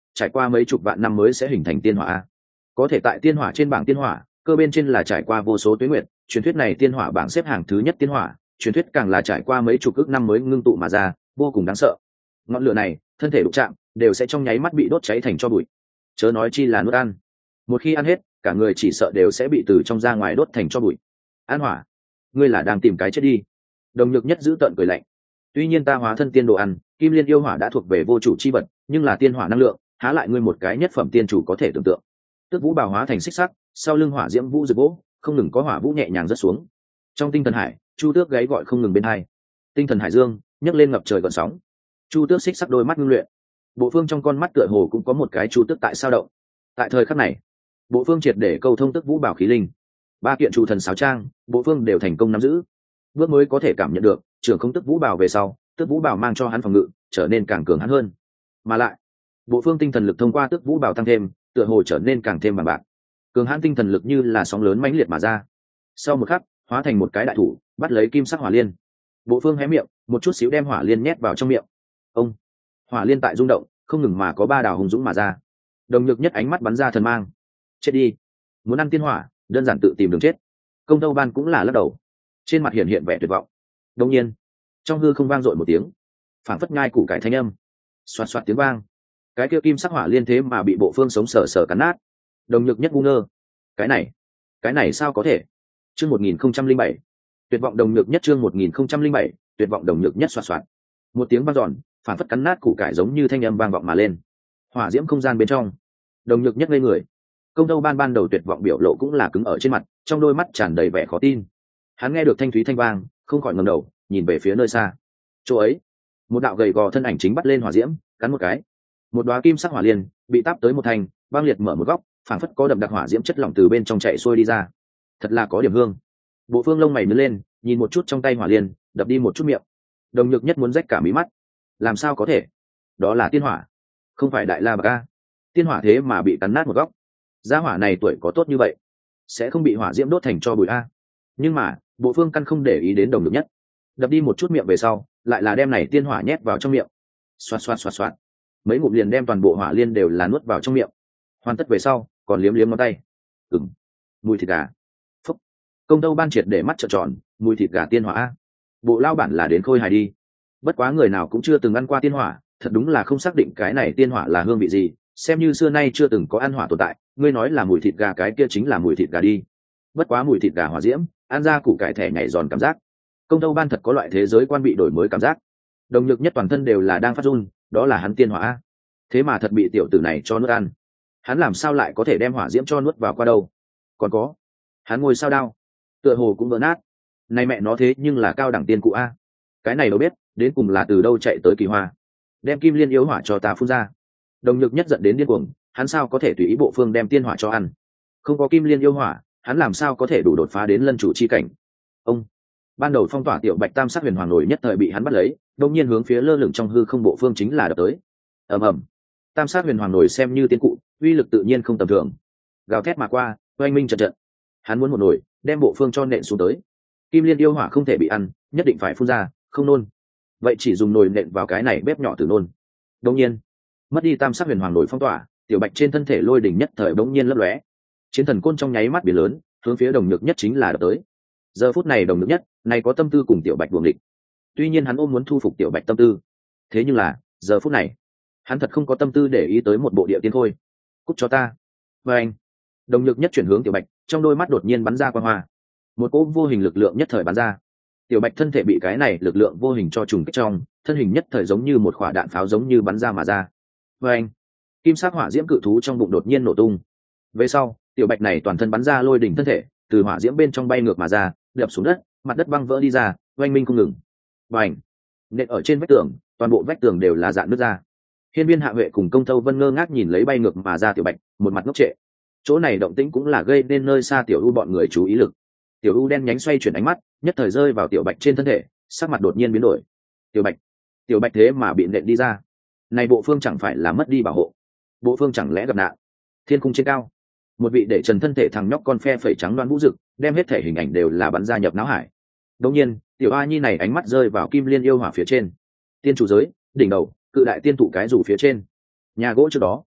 S1: trải qua mấy chục vạn năm mới sẽ hình thành tiên hỏa. Có thể tại tiên hỏa trên bảng tiên hỏa, cơ bên trên là trải qua vô số tuế nguyệt, truyền thuyết này tiên hỏa bảng xếp hàng thứ nhất tiên hỏa, truyền thuyết càng là trải qua mấy chục ức năm mới ngưng tụ mà ra, vô cùng đáng sợ. Ngọn lửa này, thân thể đụng chạm, đều sẽ trong nháy mắt bị đốt cháy thành tro bụi. Chớ nói chi là nuốt ăn. Một khi ăn hết, cả người chỉ sợ đều sẽ bị từ trong ra ngoài đốt thành tro bụi. An hỏa, ngươi là đang tìm cái chết đi. Đồng Nhược Nhất giữ tợn cười lạnh. Tuy nhiên ta hóa thân tiên đồ ăn, kim liên yêu hỏa đã thuộc về vô chủ chi vật, nhưng là tiên hỏa năng lượng, há lại ngươi một cái nhất phẩm tiên chủ có thể tưởng tượng. Tức vũ bào hóa thành xích sắc, sau lưng hỏa diễm vũ rực vỗ, không ngừng có hỏa vũ nhẹ nhàng rớt xuống. Trong tinh thần hải, Chu Tước gáy gọi không ngừng bên hai. Tinh thần hải dương nhấc lên ngập trời gợn sóng. Chu Tước xích sắc đôi mắt ngưng luyện. Bộ phương trong con mắt tựa hồ cũng có một cái Chu Tước tại sao động. Tại thời khắc này, bộ phương triệt để câu thông tức vũ bảo khí linh. Ba kiện chủ thần sáo trang, bộ phương đều thành công nắm giữ. Bước mới có thể cảm nhận được, trưởng không tức vũ bảo về sau, tức vũ bảo mang cho hắn phòng ngự trở nên càng cường hắn hơn. Mà lại, bộ phương tinh thần lực thông qua tức vũ bảo tăng thêm, tựa hồ trở nên càng thêm bằng bạc. Cường hãn tinh thần lực như là sóng lớn mãnh liệt mà ra. Sau một khắc, hóa thành một cái đại thủ, bắt lấy kim sắc hỏa liên. Bộ phương hé miệng, một chút xíu đem hỏa liên nhét vào trong miệng. Ông, hỏa liên tại rung động, không ngừng mà có ba đào hùng dũng mà ra. Đồng Nhược Nhất ánh mắt bắn ra thần mang. Chết đi, muốn ăn tiên hỏa, đơn giản tự tìm đường chết. Công Tâu Ban cũng là lắc đầu, trên mặt hiện hiện vẻ tuyệt vọng. Đột nhiên, trong hư không vang dội một tiếng, phảng phất ngai củ cải thanh âm. Xoạt xoạt tiếng vang, cái kia kim sắc hỏa liên thế mà bị bộ phương sống sờ sờ cắn nát. Đồng Nhược Nhất ngu ngơ, cái này, cái này sao có thể? Chương một nghìn không trăm linh bảy, tuyệt vọng Đồng Nhược Nhất chương một nghìn không trăm linh bảy, tuyệt vọng Đồng Nhược Nhất xoạt xoạt. Một tiếng vang dọn, phảng phất cắn nát củ cải giống như thanh âm vang vọng mà lên. Hỏa diễm không gian bên trong, Đồng Nhược Nhất ngây người. Công Tâu Ban ban đầu tuyệt vọng biểu lộ cũng là cứng ở trên mặt, trong đôi mắt tràn đầy vẻ khó tin. Hắn nghe được thanh thúy thanh vang, không khỏi ngẩng đầu, nhìn về phía nơi xa. Chỗ ấy, một đạo gầy gò thân ảnh chính bắt lên hỏa diễm, cắn một cái. Một đóa kim sắc hỏa liên bị táp tới một thành, băng liệt mở một góc, phảng phất có đậm đặc hỏa diễm chất lỏng từ bên trong chạy xuôi đi ra. Thật là có điểm hương. Bộ phương lông mày nhướng lên, nhìn một chút trong tay hỏa liên, đập đi một chút miệng. Đồng Nhược Nhất muốn rách cả mí mắt. Làm sao có thể? Đó là tiên hỏa, không phải đại la bạc a. Tiên hỏa thế mà bị cắn nát một góc. Gia hỏa này tuổi có tốt như vậy, sẽ không bị hỏa diễm đốt thành tro bụi a. Nhưng mà, bộ phương căn không để ý đến Đồng Nhược Nhất. Đập đi một chút miệng về sau, lại là đem này tiên hỏa nhét vào trong miệng. Xoạt xoạt xoạt xoạt. Mấy ngụm liền đem toàn bộ hỏa liên đều là nuốt vào trong miệng. Hoàn tất về sau, còn liếm liếm ngón tay. Ừm, mùi thịt gà. Phúc. Công Tâu Ban triệt để mắt trợn tròn, mùi thịt gà tiên hỏa a. Bộ lao bản là đến khôi hài đi. Bất quá người nào cũng chưa từng ăn qua tiên hỏa, thật đúng là không xác định cái này tiên hỏa là hương vị gì, xem như xưa nay chưa từng có ăn hỏa tồn tại. Ngươi nói là mùi thịt gà, cái kia chính là mùi thịt gà đi. Bất quá mùi thịt gà hỏa diễm, ăn ra củ cải thẻ nhảy giòn cảm giác. Công Tâu Ban thật có loại thế giới quan bị đổi mới cảm giác. Đồng Nhược Nhất toàn thân đều là đang phát run, đó là hắn tiên hỏa a. Thế mà thật bị tiểu tử này cho nuốt ăn. Hắn làm sao lại có thể đem hỏa diễm cho nuốt vào qua đâu? Còn có, hắn ngồi sao đao, tựa hồ cũng vỡ nát. Này mẹ nó thế nhưng là cao đẳng tiên cụ a. Cái này đâu biết, đến cùng là từ đâu chạy tới kỳ hoa, đem kim liên yếu hỏa cho ta phun ra. Đồng Nhược Nhất giận đến điên cuồng, hắn sao có thể tùy ý bộ phương đem tiên hỏa cho ăn? Không có kim liên yêu hỏa, hắn làm sao có thể đủ đột phá đến lân chủ chi cảnh? Ông, ban đầu phong tỏa tiểu bạch tam sắc huyền hoàng nổi nhất thời bị hắn bắt lấy, đột nhiên hướng phía lơ lửng trong hư không bộ phương chính là đập tới. Ầm ầm. Tam sắc huyền hoàng nổi xem như tiên cụ, uy lực tự nhiên không tầm thường. Gào thét mà qua, oanh minh trận trận. Hắn muốn một nổi, đem bộ phương cho nện xuống tới. Kim liên yêu hỏa không thể bị ăn, nhất định phải phun ra, không nôn. Vậy chỉ dùng nồi nện vào cái này bếp nhỏ từ nôn. Đột nhiên, mất đi tam sắc huyền hoàng nổi phong tỏa, tiểu bạch trên thân thể lôi đỉnh nhất thời bỗng nhiên lấp lóe. Chiến thần côn trong nháy mắt biển lớn, hướng phía Đồng Nhược Nhất chính là đập tới. Giờ phút này Đồng Nhược Nhất, này có tâm tư cùng tiểu bạch buồng địch. Tuy nhiên hắn ôm muốn thu phục tiểu bạch tâm tư, thế nhưng là, giờ phút này, hắn thật không có tâm tư để ý tới một bộ địa tiên khôi. Cút cho ta. Và anh, Đồng Nhược Nhất chuyển hướng tiểu bạch, trong đôi mắt đột nhiên bắn ra quang hoa. Một cỗ vô hình lực lượng nhất thời bắn ra. Tiểu bạch thân thể bị cái này lực lượng vô hình cho trùng kích trong, thân hình nhất thời giống như một quả đạn pháo giống như bắn ra mà ra. Và anh, kim sắc hỏa diễm cự thú trong bụng đột nhiên nổ tung. Về sau, tiểu bạch này toàn thân bắn ra lôi đỉnh thân thể, từ hỏa diễm bên trong bay ngược mà ra, đập xuống đất, mặt đất băng vỡ đi ra, oanh minh không ngừng. Bành, nện ở trên vách tường, toàn bộ vách tường đều là dạn nứt ra. Hiên Viên Hạ Huệ cùng Công Tâu Vân ngơ ngác nhìn lấy bay ngược mà ra tiểu bạch, một mặt ngốc trệ. Chỗ này động tĩnh cũng là gây nên nơi xa tiểu u bọn người chú ý lực. Tiểu u đen nhánh xoay chuyển ánh mắt, nhất thời rơi vào tiểu bạch trên thân thể, sắc mặt đột nhiên biến đổi. Tiểu bạch, tiểu bạch thế mà bị nện đi ra. Này bộ phương chẳng phải là mất đi bảo hộ? Bộ phương chẳng lẽ gặp nạn? Thiên cung trên cao, một vị để trần thân thể thằng nhóc con phe phẩy trắng đoan vũ dực, đem hết thể hình ảnh đều là bắn ra nhập não hải. Đột nhiên, tiểu a nhi này ánh mắt rơi vào kim liên yêu hỏa phía trên. Tiên chủ giới, đỉnh đầu, cự đại tiên tụ cái rủ phía trên. Nhà gỗ trước đó,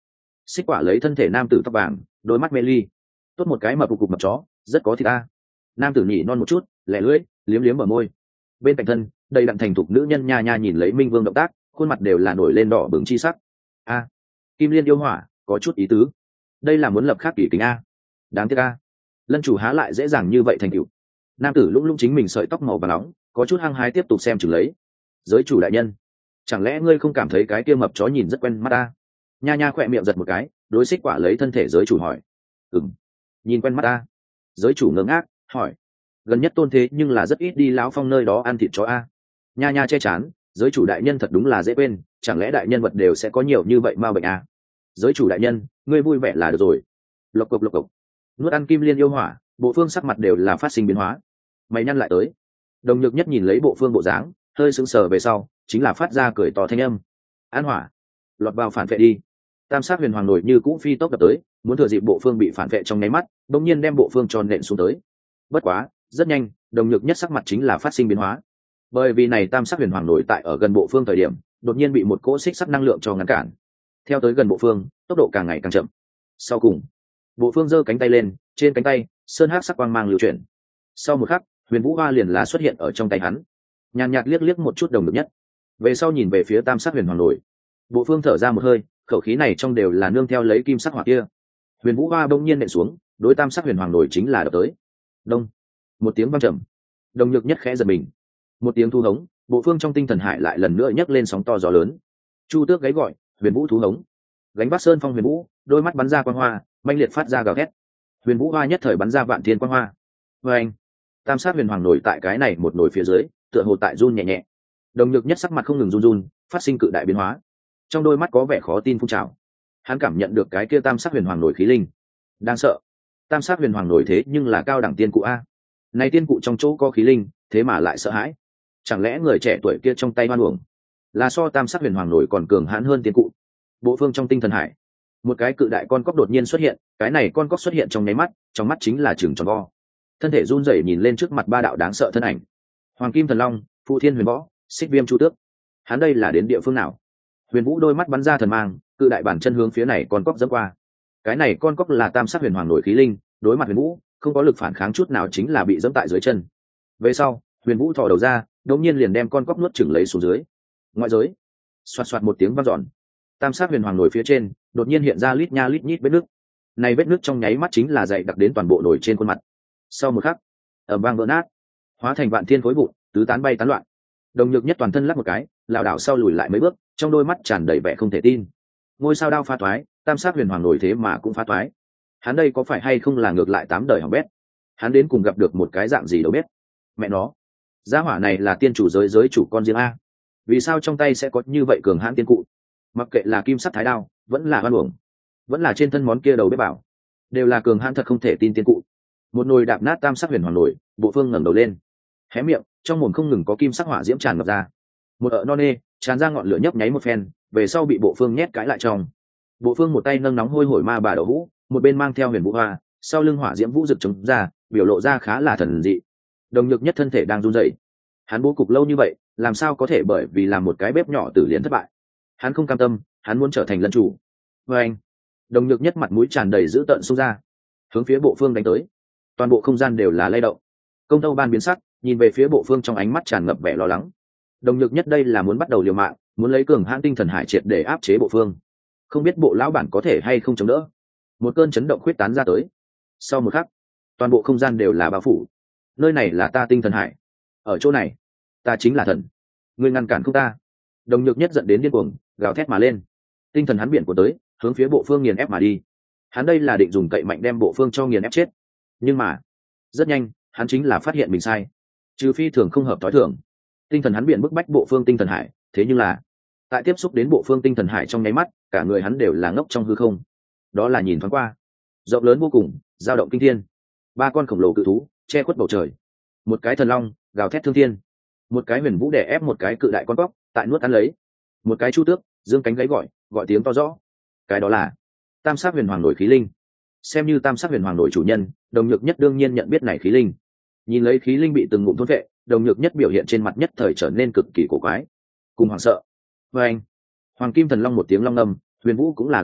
S1: Xích Quả lấy thân thể nam tử tóc vàng, đôi mắt mê ly. Tốt một cái mập cục cục mập chó, rất có thịt ta. Nam tử nhỉ non một chút, lẻ lưỡi, liếm liếm ở môi. Bên cạnh thân, đầy đặn thành thục nữ nhân nha nha nhìn lấy Minh Vương động tác, khuôn mặt đều là nổi lên đỏ bừng chi sắc. A, Kim Liên yêu hỏa, có chút ý tứ. Đây là muốn lập khác kỷ kính a. Đáng tiếc a. Lân chủ há lại dễ dàng như vậy thành tựu. Nam tử lũng lũng chính mình sợi tóc màu vàng nóng, có chút hăng hái tiếp tục xem chừng lấy. Giới chủ đại nhân, chẳng lẽ ngươi không cảm thấy cái kia mập chó nhìn rất quen mắt ta? Nha nha khỏe miệng giật một cái, đối Xích Quả lấy thân thể giới chủ hỏi. Ừm, nhìn quen mắt ta. Giới chủ ngớ ngác hỏi. Gần nhất tôn thế nhưng là rất ít đi lão phong nơi đó ăn thịt chó a. Nha nha che chán, giới chủ đại nhân thật đúng là dễ quên, chẳng lẽ đại nhân vật đều sẽ có nhiều như vậy ma bệnh a? Giới chủ đại nhân, ngươi vui vẻ là được rồi. Lộc cộc lộc cộc. Nuốt ăn Kim Liên yêu hỏa, Bộ Phương sắc mặt đều là phát sinh biến hóa. Mày nhăn lại tới. Đồng Nhược Nhất nhìn lấy Bộ Phương bộ dáng, hơi sững sờ về sau, chính là phát ra cười to thanh âm. An hỏa, lọt vào phản vệ đi. Tam sát huyền hoàng nổi như cũ phi tốc đập tới, muốn thừa dịp Bộ Phương bị phản vệ trong nháy mắt, đột nhiên đem Bộ Phương tròn nện xuống tới. Bất quá, rất nhanh, Đồng Nhược Nhất sắc mặt chính là phát sinh biến hóa. Bởi vì này tam sát huyền hoàng nổi tại ở gần Bộ Phương thời điểm, đột nhiên bị một cỗ xích sắt năng lượng cho ngăn cản. Theo tới gần Bộ Phương, tốc độ càng ngày càng chậm. Sau cùng, Bộ Phương giơ cánh tay lên, trên cánh tay, sơn hắc sắc quang mang lưu chuyển. Sau một khắc, Huyền Vũ Hoa liền là xuất hiện ở trong tay hắn. Nhàn nhạt liếc liếc một chút Đồng Nhược Nhất, về sau nhìn về phía tam sát huyền hoàng nổi. Bộ Phương thở ra một hơi, khẩu khí này trong đều là nương theo lấy kim sắc hỏa kia. Huyền Vũ Hoa bỗng nhiên nện xuống, đối tam sát huyền hoàng nổi chính là đập tới. Đông, một tiếng vang trầm. Đồng Nhược Nhất khẽ giật mình, một tiếng thu hống, Bộ Phương trong tinh thần hải lại lần nữa nhấc lên sóng to gió lớn. Chu Tước gáy gọi, Huyền Vũ thú hống. Gánh vác sơn phong Huyền Vũ, đôi mắt bắn ra quang hoa, manh liệt phát ra gào thét. Huyền Vũ Hoa nhất thời bắn ra vạn thiên quang hoa. Và anh, tam sát huyền hoàng nổi tại cái này một nổi phía dưới, tựa hồ tại run nhẹ nhẹ. Đồng Nhược Nhất sắc mặt không ngừng run run, phát sinh cự đại biến hóa. Trong đôi mắt có vẻ khó tin phun trào. Hắn cảm nhận được cái kia tam sát huyền hoàng nổi khí linh. Đang sợ. Tam sát huyền hoàng nổi thế nhưng là cao đẳng tiên cụ a. Này tiên cụ trong chỗ có khí linh, thế mà lại sợ hãi. Chẳng lẽ người trẻ tuổi kia trong tay hoan uổng, là so tam sát huyền hoàng nổi còn cường hãn hơn tiên cụ? Bộ Phương trong tinh thần hải, một cái cự đại con cóc đột nhiên xuất hiện. Cái này con cóc xuất hiện trong nháy mắt, trong mắt chính là trừng tròn vo. Thân thể run rẩy nhìn lên trước mặt ba đạo đáng sợ thân ảnh. Hoàng Kim Thần Long, Phụ Thiên Huyền Võ, Xích Viêm Chu Tước. Hắn đây là đến địa phương nào? Huyền Vũ đôi mắt bắn ra thần mang, cự đại bản chân hướng phía này con cóc dẫm qua. Cái này con cóc là tam sát huyền hoàng nổi khí linh, đối mặt Huyền Vũ, không có lực phản kháng chút nào, chính là bị dẫm tại dưới chân. Về sau, Huyền Vũ thò đầu ra, đột nhiên liền đem con cóc nuốt chửng lấy xuống dưới. Ngoại giới, xoạt xoạt một tiếng vang dọn. Tam sát huyền hoàng nổi phía trên, đột nhiên hiện ra lít nha lít nhít vết nước. Này vết nước trong nháy mắt chính là dày đặc đến toàn bộ nổi trên khuôn mặt. Sau một khắc, ầm vang vỡ nát, hóa thành vạn thiên khối vụn, tứ tán bay tán loạn. Đồng Nhược Nhất toàn thân lắc một cái, lảo đảo sau lùi lại mấy bước, trong đôi mắt tràn đầy vẻ không thể tin. Ngôi sao đao phá toái, tam sát huyền hoàng nổi thế mà cũng phá toái. Hắn đây có phải hay không là ngược lại tám đời hỏng bét? Hắn đến cùng gặp được một cái dạng gì đâu biết. Mẹ nó, gia hỏa này là tiên chủ giới giới chủ con riêng a. Vì sao trong tay sẽ có như vậy cường hãn tiên cụ? Mặc kệ là kim sắc thái đao, vẫn là oan uổng, vẫn là trên thân món kia đầu bếp bảo, đều là cường hãn thật không thể tin tiên cụ. Một nồi đạp nát tam sắc huyền hoàng nổi, Bộ Phương ngẩng đầu lên, hé miệng, trong mồm không ngừng có kim sắc hỏa diễm tràn ngập ra. Một ợ non nê tràn ra ngọn lửa nhấp nháy một phen, về sau bị Bộ Phương nhét cái lại trong. Bộ Phương một tay nâng nóng hôi hổi ma bà đậu hũ, một bên mang theo Huyền Vũ Hoa, sau lưng hỏa diễm vũ rực chống ra, biểu lộ ra khá là thần dị. Đồng Nhược Nhất thân thể đang run rẩy. Hắn bố cục lâu như vậy, làm sao có thể bởi vì làm một cái bếp nhỏ tử liền thất bại? Hắn không cam tâm, hắn muốn trở thành lân chủ. Và anh, Đồng Nhược Nhất mặt mũi tràn đầy dữ tợn xông ra, hướng phía Bộ Phương đánh tới. Toàn bộ không gian đều là lay động. Công Tâu Ban biến sắc, nhìn về phía Bộ Phương trong ánh mắt tràn ngập vẻ lo lắng. Đồng Nhược Nhất đây là muốn bắt đầu liều mạng, muốn lấy cường hãn tinh thần hải triệt để áp chế Bộ Phương. Không biết Bộ lão bản có thể hay không chống đỡ. Một cơn chấn động khuyết tán ra tới. Sau một khắc, toàn bộ không gian đều là bao phủ. Nơi này là ta tinh thần hải. Ở chỗ này, ta chính là thần. Ngươi ngăn cản không ta? Đồng Nhược Nhất giận đến điên cuồng, gào thét mà lên. Tinh thần hắn biển của tới, hướng phía Bộ Phương nghiền ép mà đi. Hắn đây là định dùng cậy mạnh đem Bộ Phương cho nghiền ép chết. Nhưng mà, rất nhanh, hắn chính là phát hiện mình sai. Trừ phi thường không hợp tối thường, tinh thần hắn biển bức bách Bộ Phương tinh thần hải, thế nhưng là, tại tiếp xúc đến Bộ Phương tinh thần hải trong nháy mắt, cả người hắn đều là ngốc trong hư không. Đó là nhìn thoáng qua, rộng lớn vô cùng, dao động kinh thiên. Ba con khổng lồ cự thú che khuất bầu trời, một cái thần long gào thét thương thiên, một cái Huyền Vũ đè ép một cái cự đại con cóc tại nuốt ăn lấy, một cái Chu Tước dương cánh gáy gọi gọi tiếng to rõ. Cái đó là tam sát huyền hoàng nổi khí linh. Xem như tam sát huyền hoàng nổi chủ nhân, Đồng Nhược Nhất đương nhiên nhận biết này khí linh. Nhìn lấy khí linh bị từng ngụm thôn vệ, Đồng Nhược Nhất biểu hiện trên mặt nhất thời trở nên cực kỳ cổ quái cùng hoảng sợ. Và anh, Hoàng Kim Thần Long một tiếng long ngâm, Huyền Vũ cũng là gào thét,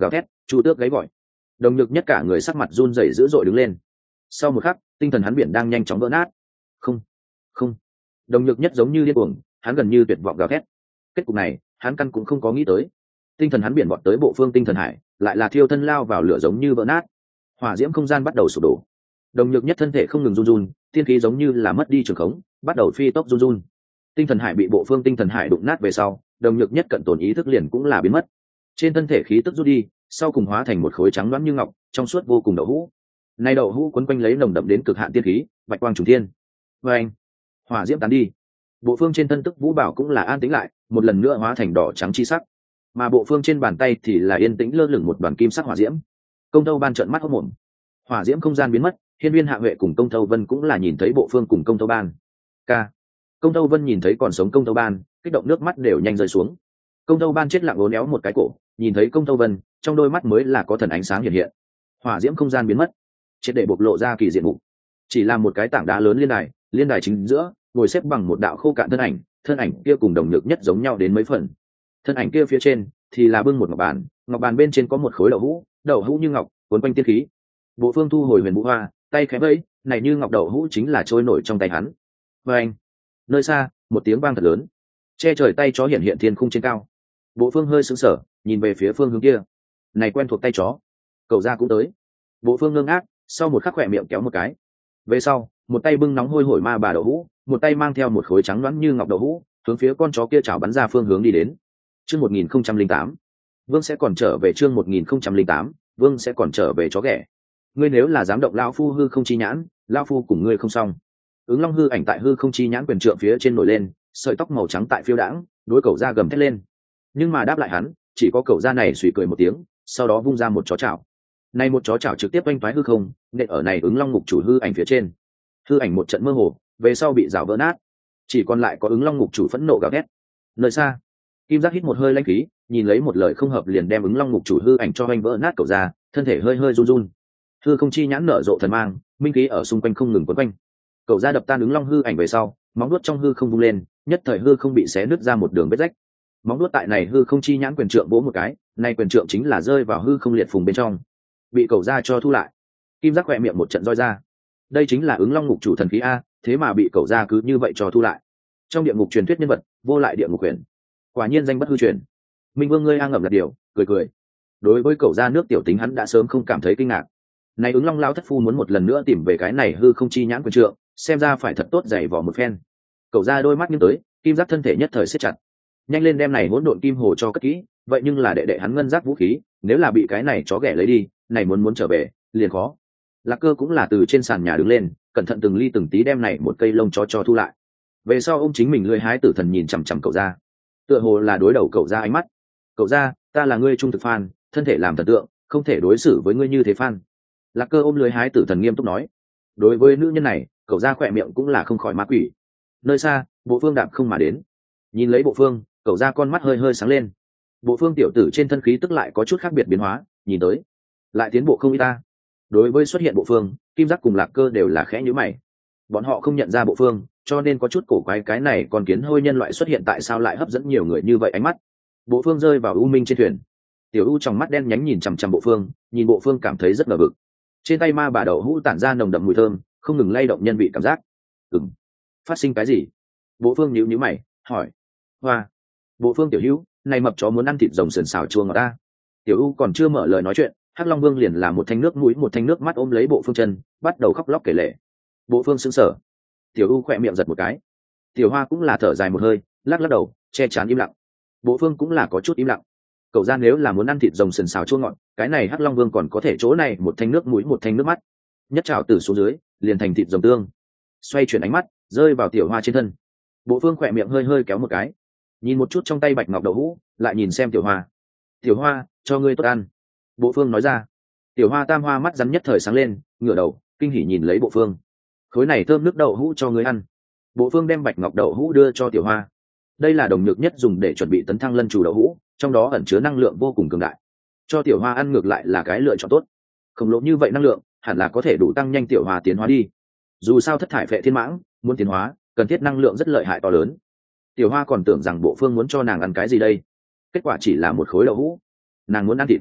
S1: Chu Tước gáy gọi. Đồng Nhược Nhất cả người sắc mặt run rẩy dữ dội đứng lên. Sau một khắc, tinh thần hắn biển đang nhanh chóng vỡ nát. Không, không. Đồng Nhược Nhất giống như điên cuồng, hắn gần như tuyệt vọng gào thét. Kết cục này, hắn căn cũng không có nghĩ tới. Tinh thần hắn biển vọt tới bộ phương tinh thần hải, lại là thiêu thân lao vào lửa giống như vỡ nát. Hỏa diễm không gian bắt đầu sụp đổ. Đồng Nhược Nhất thân thể không ngừng run run, tiên khí giống như là mất đi trường khống, bắt đầu phi tốc run run. Tinh thần hải bị bộ phương tinh thần hải đụng nát về sau, Đồng Nhược Nhất cận tồn ý thức liền cũng là biến mất. Trên thân thể khí tức rút đi, sau cùng hóa thành một khối trắng loãng như ngọc, trong suốt vô cùng đậu hũ. Nay đậu hũ quấn quanh lấy nồng đậm đến cực hạn tiên khí, bạch quang trùng thiên. Và anh, hỏa diễm tán đi. Bộ phương trên thân tức vũ bảo cũng là an tĩnh lại, một lần nữa hóa thành đỏ trắng chi sắc. Mà bộ phương trên bàn tay thì là yên tĩnh lơ lửng một đoàn kim sắc hỏa diễm. Công Tâu Ban trợn mắt hốt mồm. Hỏa diễm không gian biến mất, Hiên Viên Hạ Huệ cùng Công Tâu Vân cũng là nhìn thấy bộ phương cùng Công Tâu Ban. K. Công Tâu Vân nhìn thấy còn sống Công Tâu Ban, kích động nước mắt đều nhanh rơi xuống. Công Tâu Ban chết lặng uốn éo một cái cổ, nhìn thấy Công Tâu Vân, trong đôi mắt mới là có thần ánh sáng hiện hiện. Hỏa diễm không gian biến mất, triệt để bộc lộ ra kỳ diện mục. Chỉ là một cái tảng đá lớn liên đài, liên đài chính giữa, ngồi xếp bằng một đạo khô cạn thân ảnh, thân ảnh kia cùng Đồng Nhược Nhất giống nhau đến mấy phần. Thân ảnh kia phía trên thì là bưng một ngọc bàn, ngọc bàn bên trên có một khối đậu hũ, đậu hũ như ngọc, cuốn quanh tiên khí. Bộ phương thu hồi huyền vũ hoa, tay khẽ vẫy, này như ngọc đậu hũ chính là trôi nổi trong tay hắn. Và anh, nơi xa, một tiếng vang thật lớn, che trời tay chó hiện hiện thiên khung trên cao. Bộ phương hơi sững sờ, nhìn về phía phương hướng kia. Này quen thuộc tay chó, cậu ra cũng tới. Bộ phương ngơ ngác, sau một khắc khỏe miệng kéo một cái. Về sau, một tay bưng nóng hôi hổi ma bà đậu hũ, một tay mang theo một khối trắng loãng như ngọc đậu hũ, hướng phía con chó kia chảo bắn ra phương hướng đi đến. Chương một nghìn không trăm linh tám, Vương sẽ còn trở về. Chương một nghìn không trăm linh tám, Vương sẽ còn trở về chó ghẻ. Ngươi nếu là dám động lão phu hư không chi nhãn, lão phu cùng ngươi không xong. Ứng Long hư ảnh tại hư không chi nhãn quyền trượng phía trên nổi lên, sợi tóc màu trắng tại phiêu đãng, đối cẩu da gầm thét lên. Nhưng mà đáp lại hắn, chỉ có cẩu da này suy cười một tiếng, sau đó vung ra một chó chảo. Này một chó chảo trực tiếp oanh phái hư không, nện ở này Ứng Long ngục chủ hư ảnh phía trên. Hư ảnh một trận mơ hồ, về sau bị rào vỡ nát, chỉ còn lại có Ứng Long ngục chủ phẫn nộ gào thét. Nơi xa, Kim Giác hít một hơi lãnh khí, nhìn lấy một lời không hợp liền đem Ứng Long ngục chủ hư ảnh cho oanh vỡ nát cẩu da, thân thể hơi hơi run run. Hư không chi nhãn nở rộ thần mang, minh khí ở xung quanh không ngừng quấn quanh. Cậu ra đập tan Ứng Long hư ảnh về sau, móng nuốt trong hư không vung lên, nhất thời hư không bị xé nứt ra một đường vết rách. Móng nuốt tại này hư không chi nhãn quyền trượng vỗ một cái, này quyền trượng chính là rơi vào hư không liệt phùng bên trong, bị cậu ra cho thu lại. Kim Giác khỏe miệng một trận roi ra. Đây chính là Ứng Long ngục chủ thần khí a, thế mà bị cậu ra cứ như vậy cho thu lại. Trong địa ngục truyền thuyết nhân vật, vô lại địa ngục quyền, quả nhiên danh bất hư truyền. Minh Vương ngươi a ngậm lật điều, cười cười. Đối với cậu ra nước tiểu tính hắn đã sớm không cảm thấy kinh ngạc. Này Ứng Long lão thất phu muốn một lần nữa tìm về cái này hư không chi nhãn quyền trượng, xem ra phải thật tốt dày vò một phen. Cậu ra đôi mắt nghiêng tới, Kim Giác thân thể nhất thời siết chặt. Nhanh lên đem này hỗn độn kim hồ cho cất kỹ, vậy nhưng là đệ đệ hắn ngân giác vũ khí, nếu là bị cái này chó ghẻ lấy đi, này muốn muốn trở về, liền khó. Lạc Cơ cũng là từ trên sàn nhà đứng lên, cẩn thận từng ly từng tí đem này một cây lông chó cho thu lại. Về sau ông chính mình lười hái tử thần nhìn chằm chằm cậu ra, tựa hồ là đối đầu cậu ra ánh mắt. Cậu ra, ta là ngươi trung thực fan, thân thể làm thần tượng, không thể đối xử với ngươi như thế fan. Lạc Cơ ôm lưới hái tử thần nghiêm túc nói. Đối với nữ nhân này, cậu ra khỏe miệng cũng là không khỏi ma quỷ. Nơi xa, Bộ Phương đạp không mà đến, nhìn lấy Bộ Phương, cậu ra con mắt hơi hơi sáng lên. Bộ Phương tiểu tử trên thân khí tức lại có chút khác biệt biến hóa, nhìn tới lại tiến bộ không ít ta. Đối với xuất hiện Bộ Phương, Kim Giác cùng Lạc Cơ đều là khẽ nhíu mày. Bọn họ không nhận ra Bộ Phương, cho nên có chút cổ quái cái này còn kiến hôi nhân loại xuất hiện tại sao lại hấp dẫn nhiều người như vậy ánh mắt. Bộ Phương rơi vào U Minh trên thuyền. Tiểu U trong mắt đen nhánh nhìn chằm chằm Bộ Phương, nhìn Bộ Phương cảm thấy rất ngờ vực. Trên tay ma bà đậu hũ tản ra nồng đậm mùi thơm, không ngừng lay động nhân vị cảm giác. Ừm, phát sinh cái gì? Bộ Phương nhíu nhíu mày, hỏi. Hoa. Bộ Phương tiểu hữu, này mập chó muốn ăn thịt rồng sườn xào chua ngọt ta. Tiểu U còn chưa mở lời nói chuyện, Hắc Long Vương liền làm một thanh nước mũi một thanh nước mắt ôm lấy Bộ Phương chân, bắt đầu khóc lóc kể lể. Bộ Phương sững sờ. Tiểu U khỏe miệng giật một cái. Tiểu Hoa cũng là thở dài một hơi, lắc lắc đầu, che chắn im lặng. Bộ Phương cũng là có chút im lặng. Cậu ra nếu là muốn ăn thịt rồng sườn xào chua ngọt, cái này Hắc Long Vương còn có thể chỗ này một thanh nước mũi một thanh nước mắt, nhất trào từ xuống dưới liền thành thịt rồng tương. Xoay chuyển ánh mắt rơi vào Tiểu Hoa trên thân. Bộ Phương khỏe miệng hơi hơi kéo một cái, nhìn một chút trong tay bạch ngọc đậu hũ, lại nhìn xem Tiểu Hoa. Tiểu Hoa, cho ngươi tốt ăn. Bộ Phương nói ra. Tiểu Hoa tam hoa mắt rắn nhất thời sáng lên, ngửa đầu kinh hỉ nhìn lấy Bộ Phương. Khối này thơm nước đậu hũ cho ngươi ăn. Bộ Phương đem bạch ngọc đậu hũ đưa cho Tiểu Hoa. Đây là Đồng Nhược Nhất dùng để chuẩn bị tấn thăng lân chủ đậu hũ, trong đó ẩn chứa năng lượng vô cùng cường đại, cho Tiểu Hoa ăn ngược lại là cái lựa chọn tốt. Khổng lồ như vậy năng lượng hẳn là có thể đủ tăng nhanh Tiểu Hoa tiến hóa đi. Dù sao thất thải phệ thiên mãng muốn tiến hóa cần thiết năng lượng rất lợi hại to lớn. Tiểu Hoa còn tưởng rằng Bộ Phương muốn cho nàng ăn cái gì đây, kết quả chỉ là một khối đậu hũ. Nàng muốn ăn thịt.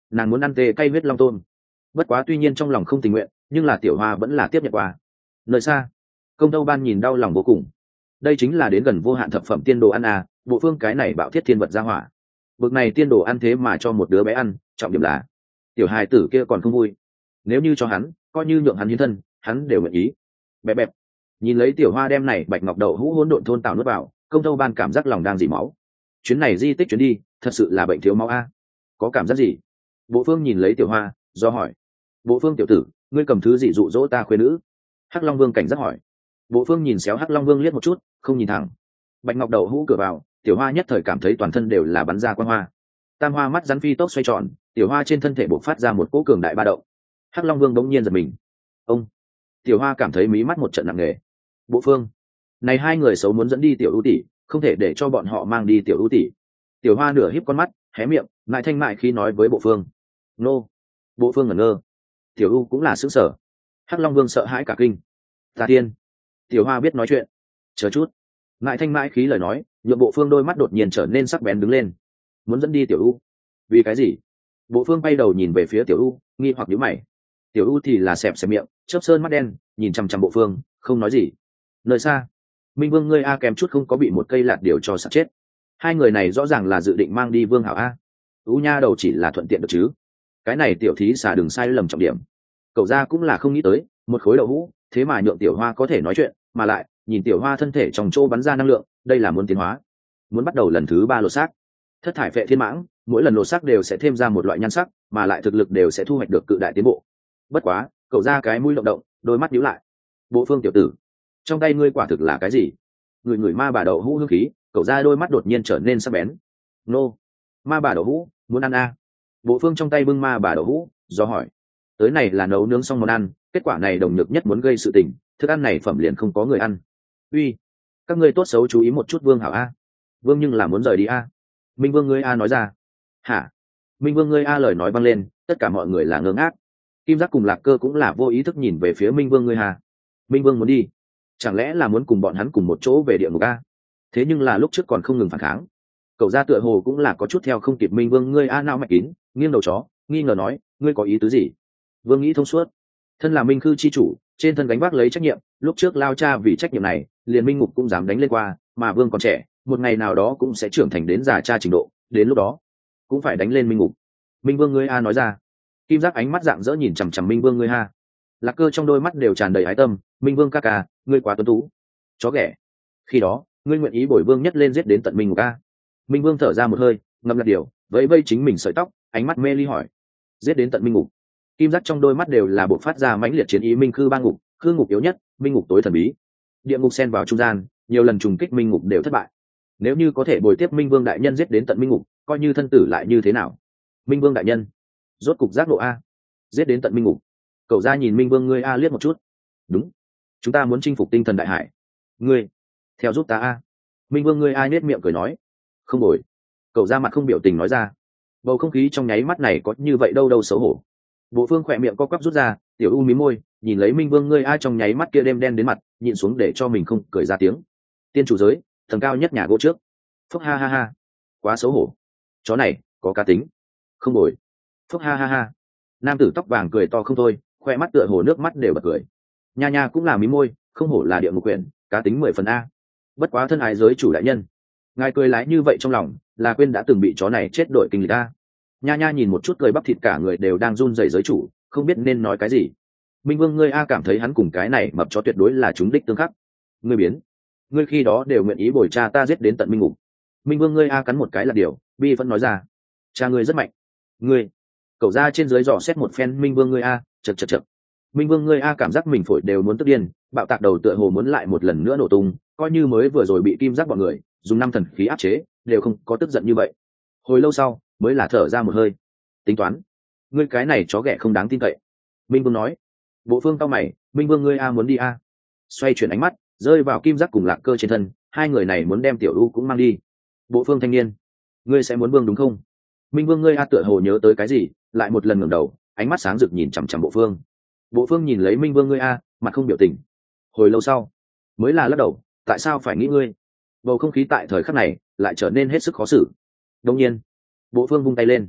S1: nàng muốn ăn tê cay huyết long tôm. Bất quá tuy nhiên trong lòng không tình nguyện, nhưng là tiểu hoa vẫn là tiếp nhận qua. Nơi xa, công tâu ban nhìn đau lòng vô cùng. Đây chính là đến gần vô hạn thập phẩm tiên đồ ăn à, bộ phương cái này bạo thiết thiên vật ra hỏa. Bực này tiên đồ ăn thế mà cho một đứa bé ăn, trọng điểm là tiểu hài tử kia còn không vui. Nếu như cho hắn, coi như nhượng hắn hiến thân, hắn đều nguyện ý. Bẹp bẹp. Nhìn lấy tiểu hoa đem này bạch ngọc đậu hũ hỗn độn thôn tạo nuốt vào, công tâu ban cảm giác lòng đang dỉ máu. Chuyến này di tích chuyến đi, thật sự là bệnh thiếu máu a. Có cảm giác gì? Bộ phương nhìn lấy tiểu hoa, do hỏi. Bộ phương tiểu tử, ngươi cầm thứ gì dụ dỗ ta khuê nữ? Hắc Long Vương cảnh giác hỏi. Bộ phương nhìn xéo Hắc Long Vương liếc một chút, không nhìn thẳng. Bạch ngọc đậu hũ cửa vào, tiểu hoa nhất thời cảm thấy toàn thân đều là bắn ra quang hoa. Tam hoa mắt rắn phi tốc xoay tròn, tiểu hoa trên thân thể bộc phát ra một cỗ cường đại ba động. Hắc Long Vương đống nhiên giật mình. Ông. Tiểu hoa cảm thấy mí mắt một trận nặng nề. Bộ phương, này hai người xấu muốn dẫn đi tiểu ưu tỷ, không thể để cho bọn họ mang đi tiểu ưu tỷ. Tiểu hoa nửa híp con mắt, hé miệng, ngại thanh mại khi nói với bộ phương. Nô. Bộ phương ngẩn ngơ. Tiểu ưu cũng là sững sờ. Hắc Long Vương sợ hãi cả kinh. Ta tiên. Tiểu hoa biết nói chuyện. Chờ chút. Ngại thanh mãi khí lời nói, nhượng bộ phương đôi mắt đột nhiên trở nên sắc bén đứng lên. Muốn dẫn đi tiểu ưu? Vì cái gì? Bộ phương bay đầu nhìn về phía tiểu ưu, nghi hoặc nhíu mày. Tiểu ưu thì là xẹp xẹp miệng, chớp sơn mắt đen, nhìn chằm chằm bộ phương, không nói gì. Nơi xa, Minh Vương ngươi a kèm chút không có bị một cây lạt điều cho sặc chết. Hai người này rõ ràng là dự định mang đi Vương Hảo a. Ưu nha đầu chỉ là thuận tiện được chứ? Cái này tiểu thí xả đừng sai lầm trọng điểm. Cậu ra cũng là không nghĩ tới, một khối đậu hũ, thế mà nhượng tiểu hoa có thể nói chuyện, mà lại nhìn tiểu hoa thân thể trong chỗ bắn ra năng lượng, đây là muốn tiến hóa, muốn bắt đầu lần thứ ba lột xác. Thất thải phệ thiên mãng, mỗi lần lột xác đều sẽ thêm ra một loại nhan sắc, mà lại thực lực đều sẽ thu hoạch được cự đại tiến bộ. Bất quá, cậu ra cái mũi động động, đôi mắt nhíu lại. Bộ phương tiểu tử, trong tay ngươi quả thực là cái gì? Người người ma bà đậu hũ hương khí, cậu ra đôi mắt đột nhiên trở nên sắc bén. Nô, ma bà đậu hũ, muốn ăn a? Bộ phương trong tay bưng ma bà đậu hũ, do hỏi. Tới này là nấu nướng xong món ăn, kết quả này đồng nhược nhất muốn gây sự tình, thức ăn này phẩm liền không có người ăn. Uy, các ngươi tốt xấu chú ý một chút Vương Hảo a. Vương nhưng là muốn rời đi a. Minh Vương ngươi a nói ra. Hả? Minh Vương ngươi a lời nói vang lên, tất cả mọi người là ngơ ngác. Kim Giác cùng Lạc Cơ cũng là vô ý thức nhìn về phía Minh Vương ngươi hà. Minh Vương muốn đi, chẳng lẽ là muốn cùng bọn hắn cùng một chỗ về địa ngục a? Thế nhưng là lúc trước còn không ngừng phản kháng. Cậu ra tựa hồ cũng là có chút theo không kịp Minh Vương ngươi a não mạch kín, nghiêng đầu chó, nghi ngờ nói, ngươi có ý tứ gì? Vương nghĩ thông suốt, thân là Minh Khư chi chủ, trên thân gánh vác lấy trách nhiệm, lúc trước lao cha vì trách nhiệm này, liền Minh Ngục cũng dám đánh lên qua, mà Vương còn trẻ, một ngày nào đó cũng sẽ trưởng thành đến già cha trình độ, đến lúc đó cũng phải đánh lên Minh Ngục. Minh Vương ngươi a nói ra. Kim Giác ánh mắt rạng rỡ nhìn chằm chằm Minh Vương ngươi ha. Lạc Cơ trong đôi mắt đều tràn đầy ái tâm, Minh Vương ca ca, ngươi quá tuấn tú. Chó ghẻ. Khi đó, ngươi nguyện ý bồi Vương nhất lên giết đến tận Minh Ngục a. Minh Vương thở ra một hơi, ngậm lạt điều, vẫy vây chính mình sợi tóc, ánh mắt mê ly hỏi. Giết đến tận Minh Ngục. Kim Giác trong đôi mắt đều là bộc phát ra mãnh liệt chiến ý. Minh Khư ba ngục, Khư ngục yếu nhất, Minh Ngục tối thần bí. Địa ngục xen vào trung gian, nhiều lần trùng kích Minh Ngục đều thất bại. Nếu như có thể bồi tiếp Minh Vương đại nhân giết đến tận Minh Ngục, coi như thân tử lại như thế nào? Minh Vương đại nhân, rốt cục giác độ a, giết đến tận Minh Ngục. Cậu ra nhìn Minh Vương ngươi a liếc một chút. Đúng, chúng ta muốn chinh phục tinh thần đại hải. Ngươi, theo giúp ta a. Minh Vương ngươi a nhếch miệng cười nói. Không đổi. Cậu ra mặt không biểu tình nói ra. Bầu không khí trong nháy mắt này có như vậy đâu đâu xấu hổ. Bộ phương khỏe miệng co quắp rút ra, tiểu u mí môi, nhìn lấy Minh Vương ngươi a trong nháy mắt kia đêm đen đến mặt, nhịn xuống để cho mình không cười ra tiếng. Tiên chủ giới, tầng cao nhất nhà gỗ trước. Phúc ha ha ha, quá xấu hổ. Chó này có cá tính. Không đổi. Phúc ha ha ha. Nam tử tóc vàng cười to không thôi, khoe mắt tựa hồ nước mắt đều bật cười. Nha nha cũng là mí môi, không hổ là địa ngục quyển, cá tính mười phần a. Bất quá thân ái giới chủ đại nhân, ngài cười lái như vậy trong lòng, là quên đã từng bị chó này chết đội kinh lịch a. Nha nha nhìn một chút cười bắp thịt cả người đều đang run rẩy giới chủ, không biết nên nói cái gì. Minh Vương ngươi a cảm thấy hắn cùng cái này mập chó tuyệt đối là chúng đích tương khắc. Ngươi biến, ngươi khi đó đều nguyện ý bồi cha ta giết đến tận Minh Ngục. Minh Vương ngươi a cắn một cái là điều, bi vẫn nói ra. Cha ngươi rất mạnh. Ngươi, cậu ra trên dưới dò xét một phen Minh Vương ngươi a, chật chật chật. Minh Vương ngươi a cảm giác mình phổi đều muốn tức điên, bạo tạc đầu tựa hồ muốn lại một lần nữa nổ tung, coi như mới vừa rồi bị Kim Giác bọn người dùng năm thần khí áp chế, đều không có tức giận như vậy. Hồi lâu sau, mới là thở ra một hơi. Tính toán, ngươi cái này chó ghẻ không đáng tin cậy. Minh Vương nói. Bộ phương cao mày, Minh Vương ngươi a muốn đi a. Xoay chuyển ánh mắt, rơi vào Kim Giác cùng Lạc Cơ trên thân, hai người này muốn đem tiểu u cũng mang đi. Bộ phương thanh niên, ngươi sẽ muốn Vương đúng không? Minh Vương ngươi a tựa hồ nhớ tới cái gì, lại một lần ngẩng đầu, ánh mắt sáng rực nhìn chằm chằm bộ phương. Bộ phương nhìn lấy Minh Vương ngươi a, mặt không biểu tình. Hồi lâu sau, mới là lắc đầu, tại sao phải nghĩ ngươi? Bầu không khí tại thời khắc này lại trở nên hết sức khó xử. Đương nhiên, bộ phương vung tay lên,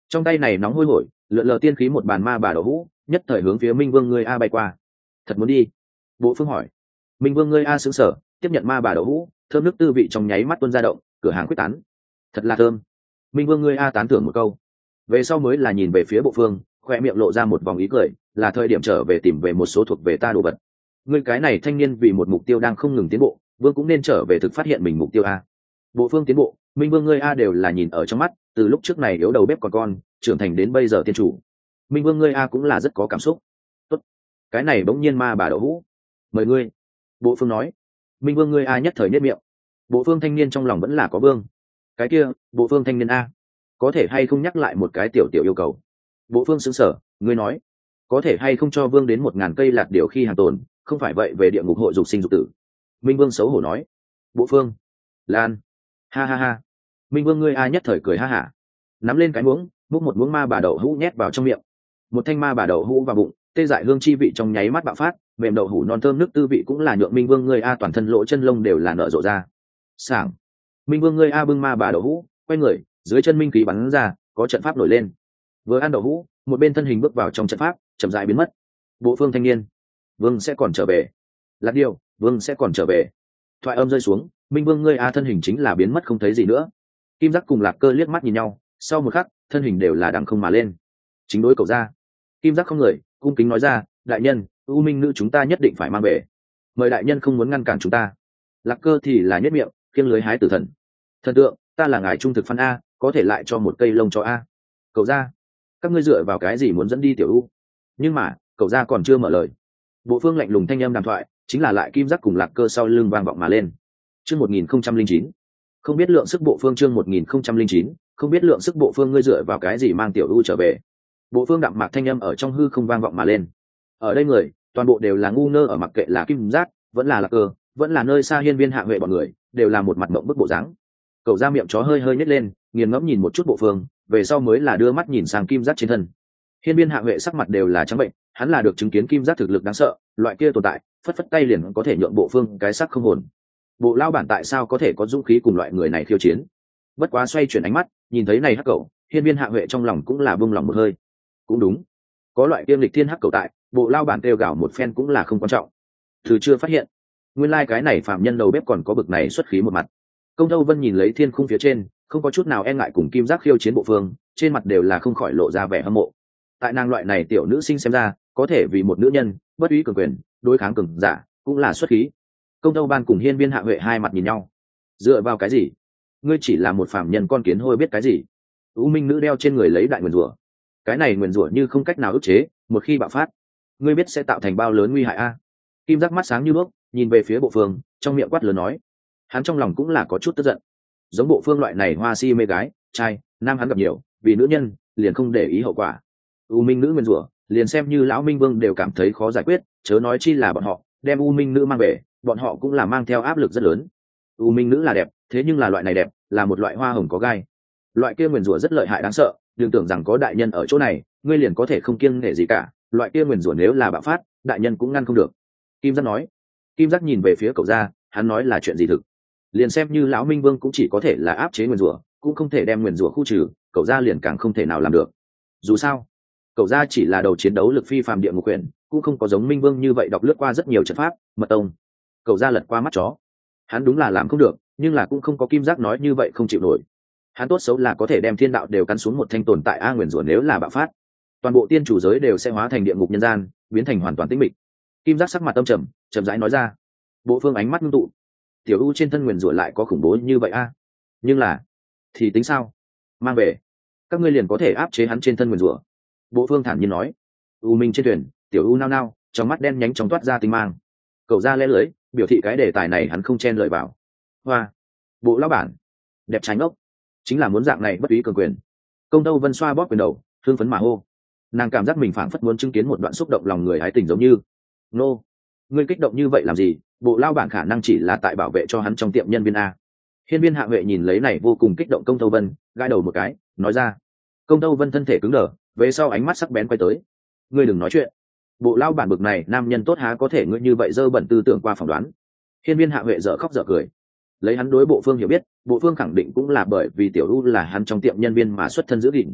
S1: trong tay này nóng hôi hổi lượn lờ tiên khí một bàn ma bà đậu hũ nhất thời hướng phía minh vương ngươi a bay qua. Thật muốn đi? Bộ phương hỏi. Minh vương ngươi a xứng sở, tiếp nhận ma bà đậu hũ, thơm nước tư vị trong nháy mắt tuôn ra động, cửa hàng quyết tán. Thật là thơm. Minh vương ngươi a tán thưởng một câu, về sau mới là nhìn về phía bộ phương, khoe miệng lộ ra một vòng ý cười, là thời điểm trở về tìm về một số thuộc về ta đồ vật. Ngươi cái này thanh niên vì một mục tiêu đang không ngừng tiến bộ, vương cũng nên trở về thực phát hiện mình mục tiêu a. Bộ phương tiến bộ, minh vương ngươi a đều là nhìn ở trong mắt, từ lúc trước này yếu đầu bếp còn con, trưởng thành đến bây giờ tiên chủ. Minh vương ngươi a cũng là rất có cảm xúc. Tốt, cái này bỗng nhiên ma bà đậu hũ, mời ngươi. Bộ phương nói. Minh vương ngươi a nhất thời nhất miệng. Bộ phương thanh niên trong lòng vẫn là có vương. Cái kia, bộ phương thanh niên a, có thể hay không nhắc lại một cái tiểu tiểu yêu cầu? Bộ phương xứng sở, ngươi nói, có thể hay không cho vương đến một ngàn cây lạt điều khi hàng tồn, không phải vậy về địa ngục hội dục sinh dục tử. Minh vương xấu hổ nói. Bộ phương, lan, ha ha ha. Minh vương ngươi a nhất thời cười ha hả, nắm lên cái muỗng, múc một muỗng ma bà đậu hũ nhét vào trong miệng. Một thanh ma bà đậu hũ vào bụng, tê dại hương chi vị trong nháy mắt bạo phát, mềm đậu hũ non thơm nước tư vị cũng là nhượng minh vương ngươi a toàn thân lỗ chân lông đều là nở rộ ra. Sảng. Minh vương ngươi a bưng ma bà đậu hũ, quay người, dưới chân minh khí bắn ra, có trận pháp nổi lên. Vừa ăn đậu hũ, một bên thân hình bước vào trong trận pháp, chậm rãi biến mất. Bộ phương thanh niên, vương sẽ còn trở về. Lạt điều, vương sẽ còn trở về. Thoại âm rơi xuống, minh vương ngươi a thân hình chính là biến mất không thấy gì nữa. Kim giác cùng lạc cơ liếc mắt nhìn nhau, sau một khắc thân hình đều là đằng không mà lên, chính đối cầu ra. Kim giác không người cung kính nói ra, đại nhân, u minh nữ chúng ta nhất định phải mang về, mời đại nhân không muốn ngăn cản chúng ta. Lạc cơ thì là nhất miệng kiêng lưới hái tử thần. Thần tượng, ta là ngài trung thực phân a, có thể lại cho một cây lông cho a. Cầu ra, các ngươi dựa vào cái gì muốn dẫn đi tiểu u? Nhưng mà cầu ra còn chưa mở lời, bộ phương lạnh lùng thanh âm đàm thoại chính là lại kim giác cùng lạc cơ sau lưng vang vọng mà lên. Chương một nghìn không trăm linh chín, không biết lượng sức bộ phương. Chương một nghìn không trăm linh chín, không biết lượng sức bộ phương. Ngươi dựa vào cái gì mang tiểu u trở về? Bộ phương đạm mạc thanh âm ở trong hư không vang vọng mà lên. Ở đây người toàn bộ đều là ngu ngơ, ở mặc kệ là kim giác vẫn là lạc cơ vẫn là nơi xa hiên viên hạ huệ bọn người đều là một mặt mộng bức bộ dáng. Cậu ra miệng chó hơi hơi nhếch lên, nghiền ngẫm nhìn một chút bộ phương, về sau mới là đưa mắt nhìn sang kim giác trên thân. Hiên viên hạ huệ sắc mặt đều là trắng bệnh, hắn là được chứng kiến kim giác thực lực đáng sợ, loại kia tồn tại phất phất tay liền có thể nhượng bộ phương cái sắc không hồn. Bộ lao bản tại sao có thể có dũng khí cùng loại người này khiêu chiến? Bất quá xoay chuyển ánh mắt, nhìn thấy này hắc cậu, hiên viên hạ huệ trong lòng cũng là buông lòng một hơi. Cũng đúng, có loại kiêm lịch thiên hắc cậu tại, bộ lao bản kêu gào một phen cũng là không quan trọng. Từ chưa phát hiện, nguyên lai like cái này phạm nhân đầu bếp còn có bực này xuất khí một mặt. Công Thâu Vân nhìn lấy thiên khung phía trên, không có chút nào e ngại cùng kim giác khiêu chiến bộ phương, trên mặt đều là không khỏi lộ ra vẻ hâm mộ. Tại nàng loại này tiểu nữ sinh xem ra, có thể vì một nữ nhân bất úy cường quyền, đối kháng cường giả, cũng là xuất khí. Công Thâu Ban cùng hiên viên hạ huệ hai mặt nhìn nhau. Dựa vào cái gì? Ngươi chỉ là một phàm nhân con kiến hôi biết cái gì? U minh nữ đeo trên người lấy đại nguyền rủa, cái này nguyền rủa như không cách nào ức chế, một khi bạo phát, ngươi biết sẽ tạo thành bao lớn nguy hại a? Kim giác mắt sáng như đuốc, nhìn về phía bộ phương, trong miệng quát lớn nói. Hắn trong lòng cũng là có chút tức giận. Giống bộ phương loại này hoa si mê gái trai nam hắn gặp nhiều, vì nữ nhân liền không để ý hậu quả. U minh nữ nguyền rủa, liền xem như lão minh vương đều cảm thấy khó giải quyết, chớ nói chi là bọn họ đem u minh nữ mang về, bọn họ cũng là mang theo áp lực rất lớn. U minh nữ là đẹp, thế nhưng là loại này đẹp là một loại hoa hồng có gai, loại kia nguyền rủa rất lợi hại đáng sợ, đừng tưởng rằng có đại nhân ở chỗ này ngươi liền có thể không kiêng nể gì cả, loại kia nguyền rủa nếu là bạo phát, đại nhân cũng ngăn không được. Kim giác nói. Kim giác nhìn về phía cậu ra, hắn nói là chuyện gì thực? Liền xem như lão minh vương cũng chỉ có thể là áp chế nguyền rủa, cũng không thể đem nguyền rủa khu trừ, cậu ra liền càng không thể nào làm được. Dù sao cậu ra chỉ là đầu chiến đấu lực phi phàm địa ngục quyền, cũng không có giống minh vương như vậy đọc lướt qua rất nhiều trận pháp mật tông. Cậu ra lật qua mắt chó, hắn đúng là làm không được, nhưng là cũng không có kim giác nói như vậy không chịu nổi. Hắn tốt xấu là có thể đem thiên đạo đều cắn xuống một thanh tồn tại a nguyền rủa nếu là bạo phát, toàn bộ tiên chủ giới đều sẽ hóa thành địa ngục nhân gian, biến thành hoàn toàn tĩnh mịch. Kim giác sắc mặt âm trầm, chậm rãi nói ra. Bộ phương ánh mắt ngưng tụ, tiểu u trên thân nguyền rủa lại có khủng bố như vậy a? Nhưng là thì tính sao, mang về các ngươi liền có thể áp chế hắn trên thân nguyền rủa. Bộ phương thản nhiên nói. U minh trên thuyền, tiểu u nao nao, trong mắt đen nhánh trong toát ra tinh mang. Cậu ra lẽ lưới, biểu thị cái đề tài này hắn không chen lợi vào. Hoa, bộ lão bản đẹp trái ngốc, chính là muốn dạng này bất úy cường quyền. Công Tâu Vân xoa bóp quyền đầu, thương phấn mà hô. Nàng cảm giác mình phảng phất muốn chứng kiến một đoạn xúc động lòng người hái tình giống như. Nô, ngươi kích động như vậy làm gì? Bộ lao bản khả năng chỉ là tại bảo vệ cho hắn trong tiệm nhân viên a. Hiên viên hạ huệ nhìn lấy này vô cùng kích động Công Tâu Vân, gãi đầu một cái, nói ra. Công Tâu Vân thân thể cứng đờ, về sau ánh mắt sắc bén quay tới. Ngươi đừng nói chuyện. Bộ lao bản bực này nam nhân tốt há có thể ngươi như vậy dơ bẩn tư tưởng qua phỏng đoán. Hiên viên hạ huệ dở khóc dở cười. Lấy hắn đối bộ phương hiểu biết, bộ phương khẳng định cũng là bởi vì tiểu u là hắn trong tiệm nhân viên mà xuất thân giữ gìn.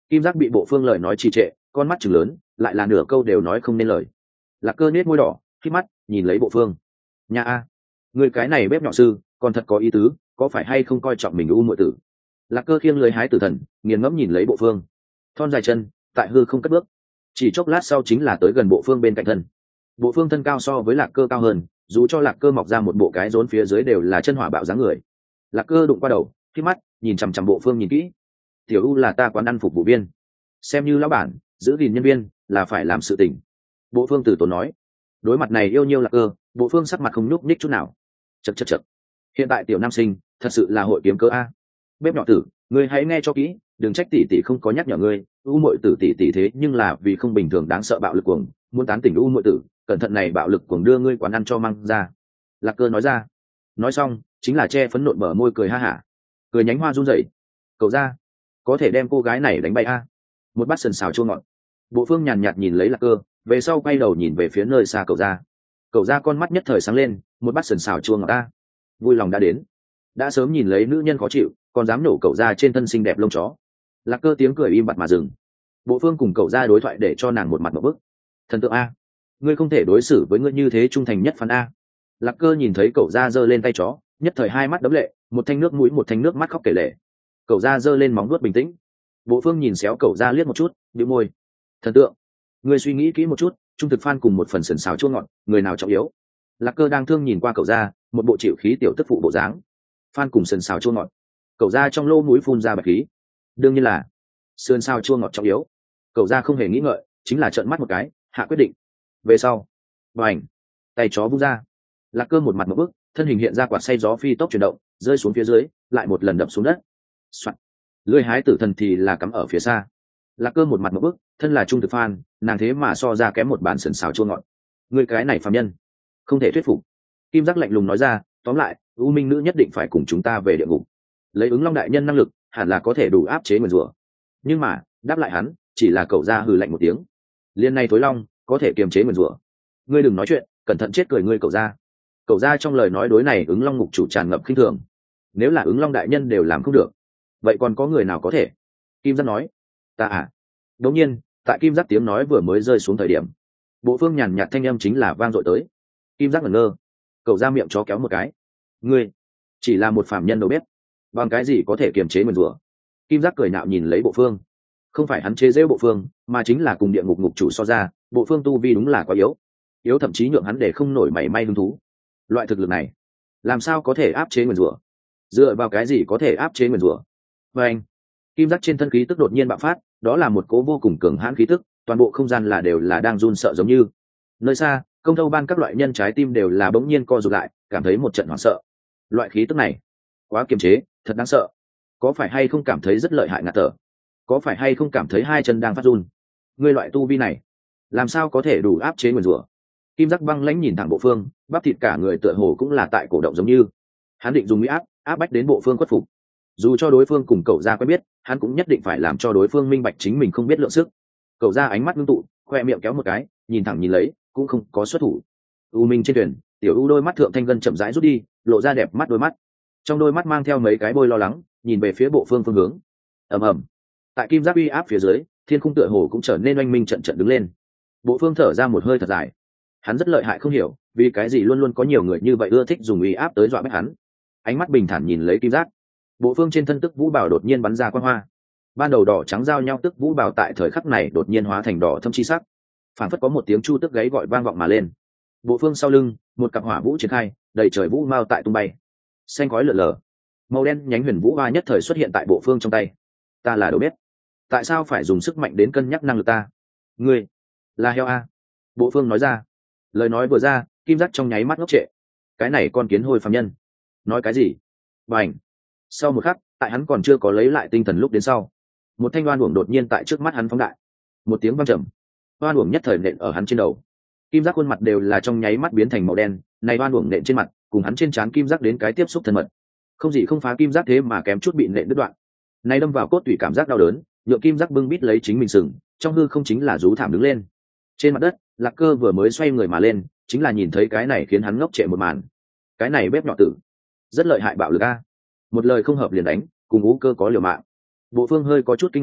S1: Kim giác bị bộ phương lời nói trì trệ, con mắt chừng lớn, lại là nửa câu đều nói không nên lời. Lạc Cơ nết môi đỏ khi mắt nhìn lấy bộ phương. Nhà a, người cái này bếp nhỏ sư còn thật có ý tứ, có phải hay không coi trọng mình u muội tử? Lạc Cơ khiêng lưới hái tử thần, nghiền ngẫm nhìn lấy bộ phương, thon dài chân tại hư không cất bước, chỉ chốc lát sau chính là tới gần bộ phương bên cạnh thân. Bộ phương thân cao so với Lạc Cơ cao hơn, dù cho Lạc Cơ mọc ra một bộ cái rốn phía dưới đều là chân hỏa bạo dáng người. Lạc Cơ đụng qua đầu khi mắt nhìn chằm chằm bộ phương nhìn kỹ. Tiểu u là ta quán ăn phục vụ viên, xem như lão bản giữ gìn nhân viên là phải làm sự tình. Bộ phương từ tốn nói. Đối mặt này yêu nhiêu Lạc Cơ, bộ phương sắc mặt không nhúc nhích chút nào. Chật chật chật, hiện tại tiểu nam sinh thật sự là hội kiếm cớ a. Bếp nhỏ tử, ngươi hãy nghe cho kỹ, đừng trách tỷ tỷ không có nhắc nhở ngươi, u muội tử tỷ tỷ thế nhưng là vì không bình thường đáng sợ bạo lực cuồng, muốn tán tỉnh u muội tử, cẩn thận này bạo lực cuồng đưa ngươi quán ăn cho mang ra. Lạc Cơ nói ra. Nói xong chính là che phấn nộn bờ môi cười ha hả, cười nhánh hoa run rẩy. Cậu ra, có thể đem cô gái này đánh bay a. Một bát sườn xào chua ngọt. Bộ phương nhàn nhạt nhìn lấy Lạc Cơ, về sau quay đầu nhìn về phía nơi xa cậu ra. Cậu ra con mắt nhất thời sáng lên, một bát sườn xào chua ngọt ta, vui lòng đã đến. Đã sớm nhìn lấy nữ nhân khó chịu, còn dám nổ cậu ra trên thân xinh đẹp lông chó. Lạc Cơ tiếng cười im bặt mà dừng. Bộ phương cùng cậu ra đối thoại để cho nàng một mặt một bức. Thần tượng a, ngươi không thể đối xử với ngươi như thế trung thành nhất phán a. Lạc Cơ nhìn thấy cậu ra giơ lên tay chó, nhất thời hai mắt đấm lệ, một thanh nước mũi một thanh nước mắt khóc kể lệ. Cậu ra giơ lên móng vuốt bình tĩnh. Bộ phương nhìn xéo cậu ra liếc một chút, bĩu môi. Thần tượng, ngươi suy nghĩ kỹ một chút, trung thực fan cùng một phần sườn xào chua ngọt, người nào trọng yếu? Lạc Cơ đang thương nhìn qua cậu ra, một bộ chịu khí tiểu tức phụ bộ dáng. Fan cùng sườn xào chua ngọt. Cậu ra trong lỗ mũi phun ra bạch khí. Đương nhiên là sườn xào chua ngọt trọng yếu. Cậu ra không hề nghĩ ngợi, chính là trợn mắt một cái, hạ quyết định. Về sau, bành, tay chó vung ra. Lạc Cơ một mặt một bước, thân hình hiện ra quạt xay gió phi tốc chuyển động, rơi xuống phía dưới, lại một lần đập xuống đất. Soạn. Lưỡi hái tử thần thì là cắm ở phía xa. Lạc Cơ một mặt một bước, thân là trung thực fan, nàng thế mà so ra kém một bản sườn xào chua ngọt. Người cái này phàm nhân, không thể thuyết phục. Kim giác lạnh lùng nói ra, tóm lại, U Minh nữ nhất định phải cùng chúng ta về địa ngục. Lấy ứng long đại nhân năng lực, hẳn là có thể đủ áp chế nguyền rủa. Nhưng mà, đáp lại hắn, chỉ là cậu ra hừ lạnh một tiếng. Liên này tối long, có thể kiềm chế nguyền rủa. Ngươi đừng nói chuyện, cẩn thận chết cười ngươi cậu ra. Cậu ra trong lời nói đối này ứng long ngục chủ tràn ngập khinh thường. Nếu là ứng long đại nhân đều làm không được, vậy còn có người nào có thể? Kim giác nói. Ta à? Đống nhiên, tại Kim giác tiếng nói vừa mới rơi xuống thời điểm, bộ phương nhàn nhạt thanh âm chính là vang dội tới. Kim giác ngẩn ngơ. Cậu ra miệng chó kéo một cái. Ngươi chỉ là một phàm nhân đâu biết, bằng cái gì có thể kiềm chế nguyền rủa? Kim giác cười nạo nhìn lấy bộ phương. Không phải hắn chế giễu bộ phương, mà chính là cùng địa ngục ngục chủ so ra, bộ phương tu vi đúng là quá yếu, yếu thậm chí nhượng hắn để không nổi mảy may hứng thú. Loại thực lực này, làm sao có thể áp chế nguyền rủa? Dựa vào cái gì có thể áp chế nguyền rủa? Và anh, Kim giác trên thân khí tức đột nhiên bạo phát, đó là một cố vô cùng cường hãn khí tức, toàn bộ không gian là đều là đang run sợ giống như. Nơi xa, công thâu ban các loại nhân trái tim đều là bỗng nhiên co rụt lại, cảm thấy một trận hoảng sợ. Loại khí tức này, quá kiềm chế, thật đáng sợ. Có phải hay không cảm thấy rất lợi hại ngạt thở? Có phải hay không cảm thấy hai chân đang phát run? Ngươi loại tu vi này, làm sao có thể đủ áp chế nguyền rủa? Kim giác băng lãnh nhìn thẳng bộ phương, bắp thịt cả người tựa hồ cũng là tại cổ động giống như. Hắn định dùng mỹ áp áp bách đến bộ phương khuất phục. Dù cho đối phương cùng cậu ra quen biết, hắn cũng nhất định phải làm cho đối phương minh bạch chính mình không biết lượng sức. Cậu ra ánh mắt ngưng tụ, khoe miệng kéo một cái, nhìn thẳng nhìn lấy, cũng không có xuất thủ. U Minh trên thuyền, tiểu U đôi mắt thượng thanh ngân chậm rãi rút đi, lộ ra đẹp mắt đôi mắt. Trong đôi mắt mang theo mấy cái bôi lo lắng, nhìn về phía bộ phương phương hướng. Ầm ầm. Tại kim giáp uy áp phía dưới, thiên khung tựa hồ cũng trở nên oanh minh trận trận đứng lên. Bộ phương thở ra một hơi thật dài. Hắn rất lợi hại không hiểu, vì cái gì luôn luôn có nhiều người như vậy ưa thích dùng uy áp tới dọa bách hắn. Ánh mắt bình thản nhìn lấy kim giác. Bộ phương trên thân tức vũ bảo đột nhiên bắn ra quang hoa. Ban đầu đỏ trắng giao nhau tức vũ bảo tại thời khắc này đột nhiên hóa thành đỏ thâm chi sắc. Phản phất có một tiếng chu tức gáy gọi vang vọng mà lên. Bộ phương sau lưng, một cặp hỏa vũ triển khai, đầy trời vũ mao tại tung bay. Xanh khói lượn lờ. Màu đen nhánh huyền vũ hoa nhất thời xuất hiện tại bộ phương trong tay. Ta là đầu bếp, tại sao phải dùng sức mạnh đến cân nhắc năng lực ta? Ngươi là heo a. Bộ phương nói ra. Lời nói vừa ra, kim giác trong nháy mắt ngốc trệ. Cái này con kiến hôi phàm nhân nói cái gì? Bành. Sau một khắc, tại hắn còn chưa có lấy lại tinh thần lúc đến sau, một thanh oan uổng đột nhiên tại trước mắt hắn phóng đại. Một tiếng vang trầm, oan uổng nhất thời nện ở hắn trên đầu. Kim giác khuôn mặt đều là trong nháy mắt biến thành màu đen, này oan uổng nện trên mặt, cùng hắn trên trán kim giác đến cái tiếp xúc thân mật. Không gì không phá kim giác thế mà kém chút bị nện đứt đoạn. Này đâm vào cốt tủy cảm giác đau đớn, nhượng kim giác bưng bít lấy chính mình sừng, trong hư không chính là rú thảm đứng lên. Trên mặt đất, Lạc Cơ vừa mới xoay người mà lên, chính là nhìn thấy cái này khiến hắn ngốc trệ một màn. Cái này bếp nhỏ tử, rất lợi hại bạo lực a. Một lời không hợp liền đánh, cùng Ú Cơ có liều mạng. Bộ phương hơi có chút kinh ngạc,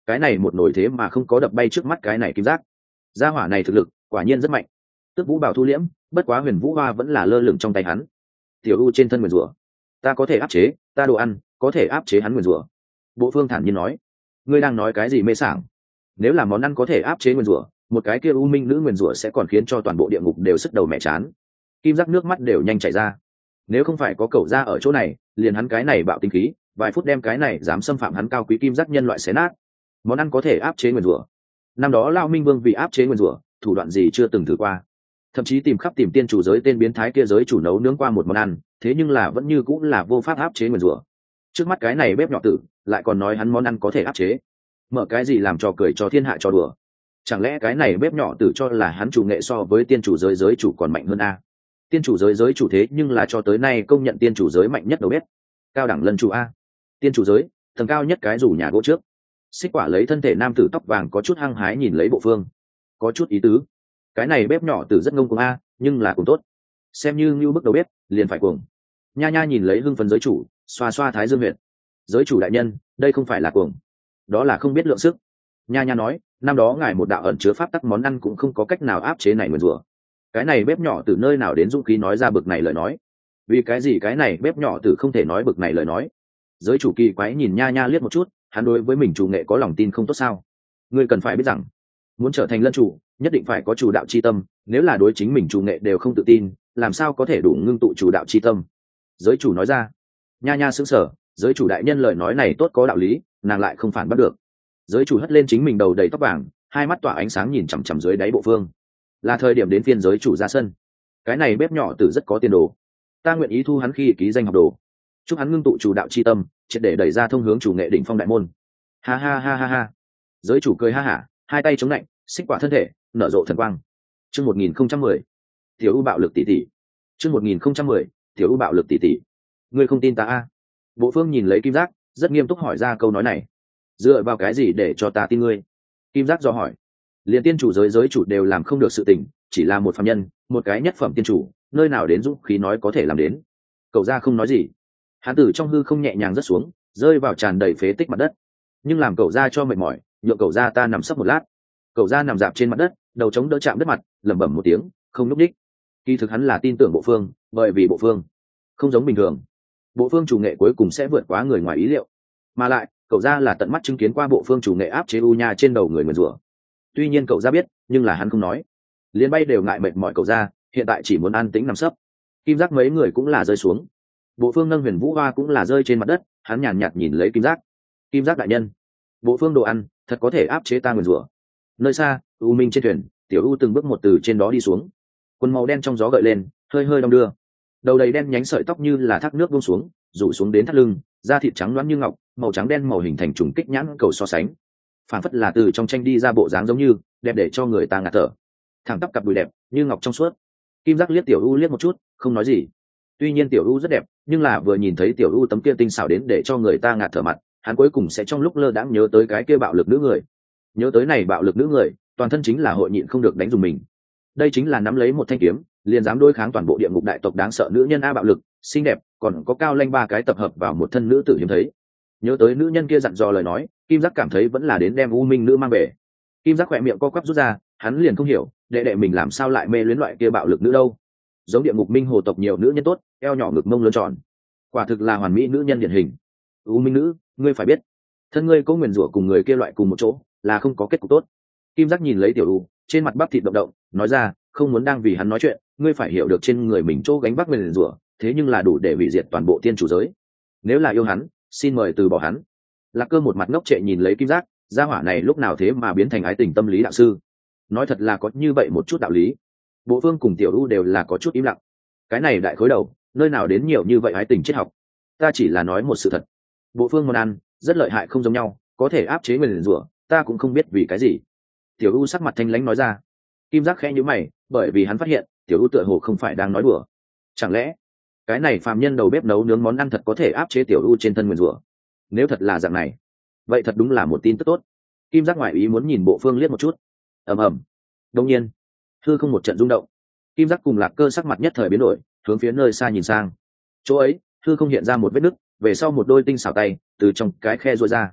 S1: cái này một nồi thế mà không có đập bay trước mắt cái này kim giác. Gia hỏa này thực lực quả nhiên rất mạnh. Tước Vũ Bảo thu liễm, bất quá Huyền Vũ Hoa vẫn là lơ lửng trong tay hắn. Tiểu U trên thân nguyền rủa, ta có thể áp chế, ta đồ ăn có thể áp chế hắn nguyền rủa. Bộ Phương thản nhiên nói, ngươi đang nói cái gì mê sảng? Nếu là món ăn có thể áp chế nguyền rủa, một cái kia U Minh nữ nguyền rủa sẽ còn khiến cho toàn bộ địa ngục đều sức đầu mẹ chán. Kim giác nước mắt đều nhanh chảy ra. Nếu không phải có cẩu ra ở chỗ này, liền hắn cái này bạo tinh khí, vài phút đem cái này dám xâm phạm hắn cao quý kim giác nhân loại xé nát. Món ăn có thể áp chế nguyền rủa. Năm đó Lao Minh Vương vì áp chế nguyền rủa, thủ đoạn gì chưa từng thử qua. Thậm chí tìm khắp tìm tiên chủ giới tên biến thái kia giới chủ nấu nướng qua một món ăn, thế nhưng là vẫn như cũng là vô pháp áp chế nguyền rủa. Trước mắt cái này bếp nhỏ tử, lại còn nói hắn món ăn có thể áp chế. Mở cái gì làm trò cười cho thiên hạ cho đùa. Chẳng lẽ cái này bếp nhỏ tử cho là hắn chủ nghệ so với tiên chủ giới giới chủ còn mạnh hơn a? Tiên chủ giới giới chủ thế nhưng là cho tới nay công nhận tiên chủ giới mạnh nhất đầu bếp. Cao đẳng lân chủ a. Tiên chủ giới, tầng cao nhất cái rủ nhà gỗ trước. Xích Quả lấy thân thể nam tử tóc vàng có chút hăng hái nhìn lấy Bộ Phương, có chút ý tứ. Cái này bếp nhỏ tử rất ngông cuồng a, nhưng là cũng tốt. Xem như như bước đầu bếp, liền phải cuồng. Nha Nha nhìn lấy hưng phấn giới chủ, xoa xoa thái dương huyệt. Giới chủ đại nhân, đây không phải là cuồng, đó là không biết lượng sức. Nha Nha nói, năm đó ngài một đạo ẩn chứa pháp tắc món ăn cũng không có cách nào áp chế này nguyền rủa. Cái này bếp nhỏ từ nơi nào đến dũng khí nói ra bực này lời nói? Vì cái gì cái này bếp nhỏ từ không thể nói bực này lời nói? Giới chủ kỳ quái nhìn Nha Nha liếc một chút, hắn đối với mình chủ nghệ có lòng tin không tốt sao? Ngươi cần phải biết rằng, muốn trở thành lân chủ, nhất định phải có chủ đạo chi tâm, nếu là đối chính mình chủ nghệ đều không tự tin, làm sao có thể đủ ngưng tụ chủ đạo chi tâm? Giới chủ nói ra. Nha Nha sững sờ, giới chủ đại nhân lời nói này tốt có đạo lý, nàng lại không phản bắt được. Giới chủ hất lên chính mình đầu đầy tóc vàng, hai mắt tỏa ánh sáng nhìn chằm chằm dưới đáy Bộ Phương. Là thời điểm đến phiên giới chủ ra sân. Cái này bếp nhỏ tử rất có tiền đồ, ta nguyện ý thu hắn khi ký danh học đồ, chúc hắn ngưng tụ chủ đạo chi tâm, triệt để đẩy ra thông hướng chủ nghệ đỉnh phong đại môn. Ha ha ha ha ha. Giới chủ cười ha hả, hai tay chống lạnh, Xích Quả thân thể nở rộ thần quang. Chương một nghìn không trăm mười, tiểu u bạo lực tỷ tỷ. Chương một nghìn không trăm mười, tiểu u bạo lực tỷ tỷ. Ngươi không tin ta a? Bộ Phương nhìn lấy kim giác, rất nghiêm túc hỏi ra câu nói này. Dựa vào cái gì để cho ta tin ngươi? Kim giác dò hỏi. Liên tiên chủ giới giới chủ đều làm không được sự tình, chỉ là một phàm nhân, một cái nhất phẩm tiên chủ, nơi nào đến dũng khí nói có thể làm đến? Cậu ra không nói gì. Hán tử trong hư không nhẹ nhàng rớt xuống, rơi vào tràn đầy phế tích mặt đất. Nhưng làm cậu ra cho mệt mỏi, nhượng cậu ra ta nằm sấp một lát. Cậu ra nằm dạp trên mặt đất, đầu chống đỡ chạm đất mặt, lẩm bẩm một tiếng, không núp đích. Kỳ thực hắn là tin tưởng Bộ Phương, bởi vì Bộ Phương không giống bình thường. Bộ Phương chủ nghệ cuối cùng sẽ vượt quá người ngoài ý liệu, mà lại cậu ra là tận mắt chứng kiến qua Bộ Phương chủ nghệ áp chế u nha trên đầu người nguyền rủa. Tuy nhiên cậu ra biết, nhưng là hắn không nói. Liên bay đều ngại mệt mỏi cậu ra, hiện tại chỉ muốn an tĩnh nằm sấp. Kim giác mấy người cũng là rơi xuống. Bộ Phương nâng Huyền Vũ Hoa cũng là rơi trên mặt đất, hắn nhàn nhạt nhìn lấy kim giác. Kim giác đại nhân, Bộ Phương đồ ăn thật có thể áp chế ta nguyền rủa. Nơi xa, u minh trên thuyền, tiểu u từng bước một từ trên đó đi xuống. Quần màu đen trong gió gợi lên, hơi hơi đong đưa. Đầu đầy đen nhánh sợi tóc như là thác nước buông xuống, rủ xuống đến thắt lưng, da thịt trắng loáng như ngọc, màu trắng đen màu hình thành trùng kích nhãn cầu so sánh. Phản phất là từ trong tranh đi ra bộ dáng giống như, đẹp để cho người ta ngạt thở. Thẳng tắp cặp đùi đẹp, như ngọc trong suốt. Kim giác liếc tiểu u liếc một chút, không nói gì. Tuy nhiên tiểu u rất đẹp, nhưng là vừa nhìn thấy tiểu u tấm kia tinh xảo đến để cho người ta ngạt thở mặt, hắn cuối cùng sẽ trong lúc lơ đãng nhớ tới cái kia bạo lực nữ người. Nhớ tới này bạo lực nữ người, toàn thân chính là hội nhịn không được đánh dùng mình. Đây chính là nắm lấy một thanh kiếm, liền dám đối kháng toàn bộ địa ngục đại tộc đáng sợ nữ nhân a, bạo lực, xinh đẹp, còn có cao lanh ba cái tập hợp vào một thân nữ tử hiếm thấy. Nhớ tới nữ nhân kia dặn dò lời nói, kim giác cảm thấy vẫn là đến đem u minh nữ mang về. Kim giác khỏe miệng co quắp rút ra, hắn liền không hiểu, đệ đệ mình làm sao lại mê luyến loại kia bạo lực nữ đâu. Giống địa ngục minh hồ tộc nhiều nữ nhân tốt, eo nhỏ ngực mông lớn tròn, quả thực là hoàn mỹ nữ nhân điển hình. U minh nữ, ngươi phải biết, thân ngươi có nguyền rủa cùng người kia loại cùng một chỗ là không có kết cục tốt. Kim giác nhìn lấy tiểu u, trên mặt bắp thịt động động, nói ra, không muốn đang vì hắn nói chuyện, ngươi phải hiểu được trên người mình chỗ gánh vác nguyền rủa, thế nhưng là đủ để hủy diệt toàn bộ tiên chủ giới. Nếu là yêu hắn, xin mời từ bỏ hắn. Lạc Cơ một mặt ngốc trệ nhìn lấy kim giác, gia hỏa này lúc nào thế mà biến thành ái tình tâm lý đạo sư. Nói thật là có như vậy một chút đạo lý. Bộ Phương cùng tiểu u đều là có chút im lặng. Cái này đại khối đầu, nơi nào đến nhiều như vậy ái tình triết học. Ta chỉ là nói một sự thật. Bộ Phương món ăn rất lợi hại không giống nhau, có thể áp chế nguyền rủa, ta cũng không biết vì cái gì. Tiểu u sắc mặt thanh lãnh nói ra. Kim giác khẽ nhíu mày, bởi vì hắn phát hiện tiểu u tựa hồ không phải đang nói đùa. Chẳng lẽ cái này phàm nhân đầu bếp nấu nướng món ăn thật có thể áp chế tiểu u trên thân nguyền rủa? Nếu thật là dạng này, vậy thật đúng là một tin tức tốt. Kim giác ngoại ý muốn nhìn Bộ Phương liếc một chút. Ầm ầm. Đương nhiên, hư không một trận rung động. Kim giác cùng Lạc Cơ sắc mặt nhất thời biến đổi, hướng phía nơi xa nhìn sang. Chỗ ấy, hư không hiện ra một vết nứt, về sau một đôi tinh xảo tay từ trong cái khe rũa ra.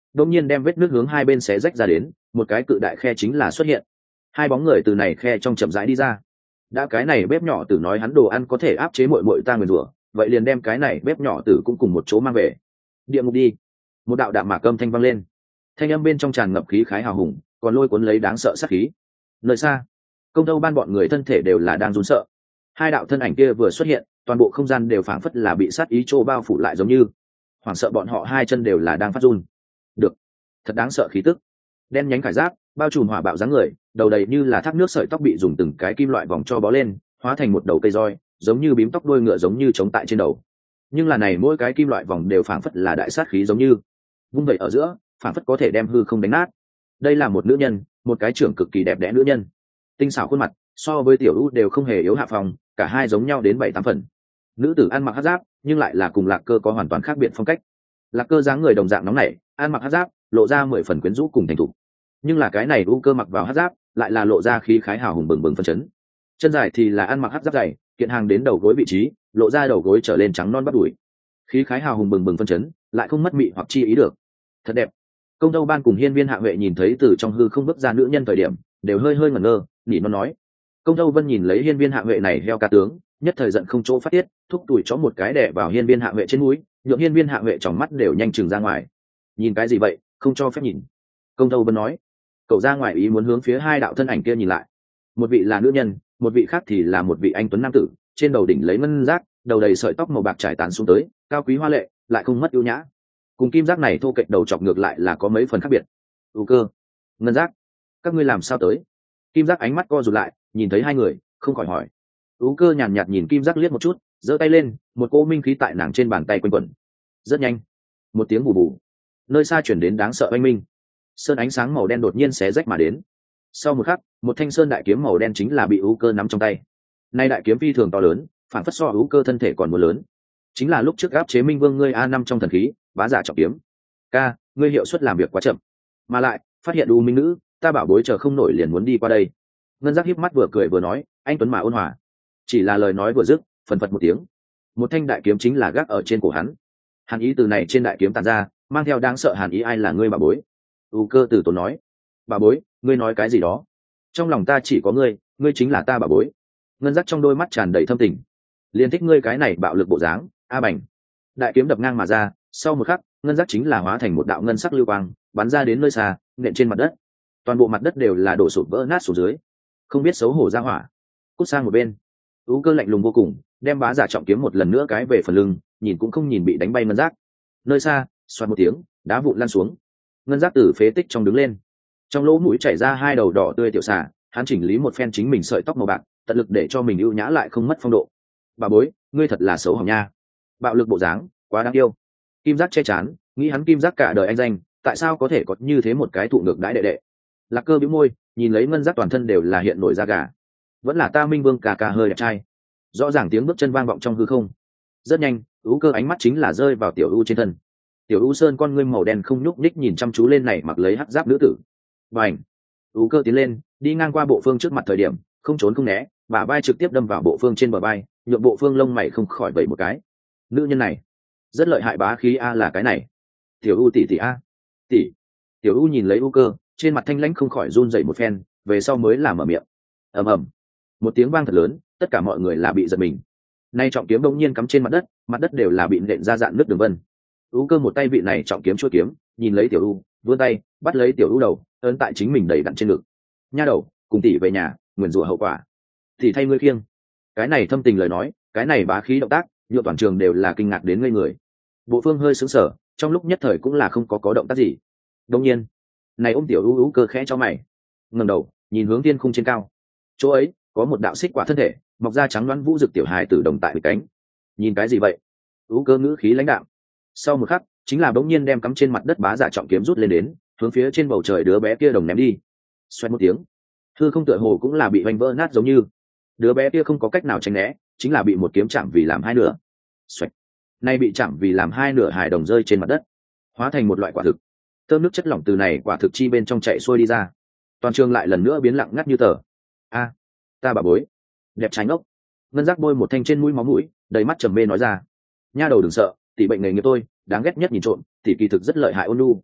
S1: đông nhiên đem vết nước hướng hai bên xé rách ra đến, một cái cự đại khe chính là xuất hiện. Hai bóng người từ này khe trong chậm rãi đi ra. Đã cái này bếp nhỏ tử nói hắn đồ ăn có thể áp chế muội muội ta nguyền rủa, vậy liền đem cái này bếp nhỏ tử cũng cùng một chỗ mang về địa ngục đi. Một đạo đạm mạc âm thanh vang lên, thanh âm bên trong tràn ngập khí khái hào hùng, còn lôi cuốn lấy đáng sợ sát khí. Nơi xa, công tâu ban bọn người thân thể đều là đang run sợ. Hai đạo thân ảnh kia vừa xuất hiện, toàn bộ không gian đều phảng phất là bị sát ý trô bao phủ lại, giống như hoảng sợ bọn họ hai chân đều là đang phát run. Được, thật đáng sợ khí tức. Đen nhánh khải giáp, bao trùm hỏa bạo dáng người, đầu đầy như là thác nước, sợi tóc bị dùng từng cái kim loại vòng cho bó lên, hóa thành một đầu cây roi, giống như bím tóc đuôi ngựa giống như chống tại trên đầu. Nhưng là này mỗi cái kim loại vòng đều phảng phất là đại sát khí, giống như vung vẩy ở giữa, phảng phất có thể đem hư không đánh nát. Đây là một nữ nhân, một cái trưởng cực kỳ đẹp đẽ nữ nhân, tinh xảo khuôn mặt, so với tiểu u đều không hề yếu hạ phòng, cả hai giống nhau đến bảy tám phần. Nữ tử ăn mặc hắc giáp, nhưng lại là cùng Lạc Cơ có hoàn toàn khác biệt phong cách. Lạc Cơ dáng người đồng dạng nóng nảy, ăn mặc hắc giáp, lộ ra mười phần quyến rũ cùng thành thục. Nhưng là cái này u cơ mặc vào hắc giáp, lại là lộ ra khí khái hào hùng bừng bừng phấn chấn. Chân dài thì là ăn mặc hắc giáp dày, kiện hàng đến đầu gối vị trí, lộ ra đầu gối trở lên trắng non bắp đùi. Khí khái hào hùng bừng bừng phấn chấn, lại không mất mị hoặc chi ý được. Thật đẹp. Công tâu ban cùng hiên viên hạ huệ nhìn thấy từ trong hư không bước ra nữ nhân thời điểm, đều hơi hơi ngẩn ngơ, nhỉ nó nói. Công tâu vân nhìn lấy hiên viên hạ huệ này heo ca tướng, nhất thời giận không chỗ phát tiết, thúc đuổi chó một cái đè vào hiên viên hạ huệ trên mũi, nhượng hiên viên hạ huệ trong mắt đều nhanh chừng ra ngoài. Nhìn cái gì vậy, không cho phép nhìn. Công tâu vân nói. Cậu ra ngoài ý muốn hướng phía hai đạo thân ảnh kia nhìn lại. Một vị là nữ nhân, một vị khác thì là một vị anh tuấn nam tử, trên đầu đỉnh lấy ngân giác, đầu đầy sợi tóc màu bạc trải tán xuống tới, cao quý hoa lệ, lại không mất ưu nhã. Cùng kim giác này thô kệch đầu chọc ngược lại là có mấy phần khác biệt. U cơ, ngân giác, các ngươi làm sao tới? Kim giác ánh mắt co rụt lại, nhìn thấy hai người, không khỏi hỏi. U cơ nhàn nhạt nhìn kim giác liếc một chút, giơ tay lên, một cỗ minh khí tại nàng trên bàn tay quanh quẩn. Rất nhanh, một tiếng bù bù, nơi xa chuyển đến đáng sợ oanh minh. Sơn ánh sáng màu đen đột nhiên xé rách mà đến. Sau một khắc, một thanh sơn đại kiếm màu đen chính là bị U cơ nắm trong tay. Nay đại kiếm phi thường to lớn, phản phất so U cơ thân thể còn muốn lớn. Chính là lúc trước áp chế Minh Vương ngươi a năm trong thần khí, bá giả trọng kiếm. Ca, ngươi hiệu suất làm việc quá chậm. Mà lại, phát hiện U minh nữ, ta bảo bối chờ không nổi liền muốn đi qua đây. Ngân giác híp mắt vừa cười vừa nói, anh tuấn mà ôn hòa. Chỉ là lời nói vừa dứt, phần phật một tiếng, một thanh đại kiếm chính là gác ở trên cổ hắn. Hàn ý từ này trên đại kiếm tàn ra, mang theo đáng sợ hàn ý. Ai là ngươi bảo bối? U cơ từ tốn nói. Bảo bối, ngươi nói cái gì đó? Trong lòng ta chỉ có ngươi, ngươi chính là ta bảo bối. Ngân giác trong đôi mắt tràn đầy thâm tình, liền thích ngươi cái này bạo lực bộ dáng. A bành, đại kiếm đập ngang mà ra, sau một khắc, ngân giác chính là hóa thành một đạo ngân sắc lưu quang, bắn ra đến nơi xa, nện trên mặt đất. Toàn bộ mặt đất đều là đổ sụp vỡ nát xuống dưới. Không biết xấu hổ ra hỏa, cút sang một bên. U cơ lạnh lùng vô cùng, đem bá giả trọng kiếm một lần nữa cái về phần lưng, nhìn cũng không nhìn bị đánh bay ngân giác. Nơi xa, xoạt một tiếng, đá vụn lăn xuống. Ngân giác từ phế tích trong đứng lên, trong lỗ mũi chảy ra hai đầu đỏ tươi tiểu xà. Hắn chỉnh lý một phen chính mình sợi tóc màu bạc, tận lực để cho mình ưu nhã lại không mất phong độ. Bà bối, ngươi thật là xấu hổ nha, bạo lực bộ dáng quá đáng yêu. Kim giác che chán, nghĩ hắn kim giác cả đời anh danh, tại sao có thể có như thế một cái thụ ngược đãi đệ đệ. Lạc Cơ bĩu môi, nhìn lấy ngân giác toàn thân đều là hiện nổi da gà. Vẫn là ta Minh Vương cà cà hơi đẹp trai. Rõ ràng tiếng bước chân vang vọng trong hư không. Rất nhanh, U cơ ánh mắt chính là rơi vào tiểu U trên thân. Tiểu U sơn con ngươi màu đen không nhúc nhích nhìn chăm chú lên này mặc lấy hắc giáp nữ tử. Bành, U cơ tiến lên, đi ngang qua bộ phương trước mặt thời điểm, không trốn không né, bả vai trực tiếp đâm vào bộ phương trên bờ vai, nhượng bộ phương lông mày không khỏi vẩy một cái. Nữ nhân này rất lợi hại, bá khí a là cái này. Tiểu U tỷ tỷ a, tỷ. Tiểu U nhìn lấy U cơ, trên mặt thanh lãnh không khỏi run rẩy một phen, về sau mới làm mở miệng. Ầm ầm, một tiếng vang thật lớn, tất cả mọi người là bị giật mình. Nay trọng kiếm đống nhiên cắm trên mặt đất, mặt đất đều là bị nện ra dạn nước đường vân. U cơ một tay vị này trọng kiếm chuôi kiếm, nhìn lấy Tiểu U, vươn tay bắt lấy Tiểu U đầu, ấn tại chính mình đầy đặn trên ngực. Nha đầu, cùng tỷ về nhà, nguyền rủa hậu quả thì thay ngươi khiêng. Cái này thâm tình lời nói, cái này bá khí động tác, nhựa toàn trường đều là kinh ngạc đến ngây người. Bộ phương hơi sững sờ, trong lúc nhất thời cũng là không có có động tác gì. Đương nhiên, này ôm Tiểu U U cơ khẽ cho mày, ngẩng đầu nhìn hướng thiên khung trên cao. Chỗ ấy có một đạo xích quả thân thể, mọc da trắng loáng vũ rực tiểu hài tử đồng tại với cánh. Nhìn cái gì vậy? U cơ ngữ khí lãnh đạm. Sau một khắc, chính là bỗng nhiên đem cắm trên mặt đất bá giả trọng kiếm rút lên đến, hướng phía trên bầu trời đứa bé kia đồng ném đi. Xoẹt một tiếng, hư không tựa hồ cũng là bị vành vỡ nát giống như. Đứa bé kia không có cách nào tránh né, chính là bị một kiếm chạm vì làm hai nửa. Xoẹt. Nay bị chạm vì làm hai nửa hài đồng rơi trên mặt đất, hóa thành một loại quả thực. Thơm nước chất lỏng từ này quả thực chi bên trong chạy xuôi đi ra. Toàn trường lại lần nữa biến lặng ngắt như tờ. A, ta bà bối, đẹp trái ngốc. Ngân giác bôi một thanh trên mũi máu mũi, đầy mắt trầm mê nói ra. Nha đầu đừng sợ, tỷ bệnh nghề nghiệp tôi, đáng ghét nhất nhìn trộm, tỷ kỳ thực rất lợi hại ôn nhu.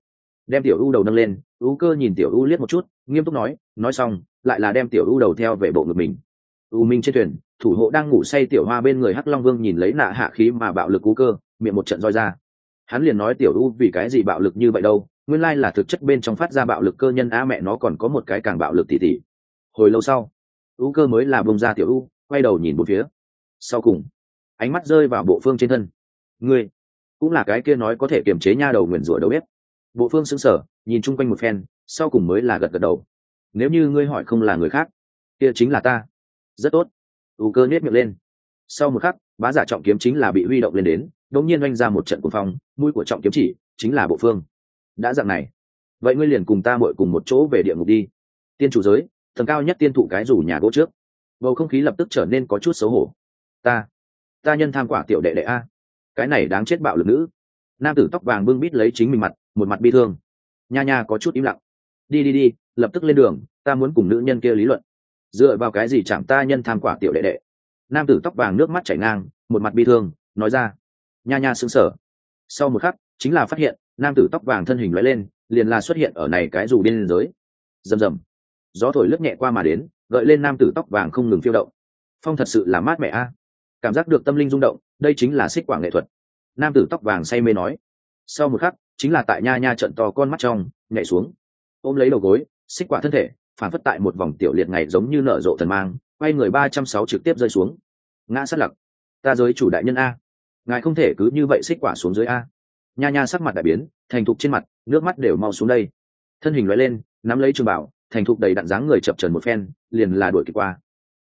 S1: đem tiểu u đầu nâng lên. U cơ nhìn tiểu u liếc một chút, nghiêm túc nói, nói xong lại là đem tiểu u đầu theo về bộ ngực mình. U minh trên thuyền, thủ hộ đang ngủ say tiểu hoa bên người hắc long vương nhìn lấy nạ hạ khí mà bạo lực U cơ, miệng một trận roi ra. Hắn liền nói tiểu u vì cái gì bạo lực như vậy đâu, nguyên lai là thực chất bên trong phát ra bạo lực cơ nhân a, mẹ nó còn có một cái càng bạo lực tỉ tỉ. Hồi lâu sau, U cơ mới là bông ra tiểu u, quay đầu nhìn một phía. Sau cùng ánh mắt rơi vào bộ phương trên thân. Ngươi cũng là cái kia nói có thể kiềm chế nha đầu nguyền rủa đầu bếp. Bộ phương sững sờ nhìn chung quanh một phen, sau cùng mới là gật gật đầu. Nếu như ngươi hỏi không là người khác, kia chính là ta. Rất tốt. U cơ nhếch miệng lên. Sau một khắc, bá giả trọng kiếm chính là bị huy động lên đến, đột nhiên oanh ra một trận cuồng phong, mũi của trọng kiếm chỉ chính là bộ phương. Đã dạng này, vậy ngươi liền cùng ta muội cùng một chỗ về địa ngục đi. Tiên chủ giới, tầng cao nhất tiên thụ cái rủ nhà gỗ trước. Bầu không khí lập tức trở nên có chút xấu hổ. Ta, ta nhân tham quả tiểu đệ đệ a, cái này đáng chết bạo lực nữ. Nam tử tóc vàng bưng bít lấy chính mình mặt, một mặt bi thương. Nha nha có chút im lặng. Đi đi đi, lập tức lên đường, ta muốn cùng nữ nhân kia lý luận. Dựa vào cái gì chẳng ta nhân tham quả tiểu đệ đệ. Nam tử tóc vàng nước mắt chảy ngang, một mặt bi thương nói ra. Nha nha sững sờ. Sau một khắc chính là phát hiện nam tử tóc vàng thân hình lóe lên, liền là xuất hiện ở này cái dù biên giới. Rầm rầm, gió thổi lướt nhẹ qua mà đến, gợi lên nam tử tóc vàng không ngừng phiêu động. Phong thật sự là mát mẻ a, cảm giác được tâm linh rung động, đây chính là xích quả nghệ thuật. Nam tử tóc vàng say mê nói. Sau một khắc chính là tại nha nha trận to con mắt trong nhảy xuống, ôm lấy đầu gối, xích quả thân thể phản phất tại một vòng tiểu liệt ngày giống như nở rộ thần mang, quay người ba trăm sáu trực tiếp rơi xuống, ngã sát lặc. Ta giới chủ đại nhân a, ngài không thể cứ như vậy xích quả xuống dưới a. Nha nha sắc mặt đại biến, thành thục trên mặt nước mắt đều mau xuống đây. Thân hình lóe lên, nắm lấy trường bảo, thành thục đầy đặn dáng người chập chờn một phen, liền là đuổi kịp qua.